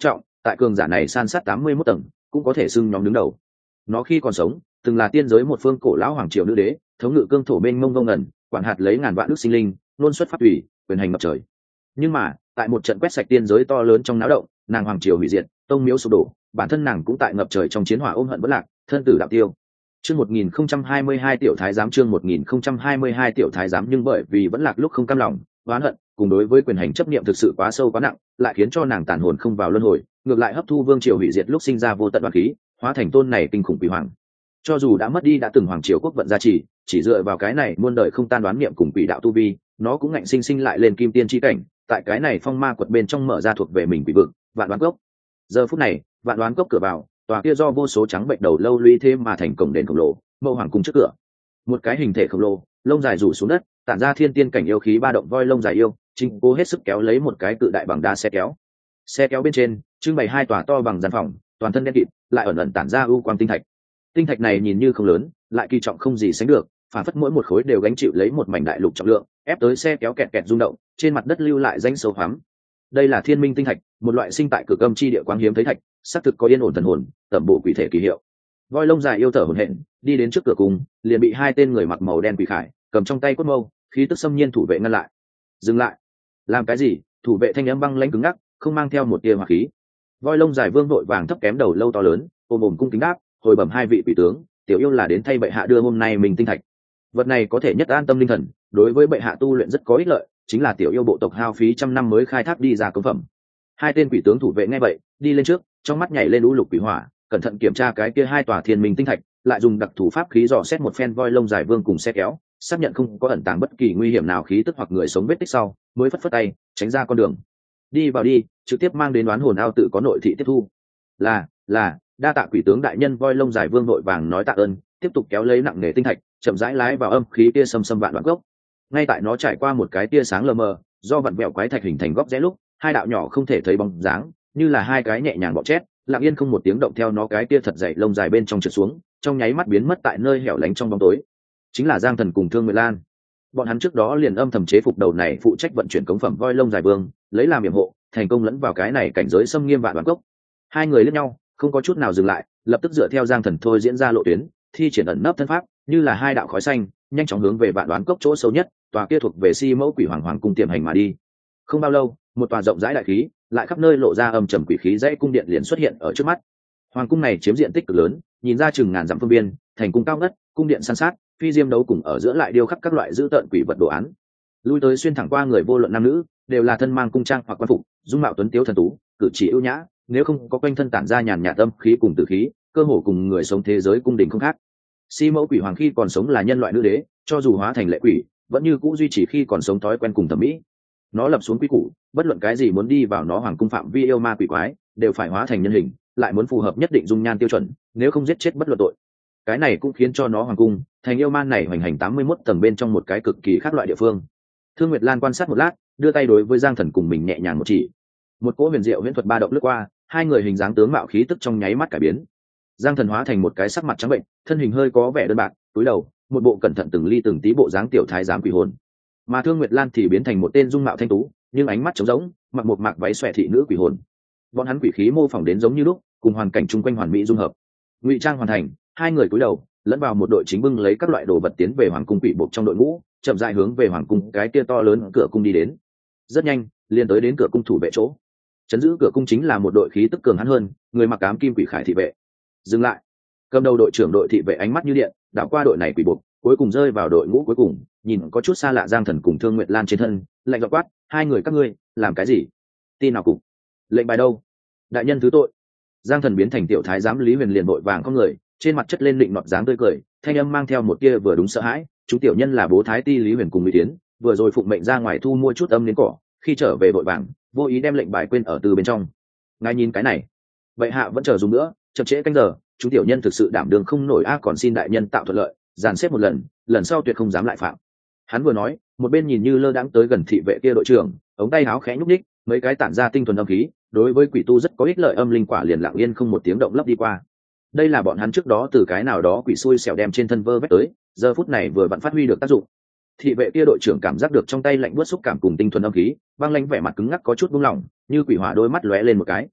tại cường giả này san sát tám mươi mốt tầng cũng có thể xưng nhóm đứng đầu. Nó khi còn sống từng là tiên giới một phương cổ lão hoàng triều nữ đế, thống ngự cương thổ mênh mông vô ngần, quản hạt lấy ngàn vạn ước sinh linh, luôn xuất pháp ủy, quyền hành ngập trời. Nhưng mà tại một trận quét sạch tiên giới to lớn trong náo động, nàng hoàng triều hủy diệt, tông miếu sụp đổ, bản thân nàng cũng tại ngập trời trong chiến hỏa ôm hận bất lạc, thân tử đạo tiêu. Chương một nghìn không trăm hai mươi hai tiểu thái giám chương một nghìn không trăm hai mươi hai tiểu thái giám nhưng bởi vì vẫn lạc lúc không cam lòng, oán hận, cùng đối với quyền hành chấp niệm thực sự quá sâu quá nặng, lại khiến cho nàng tàn hồn không vào luân hồi, ngược lại hấp thu vương triều hủy diệt lúc sinh ra vô tận oán khí, hóa thành tôn này kinh khủng quỷ hoàng. Cho dù đã mất đi đã từng hoàng triều quốc vận gia trì, chỉ dựa vào cái này muôn đời không tan đoán niệm cùng quỷ đạo tu vi, nó cũng ngạnh sinh sinh lại lên kim tiên chi cảnh, tại cái này phong ma quật bên trong mở ra thuộc về mình quỷ vực, vạn đoán cốc. Giờ phút này, vạn đoán cốc cửa vào, tòa kia do vô số trắng bệnh đầu lâu lũy thêm mà thành cổng đền khổng lồ, mâu hoàng cung trước cửa. Một cái hình thể khổng lồ, lông dài rủ xuống đất, tản ra thiên tiên cảnh yêu khí ba động voi lông dài yêu, chính cố hết sức kéo lấy một cái cự đại bằng đá xe kéo. Xe kéo bên trên trưng bày hai tòa to bằng gian phòng, toàn thân đen kịt, lại ẩn ẩn tản ra ưu quang tinh thạch. Tinh thạch này nhìn như không lớn, lại kỳ trọng không gì sánh được, phản phất mỗi một khối đều gánh chịu lấy một mảnh đại lục trọng lượng, ép tới xe kéo kẹt kẹt rung động, trên mặt đất lưu lại rãnh sâu hoắm. Đây là thiên minh tinh thạch, một loại sinh tại cực âm chi địa quang hiếm thấy thạch, xác thực có yên ổn thần hồn, tẩm bổ quỷ thể kỳ hiệu. Voi lông dài yêu thở hổn hển, đi đến trước cửa cung, liền bị hai tên người mặc màu đen quỷ khải cầm trong tay cốt mâu, khí tức xâm nhiên thủ vệ ngăn lại. Dừng lại! Làm cái gì? Thủ vệ thanh âm băng lãnh cứng ngắc, không mang theo một tia hỏa khí. Voi lông dài vương vội vàng thấp kém đầu lâu to lớn, ôm ồm cung kính đáp, hồi bẩm hai vị quỷ tướng, tiểu yêu là đến thay bệ hạ đưa hôm nay mình tinh thạch. Vật này có thể nhất an tâm linh thần, đối với bệ hạ tu luyện rất có ích lợi, chính là tiểu yêu bộ tộc hao phí trăm năm mới khai thác đi ra cống phẩm. Hai tên quỷ tướng thủ vệ nghe vậy, đi lên trước, trong mắt nhảy lên u lục quỷ hỏa, cẩn thận kiểm tra cái kia hai tòa thiên minh tinh thạch, lại dùng đặc thủ pháp khí dò xét một phen voi lông dài vương cùng xe kéo, xác nhận không có ẩn tàng bất kỳ nguy hiểm nào khí tức hoặc người sống vết tích sau, mới phất phất tay tránh ra con đường. Đi vào đi, trực tiếp mang đến đoán hồn ao tự có nội thị tiếp thu. Là, là, đa tạ quỷ tướng đại nhân. Voi lông dài vương vội vàng nói tạ ơn, tiếp tục kéo lấy nặng nề tinh thạch, chậm rãi lái vào âm khí kia xâm xâm vạn đoạn gốc. Ngay tại nó trải qua một cái tia sáng lờ mờ, do vặn vẹo quái thạch hình thành góc rẽ lúc, hai đạo nhỏ không thể thấy bóng dáng, như là hai cái nhẹ nhàng bọ chét, lặng yên không một tiếng động theo nó cái tia thật dày lông dài bên trong trượt xuống, trong nháy mắt biến mất tại nơi hẻo lánh trong bóng tối. Chính là Giang Thần cùng Thương Nguyệt Lan. Bọn hắn trước đó liền âm thầm chế phục đầu này phụ trách vận chuyển cống phẩm voi lông dài vương, lấy làm yểm hộ, thành công lẫn vào cái này cảnh giới xâm nghiêm vạn đoạn cốc. Hai người lẫn nhau, không có chút nào dừng lại, lập tức dựa theo Giang Thần thôi diễn ra lộ tuyến, thi triển ẩn nấp thân pháp, như là hai đạo khói xanh, nhanh chóng hướng về vạn đoán cốc chỗ sâu nhất, tòa kia thuộc về Si Mẫu Quỷ Hoàng Hoàng cung tiềm hành mà đi. Không bao lâu, một tòa rộng rãi đại khí, lại khắp nơi lộ ra âm trầm quỷ khí dãy cung điện liền xuất hiện ở trước mắt. Hoàng cung này chiếm diện tích cực lớn, nhìn ra chừng ngàn dặm phương biên, thành cung cao ngất, cung điện san sát, phi diêm đấu cùng ở giữa lại điêu khắc các loại dữ tợn quỷ vật đồ án. Lui tới xuyên thẳng qua người vô luận nam nữ, đều là thân mang cung trang hoặc quan phục, dung mạo tuấn tiếu thần tú, cử chỉ ưu nhã, nếu không có quanh thân tản ra nhàn nhạt âm khí cùng tử khí, cơ hồ cùng người sống thế giới cung đình không khác. Si Mẫu Quỷ Hoàng khi còn sống là nhân loại nữ đế, cho dù hóa thành lệ quỷ, vẫn như cũ duy trì khi còn sống thói quen cùng thẩm mỹ. Nó lập xuống quy củ, bất luận cái gì muốn đi vào nó hoàng cung phạm vi yêu ma quỷ quái, đều phải hóa thành nhân hình, lại muốn phù hợp nhất định dung nhan tiêu chuẩn, nếu không giết chết bất luận tội. Cái này cũng khiến cho nó hoàng cung thành yêu ma này hoành hành tám mươi mốt tầng bên trong một cái cực kỳ khác loại địa phương. Thương Nguyệt Lan quan sát một lát, đưa tay đối với Giang Thần cùng mình nhẹ nhàng một chỉ. Một cỗ huyền diệu huyễn thuật ba động lướt qua, hai người hình dáng tướng mạo khí tức trong nháy mắt cải biến. Giang Thần hóa thành một cái sắc mặt trắng bệnh, thân hình hơi có vẻ đơn bạc, túi đầu, một bộ cẩn thận từng ly từng tí bộ dáng tiểu thái giám quỷ hồn. Mà Thương Nguyệt Lan thì biến thành một tên dung mạo thanh tú, nhưng ánh mắt trống rỗng, mặc một mạc váy xòe thị nữ quỷ hồn. Bọn hắn quỷ khí mô phỏng đến giống như lúc, cùng hoàn cảnh chung quanh hoàn mỹ dung hợp. Ngụy trang hoàn thành, hai người cúi đầu, lẫn vào một đội chính bưng lấy các loại đồ vật tiến về hoàng cung quỷ buộc trong đội ngũ, chậm rãi hướng về hoàng cung cái kia to lớn cửa cung đi đến. Rất nhanh, liền tới đến cửa cung thủ vệ chỗ. Chấn giữ cửa cung chính là một đội khí tức cường hãn hơn, người mặc ám kim quỷ khải thị vệ. Dừng lại. Cầm đầu đội trưởng đội thị vệ ánh mắt như điện, đảo qua đội này quỷ buộc, cuối cùng rơi vào đội ngũ cuối cùng, nhìn có chút xa lạ Giang Thần cùng Thương Nguyệt Lan trên thân, lạnh giọng quát, hai người các ngươi làm cái gì? Tin nào cục? Lệnh bài đâu? Đại nhân thứ tội. Giang Thần biến thành tiểu thái giám Lý Huyền liền vội vàng không người, trên mặt chất lên định nọt dáng tươi cười, thanh âm mang theo một tia vừa đúng sợ hãi, chúng tiểu nhân là bố thái ti Lý Huyền cùng Mỹ Tiến, vừa rồi phụng mệnh ra ngoài thu mua chút âm đến cỏ, khi trở về vội vàng, vô ý đem lệnh bài quên ở từ bên trong. Ngài nhìn cái này, vậy hạ vẫn chờ dùng nữa, chậm trễ canh giờ, chúng tiểu nhân thực sự đảm đường không nổi a, còn xin đại nhân tạo thuận lợi, dàn xếp một lần, lần sau tuyệt không dám lại phạm. Hắn vừa nói, một bên nhìn như lơ đãng tới gần thị vệ kia đội trưởng, ống tay áo khẽ nhúc nhích, mấy cái tản ra tinh thuần âm khí, đối với quỷ tu rất có ích lợi âm linh quả liền lặng yên không một tiếng động lấp đi qua. Đây là bọn hắn trước đó từ cái nào đó quỷ xui xẻo đem trên thân vơ vét tới, giờ phút này vừa vặn phát huy được tác dụng. Thị vệ kia đội trưởng cảm giác được trong tay lạnh buốt xúc cảm cùng tinh thuần âm khí, băng lãnh vẻ mặt cứng ngắc có chút buông lỏng, như quỷ hỏa đôi mắt lóe lên một cái.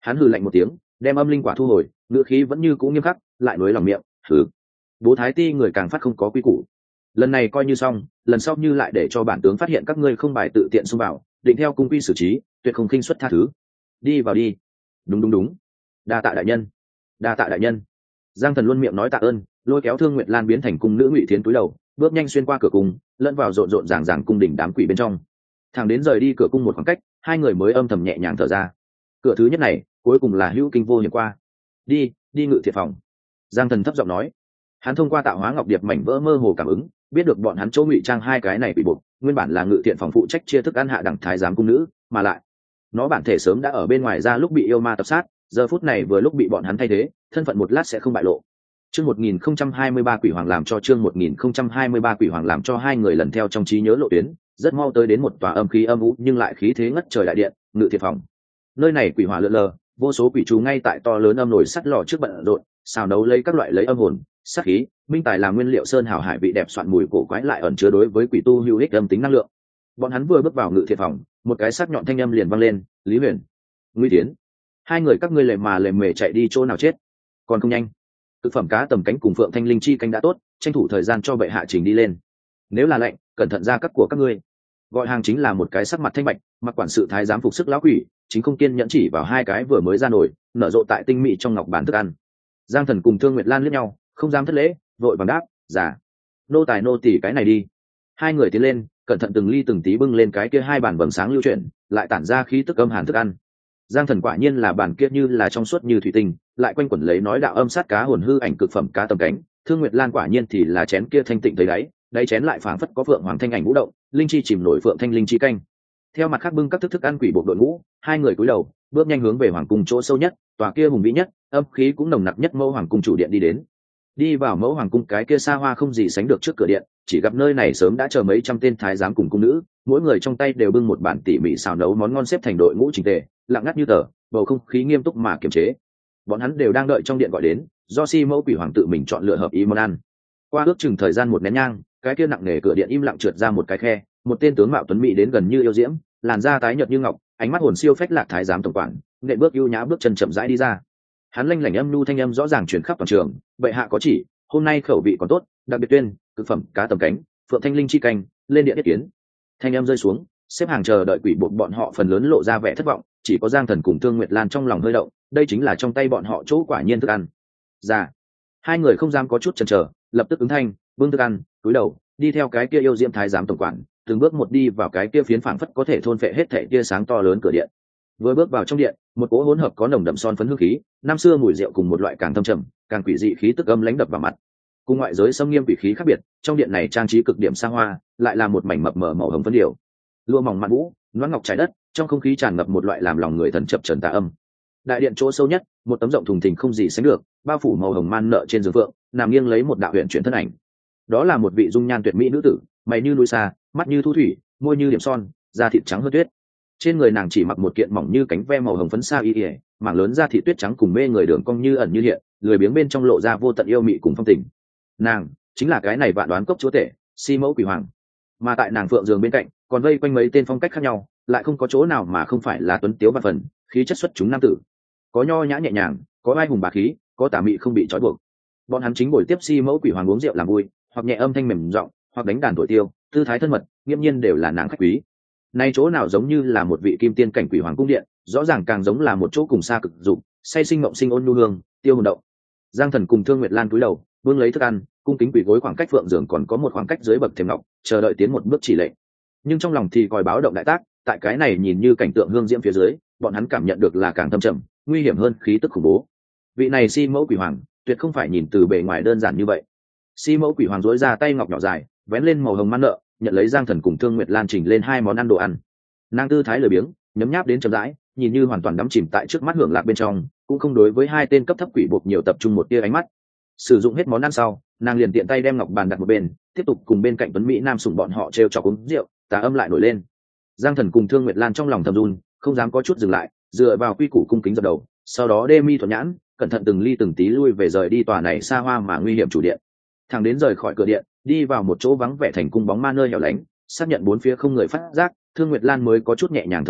Hắn hừ lạnh một tiếng, đem âm linh quả thu hồi, ngữ khí vẫn như cũ nghiêm khắc, lại nối lòng miệng, hừ. Bố Thái Ti người càng phát không có quy củ. Lần này coi như xong, lần sau như lại để cho bản tướng phát hiện các ngươi không bài tự tiện xông vào, định theo cung quy xử trí, tuyệt không khinh suất tha thứ. Đi vào đi. Đúng đúng đúng. Đa tạ đại nhân. Đa tạ đại nhân. Giang Thần luôn miệng nói tạ ơn, lôi kéo Thương Nguyệt Lan biến thành cung nữ Ngụy Thiến túi đầu, bước nhanh xuyên qua cửa cung, lẫn vào rộn rộn ràng ràng cung đình đám quỷ bên trong. Thẳng đến rời đi cửa cung một khoảng cách, hai người mới âm thầm nhẹ nhàng thở ra. Cửa thứ nhất này, cuối cùng là hữu kinh vô hiểm qua. Đi, đi ngự thiệt phòng. Giang Thần thấp giọng nói. Hắn thông qua tạo hóa ngọc điệp mảnh vỡ mơ hồ cảm ứng, biết được bọn hắn chỗ ngụy trang hai cái này bị buộc, nguyên bản là ngự thiện phòng phụ trách chia thức ăn hạ đẳng thái giám cung nữ, mà lại nó bản thể sớm đã ở bên ngoài ra lúc bị yêu ma tập sát, giờ phút này vừa lúc bị bọn hắn thay thế, thân phận một lát sẽ không bại lộ. Chương một nghìn không trăm hai mươi ba quỷ hoàng làm cho chương một nghìn không trăm hai mươi ba quỷ hoàng làm cho hai người lần theo trong trí nhớ lộ tuyến, rất mau tới đến một tòa âm khí âm u nhưng lại khí thế ngất trời đại điện, ngự thiện phòng. Nơi này quỷ hỏa lượn lờ, vô số quỷ chú ngay tại to lớn âm nồi sắt lò trước bận rộn, xào nấu lấy các loại lấy âm hồn, sát khí, minh tài làm nguyên liệu sơn hào hải vị đẹp soạn mùi cổ quái lại ẩn chứa đối với quỷ tu hữu ích âm tính năng lượng. Bọn hắn vừa bước vào ngự thiện phòng, một cái sắc nhọn thanh âm liền vang lên, Lý Huyền, Nguy Tiến, hai người các ngươi lề mà lề mề chạy đi chỗ nào chết, còn không nhanh. Thực phẩm cá tầm cánh cùng phượng thanh linh chi canh đã tốt, tranh thủ thời gian cho bệ hạ trình đi lên. Nếu là lệnh, cẩn thận ra các của các ngươi. Gọi hàng chính là một cái sắc mặt thanh bạch, mặc quản sự thái giám phục sức lão quỷ, chính không kiên nhẫn chỉ vào hai cái vừa mới ra nổi, nở rộ tại tinh mỹ trong ngọc bàn thức ăn. Giang Thần cùng Thương Nguyệt Lan liếc nhau, không dám thất lễ, vội vàng đáp, "Dạ, nô tài nô tỳ cái này đi." Hai người tiến lên, cẩn thận từng ly từng tí bưng lên cái kia hai bàn vầng sáng lưu chuyển, lại tản ra khí tức âm hàn thức ăn. Giang Thần quả nhiên là bàn kia như là trong suốt như thủy tinh, lại quanh quẩn lấy nói đạo âm sát cá hồn hư ảnh cực phẩm cá tầm cánh. Thương Nguyệt Lan quả nhiên thì là chén kia thanh tịnh tới đáy, đáy chén lại phảng phất có phượng hoàng thanh ảnh vũ động, linh chi chìm nổi phượng thanh linh chi canh. Theo mặt khác bưng các thức thức ăn quỷ bộ đội ngũ, hai người cúi đầu, bước nhanh hướng về hoàng cung chỗ sâu nhất, tòa kia hùng vĩ nhất, âm khí cũng nồng nặc nhất mẫu hoàng cung chủ điện đi đến. Đi vào mẫu hoàng cung cái kia xa hoa không gì sánh được trước cửa điện, chỉ gặp nơi này sớm đã chờ mấy trăm tên thái giám cùng cung nữ, mỗi người trong tay đều bưng một bản tỉ mỉ xào nấu món ngon xếp thành đội ngũ chỉnh tề, lặng ngắt như tờ, bầu không khí nghiêm túc mà kiềm chế. Bọn hắn đều đang đợi trong điện gọi đến, do si mẫu quỷ hoàng tự mình chọn lựa hợp ý món ăn. Qua ước chừng thời gian một nén nhang, cái kia nặng nề cửa điện im lặng trượt ra một cái khe, một tên tướng mạo tuấn mỹ đến gần như yêu diễm, làn da tái nhợt như ngọc, ánh mắt hồn siêu phách lạc thái giám tổng quản, nện bước ưu nhã bước chân chậm rãi đi ra. Hắn lanh lảnh âm nhu thanh âm rõ ràng truyền khắp toàn trường, bệ hạ có chỉ, hôm nay khẩu vị còn tốt, đặc biệt tuyên, cực phẩm cá tầm cánh, phượng thanh linh chi canh, lên điện yết kiến. Thanh âm rơi xuống, xếp hàng chờ đợi quỷ buộc bọn họ phần lớn lộ ra vẻ thất vọng, chỉ có Giang Thần cùng Thương Nguyệt Lan trong lòng hơi động, đây chính là trong tay bọn họ chỗ quả nhiên thức ăn. Dạ. Hai người không dám có chút chần chờ, lập tức ứng thanh, bưng thức ăn, cúi đầu, đi theo cái kia yêu diễm thái giám tổng quản, từng bước một đi vào cái kia phiến phảng phất có thể thôn phệ hết thảy tia sáng to lớn cửa điện. Vừa bước vào trong điện, một cỗ hỗn hợp có nồng đậm son phấn hương khí, năm xưa mùi rượu cùng một loại càng thâm trầm, càng quỷ dị khí tức âm lãnh đập vào mặt. Cùng ngoại giới xâm nghiêm quỷ khí khác biệt, trong điện này trang trí cực điểm xa hoa, lại là một mảnh mập mờ màu hồng phấn điều. Lụa mỏng mạn vũ, loáng ngọc trải đất, trong không khí tràn ngập một loại làm lòng người thần chập chờn tà âm. Đại điện chỗ sâu nhất, một tấm rộng thùng thình không gì sánh được, bao phủ màu hồng man nợ trên giường phượng, nằm nghiêng lấy một đạo huyền chuyển thân ảnh. Đó là một vị dung nhan tuyệt mỹ nữ tử, mày như núi xa, mắt như thu thủy, môi như điểm son, da thịt trắng hơn tuyết. Trên người nàng chỉ mặc một kiện mỏng như cánh ve màu hồng phấn sa y ỉa, mảng lớn da thịt tuyết trắng cùng mê người đường cong như ẩn như hiện, lười biếng bên trong lộ ra vô tận yêu mị cùng phong tình. Nàng chính là cái này vạn đoán cốc chúa tể, si mẫu quỷ hoàng. Mà tại nàng phượng giường bên cạnh, còn vây quanh mấy tên phong cách khác nhau, lại không có chỗ nào mà không phải là tuấn tiếu vạn phần, khí chất xuất chúng nam tử. Có nho nhã nhẹ nhàng, có ai hùng bá khí, có tà mị không bị trói buộc. Bọn hắn chính buổi tiếp si mẫu quỷ hoàng uống rượu làm vui, hoặc nhẹ âm thanh mềm giọng, hoặc đánh đàn thổi tiêu, tư thái thân mật, nghiêm nhiên đều là nàng khách quý. Nay chỗ nào giống như là một vị kim tiên cảnh quỷ hoàng cung điện, rõ ràng càng giống là một chỗ cùng xa cực dụng, say sinh mộng sinh ôn nhu hương, tiêu hồn động. Giang Thần cùng Thương Nguyệt Lan cúi đầu, vương lấy thức ăn, cung kính quỳ gối khoảng cách phượng giường còn có một khoảng cách dưới bậc thềm ngọc, chờ đợi tiến một bước chỉ lệnh. Nhưng trong lòng thì còi báo động đại tác, tại cái này nhìn như cảnh tượng hương diễm phía dưới, bọn hắn cảm nhận được là càng thâm trầm, nguy hiểm hơn khí tức khủng bố. Vị này si mẫu quỷ hoàng, tuyệt không phải nhìn từ bề ngoài đơn giản như vậy. Si mẫu quỷ hoàng duỗi ra tay ngọc nhỏ dài, vén lên màu hồng man nợ, nhận lấy Giang Thần cùng Thương Nguyệt Lan trình lên hai món ăn đồ ăn. Nàng tư thái lười biếng, nhấm nháp đến chậm rãi, nhìn như hoàn toàn đắm chìm tại trước mắt hưởng lạc bên trong, cũng không đối với hai tên cấp thấp quỷ buộc nhiều tập trung một tia ánh mắt. Sử dụng hết món ăn sau, nàng liền tiện tay đem ngọc bàn đặt một bên, tiếp tục cùng bên cạnh tuấn mỹ nam sủng bọn họ trêu chọc uống rượu, tà âm lại nổi lên. Giang Thần cùng Thương Nguyệt Lan trong lòng thầm run, không dám có chút dừng lại, dựa vào quy củ cung kính dập đầu, sau đó đê mi thuận nhãn, cẩn thận từng ly từng tí lui về rời đi tòa này xa hoa mà nguy hiểm chủ điện. Thằng đến rời khỏi cửa điện, đi vào một chỗ vắng vẻ thành cung bóng ma nơi hẻo lánh, xác nhận bốn phía không người phát giác, Thương Nguyệt Lan mới có chút nhẹ nhàng thở ra,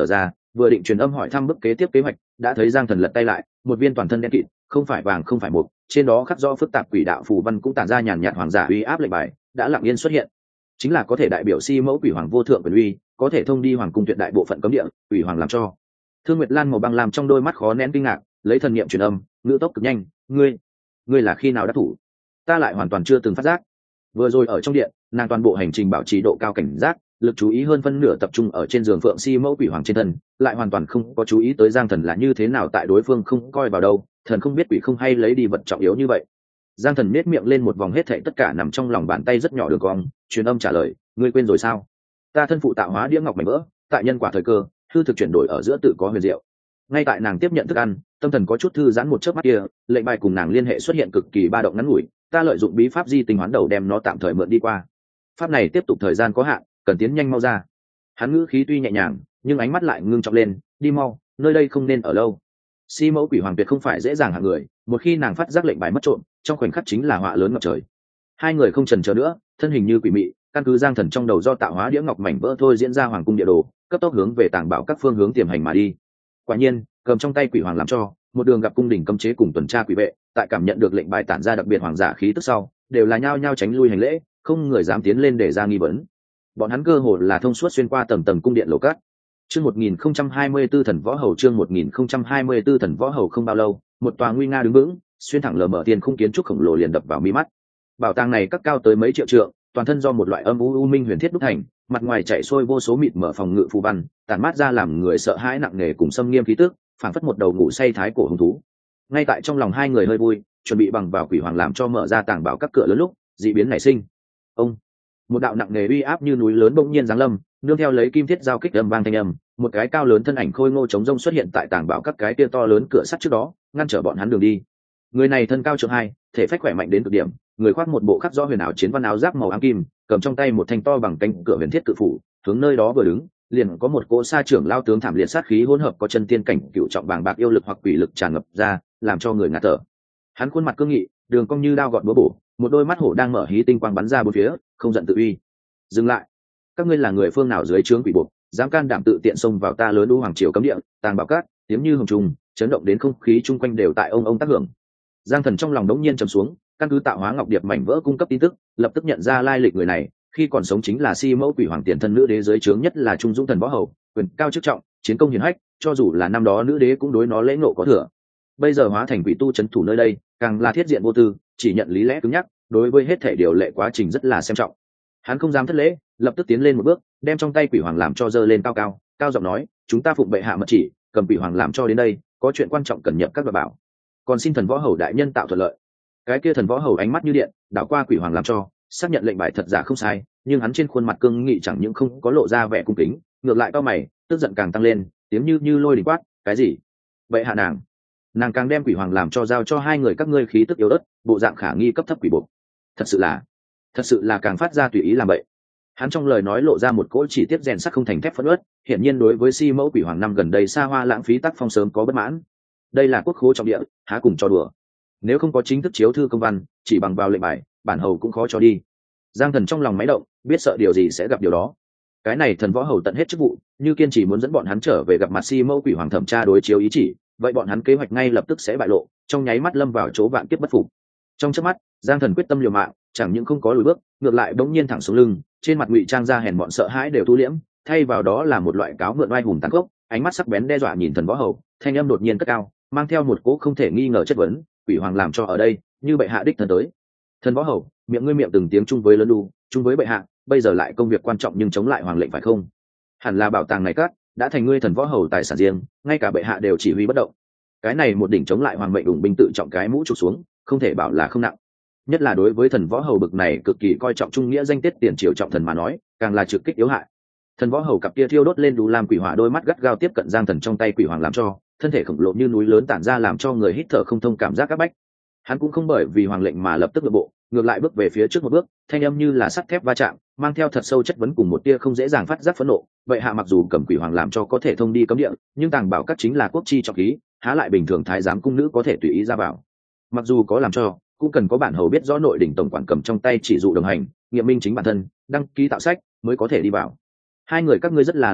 vừa định truyền âm hỏi thăm bước kế tiếp kế hoạch, đã thấy Giang Thần lật tay lại, một viên toàn thân đen kịt, không phải vàng không phải mộc, trên đó khắc rõ phức tạp quỷ đạo phù văn cũng tản ra nhàn nhạt hoàng giả uy áp lệnh bài, đã lặng yên xuất hiện. Chính là có thể đại biểu si mẫu quỷ hoàng vô thượng quyền uy, có thể thông đi hoàng cung tuyệt đại bộ phận cấm địa, quỷ hoàng làm cho. Thương Nguyệt Lan màu băng làm trong đôi mắt khó nén kinh ngạc, lấy thần niệm truyền âm, ngữ tốc cực nhanh, "Ngươi, ngươi là khi nào đã thủ? Ta lại hoàn toàn chưa từng phát giác." Vừa rồi ở trong điện, nàng toàn bộ hành trình bảo trì độ cao cảnh giác, lực chú ý hơn phân nửa tập trung ở trên giường phượng si mẫu quỷ hoàng trên thân, lại hoàn toàn không có chú ý tới Giang Thần là như thế nào tại đối phương không coi vào đâu, thần không biết quỷ không hay lấy đi vật trọng yếu như vậy. Giang Thần nét miệng lên một vòng hết thảy tất cả nằm trong lòng bàn tay rất nhỏ đường cong, truyền âm trả lời, "Ngươi quên rồi sao? Ta thân phụ tạo hóa đĩa ngọc mảnh vỡ, tại nhân quả thời cơ, hư thực chuyển đổi ở giữa tự có huyền diệu." Ngay tại nàng tiếp nhận thức ăn, tâm thần có chút thư giãn một chớp mắt kia, lệnh bài cùng nàng liên hệ xuất hiện cực kỳ ba động ngắn ngủi, ta lợi dụng bí pháp di tinh hoán đầu đem nó tạm thời mượn đi qua. Pháp này tiếp tục thời gian có hạn, cần tiến nhanh mau ra. Hắn ngữ khí tuy nhẹ nhàng, nhưng ánh mắt lại ngưng trọng lên, đi mau, nơi đây không nên ở lâu. Si mẫu quỷ hoàng tuyệt không phải dễ dàng hạng người, một khi nàng phát giác lệnh bài mất trộm, trong khoảnh khắc chính là họa lớn ngập trời. Hai người không chần chờ nữa, thân hình như quỷ mị, căn cứ Giang Thần trong đầu do tạo hóa đĩa ngọc mảnh vỡ thôi diễn ra hoàng cung địa đồ, cấp tốc hướng về tàng bảo các phương hướng tiềm hành mà đi. Quả nhiên, cầm trong tay quỷ hoàng làm cho, một đường gặp cung đình cấm chế cùng tuần tra quỷ vệ, tại cảm nhận được lệnh bài tản ra đặc biệt hoàng giả khí tức sau, đều là nhao nhao tránh lui hành lễ, không người dám tiến lên để ra nghi vấn. Bọn hắn cơ hồ là thông suốt xuyên qua tầng tầng cung điện lầu cát. Chương một nghìn không trăm hai mươi tư thần võ hầu chương một nghìn không trăm hai mươi tư thần võ hầu không bao lâu, một tòa nguy nga đứng vững, xuyên thẳng lờ mờ tiền khung kiến trúc khổng lồ liền đập vào mi mắt. Bảo tàng này các cao tới mấy triệu trượng, toàn thân do một loại âm u u minh huyền thiết đúc thành, mặt ngoài chảy xuôi vô số mịt mở phòng ngự phù văn, tản mát ra làm người sợ hãi nặng nề cùng xâm nghiêm khí tức, phảng phất một đầu ngủ say thái cổ hung thú. Ngay tại trong lòng hai người hơi vui, chuẩn bị bằng vào quỷ hoàng làm cho mở ra tàng bảo các cửa lớn lúc, dị biến nảy sinh. Ông, một đạo nặng nề uy áp như núi lớn bỗng nhiên giáng lâm, nương theo lấy kim thiết giao kích âm vang thanh âm, một cái cao lớn thân ảnh khôi ngô chống rông xuất hiện tại tàng bảo các cái kia to lớn cửa sắt trước đó, ngăn trở bọn hắn đường đi. Người này thân cao trượng hai, thể phách khỏe mạnh đến cực điểm, người khoác một bộ khắc rõ huyền ảo chiến văn áo giáp màu ám kim, cầm trong tay một thanh to bằng cánh cửa huyền thiết cự phủ, hướng nơi đó vừa đứng, liền có một cỗ sa trưởng lao tướng thảm liệt sát khí hỗn hợp có chân tiên cảnh cựu trọng bàng bạc yêu lực hoặc quỷ lực tràn ngập ra, làm cho người ngạt thở. Hắn khuôn mặt cương nghị, đường cong như đao gọt búa bổ, một đôi mắt hổ đang mở hí tinh quang bắn ra bốn phía, không giận tự uy. Dừng lại, các ngươi là người phương nào dưới trướng quỷ buộc, dám can đảm tự tiện xông vào ta lớn đu hoàng triều cấm địa, tàng bảo cát, tiếng như hồng trùng, chấn động đến không khí chung quanh đều tại ông ông tác hưởng. Giang Thần trong lòng đống nhiên trầm xuống, căn cứ tạo hóa ngọc điệp mảnh vỡ cung cấp tin tức, lập tức nhận ra lai lịch người này, khi còn sống chính là si mẫu quỷ hoàng tiền thân nữ đế dưới trướng nhất là trung dũng thần võ hầu, quyền cao chức trọng, chiến công hiển hách, cho dù là năm đó nữ đế cũng đối nó lễ ngộ có thừa. Bây giờ hóa thành quỷ tu trấn thủ nơi đây, càng là thiết diện vô tư, chỉ nhận lý lẽ cứng nhắc, đối với hết thể điều lệ quá trình rất là xem trọng. Hắn không dám thất lễ, lập tức tiến lên một bước, đem trong tay quỷ hoàng làm cho giơ lên cao cao, cao giọng nói, chúng ta phụng bệ hạ mật chỉ, cầm quỷ hoàng làm cho đến đây, có chuyện quan trọng cần nhập các bà bảo, còn xin thần võ hầu đại nhân tạo thuận lợi. Cái kia thần võ hầu ánh mắt như điện, đảo qua quỷ hoàng làm cho, xác nhận lệnh bài thật giả không sai, nhưng hắn trên khuôn mặt cương nghị chẳng những không có lộ ra vẻ cung kính, ngược lại cao mày, tức giận càng tăng lên, tiếng như như lôi đình quát, cái gì? Bệ hạ nàng, nàng càng đem quỷ hoàng làm cho giao cho hai người các ngươi khí tức yếu ớt, bộ dạng khả nghi cấp thấp quỷ bộ. Thật sự là, thật sự là càng phát ra tùy ý làm bậy. Hắn trong lời nói lộ ra một cỗ chỉ tiết rèn sắt không thành thép phẫn uất, hiển nhiên đối với si mẫu quỷ hoàng năm gần đây xa hoa lãng phí tác phong sớm có bất mãn. Đây là quốc khố trọng địa, há cùng cho đùa. Nếu không có chính thức chiếu thư công văn, chỉ bằng vào lệnh bài, bản hầu cũng khó cho đi. Giang Thần trong lòng máy động, biết sợ điều gì sẽ gặp điều đó. Cái này thần võ hầu tận hết chức vụ, như kiên trì muốn dẫn bọn hắn trở về gặp mặt si mẫu quỷ hoàng thẩm tra đối chiếu ý chỉ, vậy bọn hắn kế hoạch ngay lập tức sẽ bại lộ, trong nháy mắt lâm vào chỗ vạn kiếp bất phục. Trong chớp mắt, Giang Thần quyết tâm liều mạng, chẳng những không có lùi bước, ngược lại bỗng nhiên thẳng xuống lưng, trên mặt ngụy trang ra hèn bọn sợ hãi đều thu liễm, thay vào đó là một loại cáo mượn oai hùng tàn khốc, ánh mắt sắc bén đe dọa nhìn thần võ hầu, thanh âm đột nhiên cất cao, mang theo một cỗ không thể nghi ngờ chất vấn, quỷ hoàng làm cho ở đây, như bệ hạ đích thân tới. Thần võ hầu, miệng ngươi miệng từng tiếng chung với lớn đu, chung với bệ hạ, bây giờ lại công việc quan trọng nhưng chống lại hoàng lệnh phải không? Hẳn là bảo tàng này cát đã thành ngươi thần võ hầu tài sản riêng, ngay cả bệ hạ đều chỉ huy bất động. Cái này một đỉnh chống lại hoàng mệnh đủng binh tự trọng cái mũ trục xuống, không thể bảo là không nặng. Nhất là đối với thần võ hầu bực này cực kỳ coi trọng trung nghĩa danh tiết tiền triều trọng thần mà nói, càng là trực kích yếu hại. Thần võ hầu cặp kia thiêu đốt lên đủ làm quỷ hỏa đôi mắt gắt gao tiếp cận Giang Thần trong tay quỷ hoàng làm cho, thân thể khổng lồ như núi lớn tản ra làm cho người hít thở không thông cảm giác các bách. Hắn cũng không bởi vì hoàng lệnh mà lập tức nội bộ, ngược lại bước về phía trước một bước, thanh âm như là sắt thép va chạm, mang theo thật sâu chất vấn cùng một tia không dễ dàng phát giác phẫn nộ. Vậy hạ mặc dù cầm quỷ hoàng làm cho có thể thông đi cấm địa, nhưng tàng bảo các chính là quốc chi trọng khí, há lại bình thường thái giám cung nữ có thể tùy ý ra vào. Mặc dù có làm cho, cũng cần có bản hầu biết rõ nội đỉnh tổng quản cầm trong tay chỉ dụ đồng hành, nghiệm minh chính bản thân, đăng ký tạo sách mới có thể đi vào. Hai người các ngươi rất là lạ mặt,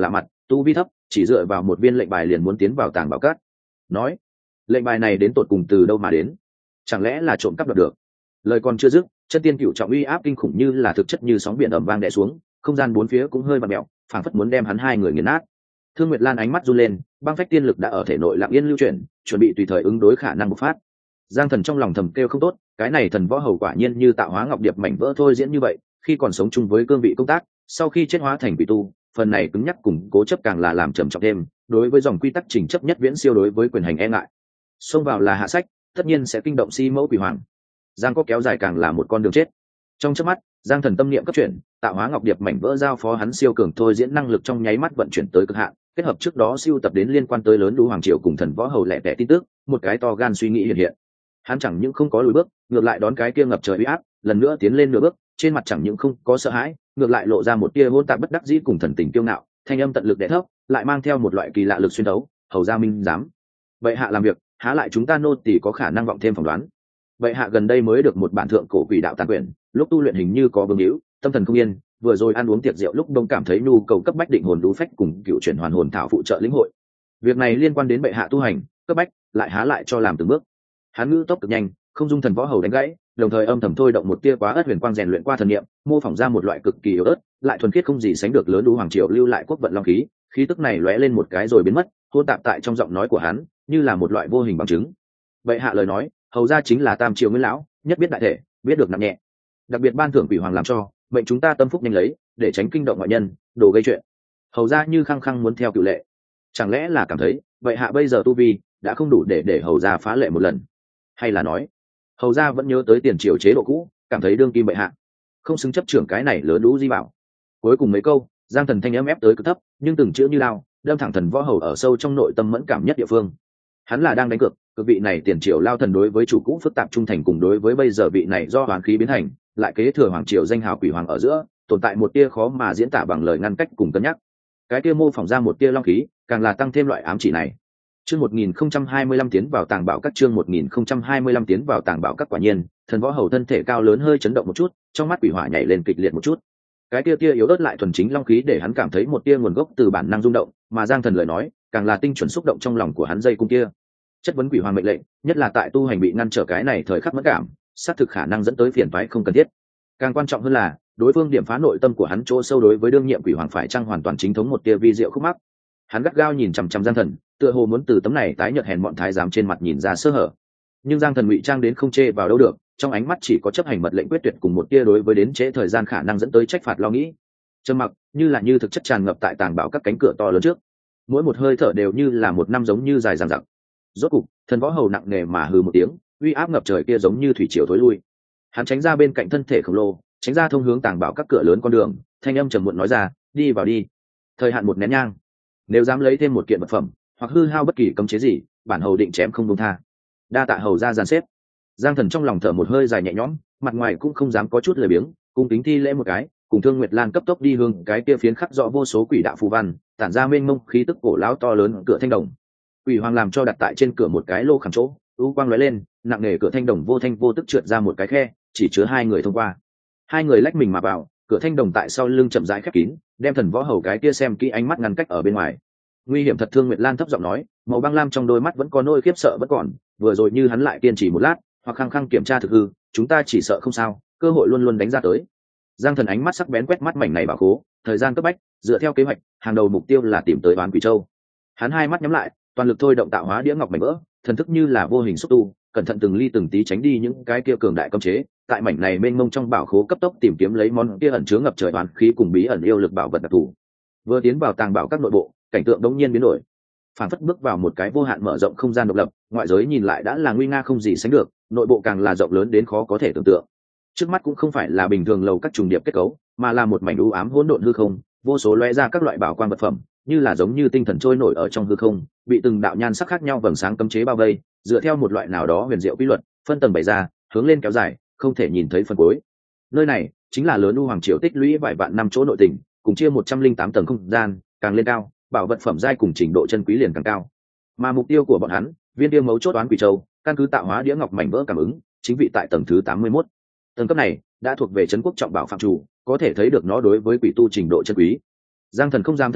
tu vi thấp, chỉ dựa vào một viên lệnh bài liền muốn tiến vào tàng bảo cát. Nói, lệnh bài này đến tột cùng từ đâu mà đến? Chẳng lẽ là trộm cắp đoạt được? Lời còn chưa dứt, chân tiên cựu trọng uy áp kinh khủng như là thực chất như sóng biển ầm vang đè xuống, không gian bốn phía cũng hơi vặn mèo, phảng phất muốn đem hắn hai người nghiền nát. Thương Nguyệt Lan ánh mắt run lên, băng phách tiên lực đã ở thể nội lặng yên lưu chuyển, chuẩn bị tùy thời ứng đối khả năng bộc phát. Giang Thần trong lòng thầm kêu không tốt, cái này thần võ hầu quả nhiên như tạo hóa ngọc điệp mảnh vỡ thôi diễn như vậy, khi còn sống chung với cương vị công tác, sau khi chết hóa thành quỷ tu, phần này cứng nhắc cùng cố chấp càng là làm trầm trọng thêm, đối với dòng quy tắc trình chấp nhất viễn siêu đối với quyền hành e ngại. Xông vào là hạ sách, tất nhiên sẽ kinh động si mẫu quỷ hoàng. Giang có kéo dài càng là một con đường chết. Trong chớp mắt, Giang Thần tâm niệm cấp chuyển, tạo hóa ngọc điệp mảnh vỡ giao phó hắn siêu cường thôi diễn năng lực trong nháy mắt vận chuyển tới cực hạn, kết hợp trước đó siêu tập đến liên quan tới lớn đu hoàng triều cùng thần võ hầu lẻ tẻ tin tức, một cái to gan suy nghĩ hiện hiện. Hắn chẳng những không có lùi bước, ngược lại đón cái kia ngập trời uy áp, lần nữa tiến lên nửa bước, trên mặt chẳng những không có sợ hãi, ngược lại lộ ra một tia hỗn tạp bất đắc dĩ cùng thần tình kiêu ngạo, thanh âm tận lực đè thấp, lại mang theo một loại kỳ lạ lực xuyên đấu, hầu gia minh dám. Vậy hạ làm việc, há lại chúng ta nô tỳ có khả năng vọng thêm phỏng đoán. Vậy hạ gần đây mới được một bản thượng cổ quỷ đạo tàn quyển, lúc tu luyện hình như có bướng hữu, tâm thần không yên, vừa rồi ăn uống tiệc rượu lúc đông cảm thấy nhu cầu cấp bách định hồn đú phách cùng cựu chuyển hoàn hồn thảo phụ trợ lĩnh hội. Việc này liên quan đến bệ hạ tu hành, cấp bách, lại há lại cho làm từng bước. Hắn ngữ tốc cực nhanh, không dung thần võ hầu đánh gãy, đồng thời âm thầm thôi động một tia quá ớt huyền quang rèn luyện qua thần niệm, mô phỏng ra một loại cực kỳ yếu ớt, lại thuần khiết không gì sánh được lớn đú hoàng triều lưu lại quốc vận long khí, khí tức này lóe lên một cái rồi biến mất, hỗn tạp tại trong giọng nói của hắn, như là một loại vô hình bằng chứng. Bệ hạ lời nói, hầu ra chính là tam triều nguyên lão, nhất biết đại thể, biết được nặng nhẹ. Đặc biệt ban thưởng quỷ hoàng làm cho, mệnh chúng ta tâm phúc nhanh lấy, để tránh kinh động ngoại nhân, đồ gây chuyện. Hầu ra như khăng khăng muốn theo cựu lệ, chẳng lẽ là cảm thấy vậy hạ bây giờ tu vi đã không đủ để để hầu ra phá lệ một lần, hay là nói hầu ra vẫn nhớ tới tiền triều chế độ cũ, cảm thấy đương kim bệ hạ không xứng chấp trưởng cái này lớn lũ di bảo. Cuối cùng mấy câu Giang Thần thanh âm ép tới cực thấp, nhưng từng chữ như lao đâm thẳng thần võ hầu ở sâu trong nội tâm mẫn cảm nhất địa phương. Hắn là đang đánh cược, cực vị này tiền triều lao thần đối với chủ cũ phức tạp trung thành, cùng đối với bây giờ vị này do hoàn khí biến thành lại kế thừa hoàng triều danh hào quỷ hoàng ở giữa tồn tại một tia khó mà diễn tả bằng lời ngăn cách cùng cân nhắc. Cái tia mô phỏng ra một tia long khí, càng là tăng thêm loại ám chỉ này. Chương một nghìn không trăm hai mươi lăm tiến vào tàng bảo các chương một nghìn không trăm hai mươi lăm tiến vào tàng bảo các quả nhiên, thần võ hầu thân thể cao lớn hơi chấn động một chút, trong mắt quỷ hỏa nhảy lên kịch liệt một chút. Cái tia tia yếu ớt lại thuần chính long khí để hắn cảm thấy một tia nguồn gốc từ bản năng rung động, mà Giang Thần lời nói, càng là tinh chuẩn xúc động trong lòng của hắn dây cung kia. Chất vấn quỷ hoàng mệnh lệnh, nhất là tại tu hành bị ngăn trở cái này thời khắc mất cảm, xác thực khả năng dẫn tới phiền toái không cần thiết. Càng quan trọng hơn là, đối phương điểm phá nội tâm của hắn chỗ sâu đối với đương nhiệm quỷ hoàng phải chăng hoàn toàn chính thống một tia vi diệu khúc mắc. Hắn gắt gao nhìn chằm chằm Giang Thần, tựa hồ muốn từ tấm này tái nhợt hèn bọn thái giám trên mặt nhìn ra sơ hở. Nhưng Giang Thần ngụy trang đến không chê vào đâu được, trong ánh mắt chỉ có chấp hành mật lệnh quyết tuyệt cùng một tia đối với đến trễ thời gian khả năng dẫn tới trách phạt lo nghĩ. Trầm mặc, như là như thực chất tràn ngập tại tàng bảo các cánh cửa to lớn trước. Mỗi một hơi thở đều như là một năm giống như dài dằng dặc. Rốt cục, thần võ hầu nặng nề mà hừ một tiếng, uy áp ngập trời kia giống như thủy triều thối lui. Hắn tránh ra bên cạnh thân thể khổng lồ, tránh ra thông hướng tàng bảo các cửa lớn con đường, thanh âm trầm muộn nói ra, đi vào đi. Thời hạn một nén nhang, nếu dám lấy thêm một kiện vật phẩm hoặc hư hao bất kỳ cấm chế gì, bản hầu định chém không buông tha. Đa tạ hầu ra dàn xếp. Giang Thần trong lòng thở một hơi dài nhẹ nhõm, mặt ngoài cũng không dám có chút lười biếng, cung kính thi lễ một cái, cùng Thương Nguyệt Lan cấp tốc đi hướng cái kia phiến khắc rõ vô số quỷ đạo phù văn, tản ra mênh mông khí tức cổ lão to lớn cửa thanh đồng. Quỷ hoàng làm cho đặt tại trên cửa một cái lô khảm chỗ, u quang lóe lên, nặng nề cửa thanh đồng vô thanh vô tức trượt ra một cái khe, chỉ chứa hai người thông qua. Hai người lách mình mà vào, cửa thanh đồng tại sau lưng chậm rãi khép kín, đem thần võ hầu cái kia xem kỹ ánh mắt ngăn cách ở bên ngoài. Nguy hiểm thật. Thương Nguyệt Lan thấp giọng nói, màu băng lam trong đôi mắt vẫn có nỗi khiếp sợ bất còn, vừa rồi như hắn lại kiên trì một lát, hoặc khăng khăng kiểm tra thực hư, chúng ta chỉ sợ không sao, cơ hội luôn luôn đánh ra tới. Giang Thần ánh mắt sắc bén quét mắt mảnh này bảo khố, thời gian cấp bách, dựa theo kế hoạch, hàng đầu mục tiêu là tìm tới Oán Quỷ Châu. Hắn hai mắt nhắm lại, toàn lực thôi động tạo hóa đĩa ngọc mảnh vỡ, thần thức như là vô hình xúc tu, cẩn thận từng ly từng tí tránh đi những cái kia cường đại cấm chế, tại mảnh này mênh mông trong bảo khố cấp tốc tìm kiếm lấy món kia ẩn chứa ngập trời oán khí cùng bí ẩn yêu lực bảo vật đặc thù. Vừa tiến vào tàng bảo các nội bộ, cảnh tượng đống nhiên biến đổi, phản phất bước vào một cái vô hạn mở rộng không gian độc lập, ngoại giới nhìn lại đã là nguy nga không gì sánh được, nội bộ càng là rộng lớn đến khó có thể tưởng tượng. Trước mắt cũng không phải là bình thường lầu các trùng điệp kết cấu, mà là một mảnh u ám hỗn độn hư không, vô số lóe ra các loại bảo quang vật phẩm, như là giống như tinh thần trôi nổi ở trong hư không, bị từng đạo nhan sắc khác nhau vầng sáng cấm chế bao vây, dựa theo một loại nào đó huyền diệu quy luật, phân tầng bày ra, hướng lên kéo dài, không thể nhìn thấy phần cuối. Nơi này chính là lớn u hoàng triều tích lũy vài vạn năm chỗ nội tình, cùng chia một trăm linh tám tầng không gian, càng lên cao, bảo vật phẩm giai cùng trình độ chân quý liền càng cao. Mà mục tiêu của bọn hắn, viên tiêu mấu chốt Oán Quỷ Châu, căn cứ tạo hóa đĩa ngọc mảnh vỡ cảm ứng, chính vị tại tầng thứ tám mươi mốt. Tầng cấp này đã thuộc về trấn quốc trọng bảo phạm chủ, có thể thấy được nó đối với quỷ tu trình độ chân quý. Giang Thần không dám thất lễ,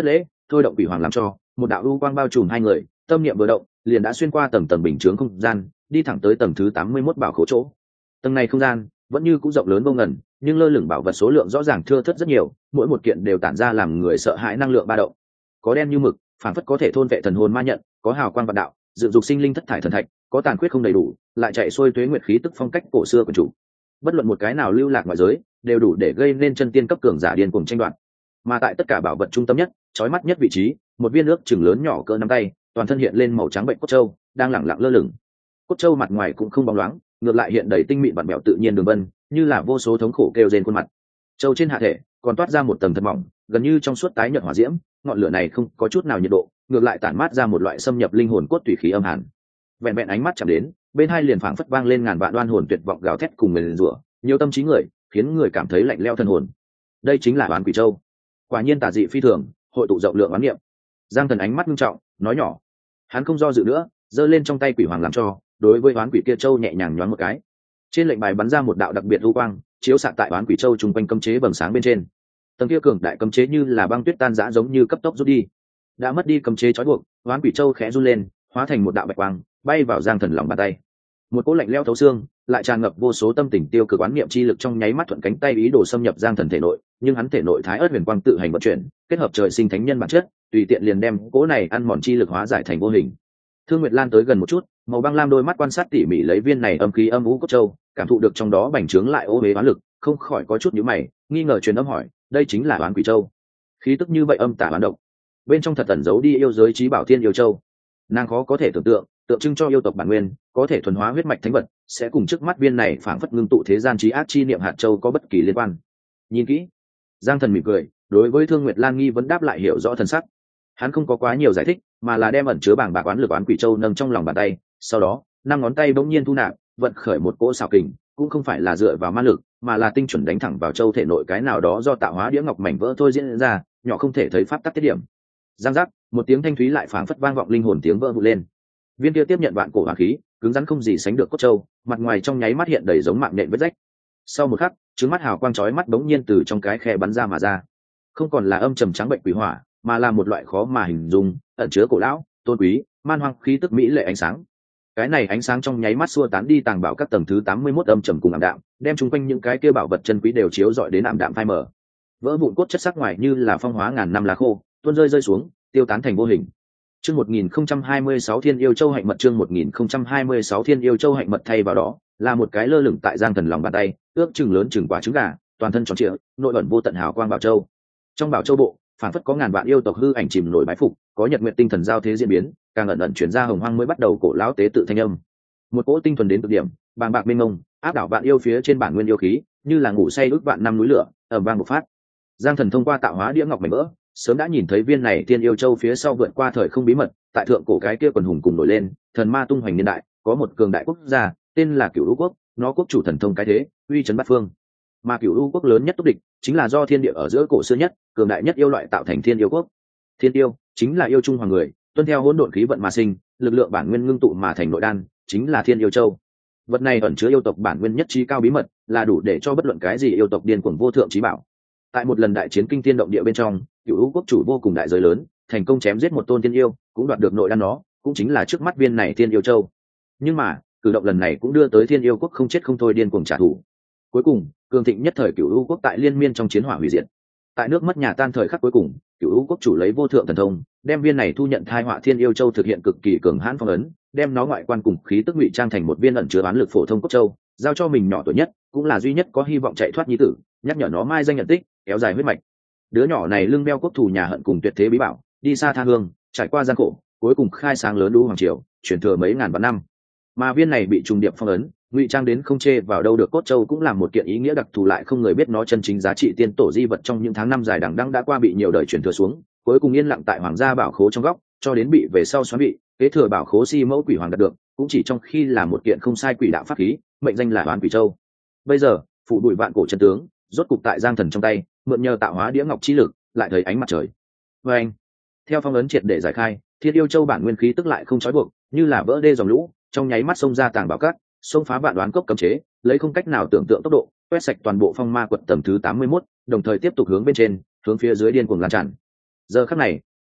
thôi động quỷ hoàng làm cho một đạo u quang bao trùm hai người, tâm niệm vừa động liền đã xuyên qua tầng tầng bình chướng không gian, đi thẳng tới tầng thứ tám mươi mốt bảo khố chỗ. Tầng này không gian vẫn như cũng rộng lớn vô ngần, nhưng lơ lửng bảo vật số lượng rõ ràng thưa thớt rất nhiều, mỗi một kiện đều tản ra làm người sợ hãi năng lượng ba động. Có đen như mực, phản phất có thể thôn vệ thần hồn ma nhận, có hào quang vạn đạo, dựng dục sinh linh thất thải thần thạch, có tàn khuyết không đầy đủ, lại chạy xuôi tuế nguyệt khí tức phong cách cổ xưa của chủ. Bất luận một cái nào lưu lạc ngoại giới, đều đủ để gây nên chân tiên cấp cường giả điên cuồng tranh đoạt. Mà tại tất cả bảo vật trung tâm nhất, chói mắt nhất vị trí, một viên nước chừng lớn nhỏ cỡ nắm tay, toàn thân hiện lên màu trắng bệnh cốt châu, đang lẳng lặng lơ lửng. Cốt châu mặt ngoài cũng không bóng loáng, ngược lại hiện đầy tinh mịn vặn bẹo tự nhiên đường vân, như là vô số thống khổ kêu trên khuôn mặt. Châu trên hạ thể còn toát ra một tầng thật mỏng, gần như trong suốt tái nhợt hỏa diễm, ngọn lửa này không có chút nào nhiệt độ, ngược lại tản mát ra một loại xâm nhập linh hồn cốt tùy khí âm hàn. Vẹn vẹn ánh mắt chạm đến, bên hai liền phảng phất vang lên ngàn vạn đoan hồn tuyệt vọng gào thét cùng nguyền rủa, nhiều tâm trí người, khiến người cảm thấy lạnh lẽo thân hồn. Đây chính là Oán Quỷ Châu. Quả nhiên tà dị phi thường, hội tụ rộng lượng oán niệm. Giang Thần ánh mắt nghiêm trọng, nói nhỏ. Hắn không do dự nữa, giơ lên trong tay quỷ hoàng làm cho, đối với Oán Quỷ kia châu nhẹ nhàng nhoáng một cái. Trên lệnh bài bắn ra một đạo đặc biệt lưu quang, chiếu xạ tại Oán Quỷ Châu trùng quanh cấm chế vầng sáng bên trên. Tầng kia cường đại cấm chế như là băng tuyết tan rã giống như cấp tốc rút đi. Đã mất đi cấm chế trói buộc, Oán Quỷ Châu khẽ run lên, hóa thành một đạo bạch quang, bay vào Giang Thần lòng bàn tay. Một cỗ lạnh lẽo thấu xương, lại tràn ngập vô số tâm tình tiêu cực oán niệm chi lực trong nháy mắt thuận cánh tay ý đồ xâm nhập Giang Thần thể nội, nhưng hắn thể nội thái ớt huyền quang tự hành vận chuyển, kết hợp trời sinh thánh nhân bản chất, tùy tiện liền đem cỗ này ăn mòn chi lực hóa giải thành vô hình. Thương Nguyệt Lan tới gần một chút, màu băng lam đôi mắt quan sát tỉ mỉ lấy viên này âm khí âm u cốt châu, cảm thụ được trong đó bành trướng lại ô uế oán lực, không khỏi có chút nhíu mày, nghi ngờ truyền âm hỏi, đây chính là Oán Quỷ Châu? Khí tức như vậy âm tà oán độc, bên trong thật tẩn giấu đi yêu giới trí bảo thiên yêu châu. Nàng khó có thể tưởng tượng, tượng trưng cho yêu tộc bản nguyên, có thể thuần hóa huyết mạch thánh vật, sẽ cùng trước mắt viên này phảng phất ngưng tụ thế gian trí ác chi niệm hạt châu có bất kỳ liên quan. Nhìn kỹ. Giang Thần mỉm cười, đối với Thương Nguyệt Lan nghi vấn đáp lại hiểu rõ thần sắc. Hắn không có quá nhiều giải thích, mà là đem ẩn chứa bảng bạc oán lực Oán Quỷ Châu nâng trong lòng bàn tay, sau đó, năm ngón tay bỗng nhiên thu nạp, vận khởi một cỗ xảo kình, cũng không phải là dựa vào ma lực, mà là tinh chuẩn đánh thẳng vào châu thể nội cái nào đó do tạo hóa đĩa ngọc mảnh vỡ thôi diễn ra, nhỏ không thể thấy pháp tắc tiết điểm. Giang giác, một tiếng thanh thúy lại phảng phất vang vọng linh hồn tiếng vỡ vụn lên. Viên kia tiếp nhận vạn cổ hỏa khí, cứng rắn không gì sánh được cốt châu, mặt ngoài trong nháy mắt hiện đầy giống mạng nhện vết rách. Sau một khắc, trứng mắt hào quang chói mắt bỗng nhiên từ trong cái khe bắn ra mà ra. Không còn là âm trầm trắng bệnh quỷ hỏa, mà là một loại khó mà hình dung, ẩn chứa cổ lão, tôn quý, man hoang khí tức mỹ lệ ánh sáng. Cái này ánh sáng trong nháy mắt xua tán đi tàng bảo các tầng thứ tám mươi mốt âm trầm cùng ảm đạm, đem chung quanh những cái kia bảo vật chân quý đều chiếu rọi đến ảm đạm phai mờ. Vỡ vụn cốt chất sắc ngoài như là phong hóa ngàn năm lá khô, tuôn rơi rơi xuống, tiêu tán thành vô hình. Chương một nghìn không trăm hai mươi sáu Thiên Yêu Châu hạnh mật chương một nghìn không trăm hai mươi sáu Thiên Yêu Châu hạnh mật thay vào đó, là một cái lơ lửng tại Giang Thần lòng bàn tay, ước chừng lớn chừng quả trứng gà, toàn thân tròn trịa, nội ẩn vô tận hào quang bảo châu. Trong bảo châu bộ, phản phất có ngàn vạn yêu tộc hư ảnh chìm nổi bái phục, có nhật nguyệt tinh thần giao thế diễn biến, càng ẩn ẩn chuyển ra hồng hoang mới bắt đầu cổ lão tế tự thanh âm. Một cỗ tinh thuần đến cực điểm, bàng bạc mênh mông, áp đảo vạn yêu phía trên bản nguyên yêu khí, như là ngủ say ước vạn năm núi lửa, ầm vang bộc phát. Giang Thần thông qua tạo hóa đĩa ngọc mảnh vỡ, sớm đã nhìn thấy viên này Thiên Yêu Châu phía sau vượt qua thời không bí mật, tại thượng cổ cái kia quần hùng cùng nổi lên, thần ma tung hoành niên đại, có một cường đại quốc gia, tên là Cửu U quốc, nó quốc chủ thần thông cái thế, uy chấn bát phương. Mà Cửu U quốc lớn nhất túc địch, chính là do thiên địa ở giữa cổ xưa nhất, cường đại nhất yêu loại tạo thành Thiên Yêu quốc. Thiên Yêu chính là yêu trung hoàng người, tuân theo hỗn độn khí vận mà sinh, lực lượng bản nguyên ngưng tụ mà thành nội đan, chính là Thiên Yêu Châu. Vật này ẩn chứa yêu tộc bản nguyên nhất trí cao bí mật, là đủ để cho bất luận cái gì yêu tộc điên cuồng vô thượng trí bảo. Tại một lần đại chiến kinh thiên động địa bên trong, Cửu U quốc chủ vô cùng đại giới lớn, thành công chém giết một tôn tiên yêu, cũng đoạt được nội đan nó, cũng chính là trước mắt viên này Thiên Yêu Châu. Nhưng mà, cử động lần này cũng đưa tới Thiên Yêu quốc không chết không thôi điên cuồng trả thù. Cuối cùng, cường thịnh nhất thời Cửu U quốc tại liên miên trong chiến hỏa hủy diệt. Tại nước mất nhà tan thời khắc cuối cùng, Cửu U quốc chủ lấy vô thượng thần thông, đem viên này thu nhận thai họa Thiên Yêu Châu thực hiện cực kỳ cường hãn phong ấn, đem nó ngoại quan cùng khí tức ngụy trang thành một viên ẩn chứa oán lực phổ thông cốt châu, giao cho mình nhỏ tuổi nhất, cũng là duy nhất có hy vọng chạy thoát nhi tử, nhắc nhở nó mai danh nhận tích, kéo dài huyết mạch. Đứa nhỏ này lưng đeo quốc thù nhà hận cùng tuyệt thế bí bảo, đi xa tha hương, trải qua gian khổ, cuối cùng khai sáng lớn đu hoàng triều, truyền thừa mấy ngàn vạn năm. Mà viên này bị trùng điệp phong ấn, ngụy trang đến không chê vào đâu được cốt châu cũng là một kiện ý nghĩa đặc thù, lại không người biết nó chân chính giá trị tiên tổ di vật trong những tháng năm dài đằng đẵng đã qua bị nhiều đời truyền thừa xuống, cuối cùng yên lặng tại hoàng gia bảo khố trong góc, cho đến bị về sau xoắn bị kế thừa bảo khố si mẫu quỷ hoàng đạt được, cũng chỉ trong khi là một kiện không sai quỷ đạo pháp khí, mệnh danh là Oán Quỷ Châu. Bây giờ, phụ bụi vạn cổ chân tướng, rốt cục tại Giang Thần trong tay, mượn nhờ tạo hóa đĩa ngọc chi lực, lại thấy ánh mặt trời. Và anh, theo phong ấn triệt để giải khai, Thiên Yêu Châu bản nguyên khí tức lại không trói buộc, như là vỡ đê dòng lũ, trong nháy mắt xông ra tàng bảo cát, xông phá vạn đoán cốc cấm chế, lấy không cách nào tưởng tượng tốc độ, quét sạch toàn bộ phong ma quận tầng thứ tám mươi mốt, đồng thời tiếp tục hướng bên trên, hướng phía dưới điên cuồng lan tràn. Giờ khắc này,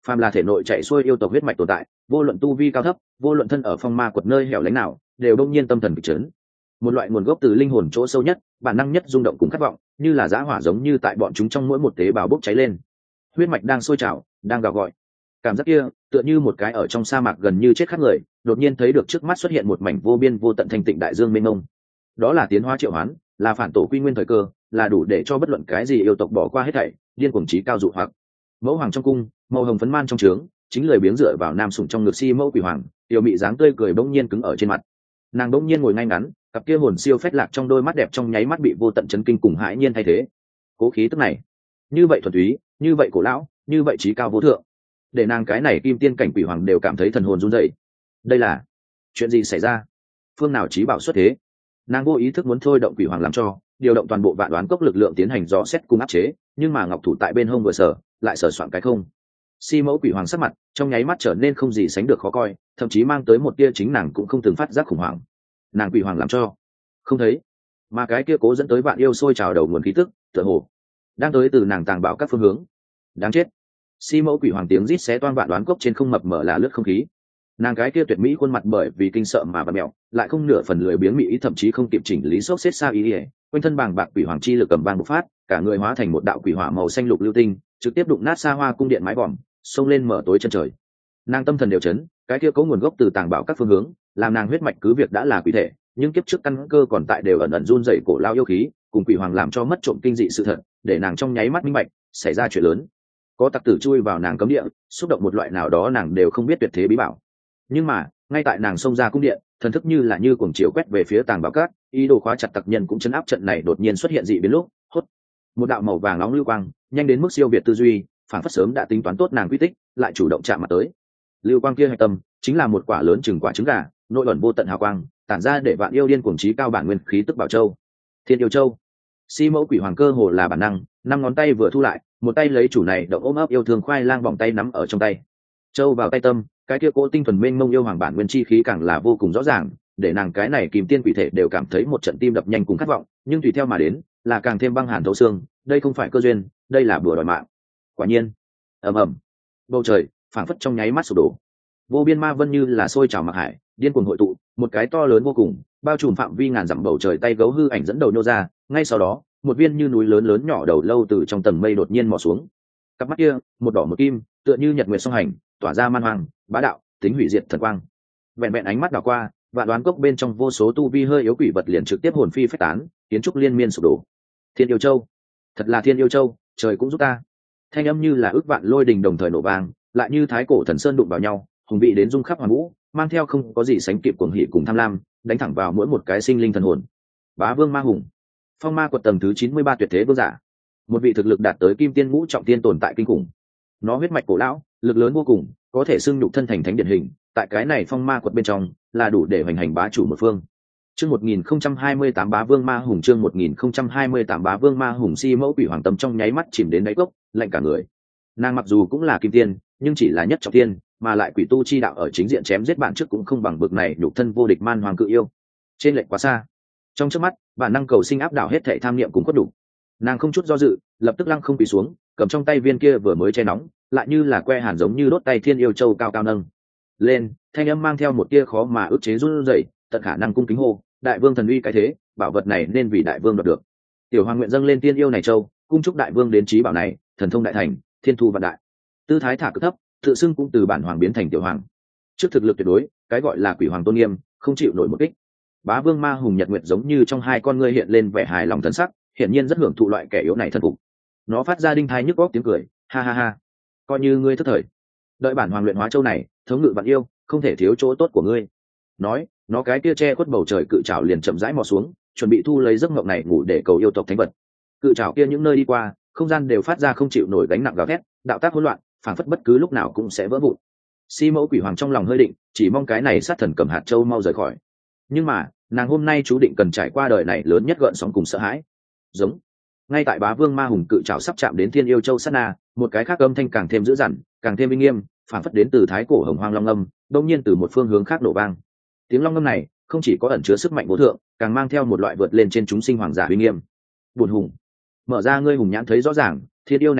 phàm là thể nội chạy xuôi yêu tộc huyết mạch tồn tại, vô luận tu vi cao thấp, vô luận thân ở phong ma quật nơi hẻo lánh nào, đều đông nhiên tâm thần bị chấn. Một loại nguồn gốc từ linh hồn chỗ sâu nhất, bản năng nhất rung động cùng khát vọng, như là dã hỏa giống như tại bọn chúng trong mỗi một tế bào bốc cháy lên. Huyết mạch đang sôi trào, đang gào gọi. Cảm giác kia, tựa như một cái ở trong sa mạc gần như chết khát người, đột nhiên thấy được trước mắt xuất hiện một mảnh vô biên vô tận thanh tịnh đại dương mênh mông. Đó là tiến hóa triệu hoán, là phản tổ quy nguyên thời cơ, là đủ để cho bất luận cái gì yêu tộc bỏ qua hết thảy, điên cuồng chí cao dụ hoặc. Mẫu hoàng trong cung, màu hồng phấn man trong trướng, chính lười biếng dựa vào nam sủng trong ngực si mẫu quỷ hoàng, tiểu mị dáng tươi cười bỗng nhiên cứng ở trên mặt. Nàng bỗng nhiên ngồi ngay ngắn, cặp kia hồn siêu phách lạc trong đôi mắt đẹp trong nháy mắt bị vô tận chấn kinh cùng hãi nhiên thay thế. Cố khí tức này, như vậy thuần túy, như vậy cổ lão, như vậy chí cao vô thượng, để nàng cái này kim tiên cảnh quỷ hoàng đều cảm thấy thần hồn run rẩy. Đây là chuyện gì xảy ra? Phương nào chí bảo xuất thế? Nàng vô ý thức muốn thôi động quỷ hoàng làm cho điều động toàn bộ vạn đoán cốc lực lượng tiến hành dò xét cùng áp chế, nhưng mà ngọc thủ tại bên hông vừa sở lại sở soạn cái không. Si mẫu quỷ hoàng sắc mặt trong nháy mắt trở nên không gì sánh được khó coi, thậm chí mang tới một tia chính nàng cũng không từng phát giác khủng hoảng. Nàng quỷ hoàng làm cho không thấy, mà cái kia cố dẫn tới vạn yêu sôi trào đầu nguồn khí tức tựa hồ đang tới từ nàng tàng bảo các phương hướng. Đáng chết! Si mẫu quỷ hoàng tiếng rít xé toang vạn đoán cốc trên không mập mở là lướt không khí. Nàng cái kia tuyệt mỹ khuôn mặt bởi vì kinh sợ mà bật mẹo, lại không nửa phần lười biếng mỹ ý, thậm chí không kịp chỉnh lý sốc xếp xa ý ỉa, quanh thân bàng bạc quỷ hoàng chi lực cầm vang bộc phát, cả người hóa thành một đạo quỷ hỏa màu xanh lục lưu tinh, trực tiếp đụng nát xa hoa cung điện mái vòm, xông lên mở tối chân trời. Nàng tâm thần đều chấn, cái kia có nguồn gốc từ tàng bảo các phương hướng, làm nàng huyết mạch cứ việc đã là quỷ thể, nhưng kiếp trước căn cơ còn tại đều ẩn ẩn run rẩy cổ lao yêu khí, cùng quỷ hoàng làm cho mất trộm kinh dị sự thật, để nàng trong nháy mắt minh bạch, xảy ra chuyện lớn. Có tặc tử chui vào nàng cấm địa, xúc động một loại nào đó nàng đều không biết tuyệt thế bí bảo. Nhưng mà, ngay tại nàng xông ra cung điện, thần thức như là như cuồng chiều quét về phía tàng bảo cát, ý đồ khóa chặt tặc nhân cũng chấn áp trận này đột nhiên xuất hiện dị biến lúc, hốt một đạo màu vàng nóng lưu quang, nhanh đến mức siêu việt tư duy, phản phất sớm đã tính toán tốt nàng quy tích, lại chủ động chạm mặt tới. Lưu quang kia hạch tâm chính là một quả lớn chừng quả trứng gà, nội ẩn vô tận hào quang, tản ra để vạn yêu điên cuồng trí cao bản nguyên khí tức bảo châu. Thiên yêu châu. Si mẫu quỷ hoàng cơ hồ là bản năng, năm ngón tay vừa thu lại, một tay lấy chủ này động ôm ấp yêu thương khoai lang vòng tay nắm ở trong tay. Châu vào tay tâm, cái kia cố tinh thuần mênh mông yêu hoàng bản nguyên chi khí càng là vô cùng rõ ràng, để nàng cái này kìm tiên quỷ thể đều cảm thấy một trận tim đập nhanh cùng khát vọng, nhưng tùy theo mà đến là càng thêm băng hàn thấu xương. Đây không phải cơ duyên, đây là bùa đòi mạng. Quả nhiên, ầm ầm, bầu trời phảng phất trong nháy mắt sụp đổ, vô biên ma vân như là sôi trào mặc hải, điên cuồng hội tụ, một cái to lớn vô cùng, bao trùm phạm vi ngàn dặm bầu trời tay gấu hư ảnh dẫn đầu nô ra. Ngay sau đó, một viên như núi lớn lớn nhỏ đầu lâu từ trong tầng mây đột nhiên mò xuống. Cặp mắt kia, một đỏ một kim, tựa như nhật nguyệt song hành, tỏa ra man hoang, bá đạo, tính hủy diệt thần quang. Vẹn vẹn ánh mắt đảo qua, vạn đoán cốc bên trong vô số tu vi hơi yếu quỷ vật liền trực tiếp hồn phi phách tán, kiến trúc liên miên sụp đổ. Thiên yêu châu, thật là thiên yêu châu, trời cũng giúp ta. Thanh âm như là ước vạn lôi đình đồng thời nổ vang, lại như thái cổ thần sơn đụng vào nhau, hùng vị đến rung khắp hoàn vũ, mang theo không có gì sánh kịp cuồng hỉ cùng tham lam, đánh thẳng vào mỗi một cái sinh linh thần hồn. Bá vương ma hùng, phong ma quật tầng thứ chín mươi ba tuyệt thế vương giả, một vị thực lực đạt tới kim tiên ngũ trọng tiên tồn tại kinh khủng. Nó huyết mạch cổ lão, lực lớn vô cùng, có thể xưng nhục thân thành thánh điển hình, tại cái này phong ma quật bên trong là đủ để hoành hành bá chủ một phương. Chương một nghìn không trăm hai mươi tám bá vương ma hùng, chương một nghìn không trăm hai mươi tám bá vương ma hùng. Si mẫu quỷ hoàng tâm trong nháy mắt chìm đến đáy cốc, lạnh cả người. Nàng mặc dù cũng là kim tiên, nhưng chỉ là nhất trọng tiên, mà lại quỷ tu chi đạo ở chính diện chém giết bạn trước cũng không bằng bực này nhục thân vô địch man hoàng cự yêu. Trên lệnh quá xa. Trong trước mắt, bản năng cầu sinh áp đảo hết thảy tham niệm cùng cốt đủ. Nàng không chút do dự, lập tức lăng không quỳ xuống, cầm trong tay viên kia vừa mới che nóng, lại như là que hàn giống như đốt tay thiên yêu châu cao cao nâng lên, thanh âm mang theo một tia khó mà ức chế run rẩy, tận khả năng cung kính hô: đại vương thần uy cái thế, bảo vật này nên vì đại vương đoạt được. Tiểu hoàng nguyện dâng lên tiên yêu này châu, cung chúc đại vương đến trí bảo này, thần thông đại thành, thiên thu vạn đại. Tư thái thả cực thấp, tự xưng cũng từ bản hoàng biến thành tiểu hoàng. Trước thực lực tuyệt đối, cái gọi là quỷ hoàng tôn nghiêm, không chịu nổi một kích. Bá vương ma hùng nhật nguyệt giống như trong hai con ngươi hiện lên vẻ hài lòng thần sắc, hiển nhiên rất hưởng thụ loại kẻ yếu này thân phục. Nó phát ra đinh thai nhức óc tiếng cười, ha ha ha, coi như ngươi thất thời. Đợi bản hoàng luyện hóa châu này, thống ngự vạn yêu, không thể thiếu chỗ tốt của ngươi. Nói, nó cái kia che khuất bầu trời cự trảo liền chậm rãi mò xuống, chuẩn bị thu lấy giấc mộng này ngủ để cầu yêu tộc thánh vật. Cự trảo kia những nơi đi qua, không gian đều phát ra không chịu nổi gánh nặng gào thét, đạo tác hỗn loạn, phảng phất bất cứ lúc nào cũng sẽ vỡ vụn. Si mẫu quỷ hoàng trong lòng hơi định, chỉ mong cái này sát thần cầm hạt châu mau rời khỏi. Nhưng mà, nàng hôm nay chú định cần trải qua đời này lớn nhất gợn sóng cùng sợ hãi. Giống. Ngay tại bá vương ma hùng cự trảo sắp chạm đến thiên yêu châu sát na, một cái khác âm thanh càng thêm dữ dằn, càng thêm uy nghiêm, phản phất đến từ thái cổ hồng hoang long âm, đột nhiên từ một phương hướng khác nổ vang. Tiếng long âm này không chỉ có ẩn chứa sức mạnh vô thượng, càng mang theo một loại vượt lên trên chúng sinh hoàng giả uy nghiêm. Buồn hùng, mở ra ngươi hùng nhãn thấy rõ ràng, thiên yêu này châu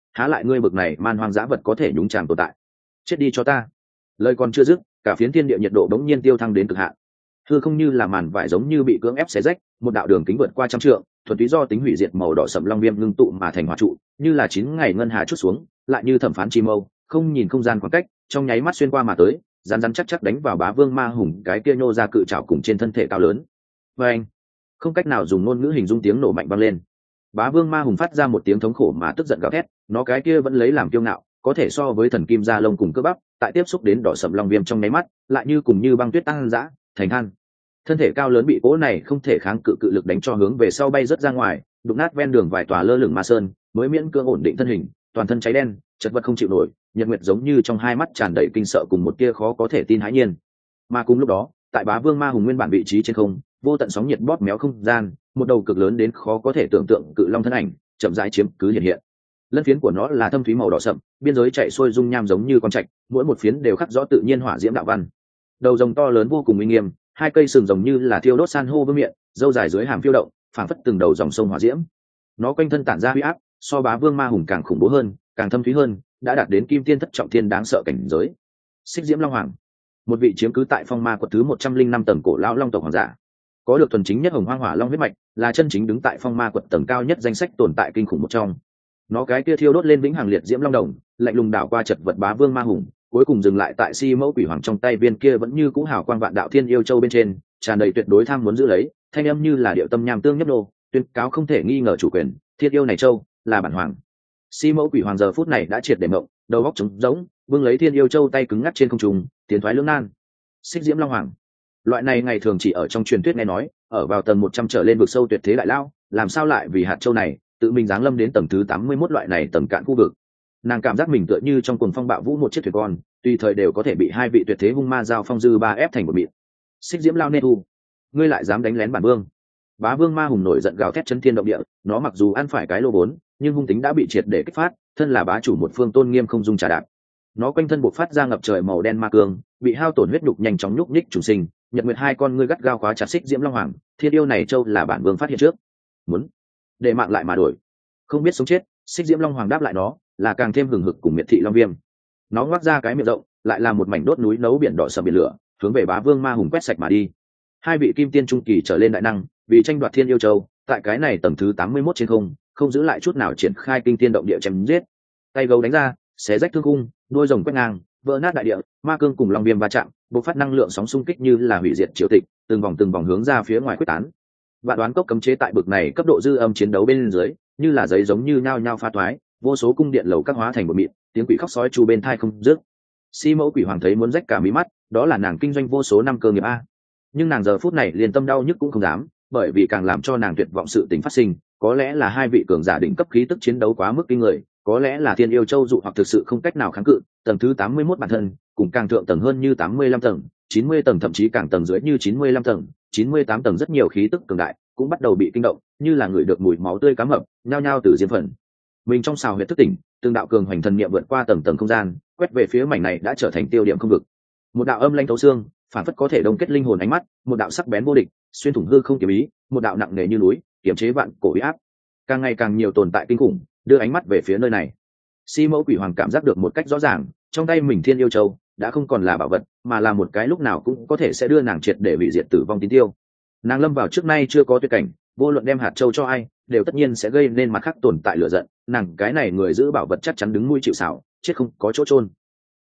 há lại ngươi bực này man hoang dã vật có thể nhúng chàm tồn tại. Chết đi cho ta. Lời còn chưa dứt, cả phiến thiên địa nhiệt độ bỗng nhiên tiêu thăng đến cực hạn. Hư không như là màn vải giống như bị cưỡng ép xé rách, một đạo đường kính vượt qua trăm trượng, thuần túy do tính hủy diệt màu đỏ sẫm long viêm ngưng tụ mà thành hỏa trụ, như là chín ngày ngân hà chút xuống, lại như thẩm phán chi mâu, không nhìn không gian khoảng cách, trong nháy mắt xuyên qua mà tới, rắn rắn chắc chắc đánh vào Bá Vương Ma Hùng cái kia nhô ra cự trảo cùng trên thân thể cao lớn. Và anh, không cách nào dùng ngôn ngữ hình dung tiếng nổ mạnh vang lên. Bá Vương Ma Hùng phát ra một tiếng thống khổ mà tức giận gào thét, nó cái kia vẫn lấy làm kiêu ngạo, có thể so với thần kim da lông cùng cơ bắp, tại tiếp xúc đến đỏ sẫm long viêm trong nháy mắt, lại như cùng như băng tuyết tăng dã, thành than. Thân thể cao lớn bị cỗ này không thể kháng cự cự lực đánh cho hướng về sau bay rất ra ngoài, đụng nát ven đường vài tòa lơ lửng ma sơn, mới miễn cưỡng ổn định thân hình, toàn thân cháy đen, chật vật không chịu nổi, nhật nguyệt giống như trong hai mắt tràn đầy kinh sợ cùng một tia khó có thể tin hãi nhiên. Mà cùng lúc đó, tại Bá Vương Ma Hùng nguyên bản vị trí trên không, vô tận sóng nhiệt bóp méo không gian, một đầu cực lớn đến khó có thể tưởng tượng cự long thân ảnh, chậm rãi chiếm cứ hiện hiện. Lân phiến của nó là thâm thúy màu đỏ sậm, biên giới chạy xuôi dung nham giống như con trạch, mỗi một phiến đều khắc rõ tự nhiên hỏa diễm đạo văn. Đầu rồng to lớn vô cùng uy nghiêm, hai cây sừng rồng như là thiêu đốt san hô vương miệng, râu dài dưới hàm phiêu động, phảng phất từng đầu dòng sông hỏa diễm. Nó quanh thân tản ra uy áp, so Bá Vương Ma Hùng càng khủng bố hơn, càng thâm thúy hơn, đã đạt đến kim tiên thất trọng thiên đáng sợ cảnh giới. Xích Diễm Long Hoàng, một vị chiếm cứ tại phong ma quật thứ một trăm linh năm tầng cổ lão long tộc hoàng giả, có được thuần chính nhất hồng hoang hỏa long huyết mạch, là chân chính đứng tại phong ma quật tầng cao nhất danh sách tồn tại kinh khủng một trong. Nó cái kia thiêu đốt lên vĩnh hằng liệt diễm long đồng, lạnh lùng đảo qua chật vật Bá Vương Ma Hùng, cuối cùng dừng lại tại si mẫu quỷ hoàng trong tay viên kia vẫn như cũ hào quang vạn đạo thiên yêu châu bên trên, tràn đầy tuyệt đối tham muốn giữ lấy, thanh âm như là điệu tâm nham tương nhấp nô, tuyên cáo không thể nghi ngờ chủ quyền, thiên yêu này châu là bản hoàng. Si mẫu quỷ hoàng giờ phút này đã triệt để mộng, đầu óc trống rỗng, vương lấy thiên yêu châu tay cứng ngắc trên không trung, tiến thoái lưỡng nan. Xích Diễm Long Hoàng, loại này ngày thường chỉ ở trong truyền thuyết nghe nói, ở vào tầng một trăm trở lên vực sâu tuyệt thế đại lao, làm sao lại vì hạt châu này tự mình giáng lâm đến tầng thứ tám mươi mốt loại này tầng cạn khu vực. Nàng cảm giác mình tựa như trong cuồng phong bạo vũ một chiếc thuyền con, tùy thời đều có thể bị hai vị tuyệt thế hung ma giao phong dư ba ép thành một mịn. Xích Diễm Lao Nê Thu, ngươi lại dám đánh lén bản vương. Bá Vương Ma Hùng nổi giận gào thét chấn thiên động địa, nó mặc dù ăn phải cái lô vốn, nhưng hung tính đã bị triệt để kích phát, thân là bá chủ một phương tôn nghiêm không dung trà đạp. Nó quanh thân buộc phát ra ngập trời màu đen ma cương, bị hao tổn huyết nhục nhanh chóng nhúc nhích trùng sinh, nhật nguyệt hai con ngươi gắt gao khóa chặt Xích Diễm Long Hoàng, thiên yêu này châu là bản vương phát hiện trước, muốn để mạng lại mà đổi, không biết sống chết. Xích Diễm Long Hoàng đáp lại nó, là càng thêm hừng hực cùng miệt thị long viêm. Nó ngoác ra cái miệng rộng, lại là một mảnh đốt núi nấu biển đỏ sầm biển lửa, hướng về Bá Vương Ma Hùng quét sạch mà đi. Hai vị kim tiên trung kỳ trở lên đại năng, vì tranh đoạt thiên yêu châu, tại cái này tầng thứ tám mươi mốt trên không, không giữ lại chút nào triển khai kinh tiên động địa chém giết. Tay gấu đánh ra, xé rách thương cung, đuôi rồng quét ngang, vỡ nát đại địa, ma cương cùng long viêm va chạm, bộc phát năng lượng sóng xung kích như là hủy diệt triều tịch, từng vòng từng vòng hướng ra phía ngoài quyết tán. Vạn đoán cốc cấm chế tại bực này cấp độ dư âm chiến đấu bên dưới, như là giấy giống như nhao nhao pha toái, vô số cung điện lầu các hóa thành một mịn, tiếng quỷ khóc sói chu bên thai không dứt. Si mẫu quỷ hoàng thấy muốn rách cả mí mắt, đó là nàng kinh doanh vô số năm cơ nghiệp a. Nhưng nàng giờ phút này liền tâm đau nhức cũng không dám, bởi vì càng làm cho nàng tuyệt vọng sự tình phát sinh, có lẽ là hai vị cường giả đỉnh cấp khí tức chiến đấu quá mức kinh người, có lẽ là thiên yêu châu dụ hoặc thực sự không cách nào kháng cự, tầng thứ tám mươi mốt bản thân, cùng càng thượng tầng hơn như tám mươi lăm tầng, chín mươi tầng thậm chí càng tầng dưới như chín mươi lăm tầng, chín mươi tám tầng rất nhiều khí tức cường đại, cũng bắt đầu bị kinh động, như là người được mùi máu tươi cá mập, nhao nhao từ diêm phần. Mình trong xào huyệt thức tỉnh, từng đạo cường hoành thần niệm vượt qua tầng tầng không gian, quét về phía mảnh này đã trở thành tiêu điểm không vực. Một đạo âm lãnh thấu xương, phản phất có thể đông kết linh hồn ánh mắt, một đạo sắc bén vô địch, xuyên thủng hư không kiếm ý, một đạo nặng nề như núi, kiểm chế vạn cổ uy áp. Càng ngày càng nhiều tồn tại kinh khủng, đưa ánh mắt về phía nơi này. Si mẫu quỷ hoàng cảm giác được một cách rõ ràng, trong tay mình thiên yêu châu đã không còn là bảo vật, mà là một cái lúc nào cũng có thể sẽ đưa nàng triệt để hủy diệt tử vong tín tiêu. Nàng lâm vào trước nay chưa có tuyệt cảnh, vô luận đem hạt châu cho ai, đều tất nhiên sẽ gây nên mặt khác tồn tại lửa giận. Nàng cái này người giữ bảo vật chắc chắn đứng nuôi chịu xảo, chết không có chỗ chôn.